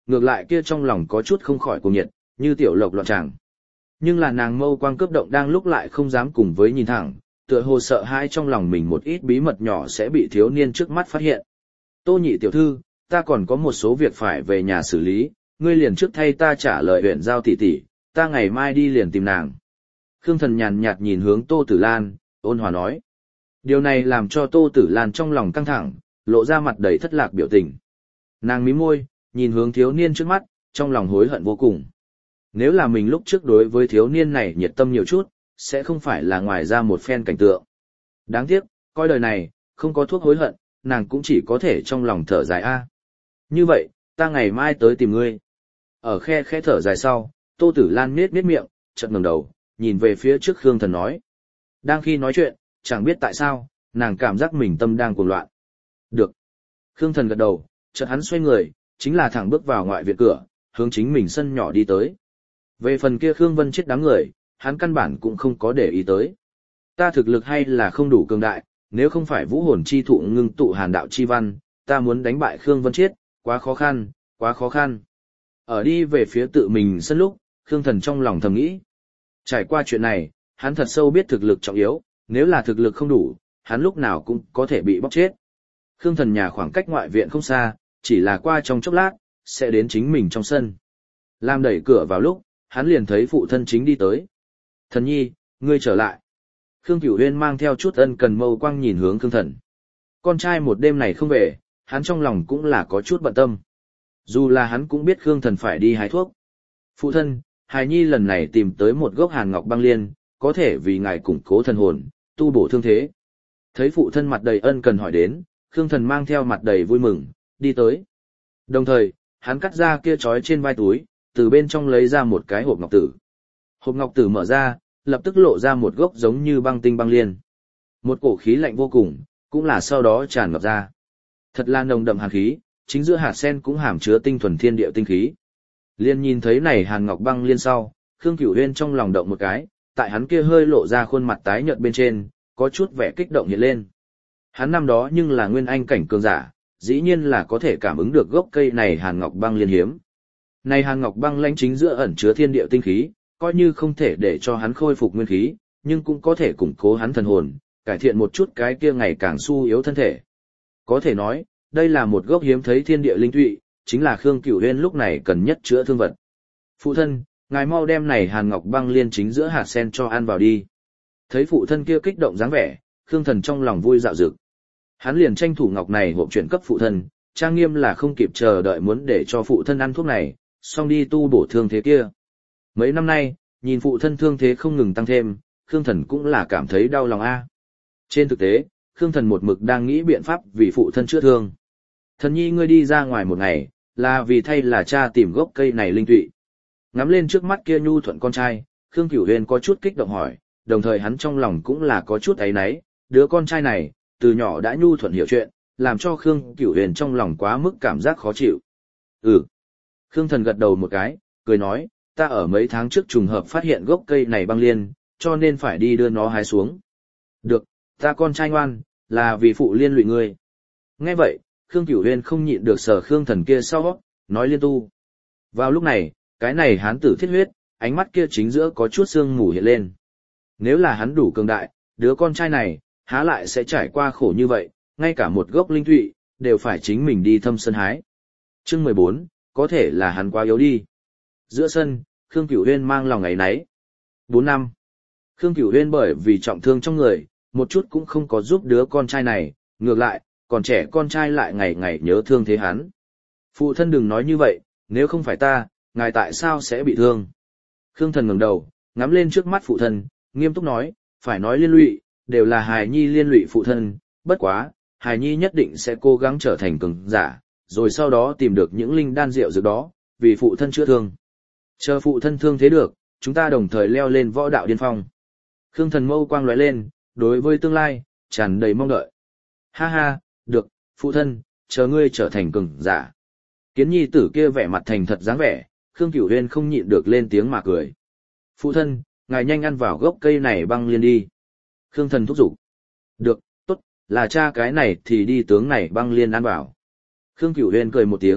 ngược lại kia trong lòng có chút không khỏi cuồng nhiệt, như tiểu lộc loạn tràng. Nhưng là nàng mâu quang cướp động đang lúc lại không dám cùng với nhìn thẳng, tựa hồ sợ hãi trong lòng mình một ít bí mật nhỏ sẽ bị thiếu niên trước mắt phát hiện. Tô nhị tiểu thư, ta còn có một số việc phải về nhà xử lý, ngươi liền trước thay ta trả lời huyện giao tỷ tỷ, ta ngày mai đi liền tìm nàng. Khương Thần nhàn nhạt nhìn hướng Tô Tử Lan, ôn hòa nói. Điều này làm cho Tô Tử Lan trong lòng căng thẳng, lộ ra mặt đầy thất lạc biểu tình. Nàng mím môi, nhìn hướng thiếu niên trước mắt, trong lòng hối hận vô cùng. Nếu là mình lúc trước đối với thiếu niên này nhiệt tâm nhiều chút, sẽ không phải là ngoài ra một phen cảnh tượng. Đáng tiếc, coi đời này, không có thuốc hối hận, nàng cũng chỉ có thể trong lòng thở dài a. Như vậy, ta ngày mai tới tìm ngươi. Ở khe khe thở dài sau, Tô Tử Lan nết nết miệng, chợt ngẩng đầu, nhìn về phía trước Khương Thần nói. Đang khi nói chuyện, chẳng biết tại sao, nàng cảm giác mình tâm đang cuồng loạn. Được. Khương Thần gật đầu, chợt hắn xoay người, chính là thẳng bước vào ngoại viện cửa, hướng chính mình sân nhỏ đi tới. Về phần kia Khương Vân Chết đám người, hắn căn bản cũng không có để ý tới. Ta thực lực hay là không đủ cường đại, nếu không phải vũ hồn chi thụ ngưng tụ hàn đạo chi văn, ta muốn đánh bại Khương Vân Chết, quá khó khăn, quá khó khăn. Ở đi về phía tự mình sân lúc, Khương Thần trong lòng thầm nghĩ. Trải qua chuyện này, hắn thật sâu biết thực lực trọng yếu, nếu là thực lực không đủ, hắn lúc nào cũng có thể bị bóc chết. Khương Thần nhà khoảng cách ngoại viện không xa, chỉ là qua trong chốc lát, sẽ đến chính mình trong sân. Làm đẩy cửa vào lúc, hắn liền thấy phụ thân chính đi tới. Thần nhi, ngươi trở lại. Khương Cửu Huyên mang theo chút ân cần mâu quang nhìn hướng Khương Thần. Con trai một đêm này không về, hắn trong lòng cũng là có chút bận tâm. Dù là hắn cũng biết Khương Thần phải đi hái thuốc. Phụ thân, hài nhi lần này tìm tới một gốc hàn ngọc băng liên, có thể vì ngài củng cố thần hồn, tu bổ thương thế. Thấy phụ thân mặt đầy ân cần hỏi đến, Khương Thần mang theo mặt đầy vui mừng, đi tới. Đồng thời, hắn cắt ra kia trói trên vai túi, từ bên trong lấy ra một cái hộp ngọc tử. Hộp ngọc tử mở ra, lập tức lộ ra một gốc giống như băng tinh băng liên. Một cổ khí lạnh vô cùng, cũng là sau đó tràn ngập ra. Thật là nồng đậm hàn khí, chính giữa hạt sen cũng hàm chứa tinh thuần thiên địa tinh khí. Liên nhìn thấy này hàn ngọc băng liên sau, Khương Cửu Huyên trong lòng động một cái, tại hắn kia hơi lộ ra khuôn mặt tái nhợt bên trên, có chút vẻ kích động hiện lên. Hắn năm đó nhưng là nguyên anh cảnh cường giả, dĩ nhiên là có thể cảm ứng được gốc cây này hàn ngọc băng liên hiếm. Này hàn ngọc băng lãnh chính giữa ẩn chứa thiên địa tinh khí, coi như không thể để cho hắn khôi phục nguyên khí, nhưng cũng có thể củng cố hắn thần hồn, cải thiện một chút cái kia ngày càng su yếu thân thể. Có thể nói, đây là một gốc hiếm thấy thiên địa linh tụy, chính là Khương Cửu Huyên lúc này cần nhất chữa thương vật. Phụ thân, ngài mau đem này hàn ngọc băng liên chính giữa hạt sen cho ăn vào đi. Thấy phụ thân kia kích động dáng vẻ, Khương Thần trong lòng vui dạo dực. Hắn liền tranh thủ ngọc này hộp chuyển cấp phụ thân, trang nghiêm là không kịp chờ đợi muốn để cho phụ thân ăn thuốc này, xong đi tu bổ thương thế kia. Mấy năm nay, nhìn phụ thân thương thế không ngừng tăng thêm, Khương Thần cũng là cảm thấy đau lòng a. Trên thực tế, Khương Thần một mực đang nghĩ biện pháp vì phụ thân chữa thương. Thần nhi ngươi đi ra ngoài một ngày, là vì thay là cha tìm gốc cây này linh tụy. Ngắm lên trước mắt kia nhu thuận con trai, Khương Cửu Huyên có chút kích động hỏi, đồng thời hắn trong lòng cũng là có chút áy náy, đứa con trai này, từ nhỏ đã nhu thuận hiểu chuyện, làm cho Khương Cửu Huyền trong lòng quá mức cảm giác khó chịu. Ừ. Khương Thần gật đầu một cái, cười nói, ta ở mấy tháng trước trùng hợp phát hiện gốc cây này băng liên, cho nên phải đi đưa nó hái xuống. Được, ta con trai ngoan, là vì phụ liên lụy ngươi. Nghe vậy, Khương Cửu Huyền không nhịn được sờ Khương Thần kia sau, nói liên tu. Vào lúc này, cái này hán tử thiết huyết, ánh mắt kia chính giữa có chút sương mù hiện lên. Nếu là hắn đủ cường đại, đứa con trai này, há lại sẽ trải qua khổ như vậy, ngay cả một gốc linh thụy, đều phải chính mình đi thâm sân hái. Chương mười bốn, có thể là hắn quá yếu đi. Giữa sân, Khương Cửu Huyên mang lòng ấy nấy. Bốn năm. Khương Cửu Huyên bởi vì trọng thương trong người, một chút cũng không có giúp đứa con trai này, ngược lại, còn trẻ con trai lại ngày ngày nhớ thương thế hắn. Phụ thân đừng nói như vậy, nếu không phải ta, ngài tại sao sẽ bị thương? Khương Thần ngẩng đầu, ngắm lên trước mắt phụ thân, nghiêm túc nói, phải nói liên lụy, đều là hài nhi liên lụy phụ thân, bất quá, hài nhi nhất định sẽ cố gắng trở thành cường giả, rồi sau đó tìm được những linh đan rượu dược đó, vì phụ thân chữa thương. Chờ phụ thân thương thế được, chúng ta đồng thời leo lên võ đạo điên phong. Khương Thần mâu quang lóe lên, đối với tương lai, tràn đầy mong đợi. Ha ha, được, phụ thân, chờ ngươi trở thành cường giả. Kiến nhi tử kia vẻ mặt thành thật dáng vẻ, Khương Cửu Huyên không nhịn được lên tiếng mà cười. Phụ thân, ngài nhanh ăn vào gốc cây này băng liên đi. Khương Thần thúc giục. Được, tốt, là cha cái này thì đi tướng này băng liên ăn vào. Khương Cửu Huyên cười một tiếng,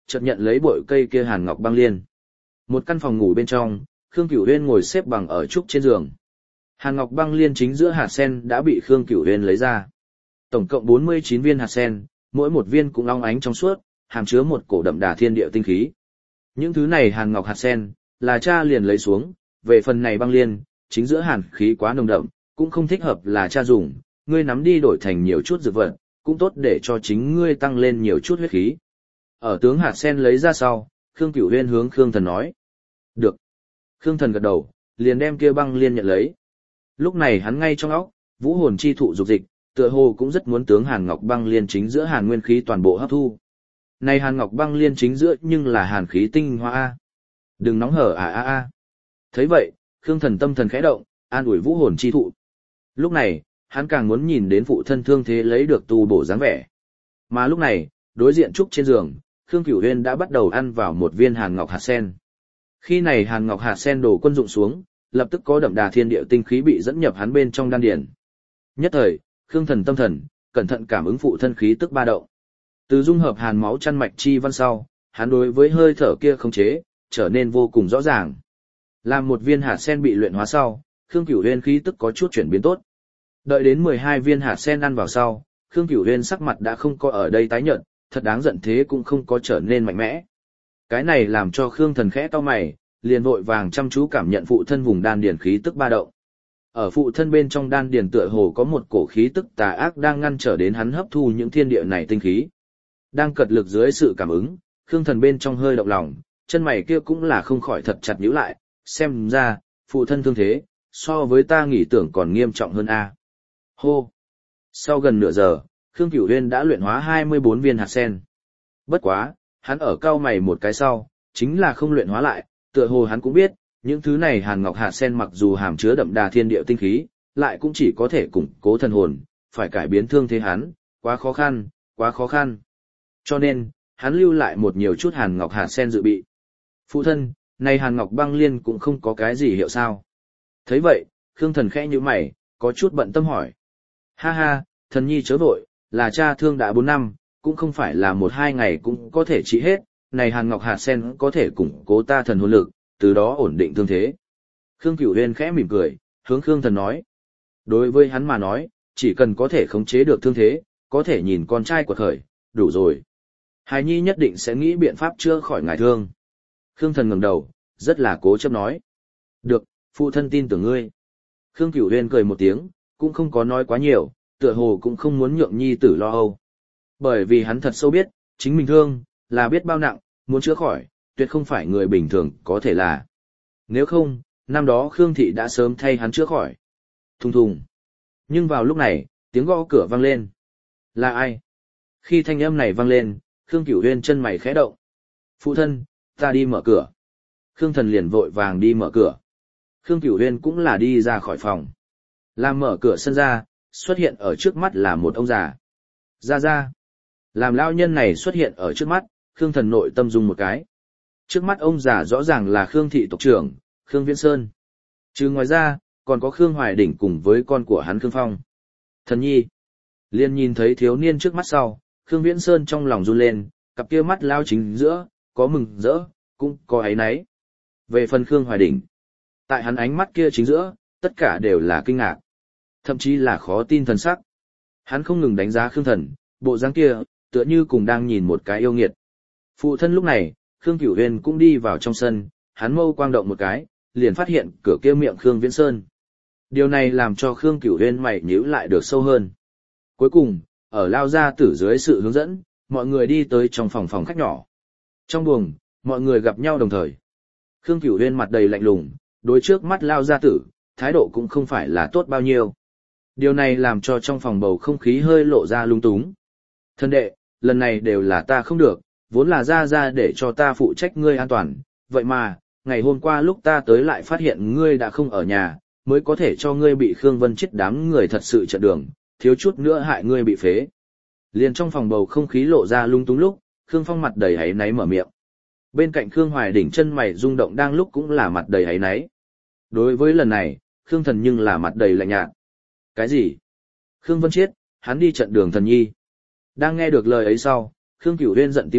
chợt nhận lấy bội cây kia hàn ngọc băng liên. Một căn phòng ngủ bên trong, Khương Cửu Huyên ngồi xếp bằng ở trúc trên giường. Hàn ngọc băng liên chính giữa hạt sen đã bị Khương Cửu Huyên lấy ra. Tổng cộng bốn mươi chín viên hạt sen, mỗi một viên cũng long ánh trong suốt, hàm chứa một cổ đậm đà thiên địa tinh khí. Những thứ này hàn ngọc hạt sen, là cha liền lấy xuống, về phần này băng liên, chính giữa hàn khí quá nồng đậm, cũng không thích hợp là cha dùng, ngươi nắm đi đổi thành nhiều chút dược vật, cũng tốt để cho chính ngươi tăng lên nhiều chút huyết khí. Ở tướng hạt sen lấy ra sau, Khương Cửu Huyên hướng Khương Thần nói. Được. Khương Thần gật đầu, liền đem kia băng liên nhận lấy. Lúc này hắn ngay trong óc, vũ hồn chi thụ dục dịch, tựa hồ cũng rất muốn tướng hàn ngọc băng liên chính giữa hàn nguyên khí toàn bộ hấp thu. Này hàn ngọc băng liên chính giữa nhưng là hàn khí tinh hoa a. Đừng nóng hở à a a. Thấy vậy, Khương Thần tâm thần khẽ động, an ủi vũ hồn chi thụ. Lúc này, hắn càng muốn nhìn đến phụ thân thương thế lấy được tu bổ dáng vẻ. Mà lúc này, đối diện trúc trên giường, Khương Cửu Huyên đã bắt đầu ăn vào một viên hàn ngọc hạt sen. Khi này hàn ngọc hạt sen đổ quân dụng xuống, lập tức có đậm đà thiên địa tinh khí bị dẫn nhập hắn bên trong đan điền. Nhất thời, Khương Thần tâm thần, cẩn thận cảm ứng phụ thân khí tức ba động. Từ dung hợp hàn máu chăn mạch chi văn sau, hắn đối với hơi thở kia khống chế, trở nên vô cùng rõ ràng. Làm một viên hạt sen bị luyện hóa sau, Khương Cửu Huyên khí tức có chút chuyển biến tốt. Đợi đến mười hai viên hạt sen ăn vào sau, Khương Cửu Huyên sắc mặt đã không có ở đây tái nhợt, thật đáng giận thế cũng không có trở nên mạnh mẽ. Cái này làm cho Khương Thần khẽ cau mày, liền vội vàng chăm chú cảm nhận phụ thân vùng đan điền khí tức ba động. Ở phụ thân bên trong đan điền tựa hồ có một cổ khí tức tà ác đang ngăn trở đến hắn hấp thu những thiên địa này tinh khí. Đang cật lực dưới sự cảm ứng, Khương Thần bên trong hơi động lòng, chân mày kia cũng là không khỏi thật chặt nhíu lại, xem ra, phụ thân thương thế, so với ta nghĩ tưởng còn nghiêm trọng hơn a. Hô. Sau gần nửa giờ, Khương Cửu Huyên đã luyện hóa hai mươi bốn viên hạt sen. Bất quá, hắn ở cau mày một cái sau, chính là không luyện hóa lại, tựa hồ hắn cũng biết, những thứ này hàn ngọc hạt sen mặc dù hàm chứa đậm đà thiên địa tinh khí, lại cũng chỉ có thể củng cố thần hồn, phải cải biến thương thế hắn, quá khó khăn, quá khó khăn. Cho nên, hắn lưu lại một nhiều chút hàn ngọc hạt sen dự bị. Phụ thân, này hàn ngọc băng liên cũng không có cái gì hiệu sao. Thấy vậy, Khương Thần khẽ như mày, có chút bận tâm hỏi. Ha ha, thần nhi chớ vội, là cha thương đã bốn năm, cũng không phải là một hai ngày cũng có thể trị hết, này hàn ngọc hạt sen có thể củng cố ta thần hồn lực, từ đó ổn định thương thế. Khương Cửu Huyên khẽ mỉm cười, hướng Khương Thần nói. Đối với hắn mà nói, chỉ cần có thể khống chế được thương thế, có thể nhìn con trai quật khởi, đủ rồi. Hài nhi nhất định sẽ nghĩ biện pháp chữa khỏi ngài thương. Khương Thần ngẩng đầu, rất là cố chấp nói. Được, phụ thân tin tưởng ngươi. Khương Cửu Huyên cười một tiếng, cũng không có nói quá nhiều, tựa hồ cũng không muốn nhượng nhi tử lo âu. Bởi vì hắn thật sâu biết, chính mình thương, là biết bao nặng, muốn chữa khỏi, tuyệt không phải người bình thường có thể là. Nếu không, năm đó Khương Thị đã sớm thay hắn chữa khỏi. Thùng thùng. Nhưng vào lúc này, tiếng gõ cửa vang lên. Là ai? Khi thanh âm này vang lên, Khương Cửu Huyên chân mày khẽ động. Phụ thân, ta đi mở cửa. Khương Thần liền vội vàng đi mở cửa. Khương Cửu Huyên cũng là đi ra khỏi phòng. Làm mở cửa sân ra, xuất hiện ở trước mắt là một ông già. Ra ra. Làm lão nhân này xuất hiện ở trước mắt, Khương Thần nội tâm dung một cái. Trước mắt ông già rõ ràng là Khương Thị tộc trưởng, Khương Viễn Sơn. Chứ ngoài ra, còn có Khương Hoài Đỉnh cùng với con của hắn Khương Phong. Thần nhi. Liên nhìn thấy thiếu niên trước mắt sau, Khương Viễn Sơn trong lòng run lên, cặp kia mắt lao chính giữa, có mừng rỡ, cũng có áy náy. Về phần Khương Hoài Đỉnh, tại hắn ánh mắt kia chính giữa, tất cả đều là kinh ngạc, thậm chí là khó tin thần sắc. Hắn không ngừng đánh giá Khương Thần, bộ dáng kia, tựa như cùng đang nhìn một cái yêu nghiệt. Phụ thân lúc này, Khương Cửu Huyên cũng đi vào trong sân, hắn mâu quang động một cái, liền phát hiện cửa kia miệng Khương Viễn Sơn. Điều này làm cho Khương Cửu Huyên mày nhíu lại được sâu hơn. Cuối cùng, ở lao ra tử dưới sự hướng dẫn, mọi người đi tới trong phòng phòng khách nhỏ. Trong buồng, mọi người gặp nhau đồng thời. Khương Cửu Huyên mặt đầy lạnh lùng, đối trước mắt lao ra tử, thái độ cũng không phải là tốt bao nhiêu. Điều này làm cho trong phòng bầu không khí hơi lộ ra lung túng. Thân đệ, lần này đều là ta không được, vốn là ra ra để cho ta phụ trách ngươi an toàn, vậy mà, ngày hôm qua lúc ta tới lại phát hiện ngươi đã không ở nhà, mới có thể cho ngươi bị Khương Vân chết đám người thật sự chặn đường, thiếu chút nữa hại ngươi bị phế. Liền trong phòng bầu không khí lộ ra lung túng lúc, Khương Phong mặt đầy áy náy mở miệng. Bên cạnh Khương Hoài Đỉnh chân mày rung động đang lúc cũng là mặt đầy áy náy. Đối với lần này, Khương Thần nhưng là mặt đầy lạnh nhạt. Cái gì? Khương Vân Chiết, hắn đi trận đường thần nhi. Đang nghe được lời ấy sau, Khương Cửu Huyên giận tím mặt,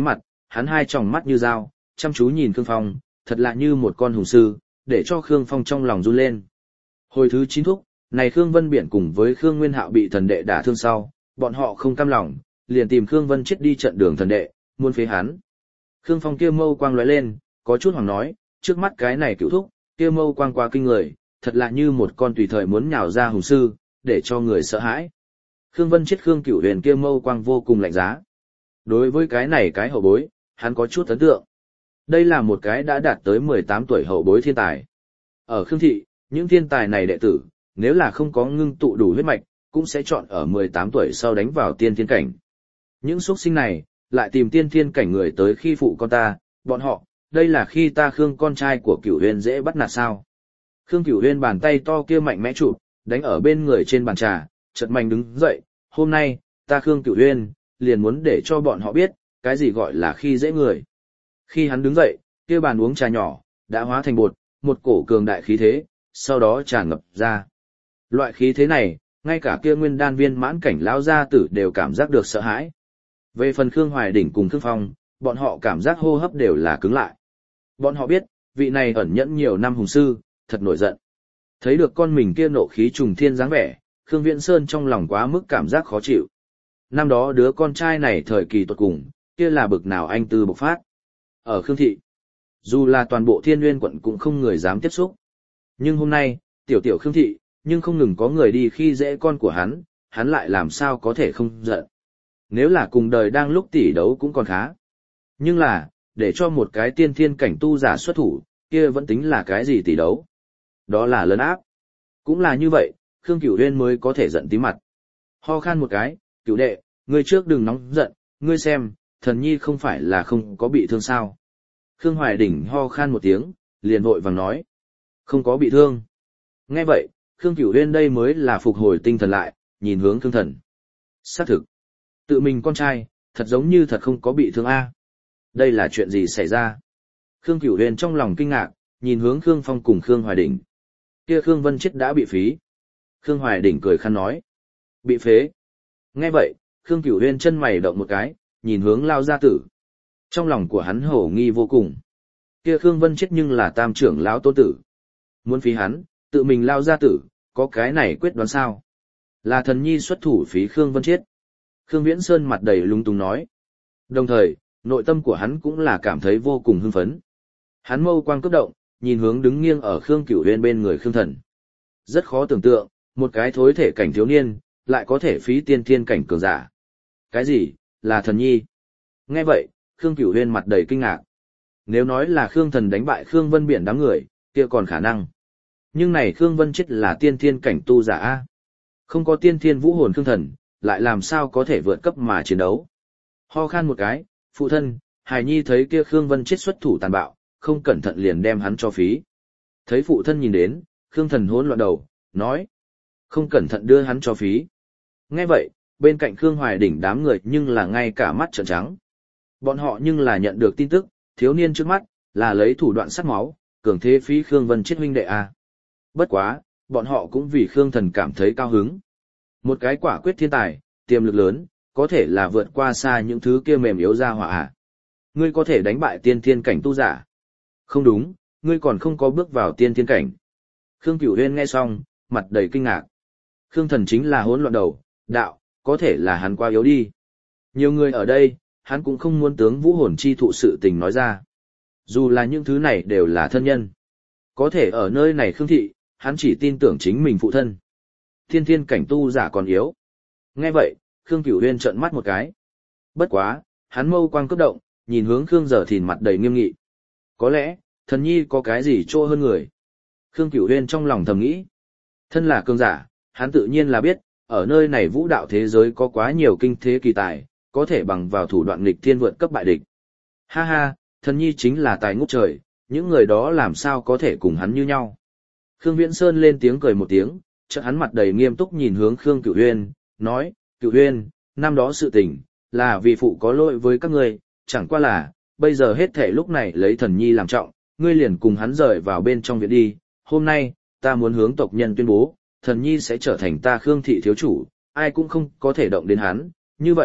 hắn hai tròng mắt như dao, chăm chú nhìn Khương Phong, thật lạ như một con hùng sư, để cho Khương Phong trong lòng run lên. Hồi thứ chín thúc, này Khương Vân Biển cùng với Khương Nguyên Hạo bị thần đệ đả thương sau, bọn họ không cam lòng, liền tìm Khương Vân chết đi trận đường thần đệ, muốn phế hắn. Khương Phong kia mâu quang lóe lên, có chút hoảng nói, trước mắt cái này cựu thúc, kia mâu quang quá kinh người, thật lạ như một con tùy thời muốn nhào ra hùng sư, để cho người sợ hãi. Khương Vân chết Khương Cửu Huyền kia mâu quang vô cùng lạnh giá. Đối với cái này cái hậu bối, hắn có chút ấn tượng. Đây là một cái đã đạt tới mười tám tuổi hậu bối thiên tài. Ở Khương Thị, những thiên tài này đệ tử, nếu là không có ngưng tụ đủ huyết mạch, cũng sẽ chọn ở mười tám tuổi sau đánh vào tiên thiên cảnh. Những xuất sinh này, lại tìm tiên thiên cảnh người tới khi phụ con ta, bọn họ, đây là khi ta Khương con trai của Cửu Huyền dễ bắt nạt sao. Khương Cửu Huyền bàn tay to kia mạnh mẽ chụp, đánh ở bên người trên bàn trà, chợt mạnh đứng dậy, hôm nay, ta Khương Cửu Huyền, liền muốn để cho bọn họ biết, cái gì gọi là khi dễ người. Khi hắn đứng dậy, kia bàn uống trà nhỏ, đã hóa thành bột, một cổ cường đại khí thế, sau đó tràn ngập ra. Loại khí thế này, ngay cả kia nguyên đan viên mãn cảnh lão gia tử đều cảm giác được sợ hãi. Về phần Khương Hoài Đỉnh cùng Khương Phong, bọn họ cảm giác hô hấp đều là cứng lại. Bọn họ biết, vị này ẩn nhẫn nhiều năm hùng sư, thật nổi giận. Thấy được con mình kia nộ khí trùng thiên dáng vẻ, Khương Viễn Sơn trong lòng quá mức cảm giác khó chịu. Năm đó đứa con trai này thời kỳ tuột cùng, kia là bực nào anh tư bộc phát. Ở Khương Thị, dù là toàn bộ Thiên Nguyên quận cũng không người dám tiếp xúc. Nhưng hôm nay, tiểu tiểu Khương Thị, nhưng không ngừng có người đi khi dễ con của hắn, hắn lại làm sao có thể không giận. Nếu là cùng đời đang lúc tỷ đấu cũng còn khá. Nhưng là, để cho một cái tiên thiên cảnh tu giả xuất thủ, kia vẫn tính là cái gì tỷ đấu. Đó là lấn áp. Cũng là như vậy, Khương Cửu Huyên mới có thể giận tí mặt. Ho khan một cái, Cửu đệ, ngươi trước đừng nóng giận, ngươi xem, thần nhi không phải là không có bị thương sao. Khương Hoài Đỉnh ho khan một tiếng, liền vội vàng nói. Không có bị thương. Nghe vậy, Khương Cửu Huyên đây mới là phục hồi tinh thần lại, nhìn hướng Khương Thần. Xác thực. Tự mình con trai, thật giống như thật không có bị thương a. Đây là chuyện gì xảy ra? Khương Cửu Huyên trong lòng kinh ngạc, nhìn hướng Khương Phong cùng Khương Hoài Đỉnh. Kia Khương Vân Chết đã bị phí. Khương Hoài Đỉnh cười khăn nói. Bị phế. Nghe vậy, Khương Cửu Huyên chân mày động một cái, nhìn hướng Lao gia tử. Trong lòng của hắn hổ nghi vô cùng. Kia Khương Vân Chết nhưng là tam trưởng lão tôn tử. Muốn phí hắn, tự mình Lao gia tử, có cái này quyết đoán sao? Là thần nhi xuất thủ phí Khương Vân Chết. Khương Viễn Sơn mặt đầy lung tung nói. Đồng thời, nội tâm của hắn cũng là cảm thấy vô cùng hưng phấn. Hắn mâu quang cấp động, nhìn hướng đứng nghiêng ở Khương Cửu Huyên bên người Khương Thần. Rất khó tưởng tượng, một cái thối thể cảnh thiếu niên, lại có thể phí tiên thiên cảnh cường giả. Cái gì, là thần nhi? Nghe vậy, Khương Cửu Huyên mặt đầy kinh ngạc. Nếu nói là Khương Thần đánh bại Khương Vân Biển đám người, kia còn khả năng. Nhưng này Khương Vân Chết là tiên thiên cảnh tu giả a. Không có tiên thiên vũ hồn Khương Thần, lại làm sao có thể vượt cấp mà chiến đấu. Ho khan một cái, phụ thân, hài nhi thấy kia Khương Vân Chết xuất thủ tàn bạo, không cẩn thận liền đem hắn cho phí. Thấy phụ thân nhìn đến, Khương Thần hỗn loạn đầu, nói. Không cẩn thận đưa hắn cho phí. Nghe vậy, bên cạnh Khương Hoài Đỉnh đám người nhưng là ngay cả mắt trợn trắng. Bọn họ nhưng là nhận được tin tức, thiếu niên trước mắt, là lấy thủ đoạn sát máu, cường thế phí Khương Vân Chết huynh đệ a. Bất quá, bọn họ cũng vì Khương Thần cảm thấy cao hứng. Một cái quả quyết thiên tài, tiềm lực lớn, có thể là vượt qua xa những thứ kia mềm yếu ra hỏa à. Ngươi có thể đánh bại tiên thiên cảnh tu giả. Không đúng, ngươi còn không có bước vào tiên thiên cảnh. Khương Cửu Huyên nghe xong, mặt đầy kinh ngạc. Khương Thần chính là hỗn loạn đầu, đạo, có thể là hắn quá yếu đi. Nhiều người ở đây, hắn cũng không muốn tướng vũ hồn chi thụ sự tình nói ra. Dù là những thứ này đều là thân nhân. Có thể ở nơi này Khương Thị, hắn chỉ tin tưởng chính mình phụ thân. Thiên thiên cảnh tu giả còn yếu. Nghe vậy, Khương Cửu Huyên trợn mắt một cái. Bất quá, hắn mâu quang cấp động, nhìn hướng Khương Giờ Thìn mặt đầy nghiêm nghị. Có lẽ, thần nhi có cái gì trô hơn người. Khương Cửu Huyên trong lòng thầm nghĩ. Thân là cường giả, hắn tự nhiên là biết, ở nơi này vũ đạo thế giới có quá nhiều kinh thế kỳ tài, có thể bằng vào thủ đoạn nghịch thiên vượt cấp bại địch. Ha ha, thần nhi chính là tài ngút trời, những người đó làm sao có thể cùng hắn như nhau. Khương Viễn Sơn lên tiếng cười một tiếng, chợt hắn mặt đầy nghiêm túc nhìn hướng Khương Cửu Huyên, nói, Cửu Huyên, năm đó sự tình, là vì phụ có lỗi với các ngươi, chẳng qua là, bây giờ hết thể lúc này lấy thần nhi làm trọng, ngươi liền cùng hắn rời vào bên trong viện đi, hôm nay, ta muốn hướng tộc nhân tuyên bố, thần nhi sẽ trở thành ta Khương Thị thiếu chủ, ai cũng không có thể động đến hắn, như vậy,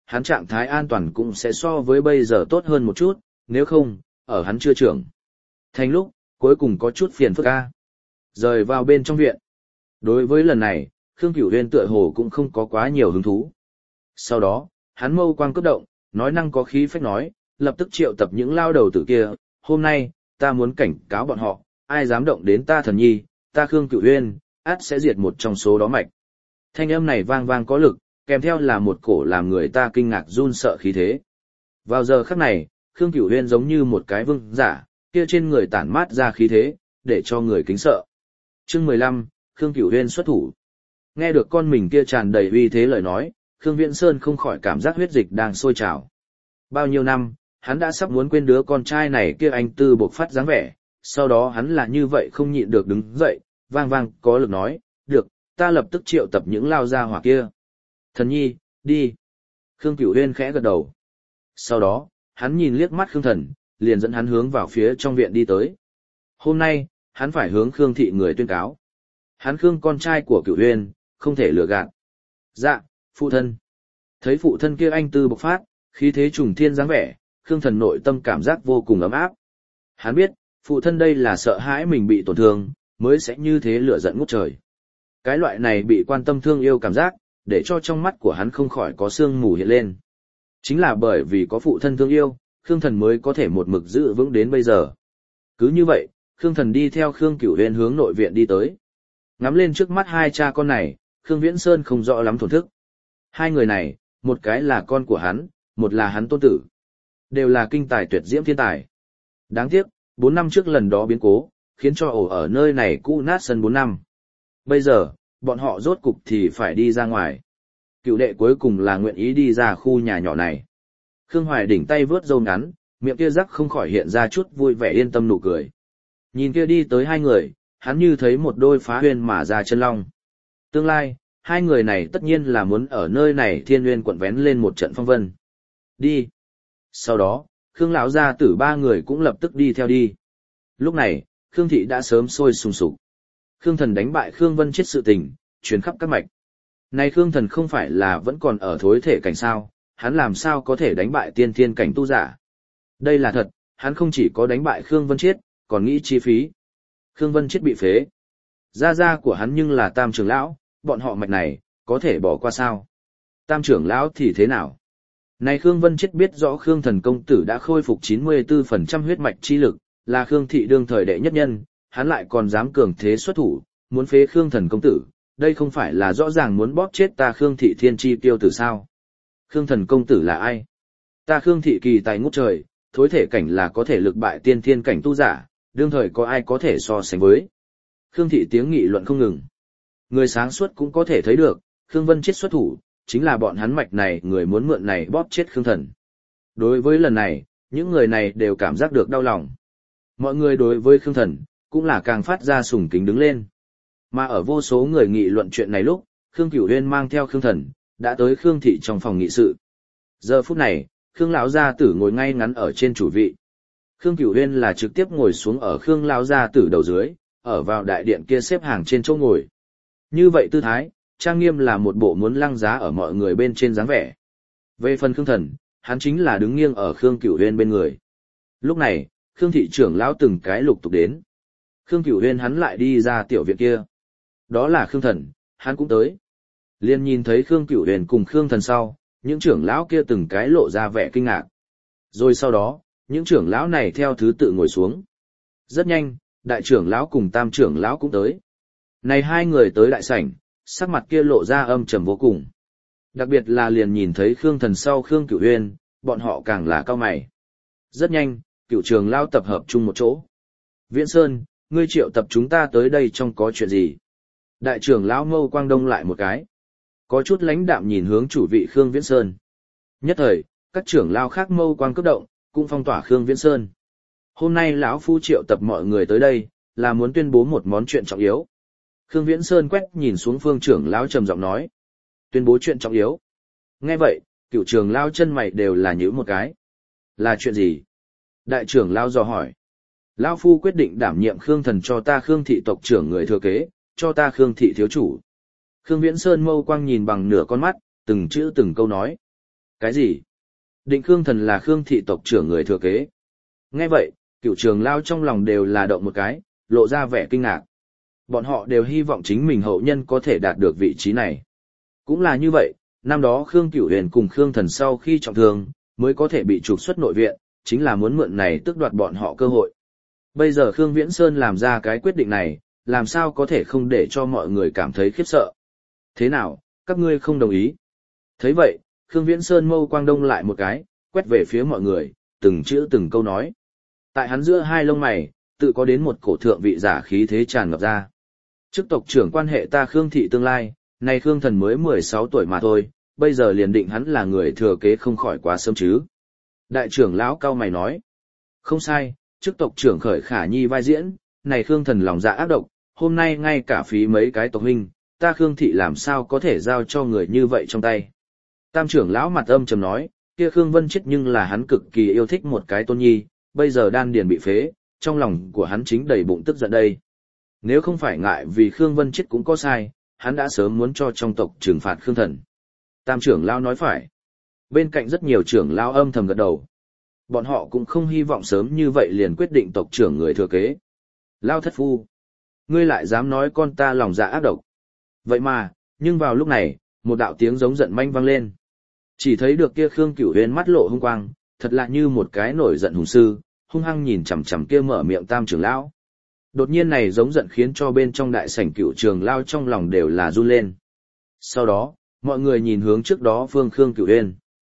hắn trạng thái an toàn cũng sẽ so với bây giờ tốt hơn một chút, nếu không, ở hắn chưa trưởng thành lúc, cuối cùng có chút phiền phức ca. Rời vào bên trong viện. Đối với lần này, Khương Cửu Huyên tựa hồ cũng không có quá nhiều hứng thú. Sau đó, hắn mâu quang cấp động, nói năng có khí phách nói, lập tức triệu tập những lao đầu tử kia, hôm nay, ta muốn cảnh cáo bọn họ, ai dám động đến ta thần nhi, ta Khương Cửu Huyên, át sẽ diệt một trong số đó mạch. Thanh âm này vang vang có lực, kèm theo là một cổ làm người ta kinh ngạc run sợ khí thế. Vào giờ khắc này, Khương Cửu Huyên giống như một cái vương giả, kia trên người tản mát ra khí thế, để cho người kính sợ. Chương mười lăm, Khương Cửu Huyên xuất thủ. Nghe được con mình kia tràn đầy uy thế lời nói, Khương Viễn Sơn không khỏi cảm giác huyết dịch đang sôi trào. Bao nhiêu năm, hắn đã sắp muốn quên đứa con trai này kia anh tư bộc phát dáng vẻ, sau đó hắn là như vậy không nhịn được đứng dậy, vang vang có lực nói, được, ta lập tức triệu tập những lao gia hỏa kia. Thần nhi, đi. Khương Cửu Huyên khẽ gật đầu. Sau đó, hắn nhìn liếc mắt Khương Thần, liền dẫn hắn hướng vào phía trong viện đi tới. Hôm nay, hắn phải hướng Khương thị người tuyên cáo. Hắn Khương con trai của Cửu Huyên, không thể lừa gạt. Dạ, phụ thân. Thấy phụ thân kia anh tư bộc phát, khí thế trùng thiên dáng vẻ, Khương Thần nội tâm cảm giác vô cùng ấm áp. Hắn biết, phụ thân đây là sợ hãi mình bị tổn thương, mới sẽ như thế lửa giận ngút trời. Cái loại này bị quan tâm thương yêu cảm giác, để cho trong mắt của hắn không khỏi có sương mù hiện lên. Chính là bởi vì có phụ thân thương yêu, Khương Thần mới có thể một mực giữ vững đến bây giờ. Cứ như vậy, Khương Thần đi theo Khương Cửu Huyên hướng nội viện đi tới. Ngắm lên trước mắt hai cha con này, Khương Viễn Sơn không rõ lắm thổn thức. Hai người này, một cái là con của hắn, một là hắn tôn tử. Đều là kinh tài tuyệt diễm thiên tài. Đáng tiếc, bốn năm trước lần đó biến cố, khiến cho ổ ở nơi này cũ nát sân bốn năm. Bây giờ, bọn họ rốt cục thì phải đi ra ngoài. Cựu đệ cuối cùng là nguyện ý đi ra khu nhà nhỏ này. Khương Hoài đỉnh tay vướt râu ngắn, miệng kia rắc không khỏi hiện ra chút vui vẻ yên tâm nụ cười. Nhìn kia đi tới hai người, hắn như thấy một đôi phá huyên mà ra chân long. Tương lai, hai người này tất nhiên là muốn ở nơi này thiên nguyên quận vén lên một trận phong vân. Đi. Sau đó, Khương lão gia tử ba người cũng lập tức đi theo đi. Lúc này, Khương thị đã sớm sôi sùng sục. Khương Thần đánh bại Khương Vân chết sự tình, truyền khắp các mạch. Này Khương Thần không phải là vẫn còn ở thối thể cảnh sao, hắn làm sao có thể đánh bại tiên thiên cảnh tu giả. Đây là thật, hắn không chỉ có đánh bại Khương Vân chết, còn nghĩ chi phí. Khương Vân chết bị phế. Gia gia của hắn nhưng là tam trưởng lão, bọn họ mạch này, có thể bỏ qua sao? Tam trưởng lão thì thế nào? Này Khương Vân chết biết rõ Khương Thần công tử đã khôi phục chín mươi tư phần trăm huyết mạch chi lực, là Khương thị đương thời đệ nhất nhân, hắn lại còn dám cường thế xuất thủ, muốn phế Khương Thần công tử, đây không phải là rõ ràng muốn bóp chết ta Khương thị thiên chi tiêu tử sao? Khương Thần công tử là ai? Ta Khương thị kỳ tài ngút trời, thối thể cảnh là có thể lực bại tiên thiên cảnh tu giả, đương thời có ai có thể so sánh với? Khương thị tiếng nghị luận không ngừng. Người sáng suốt cũng có thể thấy được, Khương Vân chết xuất thủ, chính là bọn hắn mạch này người muốn mượn này bóp chết Khương Thần. Đối với lần này, những người này đều cảm giác được đau lòng. Mọi người đối với Khương Thần, cũng là càng phát ra sùng kính đứng lên. Mà ở vô số người nghị luận chuyện này lúc, Khương Cửu Huyên mang theo Khương Thần, đã tới Khương thị trong phòng nghị sự. Giờ phút này, Khương lão gia tử ngồi ngay ngắn ở trên chủ vị. Khương Cửu Huyên là trực tiếp ngồi xuống ở Khương lão gia tử đầu dưới, ở vào đại điện kia xếp hàng trên chỗ ngồi. Như vậy tư thái, trang nghiêm là một bộ muốn lăng giá ở mọi người bên trên dáng vẻ. Về phần Khương Thần, hắn chính là đứng nghiêng ở Khương Cửu Huyên bên người. Lúc này, Khương thị trưởng lão từng cái lục tục đến. Khương Cửu Huyên hắn lại đi ra tiểu viện kia. Đó là Khương Thần, hắn cũng tới. Liên nhìn thấy Khương Cửu Huyên cùng Khương Thần sau, những trưởng lão kia từng cái lộ ra vẻ kinh ngạc. Rồi sau đó, những trưởng lão này theo thứ tự ngồi xuống. Rất nhanh, đại trưởng lão cùng tam trưởng lão cũng tới. Này hai người tới đại sảnh, sắc mặt kia lộ ra âm trầm vô cùng. Đặc biệt là liền nhìn thấy Khương Thần sau Khương Cửu Huyên, bọn họ càng là cao mày. Rất nhanh, cựu trường lão tập hợp chung một chỗ. Viễn Sơn, ngươi triệu tập chúng ta tới đây trong có chuyện gì? Đại trưởng lão Mâu Quang Đông lại một cái. Có chút lãnh đạm nhìn hướng chủ vị Khương Viễn Sơn. Nhất thời, các trưởng lão khác Mâu Quang cấp động, cũng phong tỏa Khương Viễn Sơn. Hôm nay lão phu triệu tập mọi người tới đây, là muốn tuyên bố một món chuyện trọng yếu. Khương Viễn Sơn quét nhìn xuống phương trưởng lão trầm giọng nói. Tuyên bố chuyện trọng yếu. Nghe vậy, cựu trưởng lão chân mày đều là nhíu một cái. Là chuyện gì? Đại trưởng lão dò hỏi. Lão phu quyết định đảm nhiệm Khương Thần cho ta Khương thị tộc trưởng người thừa kế, cho ta Khương thị thiếu chủ. Khương Viễn Sơn Mâu Quang nhìn bằng nửa con mắt, từng chữ từng câu nói. Cái gì? Định Khương Thần là Khương thị tộc trưởng người thừa kế. Nghe vậy, cựu trường lao trong lòng đều là động một cái, lộ ra vẻ kinh ngạc. Bọn họ đều hy vọng chính mình hậu nhân có thể đạt được vị trí này. Cũng là như vậy, năm đó Khương Cửu Huyền cùng Khương Thần sau khi trọng thương, mới có thể bị trục xuất nội viện, chính là muốn mượn này tước đoạt bọn họ cơ hội. Bây giờ Khương Viễn Sơn làm ra cái quyết định này, làm sao có thể không để cho mọi người cảm thấy khiếp sợ. Thế nào, các ngươi không đồng ý? Thấy vậy, Khương Viễn Sơn mâu quang đông lại một cái, quét về phía mọi người, từng chữ từng câu nói. Tại hắn giữa hai lông mày, tự có đến một cổ thượng vị giả khí thế tràn ngập ra. Chức tộc trưởng quan hệ ta Khương thị tương lai, này Khương Thần mới mười sáu tuổi mà thôi, bây giờ liền định hắn là người thừa kế không khỏi quá sớm chứ. Đại trưởng lão cao mày nói. Không sai, chức tộc trưởng khởi khả nhi vai diễn, này Khương Thần lòng dạ ác độc, hôm nay ngay cả phí mấy cái tộc huynh, ta Khương thị làm sao có thể giao cho người như vậy trong tay. Tam trưởng lão mặt âm trầm nói, kia Khương Vân chết nhưng là hắn cực kỳ yêu thích một cái tôn nhi, bây giờ đan điền bị phế, trong lòng của hắn chính đầy bụng tức giận đây. Nếu không phải ngại vì Khương Vân chết cũng có sai, hắn đã sớm muốn cho trong tộc trừng phạt Khương Thần. Tam trưởng lão nói phải. Bên cạnh rất nhiều trưởng lão âm thầm gật đầu. Bọn họ cũng không hy vọng sớm như vậy liền quyết định tộc trưởng người thừa kế. Lao thất phu. Ngươi lại dám nói con ta lòng dạ ác độc. Vậy mà, nhưng vào lúc này, một đạo tiếng giống giận manh vang lên. Chỉ thấy được kia Khương Cửu Huyền mắt lộ hung quang, thật lạ như một cái nổi giận hùng sư, hung hăng nhìn chằm chằm kia mở miệng tam trưởng lão. Đột nhiên này giống giận khiến cho bên trong đại sảnh Cửu trường lao trong lòng đều là run lên. Sau đó, mọi người nhìn hướng trước đó phương Khương Cửu Huyền.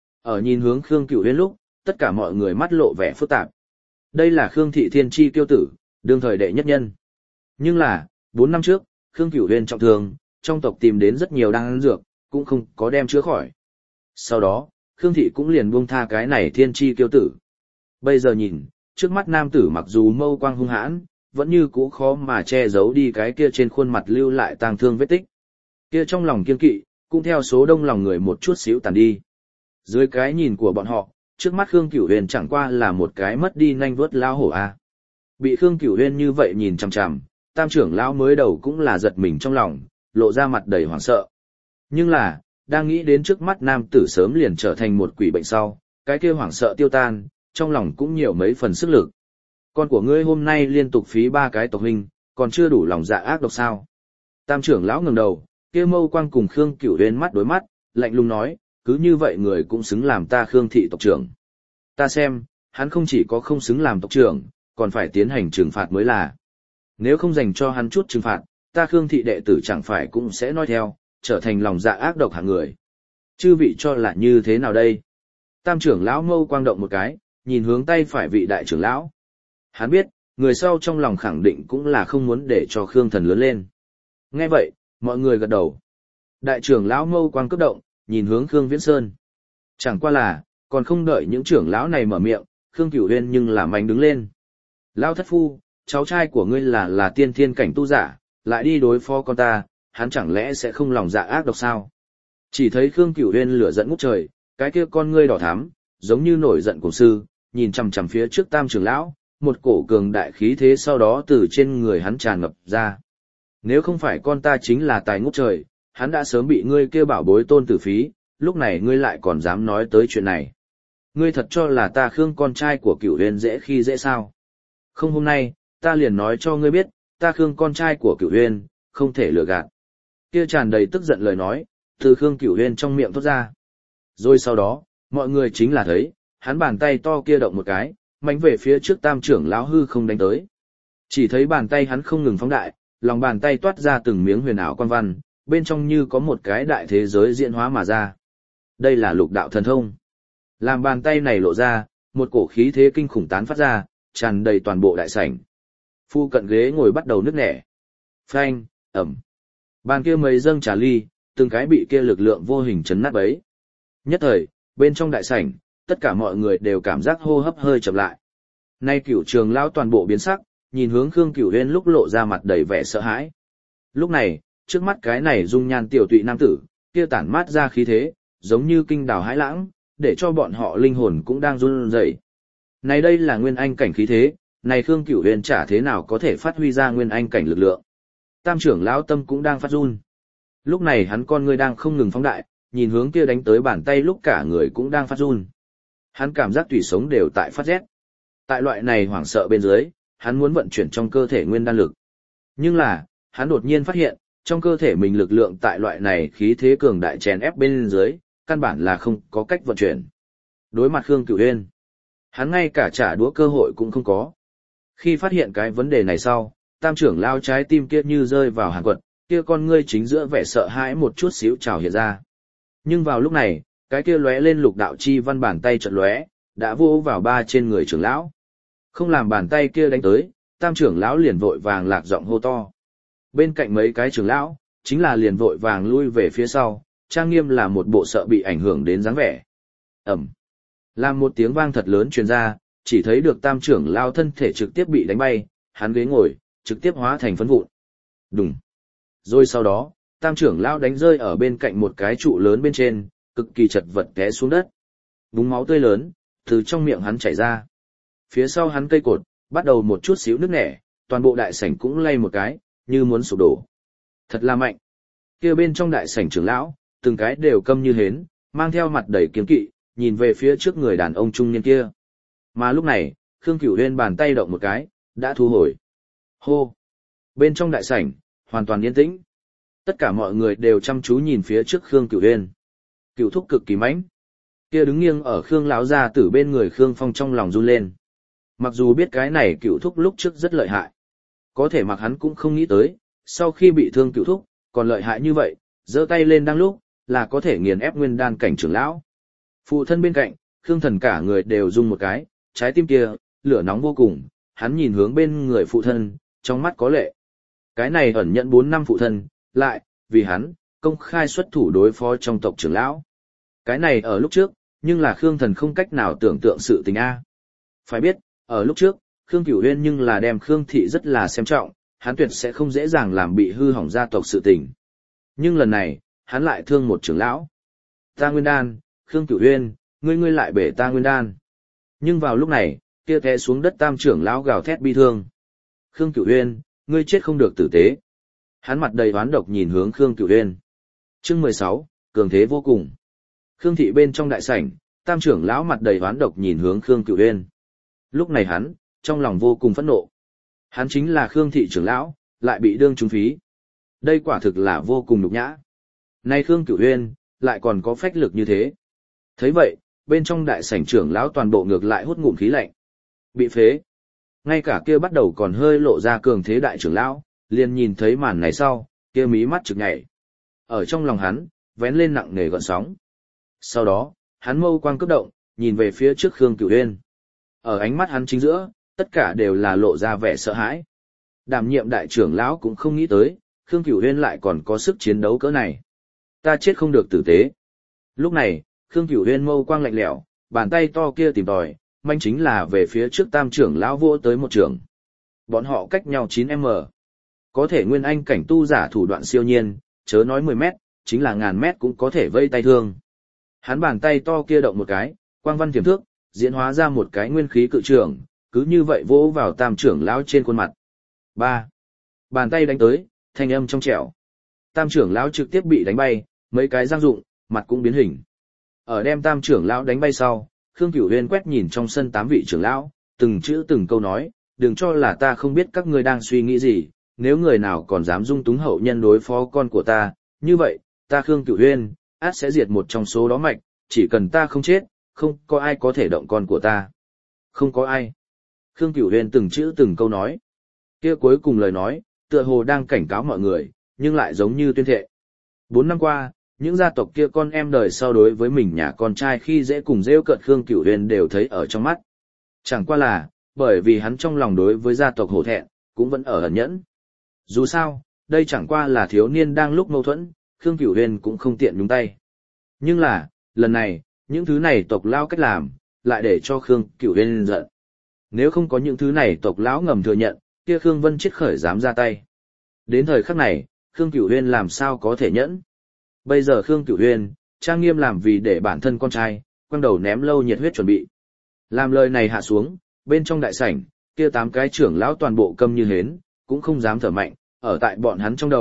Ở nhìn hướng Khương Cửu Huyền lúc, tất cả mọi người mắt lộ vẻ phức tạp. Đây là Khương thị thiên chi kiêu tử, đương thời đệ nhất nhân. Nhưng là, bốn năm trước, Khương Cửu Huyền trọng thương, trong tộc tìm đến rất nhiều đan dược, cũng không có đem chữa khỏi. Sau đó, Khương thị cũng liền buông tha cái này thiên chi kiêu tử. Bây giờ nhìn, trước mắt nam tử mặc dù mâu quang hung hãn, vẫn như cũ khó mà che giấu đi cái kia trên khuôn mặt lưu lại tang thương vết tích. Kia trong lòng kiên kỵ, cũng theo số đông lòng người một chút xíu tàn đi. Dưới cái nhìn của bọn họ, trước mắt Khương Cửu Huyền chẳng qua là một cái mất đi nanh vuốt lao hổ a. Bị Khương Cửu Huyền như vậy nhìn chằm chằm, tam trưởng lão mới đầu cũng là giật mình trong lòng, lộ ra mặt đầy hoảng sợ. Nhưng là, đang nghĩ đến trước mắt nam tử sớm liền trở thành một quỷ bệnh sau, cái kia hoảng sợ tiêu tan, trong lòng cũng nhiều mấy phần sức lực. Con của ngươi hôm nay liên tục phí ba cái tộc huynh, còn chưa đủ lòng dạ ác độc sao? Tam trưởng lão ngẩng đầu, kia mâu quang cùng Khương Cửu Huyền mắt đối mắt, lạnh lùng nói, cứ như vậy người cũng xứng làm ta Khương thị tộc trưởng. Ta xem, hắn không chỉ có không xứng làm tộc trưởng, còn phải tiến hành trừng phạt mới là. Nếu không dành cho hắn chút trừng phạt, ta Khương thị đệ tử chẳng phải cũng sẽ nói theo, trở thành lòng dạ ác độc hạng người. Chư vị cho là như thế nào đây? Tam trưởng lão mâu quang động một cái, nhìn hướng tay phải vị đại trưởng lão. Hắn biết, người sau trong lòng khẳng định cũng là không muốn để cho Khương Thần lớn lên. Nghe vậy, mọi người gật đầu. Đại trưởng lão mâu quang cấp động, nhìn hướng Khương Viễn Sơn. Chẳng qua là, còn không đợi những trưởng lão này mở miệng, Khương Cửu Huyền nhưng là mạnh đứng lên. Lão thất phu, cháu trai của ngươi là là tiên thiên cảnh tu giả, lại đi đối phó con ta, hắn chẳng lẽ sẽ không lòng dạ ác độc sao? Chỉ thấy Khương Cửu Huyền lửa giận ngút trời, cái kia con ngươi đỏ thắm, giống như nổi giận cùng sư, nhìn chằm chằm phía trước tam trưởng lão, một cổ cường đại khí thế sau đó từ trên người hắn tràn ngập ra. Nếu không phải con ta chính là tài ngút trời, hắn đã sớm bị ngươi kêu bảo bối tôn tử phí, lúc này ngươi lại còn dám nói tới chuyện này. Ngươi thật cho là ta Khương con trai của Cửu Huyền dễ khi dễ sao? Không, hôm nay, ta liền nói cho ngươi biết, ta Khương con trai của Cửu Huyền, không thể lừa gạt. Kia tràn đầy tức giận lời nói, từ Khương Cửu Huyền trong miệng thốt ra. Rồi sau đó, mọi người chính là thấy, hắn bàn tay to kia động một cái, mạnh về phía trước tam trưởng lão hư không đánh tới. Chỉ thấy bàn tay hắn không ngừng phóng đại, lòng bàn tay toát ra từng miếng huyền ảo quan văn, bên trong như có một cái đại thế giới diễn hóa mà ra. Đây là lục đạo thần thông. Làm bàn tay này lộ ra, một cổ khí thế kinh khủng tán phát ra, tràn đầy toàn bộ đại sảnh. Phu cận ghế ngồi bắt đầu nứt nẻ. Phanh, ẩm. Bàn kia mấy dâng trà ly, từng cái bị kia lực lượng vô hình chấn nát bấy. Nhất thời, bên trong đại sảnh, tất cả mọi người đều cảm giác hô hấp hơi chậm lại. Nay Cửu trường lão toàn bộ biến sắc, nhìn hướng Khương Cửu Huyền lúc lộ ra mặt đầy vẻ sợ hãi. Lúc này, trước mắt cái này dung nhan tiểu tụy nam tử, kia tản mát ra khí thế, giống như kinh đào hãi lãng, để cho bọn họ linh hồn cũng đang run rẩy. Này đây là nguyên anh cảnh khí thế, này Khương Cửu Huyền chả thế nào có thể phát huy ra nguyên anh cảnh lực lượng. Tam trưởng lão tâm cũng đang phát run. Lúc này hắn con ngươi đang không ngừng phóng đại, nhìn hướng kia đánh tới bàn tay lúc cả người cũng đang phát run. Hắn cảm giác tủy sống đều tại phát rét. Tại loại này hoảng sợ bên dưới, hắn muốn vận chuyển trong cơ thể nguyên đan lực. Nhưng là, hắn đột nhiên phát hiện, trong cơ thể mình lực lượng tại loại này khí thế cường đại chèn ép bên dưới, căn bản là không có cách vận chuyển. Đối mặt Khương Cửu Uyên, hắn ngay cả trả đũa cơ hội cũng không có. Khi phát hiện cái vấn đề này sau, Tam trưởng lao trái tim kia như rơi vào hàn quật, kia con ngươi chính giữa vẻ sợ hãi một chút xíu trào hiện ra. Nhưng vào lúc này, cái kia lóe lên lục đạo chi văn bàn tay chợt lóe, đã vô vào ba trên người trưởng lão. Không làm bàn tay kia đánh tới, Tam trưởng lão liền vội vàng lạc giọng hô to. Bên cạnh mấy cái trưởng lão, chính là liền vội vàng lui về phía sau, trang nghiêm là một bộ sợ bị ảnh hưởng đến dáng vẻ. Ẩm. Làm một tiếng vang thật lớn truyền ra, chỉ thấy được Tam trưởng lão thân thể trực tiếp bị đánh bay, hắn ghế ngồi, trực tiếp hóa thành phấn vụn. Đùng. Rồi sau đó, Tam trưởng lão đánh rơi ở bên cạnh một cái trụ lớn bên trên, cực kỳ chật vật té xuống đất. Búng máu tươi lớn, từ trong miệng hắn chảy ra. Phía sau hắn cây cột, bắt đầu một chút xíu nước nẻ, toàn bộ đại sảnh cũng lay một cái, như muốn sụp đổ. Thật là mạnh. Kia bên trong đại sảnh trưởng lão, từng cái đều câm như hến, mang theo mặt đầy kiêng kỵ, nhìn về phía trước người đàn ông trung niên kia. Mà lúc này, Khương Cửu Uyên bàn tay động một cái, đã thu hồi. Hô. Bên trong đại sảnh, hoàn toàn yên tĩnh. Tất cả mọi người đều chăm chú nhìn phía trước Khương Cửu Uyên. Cửu thúc cực kỳ mãnh. Kia đứng nghiêng ở Khương lão gia tử bên người Khương Phong trong lòng run lên. Mặc dù biết cái này Cửu thúc lúc trước rất lợi hại, có thể mặc hắn cũng không nghĩ tới, sau khi bị thương Cửu thúc, còn lợi hại như vậy, giơ tay lên đang lúc, là có thể nghiền ép nguyên đan cảnh trưởng lão. Phụ thân bên cạnh, Khương Thần cả người đều rung một cái, trái tim kia, lửa nóng vô cùng, hắn nhìn hướng bên người phụ thân, trong mắt có lệ. Cái này ẩn nhận bốn năm phụ thân, lại, vì hắn, công khai xuất thủ đối phó trong tộc trưởng lão. Cái này ở lúc trước, nhưng là Khương Thần không cách nào tưởng tượng sự tình A. Phải biết, ở lúc trước, Khương Cửu Uyên nhưng là đem Khương Thị rất là xem trọng, hắn tuyệt sẽ không dễ dàng làm bị hư hỏng gia tộc sự tình. Nhưng lần này, hắn lại thương một trưởng lão. Ta nguyên đan, Khương Cửu Uyên, ngươi ngươi lại bể ta nguyên đan. Nhưng vào lúc này, kia té xuống đất Tam trưởng lão gào thét bi thương. Khương Cửu Uyên, ngươi chết không được tử tế. Hắn mặt đầy oán độc nhìn hướng Khương Cửu Uyên. Chương mười sáu, cường thế vô cùng. Khương Thị bên trong đại sảnh, Tam trưởng lão mặt đầy oán độc nhìn hướng Khương Cửu Uyên. Lúc này hắn, trong lòng vô cùng phẫn nộ. Hắn chính là Khương Thị trưởng lão, lại bị đương trúng phí. Đây quả thực là vô cùng nhục nhã. Nay Khương Cửu Uyên, lại còn có phách lực như thế. Thấy vậy, bên trong đại sảnh trưởng lão toàn bộ ngược lại hút ngụm khí lạnh. Bị phế. Ngay cả kia bắt đầu còn hơi lộ ra cường thế đại trưởng lão, liền nhìn thấy màn này sau, kia mí mắt trực nhảy. Ở trong lòng hắn, vén lên nặng nề gợn sóng. Sau đó, hắn mâu quang cấp động, nhìn về phía trước Khương Cửu Uyên. Ở ánh mắt hắn chính giữa, tất cả đều là lộ ra vẻ sợ hãi. Đảm nhiệm đại trưởng lão cũng không nghĩ tới, Khương Cửu Uyên lại còn có sức chiến đấu cỡ này. Ta chết không được tử tế. Lúc này, Khương Cửu Uyên mâu quang lạnh lẽo, bàn tay to kia tìm tòi, manh chính là về phía trước Tam trưởng lão vô tới một trường. Bọn họ cách nhau chín mét. Có thể nguyên anh cảnh tu giả thủ đoạn siêu nhiên, chớ nói mười mét, chính là ngàn mét cũng có thể vây tay thương. Hắn bàn tay to kia động một cái, quang văn tiềm thước, diễn hóa ra một cái nguyên khí cự trường, cứ như vậy vỗ vào Tam trưởng lão trên khuôn mặt. Ba. Bàn tay đánh tới, thanh âm trong trẻo. Tam trưởng lão trực tiếp bị đánh bay, mấy cái răng rụng, mặt cũng biến hình. Ở đem Tam trưởng lão đánh bay sau, Khương Cửu Uyên quét nhìn trong sân tám vị trưởng lão, từng chữ từng câu nói, đừng cho là ta không biết các ngươi đang suy nghĩ gì, nếu người nào còn dám dung túng hậu nhân đối phó con của ta, như vậy, ta Khương Cửu Uyên, át sẽ diệt một trong số đó mạch, chỉ cần ta không chết, không có ai có thể động con của ta. Không có ai. Khương Cửu Uyên từng chữ từng câu nói. Kia cuối cùng lời nói, tựa hồ đang cảnh cáo mọi người, nhưng lại giống như tuyên thệ. Bốn năm qua, những gia tộc kia con em đời sau đối với mình nhà con trai khi dễ cùng rêu cợt Khương Cửu Uyên đều thấy ở trong mắt. Chẳng qua là, bởi vì hắn trong lòng đối với gia tộc hổ thẹn, cũng vẫn ở ẩn nhẫn. Dù sao, đây chẳng qua là thiếu niên đang lúc mâu thuẫn, Khương Cửu Uyên cũng không tiện nhúng tay. Nhưng là, lần này, những thứ này tộc lao cách làm, lại để cho Khương Cửu Uyên giận. Nếu không có những thứ này tộc lão ngầm thừa nhận, kia Khương Vân Chiết khởi dám ra tay. Đến thời khắc này, Khương Cửu Uyên làm sao có thể nhẫn? Bây giờ Khương Cửu Uyên, trang nghiêm làm vì để bản thân con trai, quăng đầu ném lâu nhiệt huyết chuẩn bị. Làm lời này hạ xuống, bên trong đại sảnh, kia tám cái trưởng lão toàn bộ câm như hến, cũng không dám thở mạnh, ở tại bọn hắn trong đầu,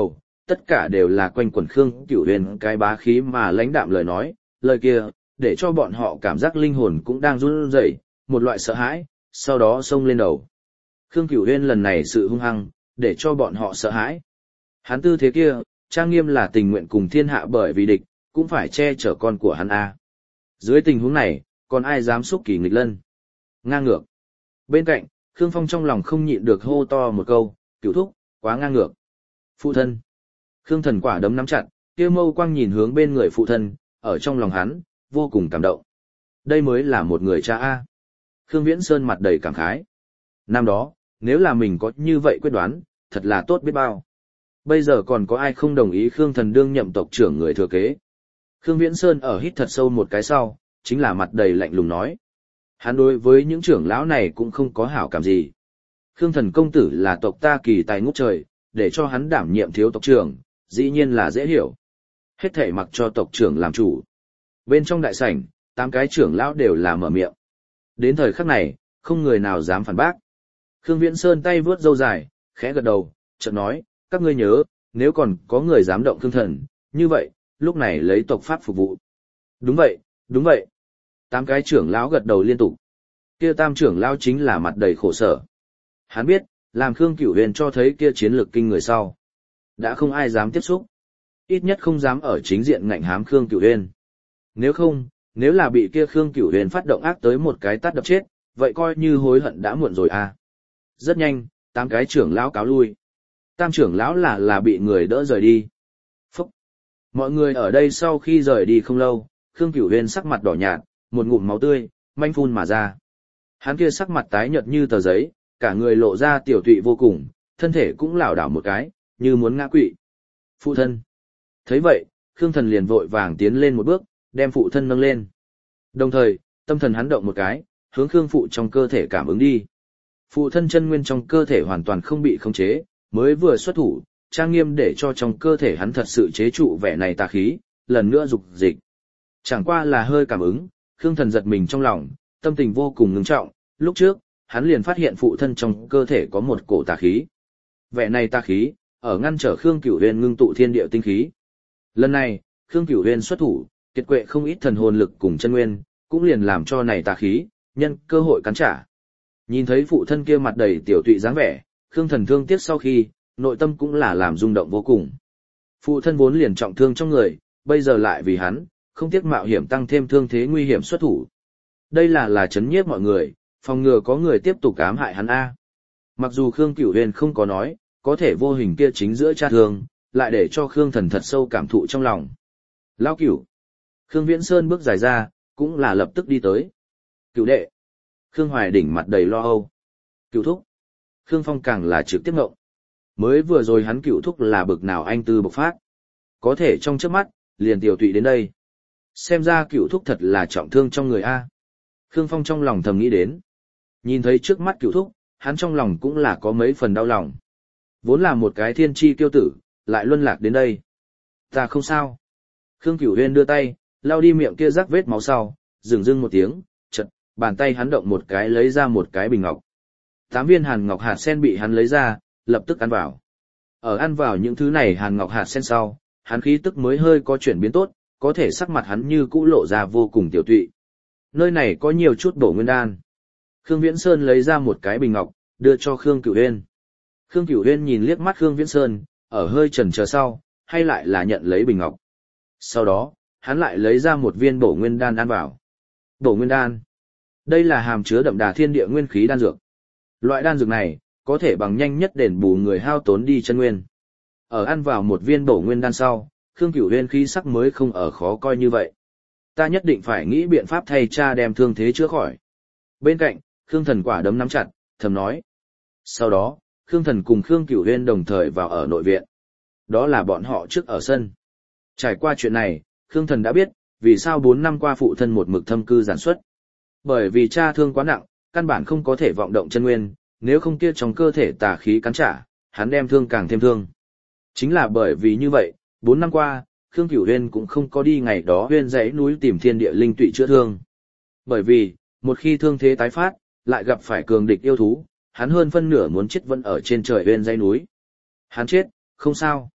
tất cả đều là quanh quẩn Khương Cửu Huyền cái bá khí mà lãnh đạm lời nói, lời kia, để cho bọn họ cảm giác linh hồn cũng đang run rẩy, một loại sợ hãi, sau đó xông lên đầu. Khương Cửu Huyền lần này sự hung hăng, để cho bọn họ sợ hãi. Hắn tư thế kia, trang nghiêm là tình nguyện cùng thiên hạ bởi vì địch, cũng phải che chở con của hắn a. Dưới tình huống này, còn ai dám xúc kỳ nghịch lân? Ngang ngược. Bên cạnh, Khương Phong trong lòng không nhịn được hô to một câu, Cửu thúc, quá ngang ngược. Phụ thân. Khương Thần quả đấm nắm chặt, kia mâu quang nhìn hướng bên người phụ thân, ở trong lòng hắn, vô cùng cảm động. Đây mới là một người cha a. Khương Viễn Sơn mặt đầy cảm khái. Năm đó, nếu là mình có như vậy quyết đoán, thật là tốt biết bao. Bây giờ còn có ai không đồng ý Khương Thần đương nhậm tộc trưởng người thừa kế. Khương Viễn Sơn ở hít thật sâu một cái sau, chính là mặt đầy lạnh lùng nói. Hắn đối với những trưởng lão này cũng không có hảo cảm gì. Khương Thần công tử là tộc ta kỳ tài ngút trời, để cho hắn đảm nhiệm thiếu tộc trưởng, dĩ nhiên là dễ hiểu. Hết thảy mặc cho tộc trưởng làm chủ. Bên trong đại sảnh, tám cái trưởng lão đều là mở miệng. Đến thời khắc này, không người nào dám phản bác. Khương Viễn Sơn tay vướt râu dài, khẽ gật đầu, chợt nói, các ngươi nhớ, nếu còn có người dám động Khương Thần, như vậy, lúc này lấy tộc pháp phục vụ. Đúng vậy, đúng vậy. Tám cái trưởng lão gật đầu liên tục. Kia tam trưởng lão chính là mặt đầy khổ sở. Hắn biết, làm Khương Cửu Huyền cho thấy kia chiến lược kinh người sau. Đã không ai dám tiếp xúc. Ít nhất không dám ở chính diện ngạnh hám Khương Cửu Huyền. Nếu không, nếu là bị kia Khương Cửu Huyền phát động ác tới một cái tát đập chết, vậy coi như hối hận đã muộn rồi à. Rất nhanh, tám cái trưởng lão cáo lui. Tam trưởng lão là là bị người đỡ rời đi. Phúc! Mọi người ở đây sau khi rời đi không lâu, Khương Cửu Huyền sắc mặt đỏ nhạt, một ngụm máu tươi, manh phun mà ra. Hắn kia sắc mặt tái nhợt như tờ giấy, cả người lộ ra tiểu tụy vô cùng, thân thể cũng lảo đảo một cái, như muốn ngã quỵ. Phụ thân! Thấy vậy, Khương Thần liền vội vàng tiến lên một bước, đem phụ thân nâng lên. Đồng thời, tâm thần hắn động một cái, hướng Khương phụ trong cơ thể cảm ứng đi. Phụ thân chân nguyên trong cơ thể hoàn toàn không bị khống chế, mới vừa xuất thủ, trang nghiêm để cho trong cơ thể hắn thật sự chế trụ vẻ này tà khí, lần nữa dục dịch. Chẳng qua là hơi cảm ứng, Khương Thần giật mình trong lòng, tâm tình vô cùng ngưng trọng, lúc trước, hắn liền phát hiện phụ thân trong cơ thể có một cổ tà khí. Vẻ này tà khí, ở ngăn trở Khương Cửu Huyền ngưng tụ thiên địa tinh khí. Lần này, Khương Cửu Huyền xuất thủ, kiệt quệ không ít thần hồn lực cùng chân nguyên, cũng liền làm cho này tà khí, nhân cơ hội cắn trả. Nhìn thấy phụ thân kia mặt đầy tiểu tụy dáng vẻ, Khương Thần thương tiếc sau khi, nội tâm cũng là làm rung động vô cùng. Phụ thân vốn liền trọng thương trong người, bây giờ lại vì hắn, không tiếc mạo hiểm tăng thêm thương thế nguy hiểm xuất thủ. Đây là là chấn nhiếp mọi người, phòng ngừa có người tiếp tục ám hại hắn a. Mặc dù Khương Cửu Huyền không có nói, có thể vô hình kia chính giữa cha thương, lại để cho Khương Thần thật sâu cảm thụ trong lòng. Lão Cửu. Khương Viễn Sơn bước dài ra, cũng là lập tức đi tới. Cửu đệ. Khương Hoài đỉnh mặt đầy lo âu. Cửu thúc. Khương Phong càng là trực tiếp ngộng. Mới vừa rồi hắn Cửu thúc là bực nào anh tư bộc phát. Có thể trong chớp mắt, liền tiểu tụy đến đây. Xem ra Cửu thúc thật là trọng thương trong người a. Khương Phong trong lòng thầm nghĩ đến. Nhìn thấy trước mắt Cửu thúc, hắn trong lòng cũng là có mấy phần đau lòng. Vốn là một cái thiên chi kiêu tử, lại luân lạc đến đây. Ta không sao. Khương Cửu Huyền đưa tay, lau đi miệng kia rắc vết máu sau, dừng dưng một tiếng, chật, bàn tay hắn động một cái lấy ra một cái bình ngọc. Tám viên hàn ngọc hạt sen bị hắn lấy ra, lập tức ăn vào. Ở ăn vào những thứ này hàn ngọc hạt sen sau, hắn khí tức mới hơi có chuyển biến tốt, có thể sắc mặt hắn như cũ lộ ra vô cùng tiểu tụy. Nơi này có nhiều chút bổ nguyên đan. Khương Viễn Sơn lấy ra một cái bình ngọc, đưa cho Khương Cửu Huyền. Khương Cửu Huyền nhìn liếc mắt Khương Viễn Sơn, ở hơi chần chờ sau, hay lại là nhận lấy bình ngọc. Sau đó, hắn lại lấy ra một viên bổ nguyên đan ăn vào. Bổ nguyên đan. Đây là hàm chứa đậm đà thiên địa nguyên khí đan dược. Loại đan dược này, có thể bằng nhanh nhất đền bù người hao tốn đi chân nguyên. Ở ăn vào một viên bổ nguyên đan sau, Khương Cửu Huyền khí sắc mới không ở khó coi như vậy. Ta nhất định phải nghĩ biện pháp thay cha đem thương thế chữa khỏi. Bên cạnh, Khương Thần quả đấm nắm chặt, thầm nói. Sau đó, Khương Thần cùng Khương Cửu Huyền đồng thời vào ở nội viện. Đó là bọn họ trước ở sân. Trải qua chuyện này, Khương Thần đã biết, vì sao bốn năm qua phụ thân một mực thâm cư giản xuất. Bởi vì cha thương quá nặng, căn bản không có thể vọng động chân nguyên, nếu không kia trong cơ thể tà khí cắn trả, hắn đem thương càng thêm thương. Chính là bởi vì như vậy, bốn năm qua, Khương Cửu Huyền cũng không có đi ngày đó huyên dãy núi tìm thiên địa linh tụy chữa thương. Bởi vì, một khi thương thế tái phát, lại gặp phải cường địch yêu thú, hắn hơn phân nửa muốn chết vẫn ở trên trời huyên dãy núi. Hắn chết, không sao.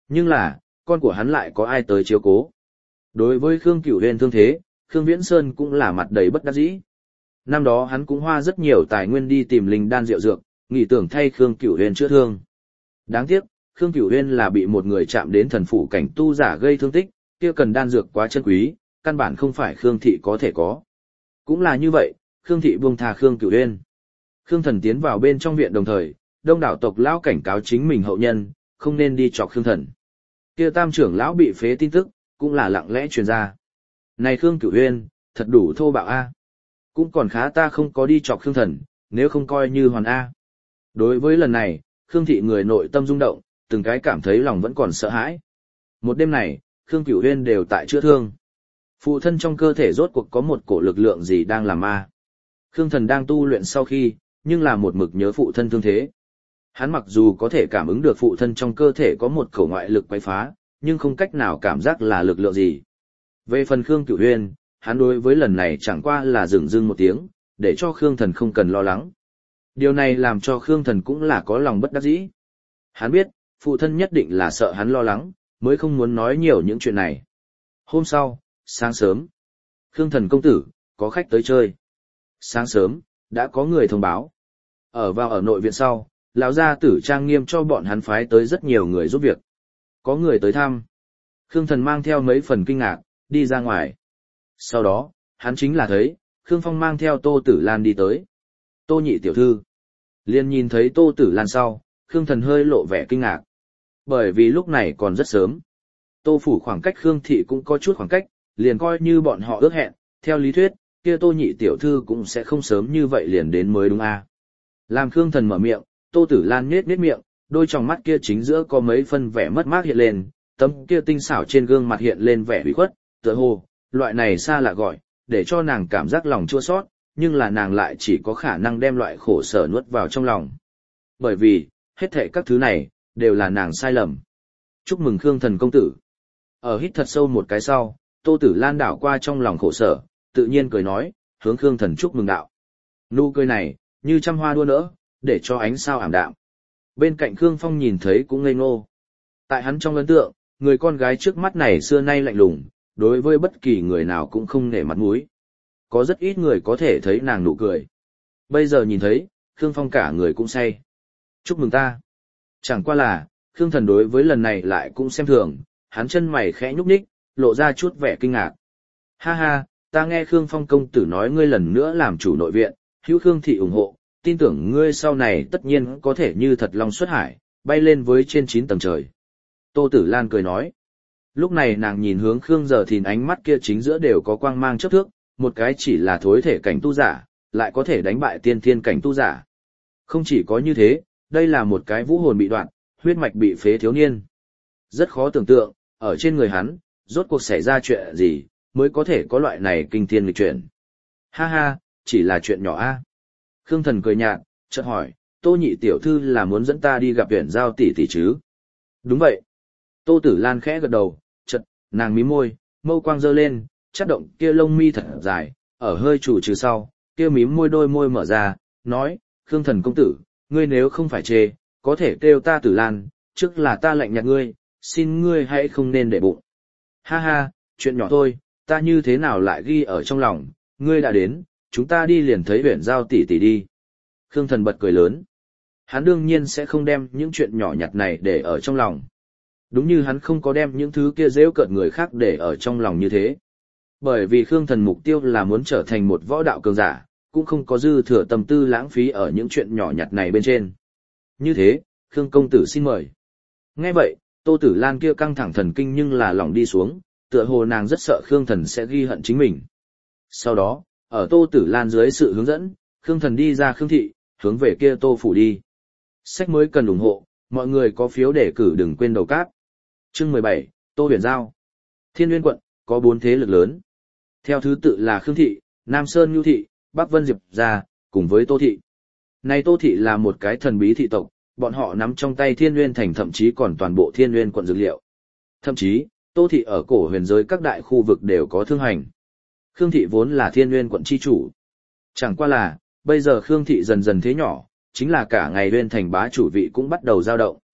Nhưng là, con của hắn lại có ai tới chiếu cố. Đối với Khương Cửu Huyên thương thế, Khương Viễn Sơn cũng là mặt đầy bất đắc dĩ. Năm đó hắn cũng hoa rất nhiều tài nguyên đi tìm linh đan rượu dược, nghĩ tưởng thay Khương Cửu Huyên chữa thương. Đáng tiếc, Khương Cửu Huyên là bị một người chạm đến thần phủ cảnh tu giả gây thương tích, kia cần đan dược quá chân quý, căn bản không phải Khương thị có thể có. Cũng là như vậy, Khương thị buông tha Khương Cửu Huyên. Khương Thần tiến vào bên trong viện đồng thời, đông đảo tộc lão cảnh cáo chính mình hậu nhân, không nên đi chọc Khương Thần. Kia tam trưởng lão bị phế tin tức, cũng là lặng lẽ truyền ra. Này Khương Cửu Huyên, thật đủ thô bạo a. Cũng còn khá ta không có đi chọc Khương Thần, nếu không coi như hoàn a. Đối với lần này, Khương thị người nội tâm rung động, từng cái cảm thấy lòng vẫn còn sợ hãi. Một đêm này, Khương Cửu Huyên đều tại chữa thương. Phụ thân trong cơ thể rốt cuộc có một cổ lực lượng gì đang làm ma. Khương Thần đang tu luyện sau khi, nhưng là một mực nhớ phụ thân thương thế. Hắn mặc dù có thể cảm ứng được phụ thân trong cơ thể có một khẩu ngoại lực quấy phá, nhưng không cách nào cảm giác là lực lượng gì. Về phần Khương Cửu Huyên, hắn đối với lần này chẳng qua là dừng dưng một tiếng, để cho Khương Thần không cần lo lắng. Điều này làm cho Khương Thần cũng là có lòng bất đắc dĩ. Hắn biết, phụ thân nhất định là sợ hắn lo lắng, mới không muốn nói nhiều những chuyện này. Hôm sau, sáng sớm, Khương Thần công tử, có khách tới chơi. Sáng sớm, đã có người thông báo. Ở vào ở nội viện sau, lão gia tử trang nghiêm cho bọn hắn phái tới rất nhiều người giúp việc. Có người tới thăm. Khương Thần mang theo mấy phần kinh ngạc, đi ra ngoài. Sau đó, hắn chính là thấy, Khương Phong mang theo Tô Tử Lan đi tới. Tô nhị tiểu thư. Liên nhìn thấy Tô Tử Lan sau, Khương Thần hơi lộ vẻ kinh ngạc. Bởi vì lúc này còn rất sớm. Tô phủ khoảng cách Khương thị cũng có chút khoảng cách, liền coi như bọn họ ước hẹn, theo lý thuyết, kia Tô nhị tiểu thư cũng sẽ không sớm như vậy liền đến mới đúng a. Làm Khương Thần mở miệng, Tô Tử Lan nhếch nhếch miệng, đôi tròng mắt kia chính giữa có mấy phân vẻ mất mát hiện lên, tấm kia tinh xảo trên gương mặt hiện lên vẻ ủy khuất, tựa hồ, loại này xa lạ gọi, để cho nàng cảm giác lòng chua xót, nhưng là nàng lại chỉ có khả năng đem loại khổ sở nuốt vào trong lòng. Bởi vì, hết thảy các thứ này, đều là nàng sai lầm. Chúc mừng Khương Thần công tử. Ở hít thật sâu một cái sau, Tô Tử Lan đảo qua trong lòng khổ sở, tự nhiên cười nói, hướng Khương Thần chúc mừng đạo. Nụ cười này, như trăm hoa đua nỡ, để cho ánh sao ảm đạm. Bên cạnh Khương Phong nhìn thấy cũng ngây ngô. Tại hắn trong ấn tượng, người con gái trước mắt này xưa nay lạnh lùng, đối với bất kỳ người nào cũng không nể mặt mũi. Có rất ít người có thể thấy nàng nụ cười. Bây giờ nhìn thấy, Khương Phong cả người cũng say. Chúc mừng ta. Chẳng qua là, Khương Thần đối với lần này lại cũng xem thường, hắn chân mày khẽ nhúc nhích, lộ ra chút vẻ kinh ngạc. Ha ha, ta nghe Khương Phong công tử nói ngươi lần nữa làm chủ nội viện, hữu Khương thị ủng hộ, tin tưởng ngươi sau này tất nhiên có thể như thật long xuất hải, bay lên với trên chín tầng trời. Tô Tử Lan cười nói. Lúc này nàng nhìn hướng Khương Giờ Thìn ánh mắt kia chính giữa đều có quang mang chớp thước, một cái chỉ là thối thể cảnh tu giả, lại có thể đánh bại tiên thiên cảnh tu giả. Không chỉ có như thế, đây là một cái vũ hồn bị đoạn, huyết mạch bị phế thiếu niên. Rất khó tưởng tượng, ở trên người hắn, rốt cuộc xảy ra chuyện gì, mới có thể có loại này kinh thiên nghịch chuyển. Ha ha, chỉ là chuyện nhỏ a. Khương Thần cười nhạt, chợt hỏi, Tô nhị tiểu thư là muốn dẫn ta đi gặp Uyển Giao tỷ tỷ chứ? Đúng vậy. Tô Tử Lan khẽ gật đầu, chợt, nàng mím môi, mâu quang giơ lên, chát động kia lông mi thật dài, ở hơi chủ trừ sau, kia mím môi đôi môi mở ra, nói, Khương Thần công tử, ngươi nếu không phải chê, có thể kêu ta Tử Lan, trước là ta lạnh nhạt ngươi, xin ngươi hãy không nên để bụng. Ha ha, chuyện nhỏ thôi, ta như thế nào lại ghi ở trong lòng, ngươi đã đến, chúng ta đi liền thấy Uyển Giao tỷ tỷ đi. Khương Thần bật cười lớn. Hắn đương nhiên sẽ không đem những chuyện nhỏ nhặt này để ở trong lòng. Đúng như hắn không có đem những thứ kia giễu cợt người khác để ở trong lòng như thế. Bởi vì Khương Thần mục tiêu là muốn trở thành một võ đạo cường giả, cũng không có dư thừa tâm tư lãng phí ở những chuyện nhỏ nhặt này bên trên. Như thế, Khương công tử xin mời. Nghe vậy, Tô Tử Lan kia căng thẳng thần kinh nhưng là lòng đi xuống, tựa hồ nàng rất sợ Khương Thần sẽ ghi hận chính mình. Sau đó, ở Tô Tử Lan dưới sự hướng dẫn, Khương Thần đi ra Khương thị, hướng về kia Tô phủ đi. Sách mới cần ủng hộ, mọi người có phiếu đề cử đừng quên đầu cáp. Chương mười bảy, Tô Huyền Giao. Thiên Nguyên quận có bốn thế lực lớn. Theo thứ tự là Khương thị, Nam Sơn Nhu thị, Bắc Vân Diệp gia, cùng với Tô thị. Này Tô thị là một cái thần bí thị tộc, bọn họ nắm trong tay Thiên Nguyên thành thậm chí còn toàn bộ Thiên Nguyên quận dược liệu. Thậm chí, Tô thị ở cổ huyền giới các đại khu vực đều có thương hành. Khương thị vốn là Thiên Nguyên quận chi chủ. Chẳng qua là, bây giờ Khương thị dần dần thế nhỏ, chính là cả ngày Nguyên thành bá chủ vị cũng bắt đầu dao động.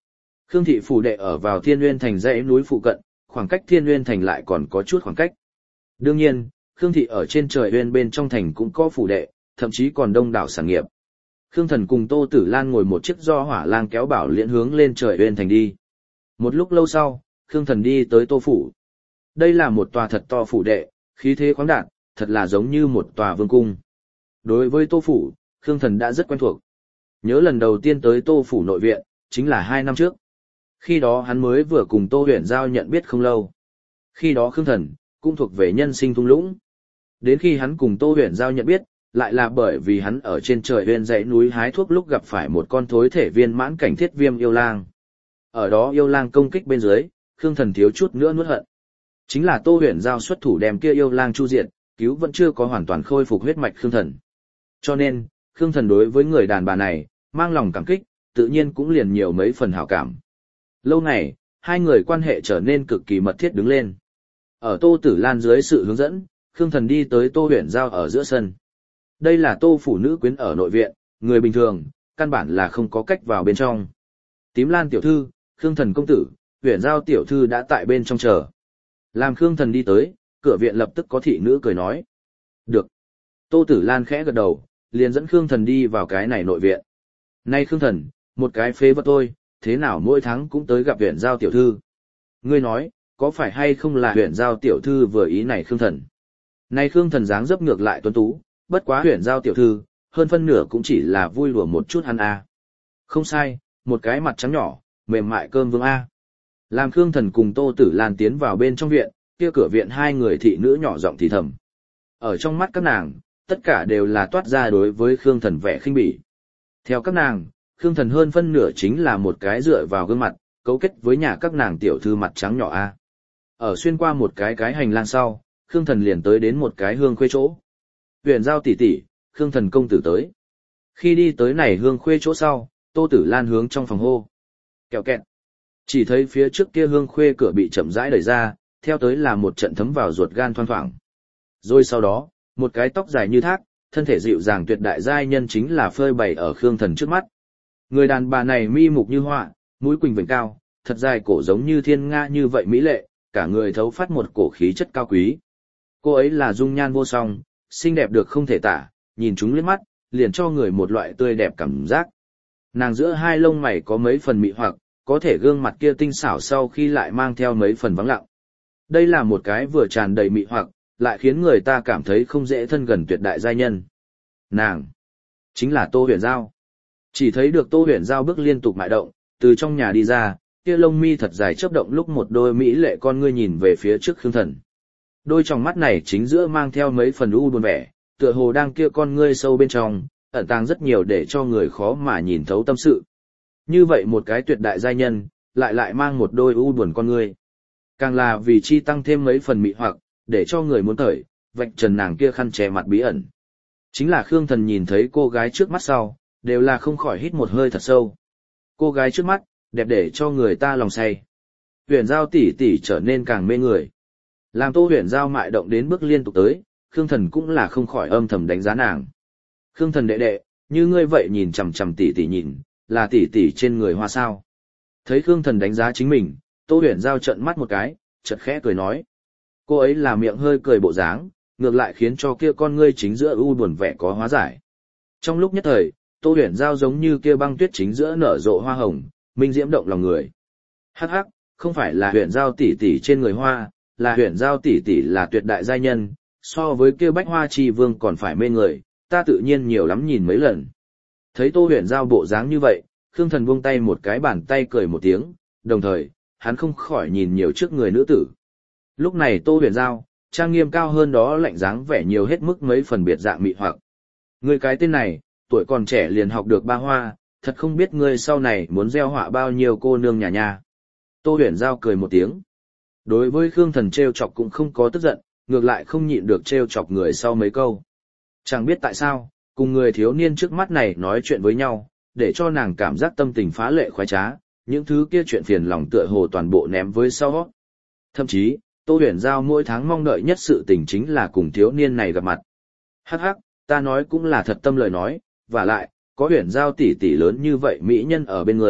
Khương thị phủ đệ ở vào Thiên Nguyên thành dãy núi phụ cận, khoảng cách Thiên Nguyên thành lại còn có chút khoảng cách. Đương nhiên, Khương thị ở trên trời uyên bên trong thành cũng có phủ đệ, thậm chí còn đông đảo sản nghiệp. Khương Thần cùng Tô Tử Lan ngồi một chiếc do hỏa lang kéo bảo liễn hướng lên trời uyên thành đi. Một lúc lâu sau, Khương Thần đi tới Tô phủ. Đây là một tòa thật to phủ đệ, khí thế khoáng đạt, thật là giống như một tòa vương cung. Đối với Tô phủ, Khương Thần đã rất quen thuộc. Nhớ lần đầu tiên tới Tô phủ nội viện, chính là hai năm trước. Khi đó hắn mới vừa cùng Tô Huyền Giao nhận biết không lâu. Khi đó Khương Thần cũng thuộc về nhân sinh thung lũng. Đến khi hắn cùng Tô Huyền Giao nhận biết, lại là bởi vì hắn ở trên trời bên dãy núi hái thuốc lúc gặp phải một con thối thể viên mãn cảnh thiết viêm yêu lang. Ở đó yêu lang công kích bên dưới, Khương Thần thiếu chút nữa nuốt hận. Chính là Tô Huyền Giao xuất thủ đem kia yêu lang chu diệt, cứu vẫn chưa có hoàn toàn khôi phục huyết mạch Khương Thần. Cho nên, Khương Thần đối với người đàn bà này, mang lòng cảm kích, tự nhiên cũng liền nhiều mấy phần hảo cảm. Lâu ngày, hai người quan hệ trở nên cực kỳ mật thiết đứng lên. Ở Tô Tử Lan dưới sự hướng dẫn, Khương Thần đi tới Tô Huyền Giao ở giữa sân. Đây là Tô phủ nữ quyến ở nội viện, người bình thường, căn bản là không có cách vào bên trong. Tím Lan tiểu thư, Khương Thần công tử, Huyền Giao tiểu thư đã tại bên trong chờ. Làm Khương Thần đi tới, cửa viện lập tức có thị nữ cười nói. Được. Tô Tử Lan khẽ gật đầu, liền dẫn Khương Thần đi vào cái này nội viện. Nay Khương Thần, một cái phế vật thôi, thế nào mỗi tháng cũng tới gặp Huyền Giao tiểu thư. Ngươi nói, có phải hay không là Huyền Giao tiểu thư vừa ý này Khương Thần? Nay Khương Thần dáng dấp ngược lại tuấn tú, bất quá Huyền Giao tiểu thư, hơn phân nửa cũng chỉ là vui đùa một chút hắn a. Không sai, một cái mặt trắng nhỏ, mềm mại cơm vương a. Làm Khương Thần cùng Tô Tử Lan tiến vào bên trong viện, kia cửa viện hai người thị nữ nhỏ giọng thì thầm. Ở trong mắt các nàng, tất cả đều là toát ra đối với Khương Thần vẻ khinh bỉ. Theo các nàng, Khương Thần hơn phân nửa chính là một cái dựa vào gương mặt, cấu kết với nhà các nàng tiểu thư mặt trắng nhỏ a. Ở xuyên qua một cái cái hành lang sau, Khương Thần liền tới đến một cái hương khuê chỗ. Huyền Giao tỷ tỷ, Khương Thần công tử tới. Khi đi tới này hương khuê chỗ sau, Tô Tử Lan hướng trong phòng hô. Kẹo kẹt. Chỉ thấy phía trước kia hương khuê cửa bị chậm rãi đẩy ra, theo tới là một trận thấm vào ruột gan thoang thoảng. Rồi sau đó, một cái tóc dài như thác, thân thể dịu dàng tuyệt đại giai nhân chính là phơi bày ở Khương Thần trước mắt. Người đàn bà này mi mục như họa, mũi quỳnh vành cao, thật dài cổ giống như thiên nga như vậy mỹ lệ, cả người thấu phát một cổ khí chất cao quý. Cô ấy là dung nhan vô song, xinh đẹp được không thể tả, nhìn chúng liếc mắt, liền cho người một loại tươi đẹp cảm giác. Nàng giữa hai lông mày có mấy phần mị hoặc, có thể gương mặt kia tinh xảo sau khi lại mang theo mấy phần vắng lặng. Đây là một cái vừa tràn đầy mị hoặc, lại khiến người ta cảm thấy không dễ thân gần tuyệt đại giai nhân. Nàng chính là Tô Huyền Giao. Chỉ thấy được Tô Huyền Giao bước liên tục mại động, từ trong nhà đi ra, kia lông mi thật dài chớp động lúc một đôi mỹ lệ con ngươi nhìn về phía trước Khương Thần. Đôi tròng mắt này chính giữa mang theo mấy phần u buồn vẻ, tựa hồ đang kia con ngươi sâu bên trong, ẩn tàng rất nhiều để cho người khó mà nhìn thấu tâm sự. Như vậy một cái tuyệt đại giai nhân, lại lại mang một đôi u buồn con ngươi. Càng là vì chi tăng thêm mấy phần mị hoặc, để cho người muốn thởi, vạch trần nàng kia khăn che mặt bí ẩn. Chính là Khương Thần nhìn thấy cô gái trước mắt sau, đều là không khỏi hít một hơi thật sâu. Cô gái trước mắt, đẹp để cho người ta lòng say. Huyền Giao tỷ tỷ trở nên càng mê người. Làm Tô Huyền Giao mại động đến bước liên tục tới, Khương Thần cũng là không khỏi âm thầm đánh giá nàng. Khương Thần đệ đệ, như ngươi vậy nhìn chằm chằm tỷ tỷ nhìn, là tỷ tỷ trên người hoa sao. Thấy Khương Thần đánh giá chính mình, Tô Huyền Giao trợn mắt một cái, chợt khẽ cười nói. Cô ấy là miệng hơi cười bộ dáng, ngược lại khiến cho kia con ngươi chính giữa u buồn vẻ có hóa giải. Trong lúc nhất thời, Tô Huyền Giao giống như kia băng tuyết chính giữa nở rộ hoa hồng, minh diễm động lòng người. Hắc hắc, không phải là Huyền Giao tỷ tỷ trên người hoa, là Huyền Giao tỷ tỷ là tuyệt đại giai nhân, so với kia bách hoa chi vương còn phải mê người, ta tự nhiên nhiều lắm nhìn mấy lần. Thấy Tô Huyền Giao bộ dáng như vậy, Khương Thần buông tay một cái bàn tay cười một tiếng, đồng thời, hắn không khỏi nhìn nhiều trước người nữ tử. Lúc này Tô Huyền Giao, trang nghiêm cao hơn đó lạnh dáng vẻ nhiều hết mức mấy phần biệt dạng mị hoặc. Người cái tên này, tuổi còn trẻ liền học được ba hoa, thật không biết ngươi sau này muốn gieo họa bao nhiêu cô nương nhà nhà. Tô Huyền Giao cười một tiếng. Đối với Khương Thần trêu chọc cũng không có tức giận, ngược lại không nhịn được trêu chọc người sau mấy câu. Chẳng biết tại sao, cùng người thiếu niên trước mắt này nói chuyện với nhau, để cho nàng cảm giác tâm tình phá lệ khoái trá, những thứ kia chuyện phiền lòng tựa hồ toàn bộ ném với sau. Thậm chí, Tô Huyền Giao mỗi tháng mong đợi nhất sự tình chính là cùng thiếu niên này gặp mặt. Hắc hắc, ta nói cũng là thật tâm lời nói, và lại, có Huyền Giao tỷ tỷ lớn như vậy mỹ nhân ở bên người,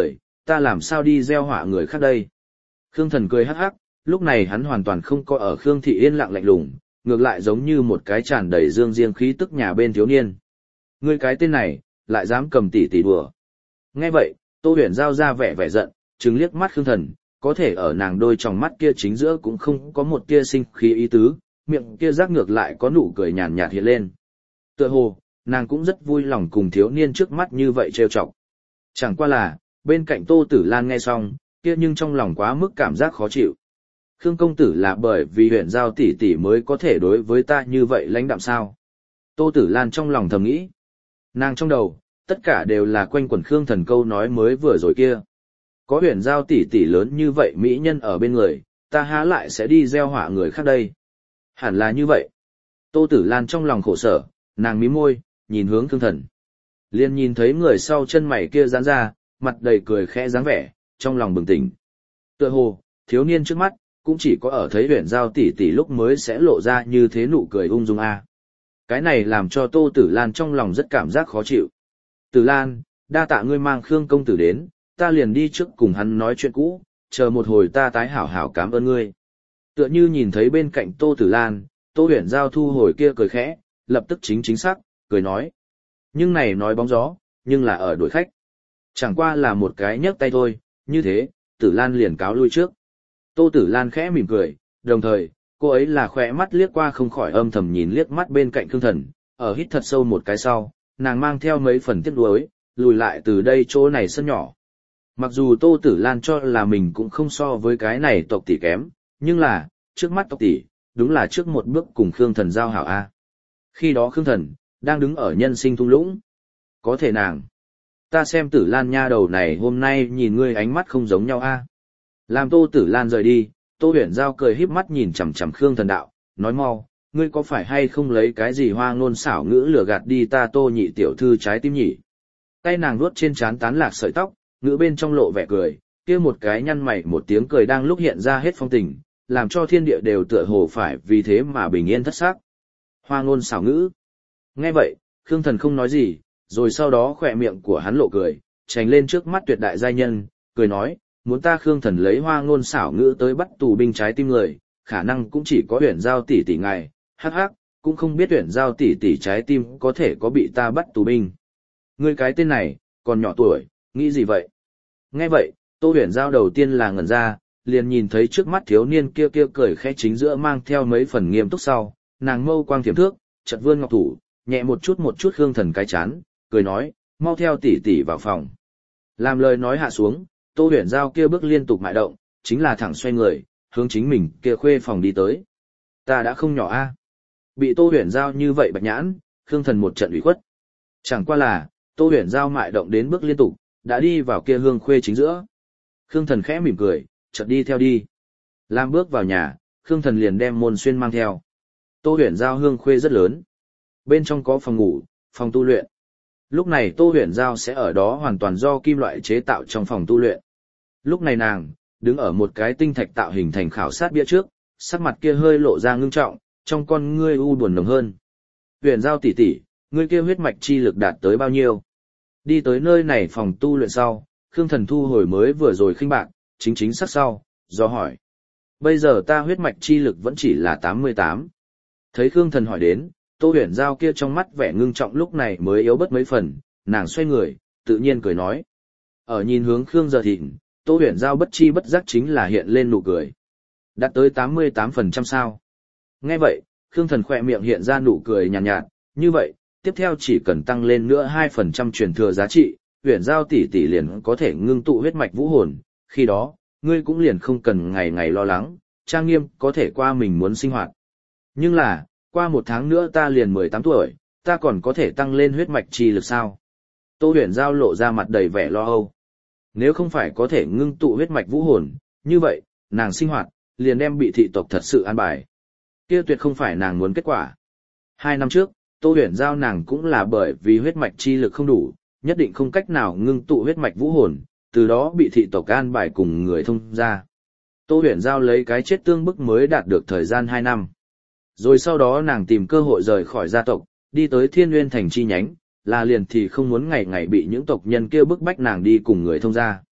ta làm sao đi gieo họa người khác đây? Khương Thần cười hắc hắc, lúc này hắn hoàn toàn không có ở Khương Thị yên lặng lạnh lùng, ngược lại giống như một cái tràn đầy dương riêng khí tức nhà bên thiếu niên. Ngươi cái tên này, lại dám cầm tỷ tỷ đùa. Nghe vậy, Tô Huyền Giao ra vẻ vẻ giận, trừng liếc mắt Khương Thần, có thể ở nàng đôi tròng mắt kia chính giữa cũng không có một tia sinh khí ý tứ, miệng kia rác ngược lại có nụ cười nhàn nhạt hiện lên. Tựa hồ, nàng cũng rất vui lòng cùng thiếu niên trước mắt như vậy trêu chọc. Chẳng qua là, bên cạnh Tô Tử Lan nghe xong, kia nhưng trong lòng quá mức cảm giác khó chịu. Khương công tử là bởi vì Huyền Giao tỷ tỷ mới có thể đối với ta như vậy lãnh đạm sao? Tô Tử Lan trong lòng thầm nghĩ. Nàng trong đầu, tất cả đều là quanh quẩn Khương Thần câu nói mới vừa rồi kia. Có Huyền Giao tỷ tỷ lớn như vậy mỹ nhân ở bên người, ta há lại sẽ đi gieo họa người khác đây. Hẳn là như vậy. Tô Tử Lan trong lòng khổ sở, nàng mím môi, nhìn hướng Khương Thần. Liền nhìn thấy người sau chân mày kia giãn ra, mặt đầy cười khẽ dáng vẻ, trong lòng bừng tỉnh. Tựa hồ, thiếu niên trước mắt, cũng chỉ có ở thấy Huyền Giao tỷ tỷ lúc mới sẽ lộ ra như thế nụ cười ung dung a. Cái này làm cho Tô Tử Lan trong lòng rất cảm giác khó chịu. Tử Lan, đa tạ ngươi mang Khương công tử đến, ta liền đi trước cùng hắn nói chuyện cũ, chờ một hồi ta tái hảo hảo cảm ơn ngươi. Tựa như nhìn thấy bên cạnh Tô Tử Lan, Tô Huyền Giao thu hồi kia cười khẽ, lập tức chính chính xác, cười nói. Nhưng này nói bóng gió, nhưng là ở đuổi khách. Chẳng qua là một cái nhấc tay thôi, như thế, Tử Lan liền cáo lui trước. Tô Tử Lan khẽ mỉm cười, đồng thời, cô ấy là khỏe mắt liếc qua không khỏi âm thầm nhìn liếc mắt bên cạnh Khương Thần, ở hít thật sâu một cái sau, nàng mang theo mấy phần tiếc nuối, lùi lại từ đây chỗ này sân nhỏ. Mặc dù Tô Tử Lan cho là mình cũng không so với cái này tộc tỷ kém, nhưng là, trước mắt tộc tỷ, đúng là trước một bước cùng Khương Thần giao hảo a. Khi đó Khương Thần, đang đứng ở nhân sinh thung lũng. Có thể nàng, ta xem Tử Lan nha đầu này hôm nay nhìn ngươi ánh mắt không giống nhau a. Làm Tô Tử Lan rời đi, Tô Huyền Giao cười híp mắt nhìn chằm chằm Khương Thần đạo, nói mau, ngươi có phải hay không lấy cái gì hoa ngôn xảo ngữ lừa gạt đi ta Tô nhị tiểu thư trái tim nhỉ? Tay nàng vuốt trên trán tán lạc sợi tóc, ngữ bên trong lộ vẻ cười, kia một cái nhăn mày một tiếng cười đang lúc hiện ra hết phong tình, làm cho thiên địa đều tựa hồ phải vì thế mà bình yên thất sắc. Hoa ngôn xảo ngữ. Nghe vậy, Khương Thần không nói gì, rồi sau đó khỏe miệng của hắn lộ cười, tránh lên trước mắt tuyệt đại giai nhân, cười nói, muốn ta Khương Thần lấy hoa ngôn xảo ngữ tới bắt tù binh trái tim người, khả năng cũng chỉ có Huyền Giao tỷ tỷ ngài, hắc hắc, cũng không biết Huyền Giao tỷ tỷ trái tim có thể có bị ta bắt tù binh. Ngươi cái tên này, còn nhỏ tuổi, nghĩ gì vậy? Nghe vậy, Tô Huyền Giao đầu tiên là ngẩn ra, liền nhìn thấy trước mắt thiếu niên kia kia cười khẽ chính giữa mang theo mấy phần nghiêm túc sau, nàng mâu quang thiểm thước, chợt vươn ngọc thủ, nhẹ một chút một chút Khương Thần cái chán, cười nói, mau theo tỷ tỷ vào phòng. Làm lời nói hạ xuống, Tô Huyền Giao kia bước liên tục mại động, chính là thẳng xoay người, hướng chính mình kia khuê phòng đi tới. Ta đã không nhỏ a. Bị Tô Huyền Giao như vậy bạch nhãn, Khương Thần một trận ủy khuất. Chẳng qua là, Tô Huyền Giao mại động đến bước liên tục, đã đi vào kia hương khuê chính giữa. Khương Thần khẽ mỉm cười, chợt đi theo đi. Làm bước vào nhà, Khương Thần liền đem môn xuyên mang theo. Tô Huyền Giao hương khuê rất lớn. Bên trong có phòng ngủ, phòng tu luyện. Lúc này Tô Huyền Giao sẽ ở đó hoàn toàn do kim loại chế tạo trong phòng tu luyện. Lúc này nàng, đứng ở một cái tinh thạch tạo hình thành khảo sát bia trước, sắc mặt kia hơi lộ ra ngưng trọng, trong con ngươi u buồn nồng hơn. Huyền Giao tỷ tỷ, ngươi kia huyết mạch chi lực đạt tới bao nhiêu? Đi tới nơi này phòng tu luyện sau, Khương Thần thu hồi mới vừa rồi khinh bạc, chính chính sắc sau, do hỏi. Bây giờ ta huyết mạch chi lực vẫn chỉ là tám mươi tám. Thấy Khương Thần hỏi đến, Tô Huyền Giao kia trong mắt vẻ ngưng trọng lúc này mới yếu bớt mấy phần, nàng xoay người, tự nhiên cười nói. Ở nhìn hướng Khương Giờ Thịnh, Tô Huyền Giao bất chi bất giác chính là hiện lên nụ cười. Đạt tới tám mươi tám phần trăm sao? Nghe vậy, Khương Thần khỏe miệng hiện ra nụ cười nhàn nhạt, nhạt, như vậy, tiếp theo chỉ cần tăng lên nữa hai phần trăm truyền thừa giá trị, Huyền Giao tỷ tỷ liền có thể ngưng tụ huyết mạch vũ hồn, khi đó, ngươi cũng liền không cần ngày ngày lo lắng, trang nghiêm có thể qua mình muốn sinh hoạt. Nhưng là, qua một tháng nữa ta liền mười tám tuổi, ta còn có thể tăng lên huyết mạch chi lực sao? Tô Huyền Giao lộ ra mặt đầy vẻ lo âu. Nếu không phải có thể ngưng tụ huyết mạch vũ hồn, như vậy, nàng sinh hoạt, liền đem bị thị tộc thật sự an bài. Kia tuyệt không phải nàng muốn kết quả. Hai năm trước, Tô Huyền Giao nàng cũng là bởi vì huyết mạch chi lực không đủ, nhất định không cách nào ngưng tụ huyết mạch vũ hồn, từ đó bị thị tộc an bài cùng người thông ra. Tô Huyền Giao lấy cái chết tương bức mới đạt được thời gian hai năm. Rồi sau đó nàng tìm cơ hội rời khỏi gia tộc, đi tới Thiên Nguyên thành chi nhánh, là liền thì không muốn ngày ngày bị những tộc nhân kia bức bách nàng đi cùng người thông gia.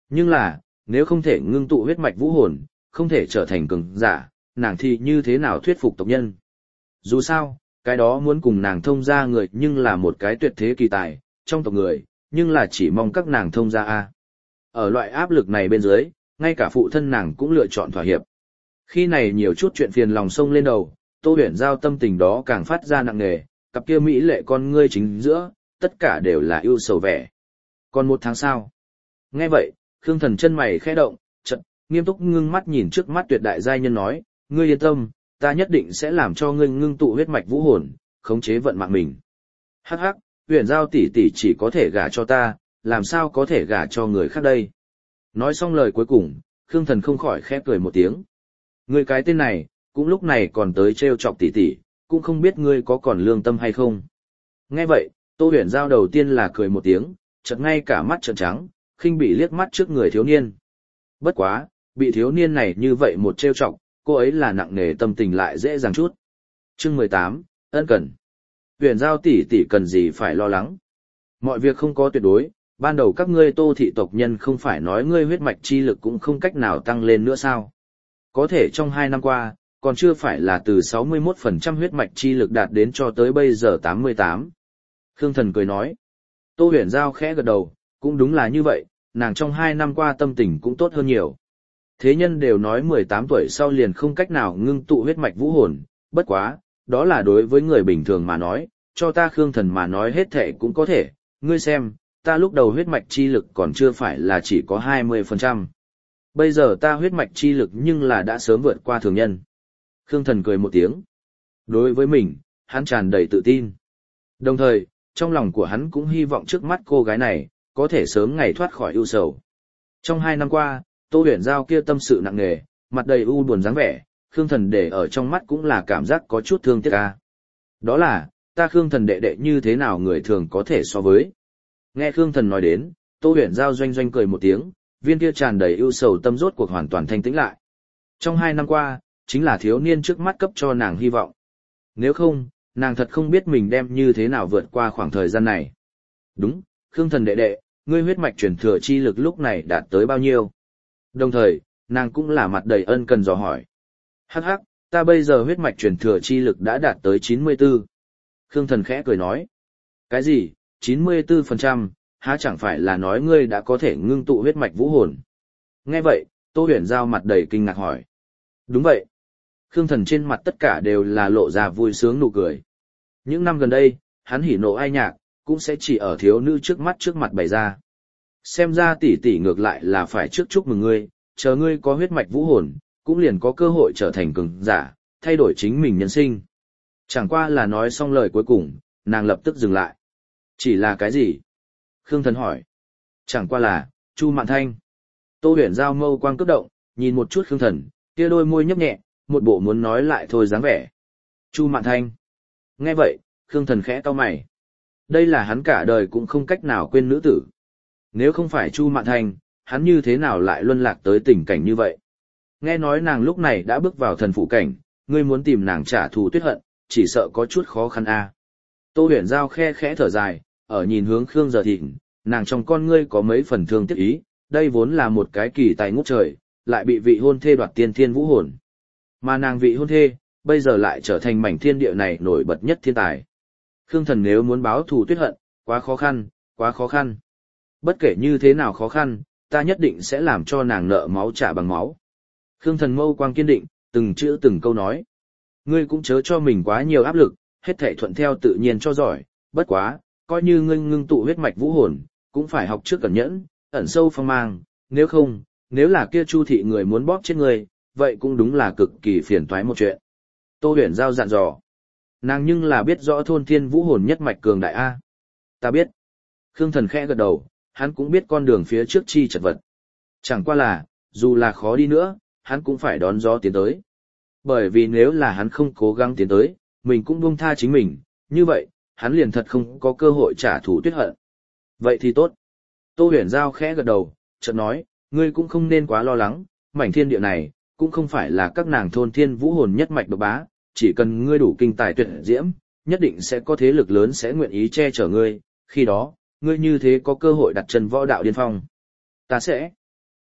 Nhưng là, nếu không thể ngưng tụ huyết mạch vũ hồn, không thể trở thành cường giả, nàng thì như thế nào thuyết phục tộc nhân? Dù sao, cái đó muốn cùng nàng thông gia người nhưng là một cái tuyệt thế kỳ tài, trong tộc người, nhưng là chỉ mong các nàng thông gia a. Ở loại áp lực này bên dưới, ngay cả phụ thân nàng cũng lựa chọn thỏa hiệp. Khi này nhiều chút chuyện phiền lòng sông lên đầu, Tô Huyền Giao tâm tình đó càng phát ra nặng nề, cặp kia mỹ lệ con ngươi chính giữa, tất cả đều là ưu sầu vẻ. Còn một tháng sau. Nghe vậy, Khương Thần chân mày khẽ động, chợt nghiêm túc ngưng mắt nhìn trước mắt tuyệt đại giai nhân nói, ngươi yên tâm, ta nhất định sẽ làm cho ngươi ngưng tụ huyết mạch vũ hồn, khống chế vận mạng mình. Hắc hắc, Huyền Giao tỷ tỷ chỉ có thể gả cho ta, làm sao có thể gả cho người khác đây? Nói xong lời cuối cùng, Khương Thần không khỏi khẽ cười một tiếng. Ngươi cái tên này, cũng lúc này còn tới trêu chọc tỷ tỷ, cũng không biết ngươi có còn lương tâm hay không. Nghe vậy, Tô Huyền Giao đầu tiên là cười một tiếng, chợt ngay cả mắt trợn trắng, khinh bị liếc mắt trước người thiếu niên. Bất quá, bị thiếu niên này như vậy một trêu chọc, cô ấy là nặng nề tâm tình lại dễ dàng chút. Chương mười tám, ân cần. Huyền Giao tỷ tỷ cần gì phải lo lắng. Mọi việc không có tuyệt đối, ban đầu các ngươi Tô thị tộc nhân không phải nói ngươi huyết mạch chi lực cũng không cách nào tăng lên nữa sao? Có thể trong hai năm qua, còn chưa phải là từ sáu mươi mốt phần trăm huyết mạch chi lực đạt đến cho tới bây giờ tám mươi tám. Khương Thần cười nói. Tô Huyền Giao khẽ gật đầu, cũng đúng là như vậy, nàng trong hai năm qua tâm tình cũng tốt hơn nhiều. Thế nhân đều nói mười tám tuổi sau liền không cách nào ngưng tụ huyết mạch vũ hồn, bất quá, đó là đối với người bình thường mà nói, cho ta Khương Thần mà nói hết thệ cũng có thể, ngươi xem, ta lúc đầu huyết mạch chi lực còn chưa phải là chỉ có hai mươi phần trăm. Bây giờ ta huyết mạch chi lực nhưng là đã sớm vượt qua thường nhân. Khương Thần cười một tiếng. Đối với mình, hắn tràn đầy tự tin. Đồng thời, trong lòng của hắn cũng hy vọng trước mắt cô gái này, có thể sớm ngày thoát khỏi ưu sầu. Trong hai năm qua, Tô Huyền Giao kia tâm sự nặng nề, mặt đầy u buồn dáng vẻ, Khương Thần để ở trong mắt cũng là cảm giác có chút thương tiếc a. Đó là, ta Khương Thần đệ đệ như thế nào người thường có thể so với. Nghe Khương Thần nói đến, Tô Huyền Giao doanh doanh cười một tiếng, viên kia tràn đầy ưu sầu tâm rốt cuộc hoàn toàn thanh tĩnh lại. Trong hai năm qua, chính là thiếu niên trước mắt cấp cho nàng hy vọng. Nếu không, nàng thật không biết mình đem như thế nào vượt qua khoảng thời gian này. Đúng, Khương Thần đệ đệ, ngươi huyết mạch truyền thừa chi lực lúc này đạt tới bao nhiêu? Đồng thời, nàng cũng là mặt đầy ân cần dò hỏi. Hắc hắc, ta bây giờ huyết mạch truyền thừa chi lực đã đạt tới chín mươi tư. Khương Thần khẽ cười nói. Cái gì, chín mươi tư phần trăm, há chẳng phải là nói ngươi đã có thể ngưng tụ huyết mạch vũ hồn? Nghe vậy, Tô Huyền Giao mặt đầy kinh ngạc hỏi. Đúng vậy. Khương Thần trên mặt tất cả đều là lộ ra vui sướng nụ cười. Những năm gần đây, hắn hỉ nộ ai nhạc, cũng sẽ chỉ ở thiếu nữ trước mắt trước mặt bày ra. Xem ra tỷ tỷ ngược lại là phải trước chúc mừng ngươi, chờ ngươi có huyết mạch vũ hồn, cũng liền có cơ hội trở thành cường giả, thay đổi chính mình nhân sinh. Chẳng qua là nói xong lời cuối cùng, nàng lập tức dừng lại. Chỉ là cái gì? Khương Thần hỏi. Chẳng qua là, Chu Mạn Thanh. Tô Huyền Giao mâu quang cấp động, nhìn một chút Khương Thần, kia đôi môi nhấp nhẹ, một bộ muốn nói lại thôi dáng vẻ. Chu Mạn Thanh. Nghe vậy, Khương Thần khẽ cau mày. Đây là hắn cả đời cũng không cách nào quên nữ tử. Nếu không phải Chu Mạn Thanh, hắn như thế nào lại luân lạc tới tình cảnh như vậy? Nghe nói nàng lúc này đã bước vào thần phụ cảnh, ngươi muốn tìm nàng trả thù tuyết hận, chỉ sợ có chút khó khăn a. Tô Huyền Giao khe khẽ thở dài, ở nhìn hướng Khương Giờ Thịnh, nàng trong con ngươi có mấy phần thương tiếc ý, đây vốn là một cái kỳ tài ngút trời, lại bị vị hôn thê đoạt tiên thiên vũ hồn. Mà nàng vị hôn thê, bây giờ lại trở thành mảnh thiên địa này nổi bật nhất thiên tài. Khương Thần nếu muốn báo thù tuyết hận, quá khó khăn, quá khó khăn. Bất kể như thế nào khó khăn, ta nhất định sẽ làm cho nàng nợ máu trả bằng máu. Khương Thần mâu quang kiên định, từng chữ từng câu nói. Ngươi cũng chớ cho mình quá nhiều áp lực, hết thảy thuận theo tự nhiên cho giỏi, bất quá, coi như ngươi ngưng tụ huyết mạch vũ hồn, cũng phải học trước cẩn nhẫn, ẩn sâu phong mang, nếu không, nếu là kia Chu thị người muốn bóp chết ngươi, vậy cũng đúng là cực kỳ phiền toái một chuyện. Tô Huyền Giao dặn dò. Nàng nhưng là biết rõ thôn thiên vũ hồn nhất mạch cường đại A. Ta biết. Khương Thần khẽ gật đầu, hắn cũng biết con đường phía trước chi chật vật. Chẳng qua là, dù là khó đi nữa, hắn cũng phải đón gió tiến tới. Bởi vì nếu là hắn không cố gắng tiến tới, mình cũng buông tha chính mình, như vậy, hắn liền thật không có cơ hội trả thù tuyết hận. Vậy thì tốt. Tô Huyền Giao khẽ gật đầu, chợt nói, ngươi cũng không nên quá lo lắng, mảnh thiên địa này, cũng không phải là các nàng thôn thiên vũ hồn nhất mạch độc bá, chỉ cần ngươi đủ kinh tài tuyệt diễm, nhất định sẽ có thế lực lớn sẽ nguyện ý che chở ngươi, khi đó, ngươi như thế có cơ hội đặt chân võ đạo điên phong. Ta sẽ.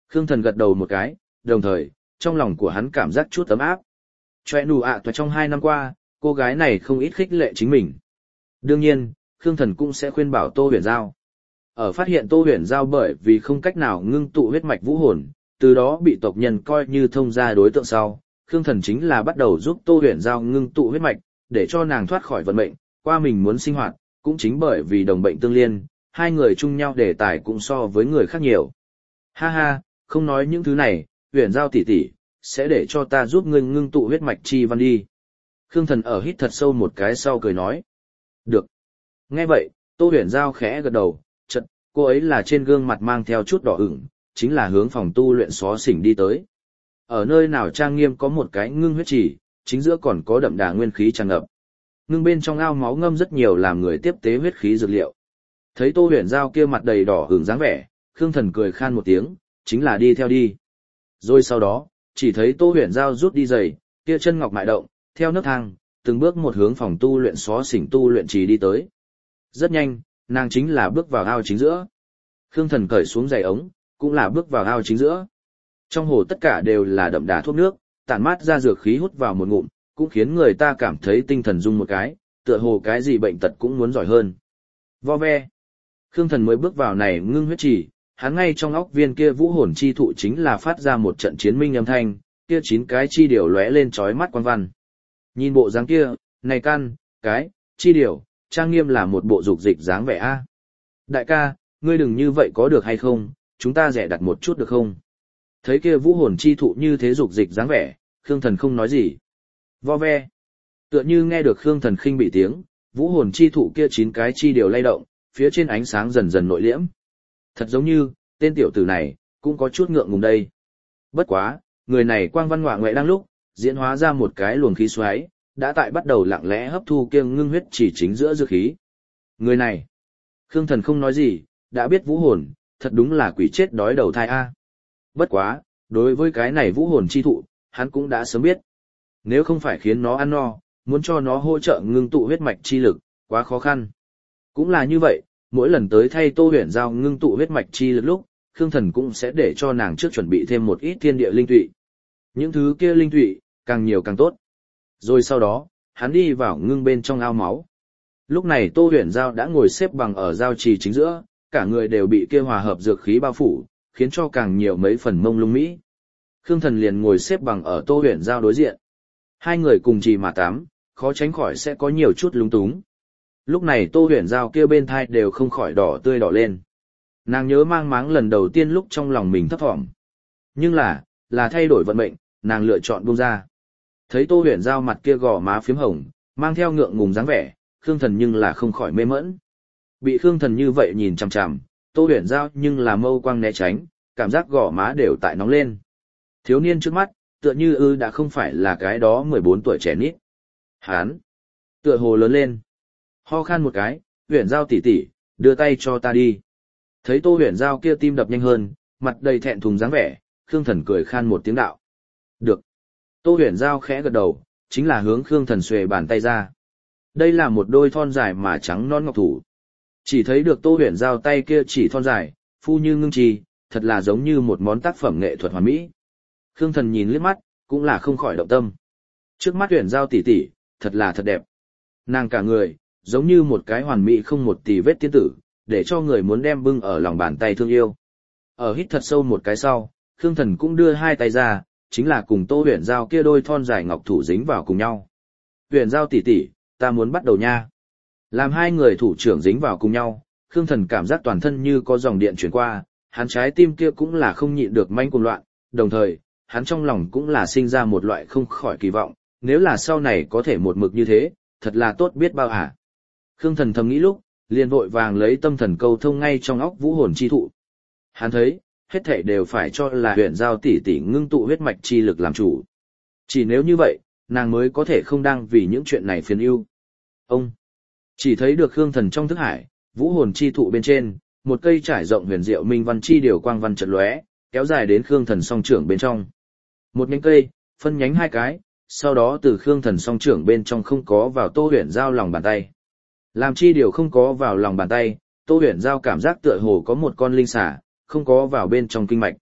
Khương Thần gật đầu một cái, đồng thời, trong lòng của hắn cảm giác chút ấm áp. Chòe nụ ạ à, trong hai năm qua, cô gái này không ít khích lệ chính mình. Đương nhiên, Khương Thần cũng sẽ khuyên bảo Tô Huyền Giao. Ở phát hiện Tô Huyền Giao bởi vì không cách nào ngưng tụ huyết mạch vũ hồn, từ đó bị tộc nhân coi như thông gia đối tượng sau, Khương Thần chính là bắt đầu giúp Tô Huyền Giao ngưng tụ huyết mạch, để cho nàng thoát khỏi vận mệnh, qua mình muốn sinh hoạt, cũng chính bởi vì đồng bệnh tương liên, hai người chung nhau đề tài cũng so với người khác nhiều. Ha ha, không nói những thứ này, Huyền Giao tỷ tỷ, sẽ để cho ta giúp ngươi ngưng tụ huyết mạch chi văn đi. Khương Thần ở hít thật sâu một cái sau cười nói. Được. Nghe vậy, Tô Huyền Giao khẽ gật đầu, chật, cô ấy là trên gương mặt mang theo chút đỏ ửng, chính là hướng phòng tu luyện xó xỉnh đi tới. Ở nơi nào trang nghiêm có một cái ngưng huyết chỉ, chính giữa còn có đậm đà nguyên khí tràn ngập. Ngưng bên trong ao máu ngâm rất nhiều làm người tiếp tế huyết khí dược liệu. Thấy Tô Huyền Giao kia mặt đầy đỏ ửng dáng vẻ, Khương Thần cười khan một tiếng, chính là đi theo đi. Rồi sau đó, chỉ thấy Tô Huyền Giao rút đi giày, kia chân ngọc mại động, theo nấc thang, từng bước một hướng phòng tu luyện xó xỉnh tu luyện trì đi tới. Rất nhanh, nàng chính là bước vào ao chính giữa. Khương Thần cởi xuống giày ống, cũng là bước vào ao chính giữa. Trong hồ tất cả đều là đậm đà thuốc nước, tản mát ra dược khí hút vào một ngụm, cũng khiến người ta cảm thấy tinh thần rung một cái, tựa hồ cái gì bệnh tật cũng muốn giỏi hơn. Vo ve. Khương Thần mới bước vào này ngưng huyết trì, hắn ngay trong óc viên kia vũ hồn chi thụ chính là phát ra một trận chiến minh âm thanh, kia chín cái chi điều lóe lên chói mắt quang văn. Nhìn bộ dáng kia, này căn, cái, chi điều, trang nghiêm là một bộ dục dịch dáng vẻ a. Đại ca, ngươi đừng như vậy có được hay không, chúng ta rẻ đặt một chút được không? Thấy kia vũ hồn chi thụ như thế dục dịch dáng vẻ, Khương Thần không nói gì. Vo ve. Tựa như nghe được Khương Thần khinh bị tiếng, vũ hồn chi thụ kia chín cái chi điều lay động, phía trên ánh sáng dần dần nội liễm. Thật giống như, tên tiểu tử này, cũng có chút ngượng ngùng đây. Bất quá, người này quang văn ngoạ ngoại đang lúc, diễn hóa ra một cái luồng khí xoáy, đã tại bắt đầu lặng lẽ hấp thu kiêng ngưng huyết chỉ chính giữa dư khí. Người này, Khương Thần không nói gì, đã biết vũ hồn, thật đúng là quỷ chết đói đầu thai a. Bất quá, đối với cái này vũ hồn chi thụ, hắn cũng đã sớm biết. Nếu không phải khiến nó ăn no, muốn cho nó hỗ trợ ngưng tụ huyết mạch chi lực, quá khó khăn. Cũng là như vậy, mỗi lần tới thay Tô Huyền Giao ngưng tụ huyết mạch chi lực lúc, Khương Thần cũng sẽ để cho nàng trước chuẩn bị thêm một ít thiên địa linh tụy. Những thứ kia linh tụy, càng nhiều càng tốt. Rồi sau đó, hắn đi vào ngưng bên trong ao máu. Lúc này Tô Huyền Giao đã ngồi xếp bằng ở giao trì chính giữa, cả người đều bị kia hòa hợp dược khí bao phủ, khiến cho càng nhiều mấy phần mông lung mỹ. Khương Thần liền ngồi xếp bằng ở Tô Huyền Giao đối diện. Hai người cùng trì mà tắm, khó tránh khỏi sẽ có nhiều chút lúng túng. Lúc này Tô Huyền Giao kia bên thai đều không khỏi đỏ tươi đỏ lên. Nàng nhớ mang máng lần đầu tiên lúc trong lòng mình thấp thỏm. Nhưng là, là thay đổi vận mệnh, nàng lựa chọn buông ra. Thấy Tô Huyền Giao mặt kia gò má phím hồng, mang theo ngượng ngùng dáng vẻ, Khương Thần nhưng là không khỏi mê mẫn. Bị Khương Thần như vậy nhìn chằm chằm, Tô Huyền Giao nhưng là mâu quang né tránh, cảm giác gò má đều tại nóng lên. Thiếu niên trước mắt, tựa như ư đã không phải là cái đó mười bốn tuổi trẻ nít. Hán, tựa hồ lớn lên. Ho khan một cái, Huyền Giao tỷ tỷ, đưa tay cho ta đi. Thấy Tô Huyền Giao kia tim đập nhanh hơn, mặt đầy thẹn thùng dáng vẻ, Khương Thần cười khan một tiếng đạo. Được. Tô Huyền Giao khẽ gật đầu, chính là hướng Khương Thần xuề bàn tay ra. Đây là một đôi thon dài mà trắng non ngọc thủ. Chỉ thấy được Tô Huyền Giao tay kia chỉ thon dài, phu như ngưng trì, thật là giống như một món tác phẩm nghệ thuật hoàn mỹ. Khương Thần nhìn liếc mắt, cũng là không khỏi động tâm. Trước mắt Huyền Giao tỷ tỷ, thật là thật đẹp. Nàng cả người, giống như một cái hoàn mỹ không một tì vết tiên tử, để cho người muốn đem bưng ở lòng bàn tay thương yêu. Ở hít thật sâu một cái sau, Khương Thần cũng đưa hai tay ra, chính là cùng Tô Huyền Giao kia đôi thon dài ngọc thủ dính vào cùng nhau. Huyền Giao tỷ tỷ, ta muốn bắt đầu nha. Làm hai người thủ trưởng dính vào cùng nhau, Khương Thần cảm giác toàn thân như có dòng điện chuyển qua, hắn trái tim kia cũng là không nhịn được manh cuồng loạn, đồng thời, hắn trong lòng cũng là sinh ra một loại không khỏi kỳ vọng, nếu là sau này có thể một mực như thế, thật là tốt biết bao hả. Khương Thần thầm nghĩ lúc, liền vội vàng lấy tâm thần câu thông ngay trong óc vũ hồn chi thụ. Hắn thấy, hết thảy đều phải cho là Huyền Giao tỷ tỷ ngưng tụ huyết mạch chi lực làm chủ. Chỉ nếu như vậy, nàng mới có thể không đang vì những chuyện này phiền ưu. Ông chỉ thấy được Khương Thần trong thức hải, vũ hồn chi thụ bên trên, một cây trải rộng huyền diệu minh văn chi điều quang văn chợt lóe, kéo dài đến Khương Thần song trưởng bên trong. Một nhánh cây, phân nhánh hai cái, sau đó từ Khương Thần song trưởng bên trong không có vào Tô Huyền Giao lòng bàn tay. Làm chi điều không có vào lòng bàn tay, Tô Huyền Giao cảm giác tựa hồ có một con linh xà, không có vào bên trong kinh mạch.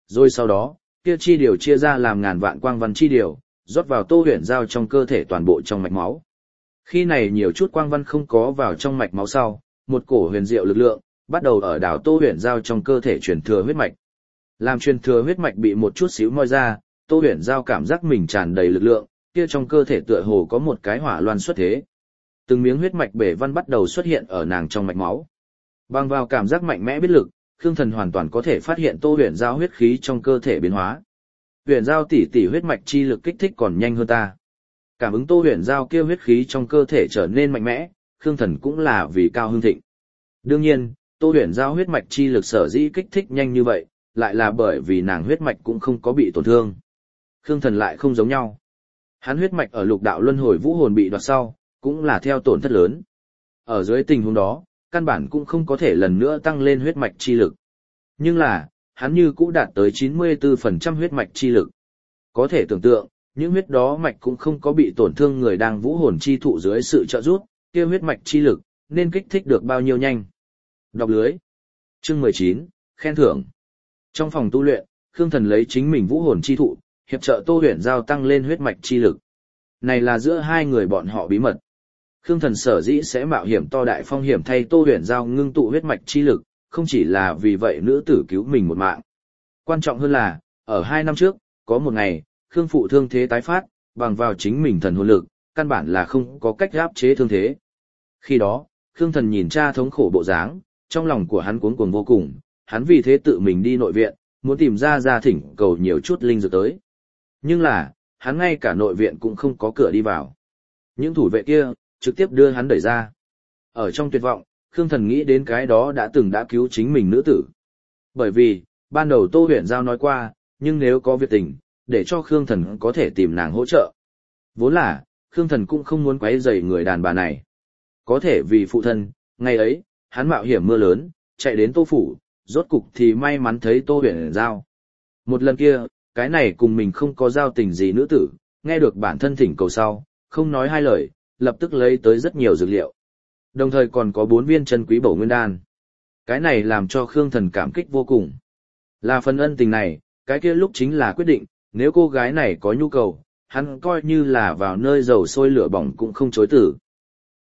Rồi sau đó, kia chi điều chia ra làm ngàn vạn quang văn chi điều, rót vào Tô Huyền Giao trong cơ thể toàn bộ trong mạch máu. Khi này nhiều chút quang văn không có vào trong mạch máu sau, một cổ huyền diệu lực lượng bắt đầu ở đảo Tô Huyền Giao trong cơ thể truyền thừa huyết mạch. Làm truyền thừa huyết mạch bị một chút xíu moi ra, Tô Huyền Giao cảm giác mình tràn đầy lực lượng, kia trong cơ thể tựa hồ có một cái hỏa loan xuất thế. Từng miếng huyết mạch bể văn bắt đầu xuất hiện ở nàng trong mạch máu. Bằng vào cảm giác mạnh mẽ biết lực, Khương Thần hoàn toàn có thể phát hiện Tô Huyền Giao huyết khí trong cơ thể biến hóa. Huyền Giao tỷ tỷ huyết mạch chi lực kích thích còn nhanh hơn ta. Cảm ứng Tô Huyền Giao kia huyết khí trong cơ thể trở nên mạnh mẽ, Khương Thần cũng là vì cao hưng thịnh. Đương nhiên, Tô Huyền Giao huyết mạch chi lực sở dĩ kích thích nhanh như vậy, lại là bởi vì nàng huyết mạch cũng không có bị tổn thương. Khương Thần lại không giống nhau. Hắn huyết mạch ở lục đạo luân hồi vũ hồn bị đoạt sau, cũng là theo tổn thất lớn. Ở dưới tình huống đó, căn bản cũng không có thể lần nữa tăng lên huyết mạch chi lực. Nhưng là, hắn như cũ đạt tới chín mươi tư phần trăm huyết mạch chi lực. Có thể tưởng tượng, những huyết đó mạch cũng không có bị tổn thương người đang vũ hồn chi thụ dưới sự trợ giúp, kia huyết mạch chi lực, nên kích thích được bao nhiêu nhanh. Đọc lưới. Chương mười chín, khen thưởng. Trong phòng tu luyện, Khương Thần lấy chính mình vũ hồn chi thụ, hiệp trợ Tô Huyền Giao tăng lên huyết mạch chi lực. Này là giữa hai người bọn họ bí mật. Khương Thần sở dĩ sẽ mạo hiểm to đại phong hiểm thay Tô Huyền Giao ngưng tụ huyết mạch chi lực, không chỉ là vì vậy nữ tử cứu mình một mạng. Quan trọng hơn là, ở hai năm trước, có một ngày, Khương phụ thương thế tái phát, bằng vào chính mình thần hồn lực, căn bản là không có cách áp chế thương thế. Khi đó, Khương Thần nhìn cha thống khổ bộ dáng, trong lòng của hắn cuống cuồng vô cùng, hắn vì thế tự mình đi nội viện, muốn tìm ra gia thỉnh cầu nhiều chút linh dược tới. Nhưng là, hắn ngay cả nội viện cũng không có cửa đi vào. Những thủ vệ kia, trực tiếp đưa hắn đẩy ra. Ở trong tuyệt vọng, Khương Thần nghĩ đến cái đó đã từng đã cứu chính mình nữ tử. Bởi vì, ban đầu Tô Huyền Giao nói qua, nhưng nếu có việc tình, để cho Khương Thần có thể tìm nàng hỗ trợ. Vốn là, Khương Thần cũng không muốn quấy rầy người đàn bà này. Có thể vì phụ thân, ngày ấy, hắn mạo hiểm mưa lớn, chạy đến Tô Phủ, rốt cục thì may mắn thấy Tô Huyền Giao. Một lần kia, cái này cùng mình không có giao tình gì nữ tử, nghe được bản thân thỉnh cầu sau, không nói hai lời, lập tức lấy tới rất nhiều dược liệu. Đồng thời còn có bốn viên chân quý bổ nguyên đan. Cái này làm cho Khương Thần cảm kích vô cùng. Là phần ân tình này, cái kia lúc chính là quyết định, nếu cô gái này có nhu cầu, hắn coi như là vào nơi dầu sôi lửa bỏng cũng không chối từ.